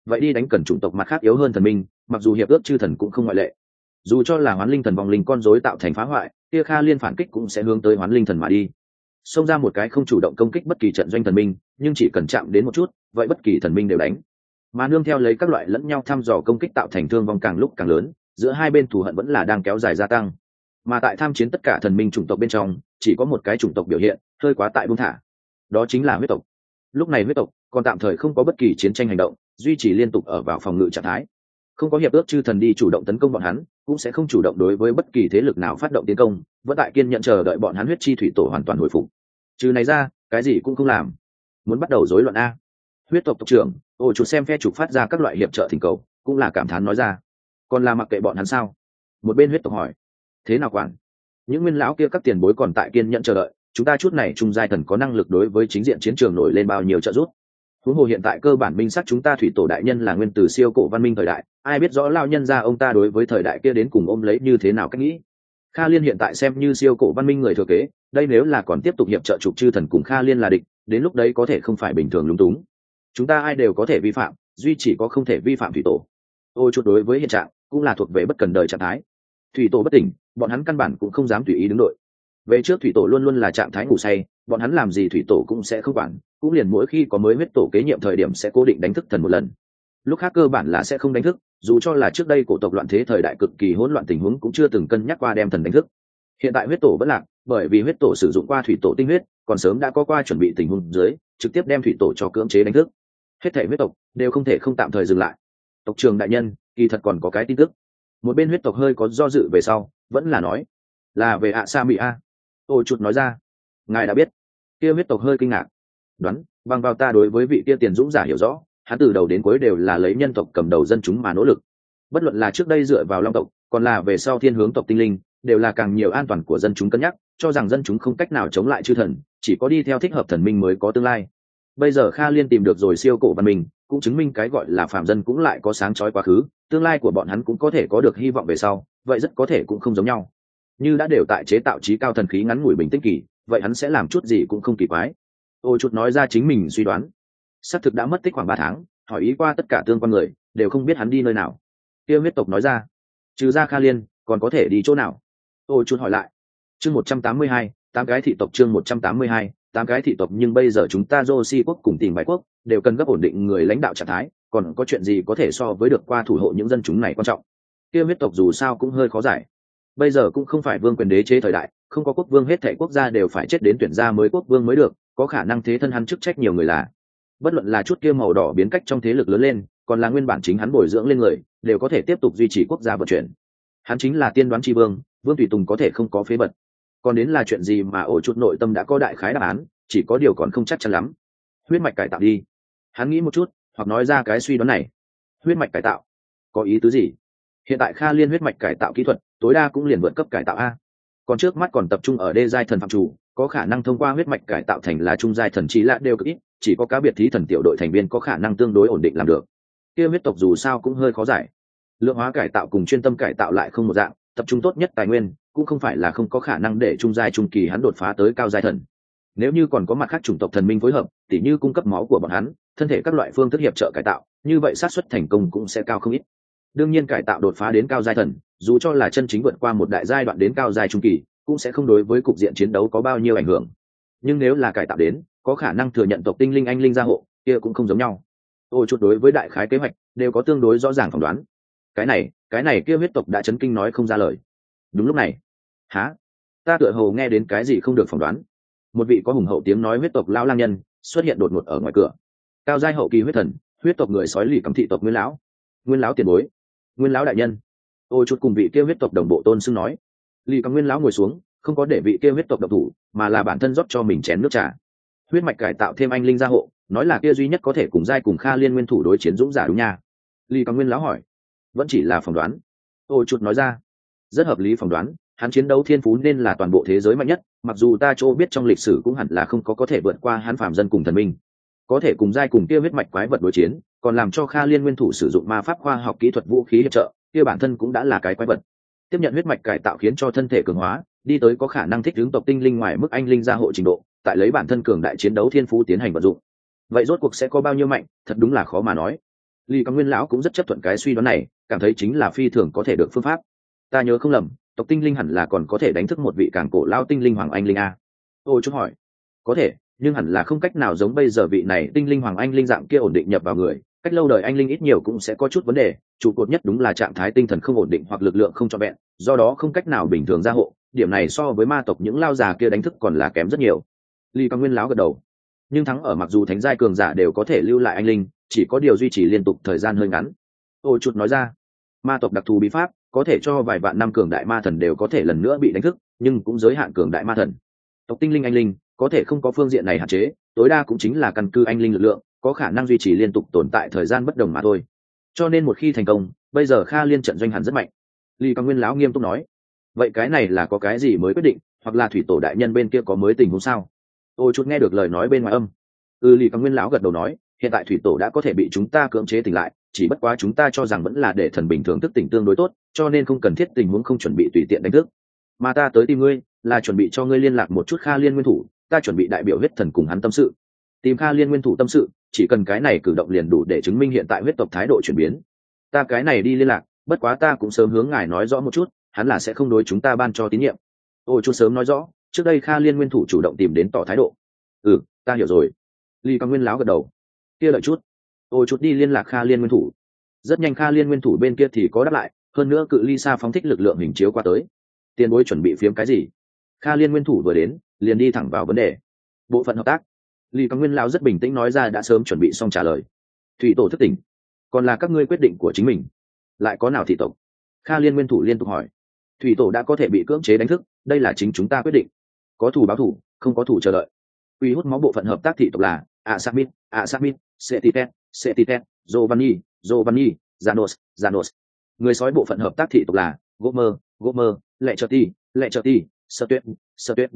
vậy đi đánh cần chủng tộc mặt khác yếu hơn thần minh, mặc dù hiệp ước chư thần cũng không ngoại lệ. Dù cho là hoán linh thần vòng linh con rối tạo thành phá hoại, kia Kha Liên phản kích cũng sẽ hướng tới hoán linh thần mà đi. Xông ra một cái không chủ động công kích bất kỳ trận doanh thần minh, nhưng chỉ cần chạm đến một chút, vậy bất kỳ thần minh đều đánh. Mà nương theo lấy các loại lẫn nhau thăm dò công kích tạo thành thương vong càng lúc càng lớn, giữa hai bên thù hận vẫn là đang kéo dài gia tăng. Mà tại tham chiến tất cả thần minh chủng tộc bên trong, chỉ có một cái chủng tộc biểu hiện hơi quá tại buông thả, đó chính là huyết tộc. Lúc này huyết tộc còn tạm thời không có bất kỳ chiến tranh hành động, duy trì liên tục ở vào phòng ngự trạng thái. Không có hiệp ước chư thần đi chủ động tấn công bọn hắn, cũng sẽ không chủ động đối với bất kỳ thế lực nào phát động tiến công, vẫn tại kiên nhận chờ đợi bọn hắn huyết chi thủy tổ hoàn toàn hồi phục. Trừ này ra, cái gì cũng không làm. Muốn bắt đầu rối loạn a. Huyết tộc tộc trưởng, ồ chủ xem phe trục phát ra các loại hiệp trợ thỉnh cầu, cũng là cảm thán nói ra. Còn là mặc kệ bọn hắn sao? Một bên huyết tộc hỏi. Thế nào quản? Những nguyên lão kia các tiền bối còn tại kiên nhẫn chờ đợi, chúng ta chút này trung giai thần có năng lực đối với chính diện chiến trường nổi lên bao nhiêu trợ giúp. Huống hồ hiện tại cơ bản minh sắc chúng ta thủy tổ đại nhân là nguyên từ siêu cổ văn minh thời đại, ai biết rõ lao nhân ra ông ta đối với thời đại kia đến cùng ôm lấy như thế nào cách nghĩ. Kha Liên hiện tại xem như siêu cổ văn minh người thừa kế, đây nếu là còn tiếp tục hiệp trợ trục chư thần cùng Kha Liên là địch, đến lúc đấy có thể không phải bình thường lúng túng. Chúng ta ai đều có thể vi phạm, duy chỉ có không thể vi phạm thủy tổ. Ôi chút đối với hiện trạng cũng là thuộc về bất cần đời trạng thái. Thủy tổ bất tỉnh, bọn hắn căn bản cũng không dám tùy ý đứng đội. Về trước thủy tổ luôn luôn là trạng thái ngủ say, bọn hắn làm gì thủy tổ cũng sẽ không quản, cũng liền mỗi khi có mới huyết tổ kế nhiệm thời điểm sẽ cố định đánh thức thần một lần. Lúc khác cơ bản là sẽ không đánh thức, dù cho là trước đây cổ tộc loạn thế thời đại cực kỳ hỗn loạn tình huống cũng chưa từng cân nhắc qua đem thần đánh thức. Hiện tại huyết tổ vẫn lạc, bởi vì huyết tổ sử dụng qua thủy tổ tinh huyết, còn sớm đã có qua chuẩn bị tình huống dưới, trực tiếp đem thủy tổ cho cưỡng chế đánh thức. Hết thảy huyết tộc đều không thể không tạm thời dừng lại. Tộc trưởng đại nhân, kỳ thật còn có cái tin tức. Một bên huyết tộc hơi có do dự về sau, vẫn là nói, là về ạ sa mỹ a. Ô chuột nói ra, ngài đã biết. Kia huyết tộc hơi kinh ngạc, đoán bằng vào ta đối với vị kia tiền dũng giả hiểu rõ, hắn từ đầu đến cuối đều là lấy nhân tộc cầm đầu dân chúng mà nỗ lực. Bất luận là trước đây dựa vào long tộc, còn là về sau thiên hướng tộc tinh linh, đều là càng nhiều an toàn của dân chúng cân nhắc, cho rằng dân chúng không cách nào chống lại chư thần, chỉ có đi theo thích hợp thần minh mới có tương lai. Bây giờ Kha Liên tìm được rồi siêu cổ văn minh, cũng chứng minh cái gọi là phàm dân cũng lại có sáng chói quá khứ, tương lai của bọn hắn cũng có thể có được hy vọng về sau, vậy rất có thể cũng không giống nhau. Như đã đều tại chế tạo trí cao thần khí ngắn ngủi bình tĩnh kỳ, vậy hắn sẽ làm chút gì cũng không kỳ quái. Ôi chút nói ra chính mình suy đoán, xác thực đã mất tích khoảng 3 tháng, hỏi ý qua tất cả tương quan người, đều không biết hắn đi nơi nào. Kia huyết tộc nói ra, trừ ra Kha Liên, còn có thể đi chỗ nào? Ôi chút hỏi lại. Chương 182, 8 cái thị tộc chương 182, 8 cái thị tộc nhưng bây giờ chúng ta Joshi quốc cùng Tìm Bài quốc đều cần gấp ổn định người lãnh đạo trạng thái, còn có chuyện gì có thể so với được qua thủ hộ những dân chúng này quan trọng. Kia huyết tộc dù sao cũng hơi khó giải. Bây giờ cũng không phải vương quyền đế chế thời đại, không có quốc vương hết thảy quốc gia đều phải chết đến tuyển ra mới quốc vương mới được, có khả năng thế thân hắn chức trách nhiều người là. Bất luận là chút kia màu đỏ biến cách trong thế lực lớn lên, còn là nguyên bản chính hắn bồi dưỡng lên người, đều có thể tiếp tục duy trì quốc gia vận chuyển. Hắn chính là tiên đoán chi vương, vương tùy tùng có thể không có phế bật. Còn đến là chuyện gì mà ổ chút nội tâm đã có đại khái đáp án, chỉ có điều còn không chắc chắn lắm. Huyết mạch cải tạo đi. Hắn nghĩ một chút, hoặc nói ra cái suy đoán này. Huyết mạch cải tạo, có ý tứ gì? Hiện tại Kha Liên huyết mạch cải tạo kỹ thuật, tối đa cũng liền vượt cấp cải tạo a. Còn trước mắt còn tập trung ở đê giai thần phạm chủ, có khả năng thông qua huyết mạch cải tạo thành là trung giai thần trí lạ đều cực ít, chỉ có cá biệt thí thần tiểu đội thành viên có khả năng tương đối ổn định làm được. Kia huyết tộc dù sao cũng hơi khó giải. Lượng hóa cải tạo cùng chuyên tâm cải tạo lại không một dạng, tập trung tốt nhất tài nguyên, cũng không phải là không có khả năng để trung giai trung kỳ hắn đột phá tới cao giai thần. Nếu như còn có mặt khác chủng tộc thần minh phối hợp, tỉ như cung cấp máu của bọn hắn, thân thể các loại phương thức hiệp trợ cải tạo, như vậy xác suất thành công cũng sẽ cao không ít. Đương nhiên cải tạo đột phá đến cao giai thần, dù cho là chân chính vượt qua một đại giai đoạn đến cao giai trung kỳ, cũng sẽ không đối với cục diện chiến đấu có bao nhiêu ảnh hưởng. Nhưng nếu là cải tạo đến, có khả năng thừa nhận tộc tinh linh anh linh gia hộ, kia cũng không giống nhau. Ôi chút đối với đại khái kế hoạch đều có tương đối rõ ràng phỏng đoán. Cái này kia huyết tộc đã chấn kinh nói không ra lời. Đúng lúc này, há, ta tựa hồ nghe đến cái gì không được phỏng đoán. Một vị có hùng hậu tiếng nói huyết tộc lão lang nhân xuất hiện đột ngột ở ngoài cửa. Cao giai hậu kỳ huyết thần, huyết tộc người sói lì cấm thị tộc Nguyên lão tiền bối, Nguyên lão đại nhân. Ôi chút cùng vị kia huyết tộc đồng bộ tôn xưng nói. Lì cấm Nguyên lão ngồi xuống, không có để vị kia huyết tộc độc thủ, mà là bản thân rót cho mình chén nước trà. Huyết mạch cải tạo thêm anh linh gia hộ, nói là kia duy nhất có thể cùng giai cùng Kha Liên nguyên thủ đối chiến dũng giả đúng nha. Lì cấm Nguyên lão hỏi. Vẫn chỉ là phỏng đoán. Ôi chút nói ra. Rất hợp lý phỏng đoán, hắn chiến đấu thiên phú nên là toàn bộ thế giới mạnh nhất, mặc dù ta chỗ biết trong lịch sử cũng hẳn là không có thể vượt qua hắn phàm dân cùng thần minh, có thể cùng giai cùng kia huyết mạch quái vật đối chiến, còn làm cho Kha Liên nguyên thủ sử dụng ma pháp khoa học kỹ thuật vũ khí hiệp trợ, kia bản thân cũng đã là cái quái vật. Tiếp nhận huyết mạch cải tạo khiến cho thân thể cường hóa, đi tới có khả năng thích ứng tộc tinh linh ngoài mức anh linh gia hộ trình độ, tại lấy bản thân cường đại chiến đấu thiên phú tiến hành vận dụng. Vậy rốt cuộc sẽ có bao nhiêu mạnh, thật đúng là khó mà nói. Lý Cầm Nguyên lão cũng rất chấp thuận cái suy đoán này, cảm thấy chính là phi thường có thể được phương pháp. Ta nhớ không lầm, tộc tinh linh hẳn là còn có thể đánh thức một vị càng cổ lao tinh linh hoàng anh linh a. Ôi chút hỏi. Có thể, nhưng hẳn là không cách nào giống bây giờ vị này tinh linh hoàng anh linh dạng kia ổn định nhập vào người, cách lâu đời anh linh ít nhiều cũng sẽ có chút vấn đề, trụ cột nhất đúng là trạng thái tinh thần không ổn định hoặc lực lượng không trọn vẹn, do đó không cách nào bình thường gia hộ, điểm này so với ma tộc những lao già kia đánh thức còn là kém rất nhiều. Lý Cầm Nguyên lão gật đầu. Nhưng thắng ở mặc dù thánh giai cường giả đều có thể lưu lại anh linh, chỉ có điều duy trì liên tục thời gian hơi ngắn. Ôi chút nói ra, ma tộc đặc thù bí pháp có thể cho vài vạn năm cường đại ma thần đều có thể lần nữa bị đánh thức, nhưng cũng giới hạn cường đại ma thần. Tộc tinh linh anh linh có thể không có phương diện này hạn chế, tối đa cũng chính là căn cứ anh linh lực lượng có khả năng duy trì liên tục tồn tại thời gian bất đồng mà thôi. Cho nên một khi thành công, bây giờ Kha Liên trận doanh hẳn rất mạnh. Lý Cầm Nguyên lão nghiêm túc nói. Vậy cái này là có cái gì mới quyết định, hoặc là thủy tổ đại nhân bên kia có mới tình huống sao? Ôi chút nghe được lời nói bên ngoài âm. Lý Cầm Nguyên lão gật đầu nói, hiện tại thủy tổ đã có thể bị chúng ta cưỡng chế tỉnh lại, chỉ bất quá chúng ta cho rằng vẫn là để thần bình thường thức tỉnh tương đối tốt, cho nên không cần thiết tình huống không chuẩn bị tùy tiện đánh thức. Mà ta tới tìm ngươi là chuẩn bị cho ngươi liên lạc một chút Kha Liên nguyên thủ, ta chuẩn bị đại biểu huyết thần cùng hắn tâm sự. Tìm Kha Liên nguyên thủ tâm sự, chỉ cần cái này cử động liền đủ để chứng minh hiện tại huyết tộc thái độ chuyển biến. Ta cái này đi liên lạc, bất quá ta cũng sớm hướng ngài nói rõ một chút, hắn là sẽ không đối chúng ta ban cho tín nhiệm. Ôi chút sớm nói rõ, trước đây Kha Liên nguyên thủ chủ động tìm đến tỏ thái độ. Ta hiểu rồi. Lý Cầm Nguyên lão gật đầu. Kia đợi chút. Ôi chút đi liên lạc Kha Liên nguyên thủ. Rất nhanh Kha Liên nguyên thủ bên kia thì có đáp lại, hơn nữa cự ly xa phóng thích lực lượng hình chiếu qua tới. Tiền bối chuẩn bị phiếm cái gì? Kha Liên nguyên thủ vừa đến, liền đi thẳng vào vấn đề. Bộ phận hợp tác. Lý Cầm Nguyên lão rất bình tĩnh nói ra đã sớm chuẩn bị xong trả lời. Thủy tổ thức tỉnh, còn là các ngươi quyết định của chính mình. Lại có nào thị tộc? Kha Liên nguyên thủ liên tục hỏi. Thủy tổ đã có thể bị cưỡng chế đánh thức, đây là chính chúng ta quyết định. Có thủ báo thủ, không có thủ chờ đợi. Quy hút máu bộ phận hợp tác thị tộc là Asamit, Setitet, Giovanni, Janos. Người sói bộ phận hợp tác thị tộc là Gomer, Lecheti, Sertuet,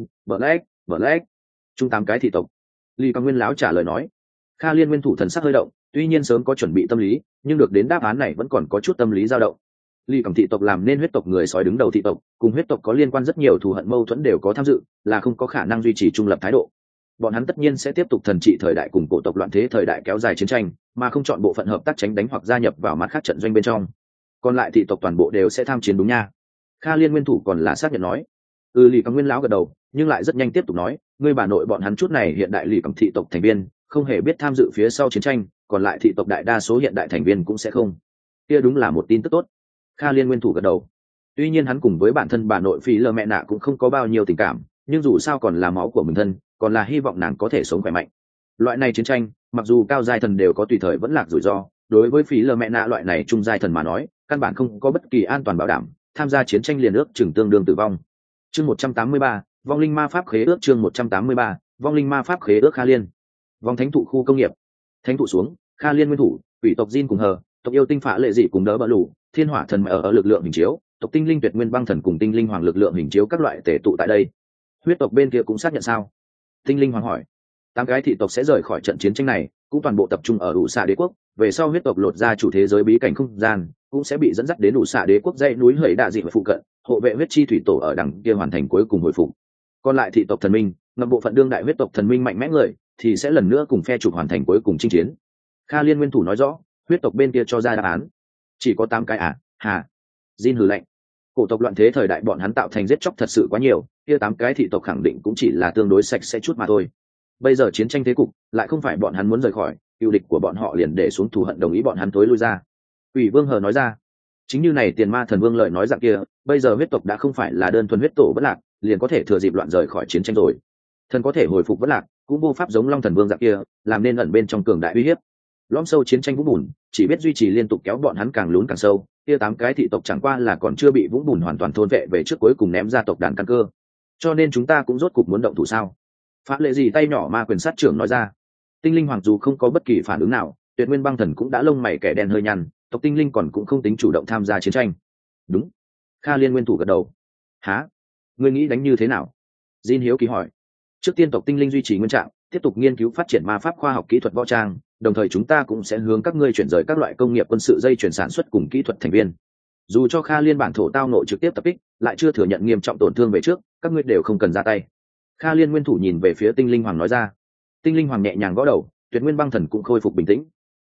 Black. Chung 8 cái thị tộc. Lý Cầm Nguyên lão trả lời nói. Kha Liên nguyên thủ thần sắc hơi động, tuy nhiên sớm có chuẩn bị tâm lý, nhưng được đến đáp án này vẫn còn có chút tâm lý dao động. Lý Cầm thị tộc làm nên huyết tộc người sói đứng đầu thị tộc, cùng huyết tộc có liên quan rất nhiều thù hận mâu thuẫn đều có tham dự, là không có khả năng duy trì trung lập thái độ. Bọn hắn tất nhiên sẽ tiếp tục thần trị thời đại cùng cổ tộc loạn thế thời đại kéo dài chiến tranh, mà không chọn bộ phận hợp tác tránh đánh hoặc gia nhập vào mặt khác trận doanh bên trong. Còn lại thị tộc toàn bộ đều sẽ tham chiến đúng nha. Kha Liên nguyên thủ còn là xác nhận nói. Lý Cầm Nguyên lão gật đầu, nhưng lại rất nhanh tiếp tục nói, ngươi bà nội bọn hắn chút này hiện đại Lý Cầm thị tộc thành viên, không hề biết tham dự phía sau chiến tranh, còn lại thị tộc đại đa số hiện đại thành viên cũng sẽ không. Kia đúng là một tin tức tốt. Kha Liên nguyên thủ gật đầu. Tuy nhiên hắn cùng với bản thân bà nội Phí Lơ mẹ nạ cũng không có bao nhiêu tình cảm, nhưng dù sao còn là máu của mình thân, còn là hy vọng nàng có thể sống khỏe mạnh. Loại này chiến tranh, mặc dù cao giai thần đều có tùy thời vẫn lạc rủi ro, đối với Phí Lơ mẹ nạ loại này trung giai thần mà nói, căn bản không có bất kỳ an toàn bảo đảm, tham gia chiến tranh liền ước chừng tương đương tử vong. Chương 183, vong linh ma pháp khế ước. Chương 183, vong linh ma pháp khế ước. Kha Liên vong thánh thụ khu công nghiệp. Thánh thụ xuống, Kha Liên nguyên thủ, ủy tộc Jin cùng hờ, tộc yêu tinh phá lệ dị cùng đỡ bờ lũ, thiên hỏa thần ở lực lượng hình chiếu, tộc tinh linh tuyệt nguyên băng thần cùng tinh linh hoàng lực lượng hình chiếu các loại tể tụ tại đây. Huyết tộc bên kia cũng xác nhận sao? Tinh linh hoàng hỏi. 8 cái thị tộc sẽ rời khỏi trận chiến tranh này, cũng toàn bộ tập trung ở đủ xạ đế quốc, về sau huyết tộc lột ra chủ thế giới bí cảnh không gian, cũng sẽ bị dẫn dắt đến đủ xạ đế quốc dãy núi hởi đạ dị và phụ cận, hộ vệ huyết chi thủy tổ ở đằng kia hoàn thành cuối cùng hồi phục. Còn lại thị tộc thần minh, ngập bộ phận đương đại huyết tộc thần minh mạnh mẽ người, thì sẽ lần nữa cùng phe trục hoàn thành cuối cùng chinh chiến. Kha Liên nguyên thủ nói rõ, huyết tộc bên kia cho ra đáp án. Chỉ có 8 cái à? Hà. Jin hừ lạnh. Cổ tộc loạn thế thời đại bọn hắn tạo thành giết chóc thật sự quá nhiều, kia 8 cái thị tộc khẳng định cũng chỉ là tương đối sạch sẽ chút mà thôi. Bây giờ chiến tranh thế cục, lại không phải bọn hắn muốn rời khỏi, ưu địch của bọn họ liền để xuống thù hận đồng ý bọn hắn tối lui ra. Ủy Vương hờ nói ra, chính như này Tiền Ma Thần Vương lời nói dạng kia, bây giờ huyết tộc đã không phải là đơn thuần huyết tổ bất lạc, liền có thể thừa dịp loạn rời khỏi chiến tranh rồi. Thần có thể hồi phục bất lạc, cũng vô pháp giống Long Thần Vương dạng kia, làm nên ẩn bên trong cường đại uy hiếp. Lõm sâu chiến tranh vũng bùn, chỉ biết duy trì liên tục kéo bọn hắn càng lún càng sâu, kia 8 cái thị tộc chẳng qua là còn chưa bị vũng bùn hoàn toàn thôn vệ về trước cuối cùng ném ra tộc đàn căn cơ. Cho nên chúng ta cũng rốt cục muốn động thủ sao? Pháp lệ gì tay nhỏ ma quyền sát trưởng nói ra. Tinh linh hoàng dù không có bất kỳ phản ứng nào, tuyệt nguyên băng thần cũng đã lông mày kẻ đen hơi nhăn, tộc tinh linh còn cũng không tính chủ động tham gia chiến tranh. Đúng. Kha Liên nguyên thủ gật đầu. Hả? Ngươi nghĩ đánh như thế nào? Jin hiếu kỳ hỏi. Trước tiên tộc tinh linh duy trì nguyên trạng, tiếp tục nghiên cứu phát triển ma pháp khoa học kỹ thuật võ trang, đồng thời chúng ta cũng sẽ hướng các ngươi chuyển rời các loại công nghiệp quân sự dây chuyển sản xuất cùng kỹ thuật thành viên. Dù cho Kha Liên bản thổ tao nội trực tiếp tập kích, lại chưa thừa nhận nghiêm trọng tổn thương về trước, các ngươi đều không cần ra tay. Kha Liên nguyên thủ nhìn về phía tinh linh hoàng nói ra. Tinh linh hoàng nhẹ nhàng gõ đầu, tuyệt nguyên băng thần cũng khôi phục bình tĩnh.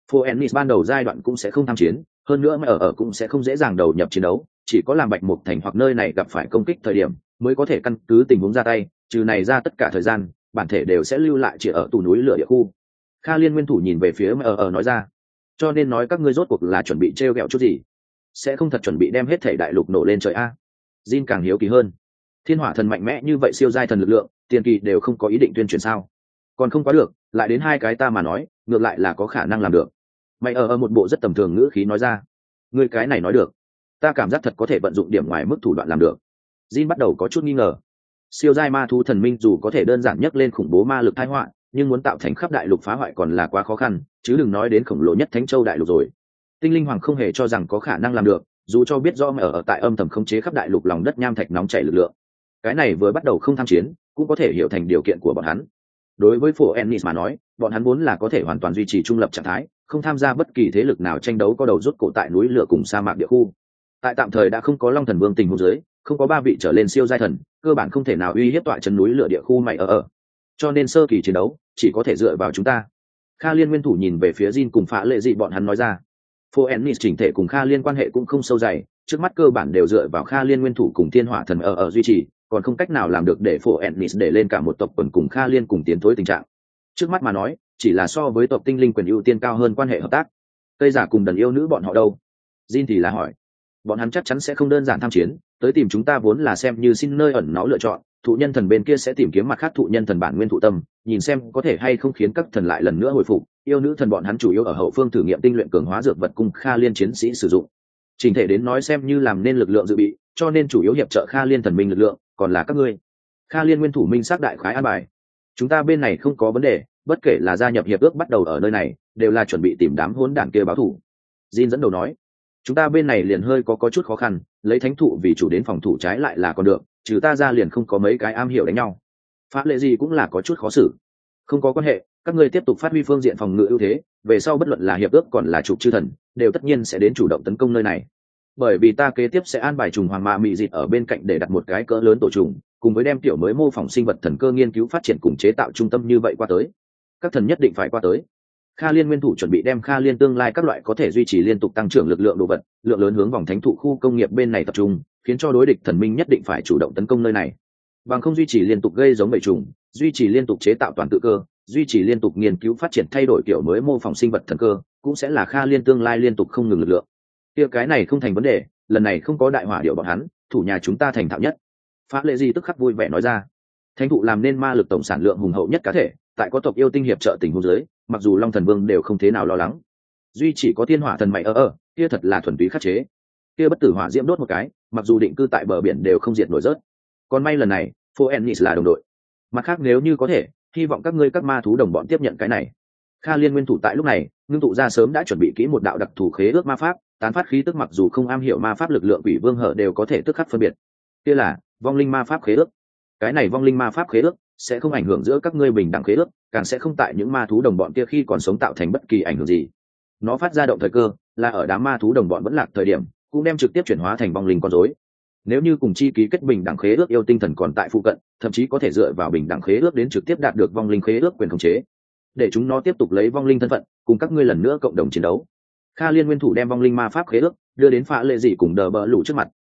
Phoenix ban đầu giai đoạn cũng sẽ không tham chiến, hơn nữa mà ở cũng sẽ không dễ dàng đầu nhập chiến đấu, chỉ có làm Bạch Mục Thành hoặc nơi này gặp phải công kích thời điểm mới có thể căn cứ tình huống ra tay, trừ này ra tất cả thời gian bản thể đều sẽ lưu lại chỉ ở tù núi lửa địa khu. Kha Liên nguyên thủ nhìn về phía mà ở nói ra, cho nên nói các ngươi rốt cuộc là chuẩn bị trêu ghẹo chút gì, sẽ không thật chuẩn bị đem hết thể đại lục nổ lên trời a? Jin càng hiếu kỳ hơn. Thiên hỏa thần mạnh mẽ như vậy, siêu giai thần lực lượng, tiền kỳ đều không có ý định tuyên truyền sao? Còn không quá được, lại đến hai cái ta mà nói, ngược lại là có khả năng làm được. Mày ở một bộ rất tầm thường ngữ khí nói ra, ngươi cái này nói được, ta cảm giác thật có thể vận dụng điểm ngoài mức thủ đoạn làm được. Jin bắt đầu có chút nghi ngờ. Siêu giai ma thú thần minh dù có thể đơn giản nhấc lên khủng bố ma lực tai họa, nhưng muốn tạo thành khắp đại lục phá hoại còn là quá khó khăn, chứ đừng nói đến khổng lồ nhất Thánh Châu đại lục rồi. Tinh linh hoàng không hề cho rằng có khả năng làm được, dù cho biết rõ mà ở tại âm thầm khống chế khắp đại lục lòng đất nham thạch nóng chảy lực lượng. Cái này vừa bắt đầu không tham chiến, cũng có thể hiểu thành điều kiện của bọn hắn. Đối với Phổ Ennis mà nói, bọn hắn vốn là có thể hoàn toàn duy trì trung lập trạng thái, không tham gia bất kỳ thế lực nào tranh đấu có đầu rút cổ tại núi lửa cùng sa mạc địa khu. Tại tạm thời đã không có Long Thần Vương tình huống dưới, không có ba vị trở lên siêu giai thần, cơ bản không thể nào uy hiếp tọa chân núi lửa địa khu mày ở. Cho nên sơ kỳ chiến đấu chỉ có thể dựa vào chúng ta. Kha Liên nguyên thủ nhìn về phía Jin cùng Phá Lệ Dị bọn hắn nói ra. Phổ Ennis chỉnh thể cùng Kha Liên quan hệ cũng không sâu dày, trước mắt cơ bản đều dựa vào Kha Liên nguyên thủ cùng Thiên Hỏa thần ở duy trì, còn không cách nào làm được để Phổ Ennis để lên cả một tộc quần cùng Kha Liên cùng tiến thối tình trạng. Trước mắt mà nói, chỉ là so với tộc tinh linh quyền ưu tiên cao hơn quan hệ hợp tác. Tây giả cùng đần yêu nữ bọn họ đâu? Jin thì là hỏi. Bọn hắn chắc chắn sẽ không đơn giản tham chiến, tới tìm chúng ta vốn là xem như xin nơi ẩn náu lựa chọn. Thụ nhân thần bên kia sẽ tìm kiếm mặt khác thụ nhân thần bản nguyên thụ tâm, nhìn xem có thể hay không khiến các thần lại lần nữa hồi phục. Yêu nữ thần bọn hắn chủ yếu ở hậu phương thử nghiệm tinh luyện cường hóa dược vật cùng Kha Liên chiến sĩ sử dụng. Trình thể đến nói xem như làm nên lực lượng dự bị, cho nên chủ yếu hiệp trợ Kha Liên thần minh lực lượng, còn là các ngươi. Kha Liên nguyên thủ minh xác đại khái an bài. Chúng ta bên này không có vấn đề, bất kể là gia nhập hiệp ước bắt đầu ở nơi này, đều là chuẩn bị tìm đám hỗn đản kia báo thù. Jin dẫn đầu nói, chúng ta bên này liền hơi có chút khó khăn, lấy thánh thụ vì chủ đến phòng thủ trái lại là còn được, trừ ta ra liền không có mấy cái am hiểu đánh nhau. Pháp lệ gì cũng là có chút khó xử. Không có quan hệ, các ngươi tiếp tục phát huy phương diện phòng ngự ưu thế, về sau bất luận là hiệp ước còn là trục chư thần, đều tất nhiên sẽ đến chủ động tấn công nơi này. Bởi vì ta kế tiếp sẽ an bài trùng hoàng mạ mị dịt ở bên cạnh để đặt một cái cỡ lớn tổ trùng, cùng với đem tiểu mới mô phỏng sinh vật thần cơ nghiên cứu phát triển cùng chế tạo trung tâm như vậy qua tới. Các thần nhất định phải qua tới. Kha Liên nguyên thủ chuẩn bị đem Kha Liên tương lai các loại có thể duy trì liên tục tăng trưởng lực lượng đồ vật, lượng lớn hướng vòng thánh thụ khu công nghiệp bên này tập trung, khiến cho đối địch thần minh nhất định phải chủ động tấn công nơi này. Bằng không duy trì liên tục gây giống bầy trùng, duy trì liên tục chế tạo toàn tự cơ, duy trì liên tục nghiên cứu phát triển thay đổi kiểu mới mô phỏng sinh vật thần cơ, cũng sẽ là Kha Liên tương lai liên tục không ngừng lực lượng. Kia cái này không thành vấn đề, lần này không có đại hỏa điệu bọn hắn, thủ nhà chúng ta thành thạo nhất. Pháp Lệ Di tức khắc vui vẻ nói ra. Thánh thụ làm nên ma lực tổng sản lượng hùng hậu nhất cá thể, tại có tộc yêu tinh hiệp trợ tình huống dưới, mặc dù Long Thần Vương đều không thế nào lo lắng. Duy chỉ có Thiên Hỏa thần mày kia thật là thuần túy khắc chế. Kia bất tử hỏa diễm đốt một cái, mặc dù định cư tại bờ biển đều không diệt nổi rớt. Còn may lần này, Phoenix là đồng đội. Mặt khác nếu như có thể, hy vọng các ngươi các ma thú đồng bọn tiếp nhận cái này. Kha Liên nguyên thủ tại lúc này, ngưng tụ ra sớm đã chuẩn bị kỹ một đạo đặc thù khế ước ma pháp, tán phát khí tức mặc dù không am hiểu ma pháp lực lượng quỷ vương hở đều có thể tức khắc phân biệt. Kia là vong linh ma pháp khế ước. Cái này vong linh ma pháp khế ước sẽ không ảnh hưởng giữa các ngươi bình đẳng khế ước, càng sẽ không tại những ma thú đồng bọn kia khi còn sống tạo thành bất kỳ ảnh hưởng gì. Nó phát ra động thời cơ là ở đám ma thú đồng bọn vẫn lạc thời điểm, cũng đem trực tiếp chuyển hóa thành vong linh con rối. Nếu như cùng chi ký kết bình đẳng khế ước yêu tinh thần còn tại phụ cận, thậm chí có thể dựa vào bình đẳng khế ước đến trực tiếp đạt được vong linh khế ước quyền khống chế, để chúng nó tiếp tục lấy vong linh thân phận cùng các ngươi lần nữa cộng đồng chiến đấu. Kha Liên nguyên thủ đem vong linh ma pháp khế ước đưa đến Phá Lệ Dị cùng Đờ Bờ Lũ trước mặt.